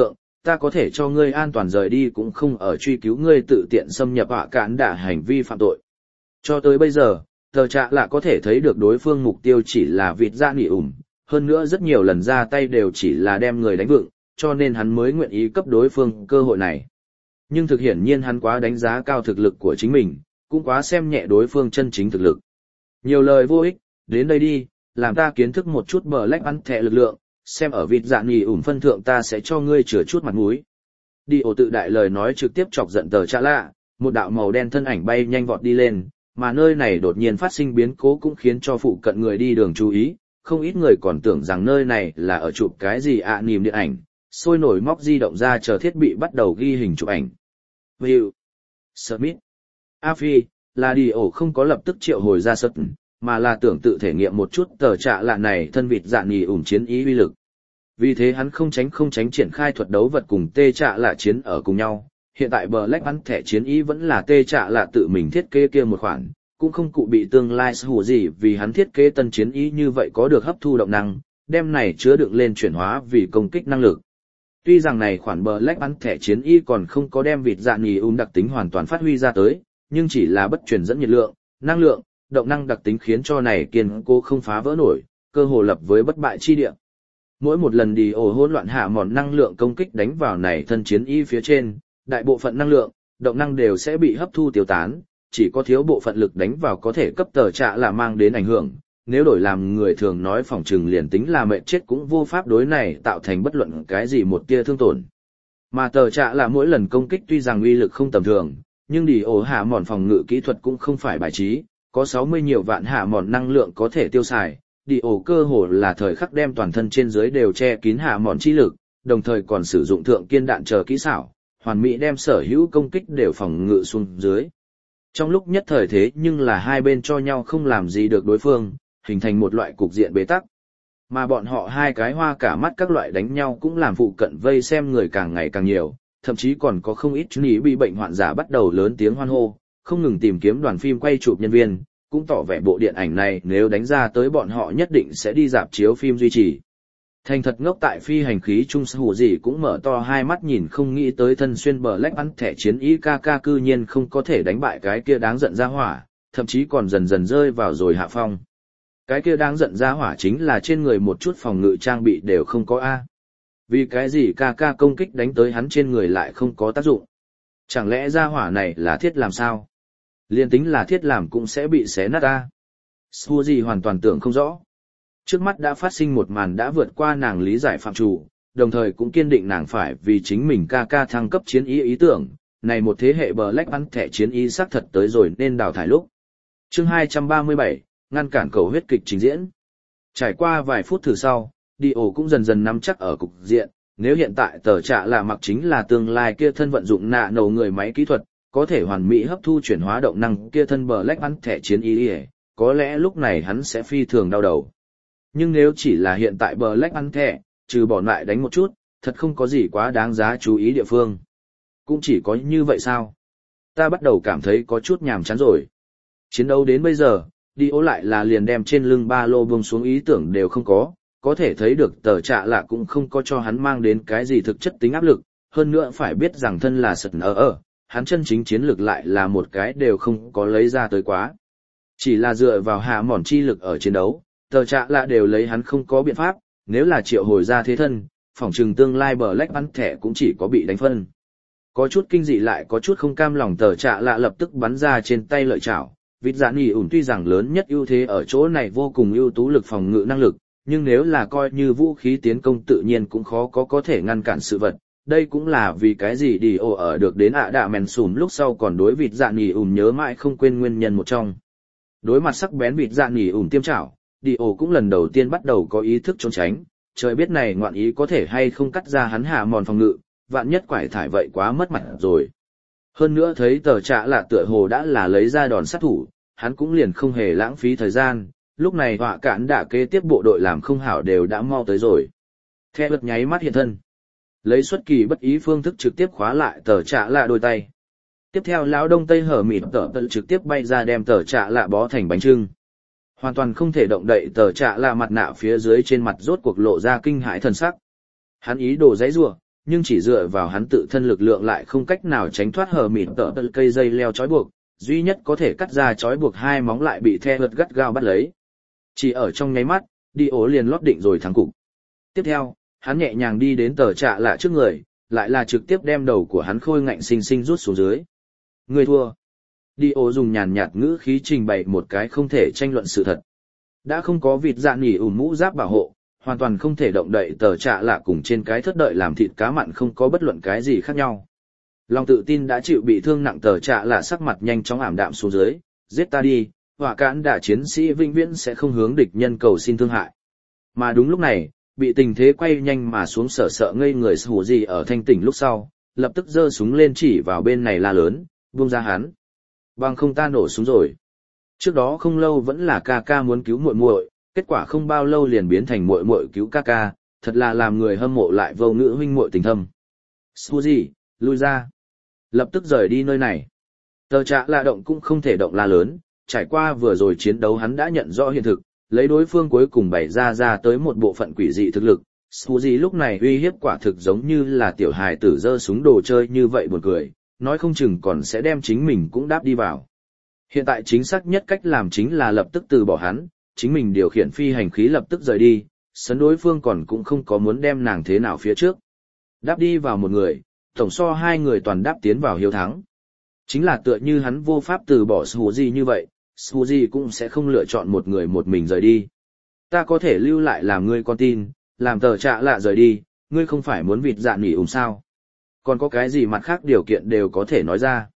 ta có thể cho ngươi an toàn rời đi cũng không ở truy cứu ngươi tự tiện xâm nhập ạ cản đả hành vi phạm tội. Cho tới bây giờ, tờ trạ lạ có thể thấy được đối phương mục tiêu chỉ là vịt dạ nỉ ủm, hơn nữa rất nhiều lần ra tay đều chỉ là đem người đánh vựng, cho nên hắn mới nguyện ý cấp đối phương cơ hội này. Nhưng thực hiển nhiên hắn quá đánh giá cao thực lực của chính mình, cũng quá xem nhẹ đối phương chân chính thực lực. Nhiều lời vô ích, đến đây đi, làm ta kiến thức một chút bờ lách ăn thẻ lực lượng, xem ở vịt dạ nỉ ủm phân thượng ta sẽ cho ngươi chừa chút mặt mũi. Đi ổ tự đại lời nói trực tiếp chọc giận tờ trạ lạ, một đạo màu đen thân ảnh bay nhanh vọt đi lên, mà nơi này đột nhiên phát sinh biến cố cũng khiến cho phụ cận người đi đường chú ý, không ít người còn tưởng rằng nơi này là ở chụp cái gì ạ niềm điện ảnh, sôi nổi móc di động ra chờ thiết bị bắt đầu ghi hình chụp ảnh. Will Smith A Phi, là đi ổ không có lập tức triệu hồi ra sật, mà là tưởng tự thể nghiệm một chút tờ trạ lạ này thân vịt dạ nỉ ủm chiến ý uy lực. Vì thế hắn không tránh không tránh triển khai thuật đấu vật cùng tê trạ lạ chiến ở cùng nhau. Hiện tại Black bắn thẻ chiến ý vẫn là tê trạ lạ tự mình thiết kế kia một khoản, cũng không cụ bị tương lai hủ gì vì hắn thiết kế tân chiến ý như vậy có được hấp thu động năng, đem này chứa đựng lên chuyển hóa vì công kích năng lực. Tuy rằng này khoản Black bắn thẻ chiến ý còn không có đem vịt dạ nỉ ủm đặc tính hoàn toàn phát huy ra tới, nhưng chỉ là bất truyền dẫn nhiệt lượng, năng lượng, động năng đặc tính khiến cho này kiên cố không phá vỡ nổi, cơ hồ lập với bất bại chi địa. Mỗi một lần đi ổ hỗn loạn hạ mòn năng lượng công kích đánh vào này thân chiến y phía trên, đại bộ phận năng lượng, động năng đều sẽ bị hấp thu tiêu tán, chỉ có thiếu bộ phận lực đánh vào có thể cấp tờ trạ là mang đến ảnh hưởng, nếu đổi làm người thường nói phỏng trừng liền tính là mệt chết cũng vô pháp đối này tạo thành bất luận cái gì một tia thương tổn. Mà tờ trạ là mỗi lần công kích tuy rằng uy lực không tầm thường, nhưng đi ổ hạ mòn phòng ngự kỹ thuật cũng không phải bài trí, có sáu mươi nhiều vạn hạ mòn năng lượng có thể tiêu xài, đi ổ cơ hồ là thời khắc đem toàn thân trên dưới đều che kín hạ mòn chi lực, đồng thời còn sử dụng thượng kiên đạn chờ kỹ xảo, hoàn mỹ đem sở hữu công kích đều phòng ngự xuống dưới. Trong lúc nhất thời thế nhưng là hai bên cho nhau không làm gì được đối phương, hình thành một loại cục diện bế tắc. Mà bọn họ hai cái hoa cả mắt các loại đánh nhau cũng làm phụ cận vây xem người càng ngày càng nhiều, thậm chí còn có không ít ní bị bệnh hoạn giả bắt đầu lớn tiếng hoan hô, không ngừng tìm kiếm đoàn phim quay chụp nhân viên, cũng tỏ vẻ bộ điện ảnh này nếu đánh ra tới bọn họ nhất định sẽ đi dạp chiếu phim duy trì. Thành thật ngốc tại phi hành khí trung hủ gì cũng mở to hai mắt nhìn không nghĩ tới thân xuyên bờ lách bắn thẻ chiến ý ca ca cư nhiên không có thể đánh bại cái kia đáng giận ra hỏa, thậm chí còn dần dần rơi vào rồi hạ phong. Cái kia đáng giận ra hỏa chính là trên người một chút phòng ngự trang bị đều không có A. Vì cái gì ca ca công kích đánh tới hắn trên người lại không có tác dụng? Chẳng lẽ ra hỏa này là thiết làm sao? Liên tính là thiết làm cũng sẽ bị xé nát A. Hủ gì hoàn toàn tưởng không rõ. Trước mắt đã phát sinh một màn đã vượt qua nàng lý giải phạm chủ, đồng thời cũng kiên định nàng phải vì chính mình ca ca thăng cấp chiến ý ý tưởng, này một thế hệ Black bắn thẻ chiến ý xác thật tới rồi nên đào thải lúc. Chương hai trăm ba mươi bảy, ngăn cản cầu huyết kịch trình diễn. Trải qua vài phút thử sau, Dio cũng dần dần nắm chắc ở cục diện, nếu hiện tại tờ trạ là mặc chính là tương lai kia thân vận dụng nạ nổ người máy kỹ thuật, có thể hoàn mỹ hấp thu chuyển hóa động năng kia thân Black bắn thẻ chiến ý, có lẽ lúc này hắn sẽ phi thường đau đầu. Nhưng nếu chỉ là hiện tại Black ăn thẻ, trừ bỏ lại đánh một chút, thật không có gì quá đáng giá chú ý địa phương. Cũng chỉ có như vậy sao? Ta bắt đầu cảm thấy có chút nhàm chán rồi. Chiến đấu đến bây giờ, Dio lại là liền đem trên lưng ba lô buông xuống ý tưởng đều không có, có thể thấy được tờ trạ lạ cũng không có cho hắn mang đến cái gì thực chất tính áp lực, hơn nữa phải biết rằng thân là sật ở ở, hắn chân chính chiến lực lại là một cái đều không có lấy ra tới quá. Chỉ là dựa vào hạ mòn chi lực ở chiến đấu. Tờ trạ lạ đều lấy hắn không có biện pháp, nếu là triệu hồi ra thế thân, phỏng trừng tương lai Black bắn thẻ cũng chỉ có bị đánh phân. Có chút kinh dị lại có chút không cam lòng tờ trạ lạ lập tức bắn ra trên tay lợi chảo. Vịt dạ nỉ ủm tuy rằng lớn nhất ưu thế ở chỗ này vô cùng ưu tú lực phòng ngự năng lực, nhưng nếu là coi như vũ khí tiến công tự nhiên cũng khó có có thể ngăn cản sự vật. Đây cũng là vì cái gì Dio ở được đến ạ đạ mèn sùm lúc sau còn đối vịt dạ nỉ ủm nhớ mãi không quên nguyên nhân một trong. Đối mặt sắc bén vịt dạ nỉ ủm tiêm chảo, Dio cũng lần đầu tiên bắt đầu có ý thức trốn tránh, trời biết này ngoạn ý có thể hay không cắt ra hắn hạ mòn phòng ngự, vạn nhất quải thải vậy quá mất mặt rồi. Hơn nữa thấy tờ trạ lạ tựa hồ đã là lấy ra đòn sát thủ, hắn cũng liền không hề lãng phí thời gian, lúc này họa cản đã kế tiếp bộ đội làm không hảo đều đã mau tới rồi. Theo bật nháy mắt hiện thân, lấy xuất kỳ bất ý phương thức trực tiếp khóa lại tờ trạ lạ đôi tay. Tiếp theo lão đông tây hở mịt tờ tận trực tiếp bay ra đem tờ trạ lạ bó thành bánh trưng. Hoàn toàn không thể động đậy tờ trạ là mặt nạ phía dưới trên mặt rốt cuộc lộ ra kinh hãi thần sắc. Hắn ý đồ giãy giụa, nhưng chỉ dựa vào hắn tự thân lực lượng lại không cách nào tránh thoát hờ mịt tợ tợ cây dây leo trói buộc, duy nhất có thể cắt ra trói buộc hai móng lại bị the vượt gắt gao bắt lấy. Chỉ ở trong nháy mắt, đi ố liền lót định rồi thắng cục. Tiếp theo, hắn nhẹ nhàng đi đến tờ trạ lạ trước người, lại là trực tiếp đem đầu của hắn khôi ngạnh xinh xinh rút xuống dưới. Người thua. Đi ố dùng nhàn nhạt ngữ khí trình bày một cái không thể tranh luận sự thật. Đã không có vịt dạ nỉ ủn mũ giáp bảo hộ, hoàn toàn không thể động đậy tờ trạ lạ cùng trên cái thất đợi làm thịt cá mặn không có bất luận cái gì khác nhau. Lòng tự tin đã chịu bị thương nặng tờ trạ lạ sắc mặt nhanh chóng ảm đạm xuống dưới, giết ta đi, hỏa cản đả chiến sĩ vĩnh viễn sẽ không hướng địch nhân cầu xin thương hại. Mà đúng lúc này, bị tình thế quay nhanh mà xuống sở sợ ngây người hù gì ở thanh tỉnh lúc sau, lập tức giơ súng lên chỉ vào bên này la lớn, buông ra hắn. Bằng không ta nổ súng rồi. Trước đó không lâu vẫn là ca ca muốn cứu muội muội, kết quả không bao lâu liền biến thành muội muội cứu ca ca, thật là làm người hâm mộ lại vô ngữ huynh muội tình thâm. Suzy, lui ra. Lập tức rời đi nơi này. Tờ trạ lạ động cũng không thể động la lớn, trải qua vừa rồi chiến đấu hắn đã nhận rõ hiện thực, lấy đối phương cuối cùng bày ra ra tới một bộ phận quỷ dị thực lực. Suzy lúc này uy hiếp quả thực giống như là tiểu hài tử giơ súng đồ chơi như vậy buồn cười, nói không chừng còn sẽ đem chính mình cũng đáp đi vào. Hiện tại chính xác nhất cách làm chính là lập tức từ bỏ hắn, chính mình điều khiển phi hành khí lập tức rời đi, sấn đối phương còn cũng không có muốn đem nàng thế nào phía trước. Đáp đi vào một người, tổng so hai người toàn đáp tiến vào hiếu thắng. Chính là tựa như hắn vô pháp từ bỏ Suzy như vậy, Suzy cũng sẽ không lựa chọn một người một mình rời đi. Ta có thể lưu lại làm ngươi con tin, làm tờ trạ lạ rời đi, ngươi không phải muốn vịt dạ nỉ ủng sao. Còn có cái gì mặt khác điều kiện đều có thể nói ra.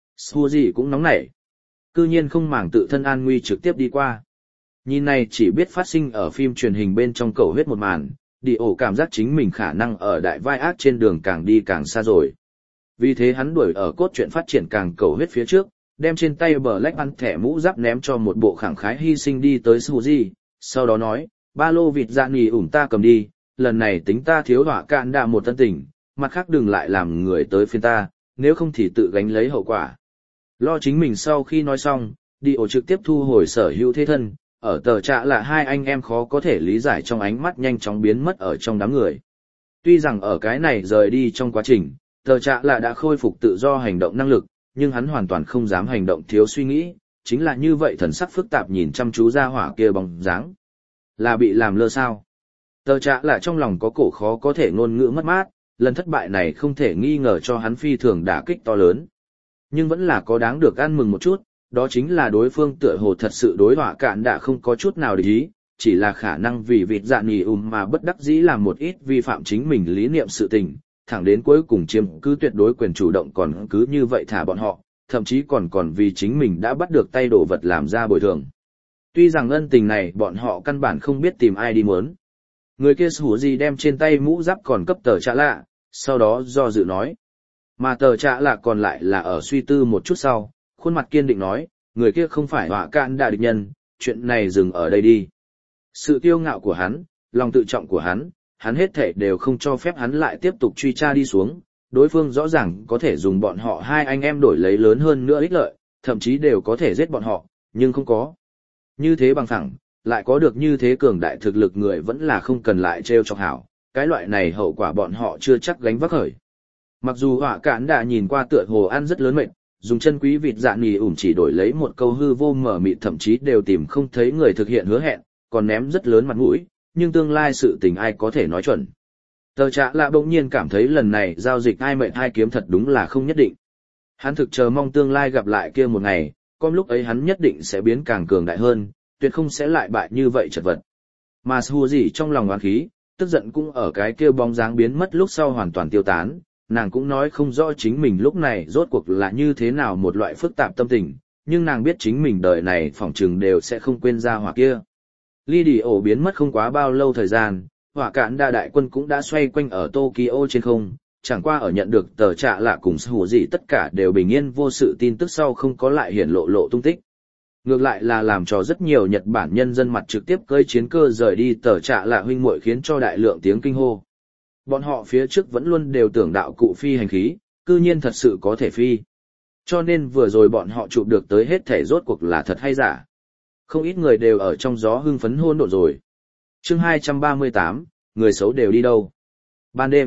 Suzy cũng nóng nảy. Cư nhiên không màng tự thân an nguy trực tiếp đi qua. Nhìn này chỉ biết phát sinh ở phim truyền hình bên trong cầu huyết một màn, đi ổ cảm giác chính mình khả năng ở đại vai ác trên đường càng đi càng xa rồi. Vì thế hắn đuổi ở cốt truyện phát triển càng cầu huyết phía trước, đem trên tay bờ lách ăn thẻ mũ giáp ném cho một bộ khẳng khái hy sinh đi tới Suzy, sau đó nói, ba lô vịt dạ nỉ ủng ta cầm đi, lần này tính ta thiếu hỏa cạn đạ một tân tình, mặt khác đừng lại làm người tới phiên ta, nếu không thì tự gánh lấy hậu quả. Lo chính mình sau khi nói xong, đi ổ trực tiếp thu hồi sở hữu thế thân, ở tờ trạ là hai anh em khó có thể lý giải trong ánh mắt nhanh chóng biến mất ở trong đám người. Tuy rằng ở cái này rời đi trong quá trình, tờ trạ là đã khôi phục tự do hành động năng lực, nhưng hắn hoàn toàn không dám hành động thiếu suy nghĩ, chính là như vậy thần sắc phức tạp nhìn chăm chú ra hỏa kia bóng dáng. Là bị làm lơ sao? Tờ trạ là trong lòng có cổ khó có thể ngôn ngữ mất mát, lần thất bại này không thể nghi ngờ cho hắn phi thường đả kích to lớn. Nhưng vẫn là có đáng được ăn mừng một chút, đó chính là đối phương tựa hồ thật sự đối hỏa cạn đã không có chút nào để ý, chỉ là khả năng vì vịt dạ nỉ ùm mà bất đắc dĩ làm một ít vi phạm chính mình lý niệm sự tình, thẳng đến cuối cùng chiếm cứ tuyệt đối quyền chủ động còn cứ như vậy thả bọn họ, thậm chí còn còn vì chính mình đã bắt được tay đồ vật làm ra bồi thường. Tuy rằng ân tình này bọn họ căn bản không biết tìm ai đi muốn. Người kia sủ gì đem trên tay mũ giáp còn cấp tờ trạ lạ, sau đó do dự nói. Mà tờ trạ lạ còn lại là ở suy tư một chút sau, khuôn mặt kiên định nói, người kia không phải họa cạn đạ địch nhân, chuyện này dừng ở đây đi. Sự kiêu ngạo của hắn, lòng tự trọng của hắn, hắn hết thể đều không cho phép hắn lại tiếp tục truy tra đi xuống, đối phương rõ ràng có thể dùng bọn họ hai anh em đổi lấy lớn hơn nữa ích lợi, thậm chí đều có thể giết bọn họ, nhưng không có. Như thế bằng thẳng, lại có được như thế cường đại thực lực người vẫn là không cần lại trêu chọc hảo, cái loại này hậu quả bọn họ chưa chắc gánh vác khởi. Mặc dù họa cạn đã nhìn qua tựa hồ ăn rất lớn mệt, dùng chân quý vịt dạ nỉ ủm chỉ đổi lấy một câu hư vô mở mịt thậm chí đều tìm không thấy người thực hiện hứa hẹn, còn ném rất lớn mặt mũi, nhưng tương lai sự tình ai có thể nói chuẩn. Tờ trạ lạ bỗng nhiên cảm thấy lần này giao dịch ai mệnh hai kiếm thật đúng là không nhất định. Hắn thực chờ mong tương lai gặp lại kia một ngày, con lúc ấy hắn nhất định sẽ biến càng cường đại hơn, tuyệt không sẽ lại bại như vậy chật vật. Mà Suzy trong lòng oán khí, tức giận cũng ở cái kia bóng dáng biến mất lúc sau hoàn toàn tiêu tán, nàng cũng nói không rõ chính mình lúc này rốt cuộc là như thế nào một loại phức tạp tâm tình, nhưng nàng biết chính mình đời này phỏng chừng đều sẽ không quên ra hỏa kia. Ly đi ổ biến mất không quá bao lâu thời gian, hỏa cạn đa đại quân cũng đã xoay quanh ở Tokyo trên không, chẳng qua ở nhận được tờ trạ lạ cùng hủ gì tất cả đều bình yên vô sự tin tức sau không có lại hiển lộ lộ tung tích. Ngược lại là làm cho rất nhiều Nhật Bản nhân dân mặt trực tiếp cơi chiến cơ rời đi tờ trạ lạ huynh muội khiến cho đại lượng tiếng kinh hô. Bọn họ phía trước vẫn luôn đều tưởng đạo cụ phi hành khí, cư nhiên thật sự có thể phi. Cho nên vừa rồi bọn họ chụp được tới hết thể rốt cuộc là thật hay giả. Không ít người đều ở trong gió hưng phấn hôn độn rồi. Chương hai trăm ba mươi tám, người xấu đều đi đâu? Ban đêm,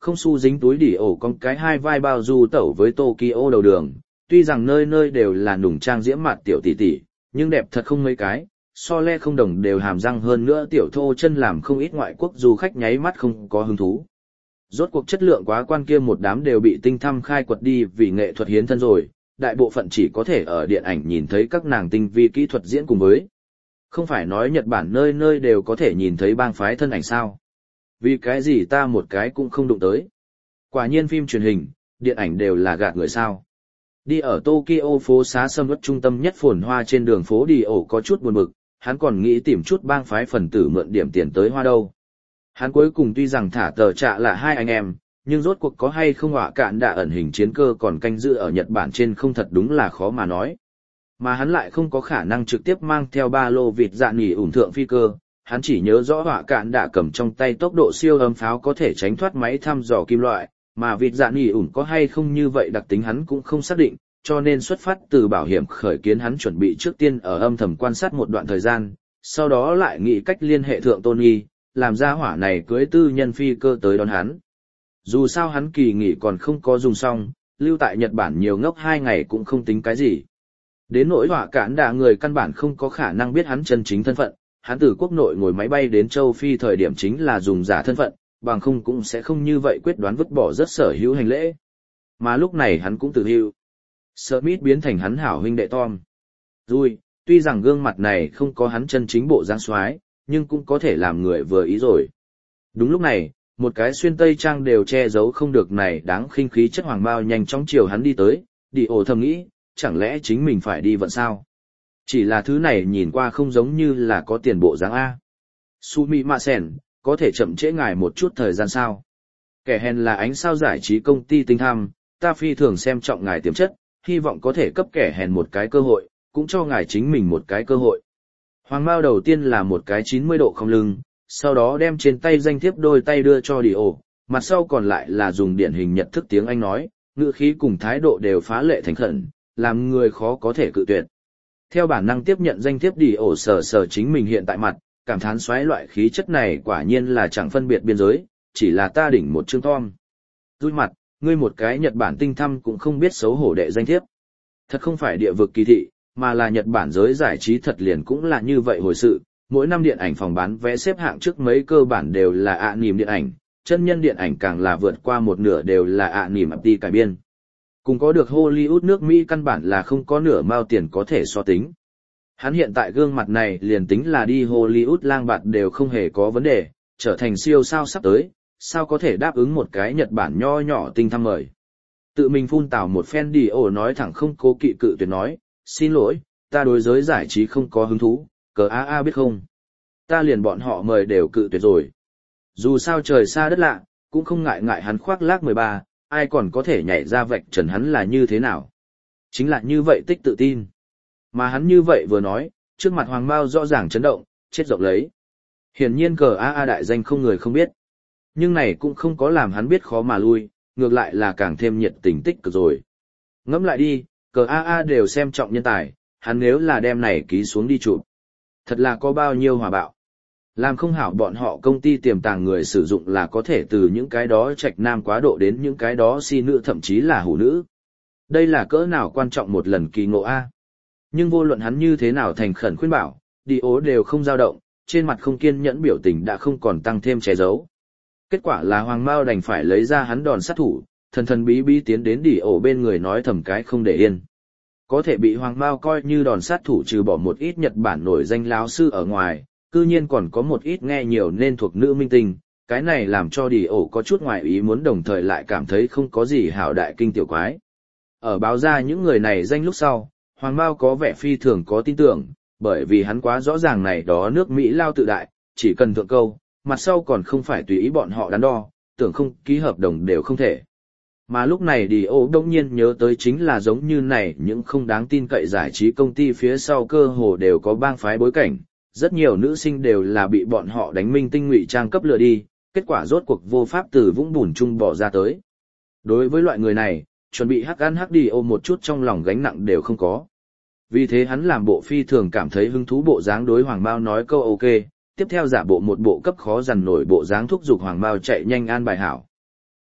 không xu dính túi đỉ ổ con cái hai vai bao du tẩu với Tokyo đầu đường, tuy rằng nơi nơi đều là nùng trang diễm mặt tiểu tỷ tỷ, nhưng đẹp thật không mấy cái, so le không đồng đều hàm răng hơn nữa tiểu thô chân làm không ít ngoại quốc du khách nháy mắt không có hứng thú. Rốt cuộc chất lượng quá quan kia một đám đều bị tinh thăm khai quật đi vì nghệ thuật hiến thân rồi, đại bộ phận chỉ có thể ở điện ảnh nhìn thấy các nàng tinh vi kỹ thuật diễn cùng với. Không phải nói Nhật Bản nơi nơi đều có thể nhìn thấy bang phái thân ảnh sao. Vì cái gì ta một cái cũng không đụng tới. Quả nhiên phim truyền hình, điện ảnh đều là gạt người sao. Đi ở Tokyo phố xá sầm uất trung tâm nhất phồn hoa trên đường phố đi ổ có chút buồn bực, hắn còn nghĩ tìm chút bang phái phần tử mượn điểm tiền tới hoa đâu. Hắn cuối cùng tuy rằng thả tờ trạ là hai anh em, nhưng rốt cuộc có hay không họa cạn đã ẩn hình chiến cơ còn canh giữ ở Nhật Bản trên không thật đúng là khó mà nói. Mà hắn lại không có khả năng trực tiếp mang theo ba lô vịt dạ nghỉ ủn thượng phi cơ, hắn chỉ nhớ rõ họa cạn đã cầm trong tay tốc độ siêu âm pháo có thể tránh thoát máy thăm dò kim loại, mà vịt dạ nghỉ ủn có hay không như vậy đặc tính hắn cũng không xác định, cho nên xuất phát từ bảo hiểm khởi kiến hắn chuẩn bị trước tiên ở âm thầm quan sát một đoạn thời gian, sau đó lại nghĩ cách liên hệ thượng Tony, làm ra hỏa này cưới tư nhân phi cơ tới đón hắn. Dù sao hắn kỳ nghỉ còn không có dùng xong, lưu tại Nhật Bản nhiều ngốc hai ngày cũng không tính cái gì. Đến nỗi họa cản đả người căn bản không có khả năng biết hắn chân chính thân phận, hắn từ quốc nội ngồi máy bay đến châu Phi thời điểm chính là dùng giả thân phận, bằng không cũng sẽ không như vậy quyết đoán vứt bỏ rất sở hữu hành lễ. Mà lúc này hắn cũng từ hữu. Smith biến thành hắn hảo huynh đệ Tom. Rồi, tuy rằng gương mặt này không có hắn chân chính bộ dáng xoái, nhưng cũng có thể làm người vừa ý rồi. Đúng lúc này, một cái xuyên tây trang đều che giấu không được này đáng khinh khí chất hoàng bao nhanh chóng chiều hắn đi tới, đi ổ thầm nghĩ, chẳng lẽ chính mình phải đi vận sao? Chỉ là thứ này nhìn qua không giống như là có tiền bộ dáng A. Sumi Masen, có thể chậm trễ ngài một chút thời gian sao? Kẻ hèn là ánh sao giải trí công ty tinh tham, ta phi thường xem trọng ngài tiềm chất, hy vọng có thể cấp kẻ hèn một cái cơ hội, cũng cho ngài chính mình một cái cơ hội. Hoàng Mao đầu tiên là một cái chín mươi độ không lưng, sau đó đem trên tay danh thiếp đôi tay đưa cho Đi ổ, mặt sau còn lại là dùng điển hình Nhật thức tiếng Anh nói, ngữ khí cùng thái độ đều phá lệ thành khẩn, làm người khó có thể cự tuyệt. Theo bản năng tiếp nhận danh thiếp Đi ổ sờ sờ chính mình hiện tại mặt, cảm thán xoáy loại khí chất này quả nhiên là chẳng phân biệt biên giới, chỉ là ta đỉnh một chương Tom. Rui mặt, ngươi một cái Nhật Bản tinh thăm cũng không biết xấu hổ đệ danh thiếp. Thật không phải địa vực kỳ thị, mà là Nhật Bản giới giải trí thật liền cũng là như vậy hồi sự. Mỗi năm điện ảnh phòng bán vé xếp hạng trước mấy cơ bản đều là ạ nỉm điện ảnh, chân nhân điện ảnh càng là vượt qua một nửa đều là ạ nỉm ập đi cải biên. Cùng có được Hollywood nước Mỹ căn bản là không có nửa mao tiền có thể so tính. Hắn hiện tại gương mặt này liền tính là đi Hollywood lang bạt đều không hề có vấn đề, trở thành siêu sao sắp tới, sao có thể đáp ứng một cái Nhật Bản nho nhỏ tinh thăm mời. Tự mình phun tào một phen Đi ổ nói thẳng không cố kỵ cự tuyệt nói, xin lỗi, ta đối giới giải trí không có hứng thú, cờ a a biết không. Ta liền bọn họ mời đều cự tuyệt rồi. Dù sao trời xa đất lạ, cũng không ngại ngại hắn khoác lác mười ba, ai còn có thể nhảy ra vạch trần hắn là như thế nào. Chính là như vậy tích tự tin. Mà hắn như vậy vừa nói, trước mặt Hoàng Mao rõ ràng chấn động, chết rộng lấy. Hiển nhiên cờ a a đại danh không người không biết. Nhưng này cũng không có làm hắn biết khó mà lui, ngược lại là càng thêm nhiệt tình tích cực rồi. Ngẫm lại đi, cờ a a đều xem trọng nhân tài, hắn nếu là đem này ký xuống đi chụp. Thật là có bao nhiêu hòa bạo. Làm không hảo bọn họ công ty tiềm tàng người sử dụng là có thể từ những cái đó trạch nam quá độ đến những cái đó si nữ thậm chí là hủ nữ. Đây là cỡ nào quan trọng một lần kỳ ngộ A. Nhưng vô luận hắn như thế nào thành khẩn khuyên bảo, Đi ố đều không dao động, trên mặt không kiên nhẫn biểu tình đã không còn tăng thêm che giấu. Kết quả là Hoàng Mao đành phải lấy ra hắn đòn sát thủ, thần thần bí bí tiến đến Đi ổ bên người nói thầm cái không để yên. Có thể bị Hoàng Mao coi như đòn sát thủ trừ bỏ một ít Nhật Bản nổi danh láo sư ở ngoài, cư nhiên còn có một ít nghe nhiều nên thuộc nữ minh tinh, cái này làm cho Đi ổ có chút ngoài ý muốn đồng thời lại cảm thấy không có gì hảo đại kinh tiểu quái. Ở báo ra những người này danh lúc sau, Hoàng Mao có vẻ phi thường có tin tưởng, bởi vì hắn quá rõ ràng này đó nước Mỹ lao tự đại, chỉ cần thượng câu, mặt sau còn không phải tùy ý bọn họ đắn đo, tưởng không ký hợp đồng đều không thể. Mà lúc này Đi ổ đông nhiên nhớ tới chính là giống như này những không đáng tin cậy giải trí công ty phía sau cơ hồ đều có bang phái bối cảnh, rất nhiều nữ sinh đều là bị bọn họ đánh minh tinh ngụy trang cấp lừa đi, kết quả rốt cuộc vô pháp từ vũng bùn chung bỏ ra tới. Đối với loại người này, chuẩn bị hắc ăn hắc đi ôm một chút trong lòng gánh nặng đều không có. Vì thế hắn làm bộ phi thường cảm thấy hứng thú bộ dáng đối Hoàng Mao nói câu ok, tiếp theo giả bộ một bộ cấp khó dằn nổi bộ dáng thúc giục Hoàng Mao chạy nhanh an bài hảo.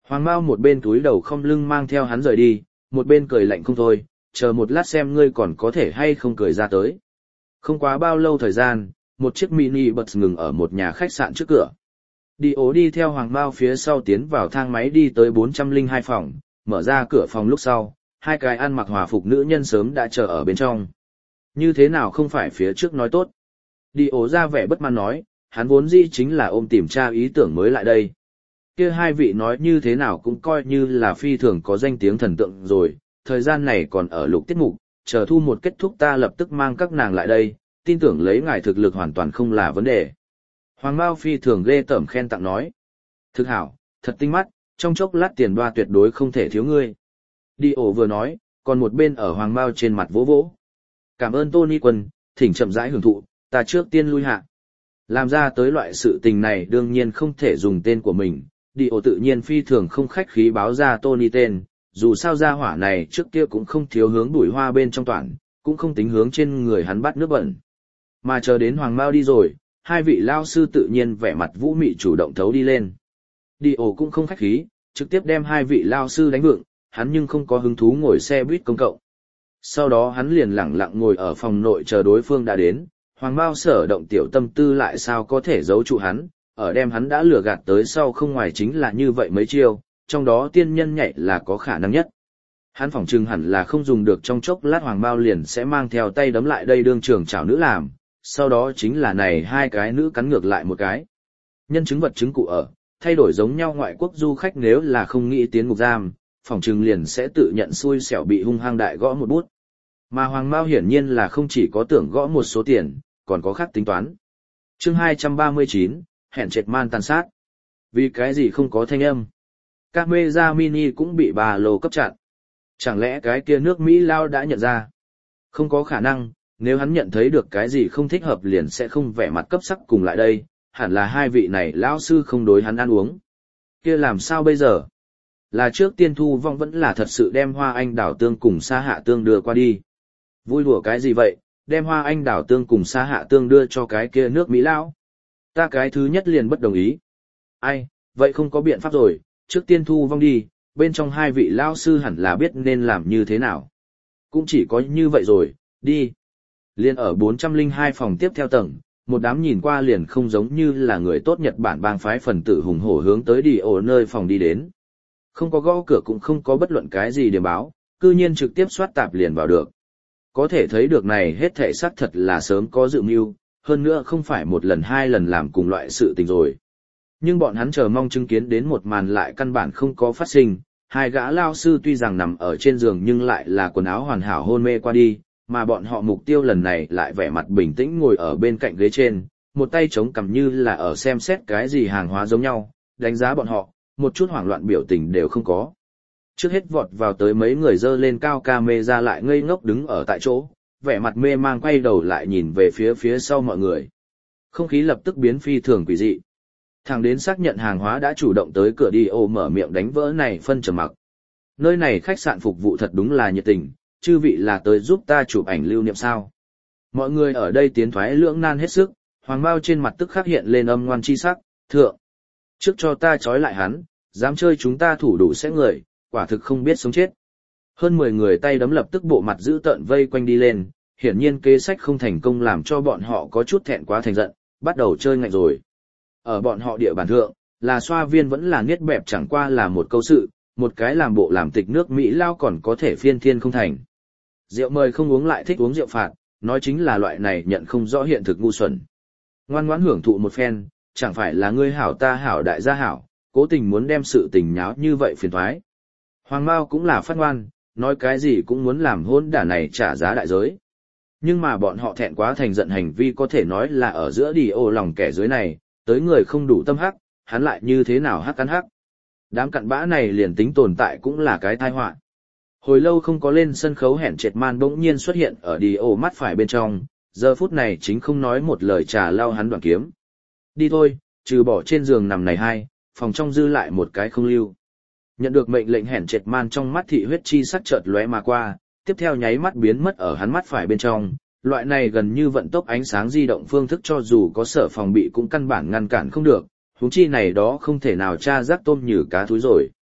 Hoàng Mao một bên túi đầu không lưng mang theo hắn rời đi, một bên cười lạnh không thôi, chờ một lát xem ngươi còn có thể hay không cười ra tới. Không quá bao lâu thời gian, một chiếc mini bus ngừng ở một nhà khách sạn trước cửa. Đi ố đi theo Hoàng Mao phía sau tiến vào thang máy đi tới bốn trăm lẻ hai phòng, mở ra cửa phòng lúc sau, hai cái ăn mặc hòa phục nữ nhân sớm đã chờ ở bên trong. Như thế nào không phải phía trước nói tốt. Đi ố ra vẻ bất mãn nói, hắn vốn dĩ chính là ôm tìm tra ý tưởng mới lại đây. Kia hai vị nói như thế nào cũng coi như là phi thường có danh tiếng thần tượng rồi, thời gian này còn ở lục tiết mục, chờ thu một kết thúc ta lập tức mang các nàng lại đây, tin tưởng lấy ngài thực lực hoàn toàn không là vấn đề. Hoàng Mao phi thường ghê tởm khen tặng nói. Thực hảo, thật tinh mắt, trong chốc lát tiền đoa tuyệt đối không thể thiếu ngươi. Đi ổ vừa nói, còn một bên ở Hoàng Mao trên mặt vỗ vỗ. Cảm ơn Tony Quân, thỉnh chậm rãi hưởng thụ, ta trước tiên lui hạ. Làm ra tới loại sự tình này đương nhiên không thể dùng tên của mình, đi ổ tự nhiên phi thường không khách khí báo ra Tony tên, dù sao gia hỏa này trước kia cũng không thiếu hướng bùi hoa bên trong toàn, cũng không tính hướng trên người hắn bắt nước bẩn. Mà chờ đến Hoàng Mao đi rồi, hai vị lao sư tự nhiên vẻ mặt vũ mị chủ động thấu đi lên. Đi ổ cũng không khách khí, trực tiếp đem hai vị lao sư đánh vượng, hắn nhưng không có hứng thú ngồi xe buýt công cộng. Sau đó hắn liền lẳng lặng ngồi ở phòng nội chờ đối phương đã đến, Hoàng Mao sở động tiểu tâm tư lại sao có thể giấu trụ hắn, ở đem hắn đã lừa gạt tới sau không ngoài chính là như vậy mấy chiêu, trong đó tiên nhân nhảy là có khả năng nhất. Hắn phỏng chừng hẳn là không dùng được trong chốc lát Hoàng Mao liền sẽ mang theo tay đấm lại đây đương trường chảo nữ làm, sau đó chính là này hai cái nữ cắn ngược lại một cái. Nhân chứng vật chứng cụ ở, thay đổi giống nhau ngoại quốc du khách nếu là không nghĩ tiến ngục giam, phỏng chừng liền sẽ tự nhận xui xẻo bị hung hăng đại gõ một bút. Mà Hoàng Mao hiển nhiên là không chỉ có tưởng gõ một số tiền, còn có khác tính toán. Chương hai trăm ba mươi chín, hẹn triệt man tàn sát. Vì cái gì không có thanh âm? Camera mini cũng bị bà lô cấp chặn. Chẳng lẽ cái kia nước Mỹ lao đã nhận ra? Không có khả năng, nếu hắn nhận thấy được cái gì không thích hợp liền sẽ không vẻ mặt cấp sắc cùng lại đây, hẳn là hai vị này lão sư không đối hắn ăn uống. Kia làm sao bây giờ? Là trước tiên thu vong vẫn là thật sự đem hoa anh đảo tương cùng sa hạ tương đưa qua đi. Vui đùa cái gì vậy, đem hoa anh đảo tương cùng sa hạ tương đưa cho cái kia nước Mỹ lão. Ta cái thứ nhất liền bất đồng ý. Ai, vậy không có biện pháp rồi, trước tiên thu vong đi, bên trong hai vị lão sư hẳn là biết nên làm như thế nào. Cũng chỉ có như vậy rồi, đi. Liên ở bốn trăm lẻ hai phòng tiếp theo tầng, một đám nhìn qua liền không giống như là người tốt Nhật Bản bang phái phần tử hùng hổ hướng tới đi ổ nơi phòng đi đến. Không có gõ cửa cũng không có bất luận cái gì điểm báo, cư nhiên trực tiếp soát tạp liền vào được. Có thể thấy được này hết thể xác thật là sớm có dự mưu, hơn nữa không phải một lần hai lần làm cùng loại sự tình rồi. Nhưng bọn hắn chờ mong chứng kiến đến một màn lại căn bản không có phát sinh, hai gã lao sư tuy rằng nằm ở trên giường nhưng lại là quần áo hoàn hảo hôn mê qua đi, mà bọn họ mục tiêu lần này lại vẻ mặt bình tĩnh ngồi ở bên cạnh ghế trên, một tay chống cằm như là ở xem xét cái gì hàng hóa giống nhau, đánh giá bọn họ, một chút hoảng loạn biểu tình đều không có. Trước hết vọt vào tới mấy người dơ lên cao camera lại ngây ngốc đứng ở tại chỗ, vẻ mặt mê mang quay đầu lại nhìn về phía phía sau mọi người. Không khí lập tức biến phi thường quỷ dị. Thằng đến xác nhận hàng hóa đã chủ động tới cửa đi ô mở miệng đánh vỡ này phân trầm mặc. Nơi này khách sạn phục vụ thật đúng là nhiệt tình, chư vị là tới giúp ta chụp ảnh lưu niệm sao. Mọi người ở đây tiến thoái lưỡng nan hết sức, Hoàng Mao trên mặt tức khắc hiện lên âm ngoan chi sắc, thượng. Trước cho ta trói lại hắn, dám chơi chúng ta thủ đủ sẽ người, quả thực không biết sống chết. Hơn mười người tay đấm lập tức bộ mặt giữ tợn vây quanh đi lên, hiển nhiên kế sách không thành công làm cho bọn họ có chút thẹn quá thành giận, bắt đầu chơi ngạnh rồi. Ở bọn họ địa bàn thượng, là xoa viên vẫn là niết bẹp chẳng qua là một câu sự, một cái làm bộ làm tịch nước Mỹ lao còn có thể phiên thiên không thành. Rượu mời không uống lại thích uống rượu phạt, nói chính là loại này nhận không rõ hiện thực ngu xuẩn. Ngoan ngoãn hưởng thụ một phen, chẳng phải là ngươi hảo ta hảo đại gia hảo, cố tình muốn đem sự tình nháo như vậy phiền toái. Hoàng Mao cũng là phát ngoan, nói cái gì cũng muốn làm hôn đả này trả giá đại giới. Nhưng mà bọn họ thẹn quá thành giận hành vi có thể nói là ở giữa đi ô lòng kẻ dưới này, tới người không đủ tâm hắc, hắn lại như thế nào hắc cắn hắc. Đám cặn bã này liền tính tồn tại cũng là cái tai họa. Hồi lâu không có lên sân khấu hẹn triệt man bỗng nhiên xuất hiện ở đi ô mắt phải bên trong, giờ phút này chính không nói một lời trà lao hắn đoạn kiếm. Đi thôi, trừ bỏ trên giường nằm này hai, phòng trong dư lại một cái không lưu. Nhận được mệnh lệnh hẹn triệt man trong mắt thị huyết chi sắc chợt lóe mà qua, tiếp theo nháy mắt biến mất ở hắn mắt phải bên trong. Loại này gần như vận tốc ánh sáng di động phương thức cho dù có sở phòng bị cũng căn bản ngăn cản không được, huống chi này đó không thể nào tra rác tôm như cá thúi rồi.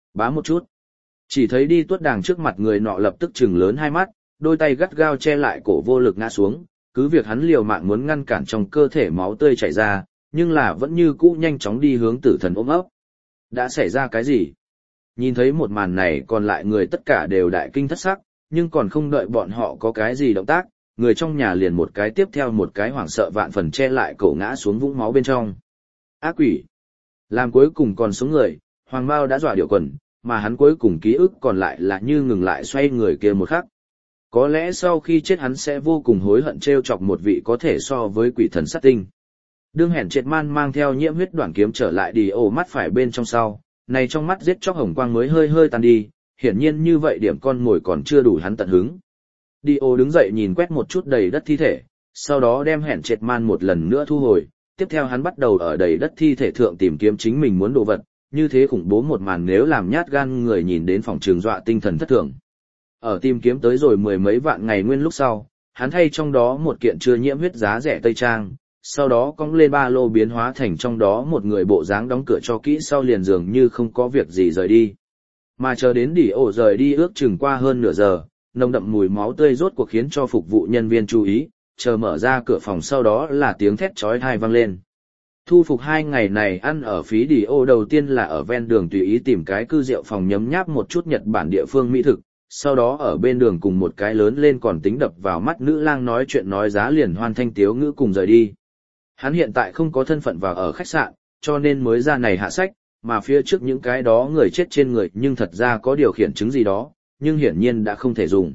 Bá một chút. Chỉ thấy đi tuốt đàng trước mặt người nọ lập tức trừng lớn hai mắt, đôi tay gắt gao che lại cổ vô lực ngã xuống, cứ việc hắn liều mạng muốn ngăn cản trong cơ thể máu tươi chảy ra, nhưng là vẫn như cũ nhanh chóng đi hướng tử thần ôm ấp. Đã xảy ra cái gì? Nhìn thấy một màn này còn lại người tất cả đều đại kinh thất sắc, nhưng còn không đợi bọn họ có cái gì động tác, người trong nhà liền một cái tiếp theo một cái hoảng sợ vạn phần che lại cổ ngã xuống vũng máu bên trong. Ác quỷ! Làm cuối cùng còn sống người, Hoàng Mao đã dọa điệu quần, mà hắn cuối cùng ký ức còn lại là như ngừng lại xoay người kia một khắc. Có lẽ sau khi chết hắn sẽ vô cùng hối hận trêu chọc một vị có thể so với quỷ thần sát tinh. Đương hẹn triệt man mang theo nhiễm huyết đoạn kiếm trở lại đi ổ mắt phải bên trong sau, này trong mắt giết chóc hồng quang mới hơi hơi tan đi, hiển nhiên như vậy điểm con mồi còn chưa đủ hắn tận hứng. Đi ổ đứng dậy nhìn quét một chút đầy đất thi thể, sau đó đem hẹn triệt man một lần nữa thu hồi, tiếp theo hắn bắt đầu ở đầy đất thi thể thượng tìm kiếm chính mình muốn đồ vật, như thế khủng bố một màn nếu làm nhát gan người nhìn đến phòng trường dọa tinh thần thất thường. Ở tìm kiếm tới rồi mười mấy vạn ngày nguyên lúc sau, hắn thay trong đó một kiện chưa nhiễm huyết giá rẻ tây trang, sau đó cong lên ba lô biến hóa thành trong đó một người bộ dáng đóng cửa cho kỹ sau liền dường như không có việc gì rời đi. Mà chờ đến đỉ ổ rời đi ước chừng qua hơn nửa giờ, nồng đậm mùi máu tươi rốt cuộc khiến cho phục vụ nhân viên chú ý, chờ mở ra cửa phòng sau đó là tiếng thét chói tai vang lên. Thu phục hai ngày này ăn ở phí đỉ ổ đầu tiên là ở ven đường tùy ý tìm cái cư rượu phòng nhấm nháp một chút Nhật Bản địa phương mỹ thực, sau đó ở bên đường cùng một cái lớn lên còn tính đập vào mắt nữ lang nói chuyện nói giá liền hoan thanh tiếu ngữ cùng rời đi. Hắn hiện tại không có thân phận vào ở khách sạn, cho nên mới ra này hạ sách, mà phía trước những cái đó người chết trên người nhưng thật ra có điều khiển chứng gì đó, nhưng hiển nhiên đã không thể dùng.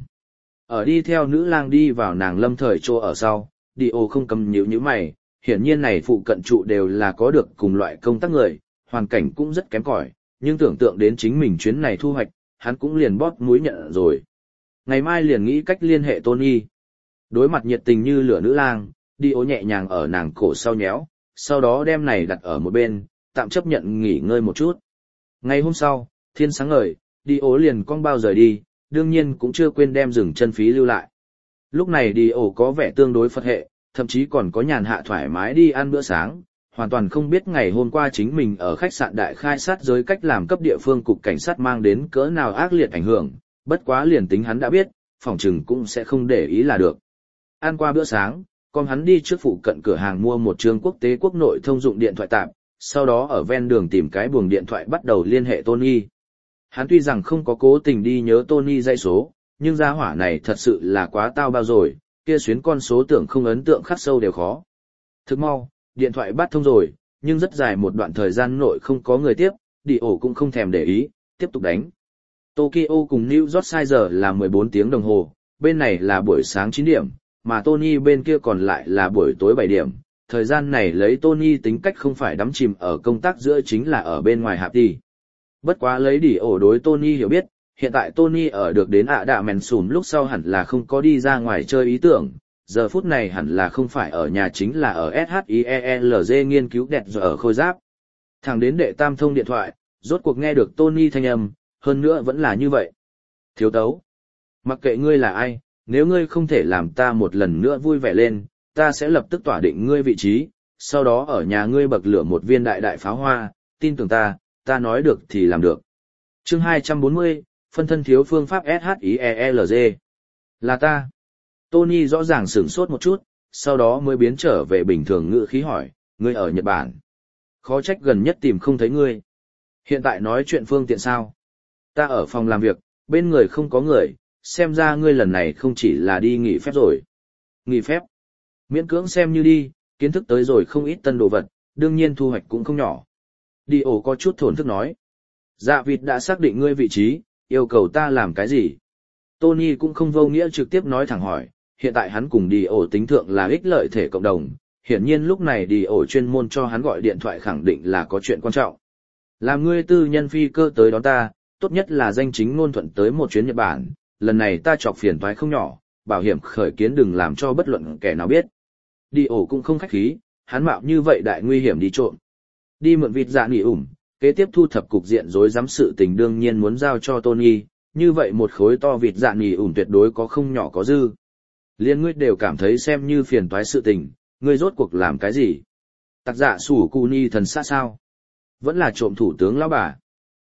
Ở đi theo nữ lang đi vào nàng lâm thời chỗ ở sau, đi ô không cầm nhíu nhíu mày, hiển nhiên này phụ cận trụ đều là có được cùng loại công tác người, hoàn cảnh cũng rất kém cỏi, nhưng tưởng tượng đến chính mình chuyến này thu hoạch, hắn cũng liền bóp mũi nhận rồi. Ngày mai liền nghĩ cách liên hệ Tony. Đối mặt nhiệt tình như lửa nữ lang, đi ô nhẹ nhàng ở nàng cổ sau nhéo, sau đó đem này đặt ở một bên, tạm chấp nhận nghỉ ngơi một chút. Ngày hôm sau, thiên sáng ngời, đi ô liền cong bao rời đi, đương nhiên cũng chưa quên đem dừng chân phí lưu lại. Lúc này đi ô có vẻ tương đối Phật hệ, thậm chí còn có nhàn hạ thoải mái đi ăn bữa sáng, hoàn toàn không biết ngày hôm qua chính mình ở khách sạn đại khai sát giới cách làm cấp địa phương cục cảnh sát mang đến cỡ nào ác liệt ảnh hưởng, bất quá liền tính hắn đã biết, phỏng chừng cũng sẽ không để ý là được. Ăn qua bữa sáng, con hắn đi trước phụ cận cửa hàng mua một trường quốc tế quốc nội thông dụng điện thoại tạm, sau đó ở ven đường tìm cái buồng điện thoại bắt đầu liên hệ Tony. Hắn tuy rằng không có cố tình đi nhớ Tony dãy số, nhưng gia hỏa này thật sự là quá tao bao rồi, kia xuyến con số tưởng không ấn tượng khắc sâu đều khó. Thức mau, điện thoại bắt thông rồi, nhưng rất dài một đoạn thời gian nội không có người tiếp, đi ổ cũng không thèm để ý, tiếp tục đánh. Tokyo cùng New York sai giờ là mười bốn tiếng đồng hồ, bên này là buổi sáng chín điểm, mà Tony bên kia còn lại là buổi tối bảy điểm. Thời gian này lấy Tony tính cách không phải đắm chìm ở công tác giữa chính là ở bên ngoài hạp đi. Bất quá lấy đi ổ đối Tony hiểu biết, hiện tại Tony ở được đến ạ đạ mèn sùm lúc sau hẳn là không có đi ra ngoài chơi ý tưởng, giờ phút này hẳn là không phải ở nhà chính là ở SHIELZ nghiên cứu đẹp rồi ở khôi giáp. Thẳng đến đệ tam thông điện thoại, rốt cuộc nghe được Tony thanh âm, hơn nữa vẫn là như vậy. Thiếu tấu. Mặc kệ ngươi là ai, nếu ngươi không thể làm ta một lần nữa vui vẻ lên, ta sẽ lập tức tỏa định ngươi vị trí, sau đó ở nhà ngươi bậc lửa một viên đại đại pháo hoa, tin tưởng ta, ta nói được thì làm được. Chương hai trăm bốn mươi, phân thân thiếu phương pháp SHIELZ. Là ta. Tony rõ ràng sửng sốt một chút, sau đó mới biến trở về bình thường ngữ khí hỏi, ngươi ở Nhật Bản. Khó trách gần nhất tìm không thấy ngươi. Hiện tại nói chuyện phương tiện sao? Ta ở phòng làm việc, bên người không có người, xem ra ngươi lần này không chỉ là đi nghỉ phép rồi. Nghỉ phép? Miễn cưỡng xem như đi, kiến thức tới rồi không ít tân đồ vật, đương nhiên thu hoạch cũng không nhỏ. Đi ổ có chút thổn thức nói. Dạ vịt đã xác định ngươi vị trí, yêu cầu ta làm cái gì? Tony cũng không vô nghĩa trực tiếp nói thẳng hỏi, hiện tại hắn cùng đi ổ tính thượng là ích lợi thể cộng đồng, hiển nhiên lúc này đi ổ chuyên môn cho hắn gọi điện thoại khẳng định là có chuyện quan trọng. Làm ngươi tư nhân phi cơ tới đón ta, tốt nhất là danh chính ngôn thuận tới một chuyến Nhật Bản, lần này ta chọc phiền toái không nhỏ, bảo hiểm khởi kiến đừng làm cho bất luận kẻ nào biết. Đi ổ cũng không khách khí, hắn mạo như vậy đại nguy hiểm đi trộm. Đi mượn vịt dạ nghỉ ủng, kế tiếp thu thập cục diện rối rắm sự tình đương nhiên muốn giao cho Tony, như vậy một khối to vịt dạ nghỉ ủng tuyệt đối có không nhỏ có dư. Liên ngươi đều cảm thấy xem như phiền toái sự tình, ngươi rốt cuộc làm cái gì? Tặc dạ sủ cu ni thần sát sao? Vẫn là trộm thủ tướng lão bà.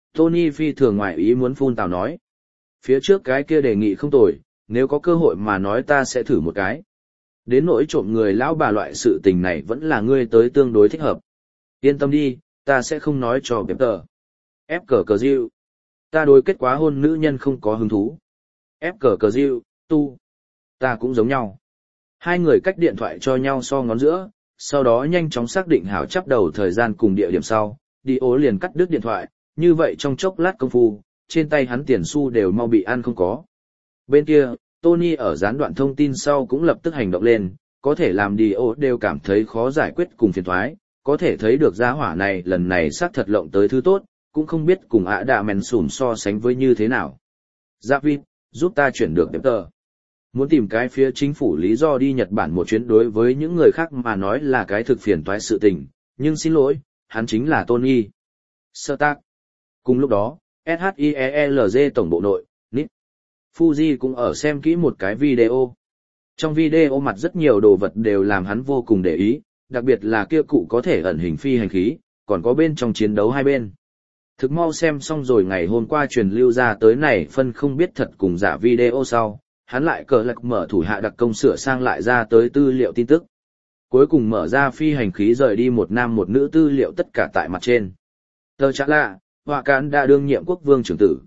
Tony phi thường ngoại ý muốn phun tào nói. Phía trước cái kia đề nghị không tồi, nếu có cơ hội mà nói ta sẽ thử một cái. Đến nỗi trộm người lão bà loại sự tình này vẫn là ngươi tới tương đối thích hợp. Yên tâm đi, ta sẽ không nói cho bếp tờ. Ép cờ cờ diệu. Ta đối kết quả hôn nữ nhân không có hứng thú. Ép cờ cờ diệu, tu. Ta cũng giống nhau. Hai người cách điện thoại cho nhau so ngón giữa, sau đó nhanh chóng xác định hảo chắp đầu thời gian cùng địa điểm sau, đi ố liền cắt đứt điện thoại, như vậy trong chốc lát công phu, trên tay hắn tiền xu đều mau bị ăn không có. Bên kia, Tony ở gián đoạn thông tin sau cũng lập tức hành động lên, có thể làm đi ố đều cảm thấy khó giải quyết cùng phiền thoái, có thể thấy được gia hỏa này lần này xác thật lộng tới thứ tốt, cũng không biết cùng ạ đạ mèn sủm so sánh với như thế nào. Giáp vịt, giúp ta chuyển được đẹp tờ. Muốn tìm cái phía chính phủ lý do đi Nhật Bản một chuyến đối với những người khác mà nói là cái thực phiền toái sự tình, nhưng xin lỗi, hắn chính là Tony. Stark. Cùng lúc đó, ét hát i e lờ giê tổng bộ nội, Nip. Fuji cũng ở xem kỹ một cái video. Trong video mặt rất nhiều đồ vật đều làm hắn vô cùng để ý, đặc biệt là kia cụ có thể ẩn hình phi hành khí, còn có bên trong chiến đấu hai bên. Thực mau xem xong rồi ngày hôm qua truyền lưu ra tới này phân không biết thật cùng giả video sau, hắn lại cờ lạc mở thủ hạ đặc công sửa sang lại ra tới tư liệu tin tức. Cuối cùng mở ra phi hành khí rời đi một nam một nữ tư liệu tất cả tại mặt trên. Tờ trả lạ, họa cán đã đương nhiệm quốc vương trưởng tử.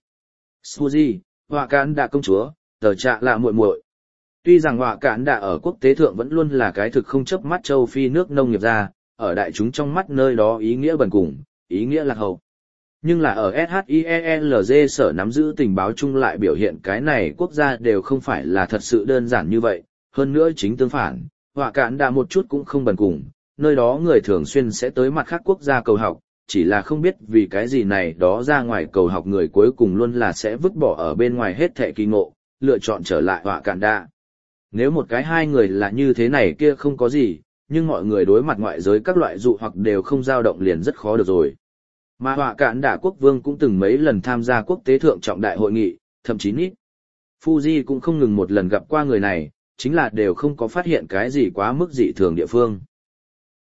Suzy, họa cán đã công chúa, tờ trả lạ muội muội. Tuy rằng họa cán đã ở quốc tế thượng vẫn luôn là cái thực không chớp mắt châu Phi nước nông nghiệp ra, ở đại chúng trong mắt nơi đó ý nghĩa bần cùng, ý nghĩa lạc hậu. Nhưng là ở ét hát i e lờ giê sở nắm giữ tình báo chung lại biểu hiện cái này quốc gia đều không phải là thật sự đơn giản như vậy, hơn nữa chính tương phản, họa cạn đã một chút cũng không bần cùng, nơi đó người thường xuyên sẽ tới mặt khác quốc gia cầu học, chỉ là không biết vì cái gì này đó ra ngoài cầu học người cuối cùng luôn là sẽ vứt bỏ ở bên ngoài hết thệ kỳ ngộ, lựa chọn trở lại họa cạn đã. Nếu một cái hai người là như thế này kia không có gì, nhưng mọi người đối mặt ngoại giới các loại dụ hoặc đều không dao động liền rất khó được rồi. Mà họa cạn đả quốc vương cũng từng mấy lần tham gia quốc tế thượng trọng đại hội nghị, thậm chí nít. Fuji cũng không ngừng một lần gặp qua người này, chính là đều không có phát hiện cái gì quá mức dị thường địa phương.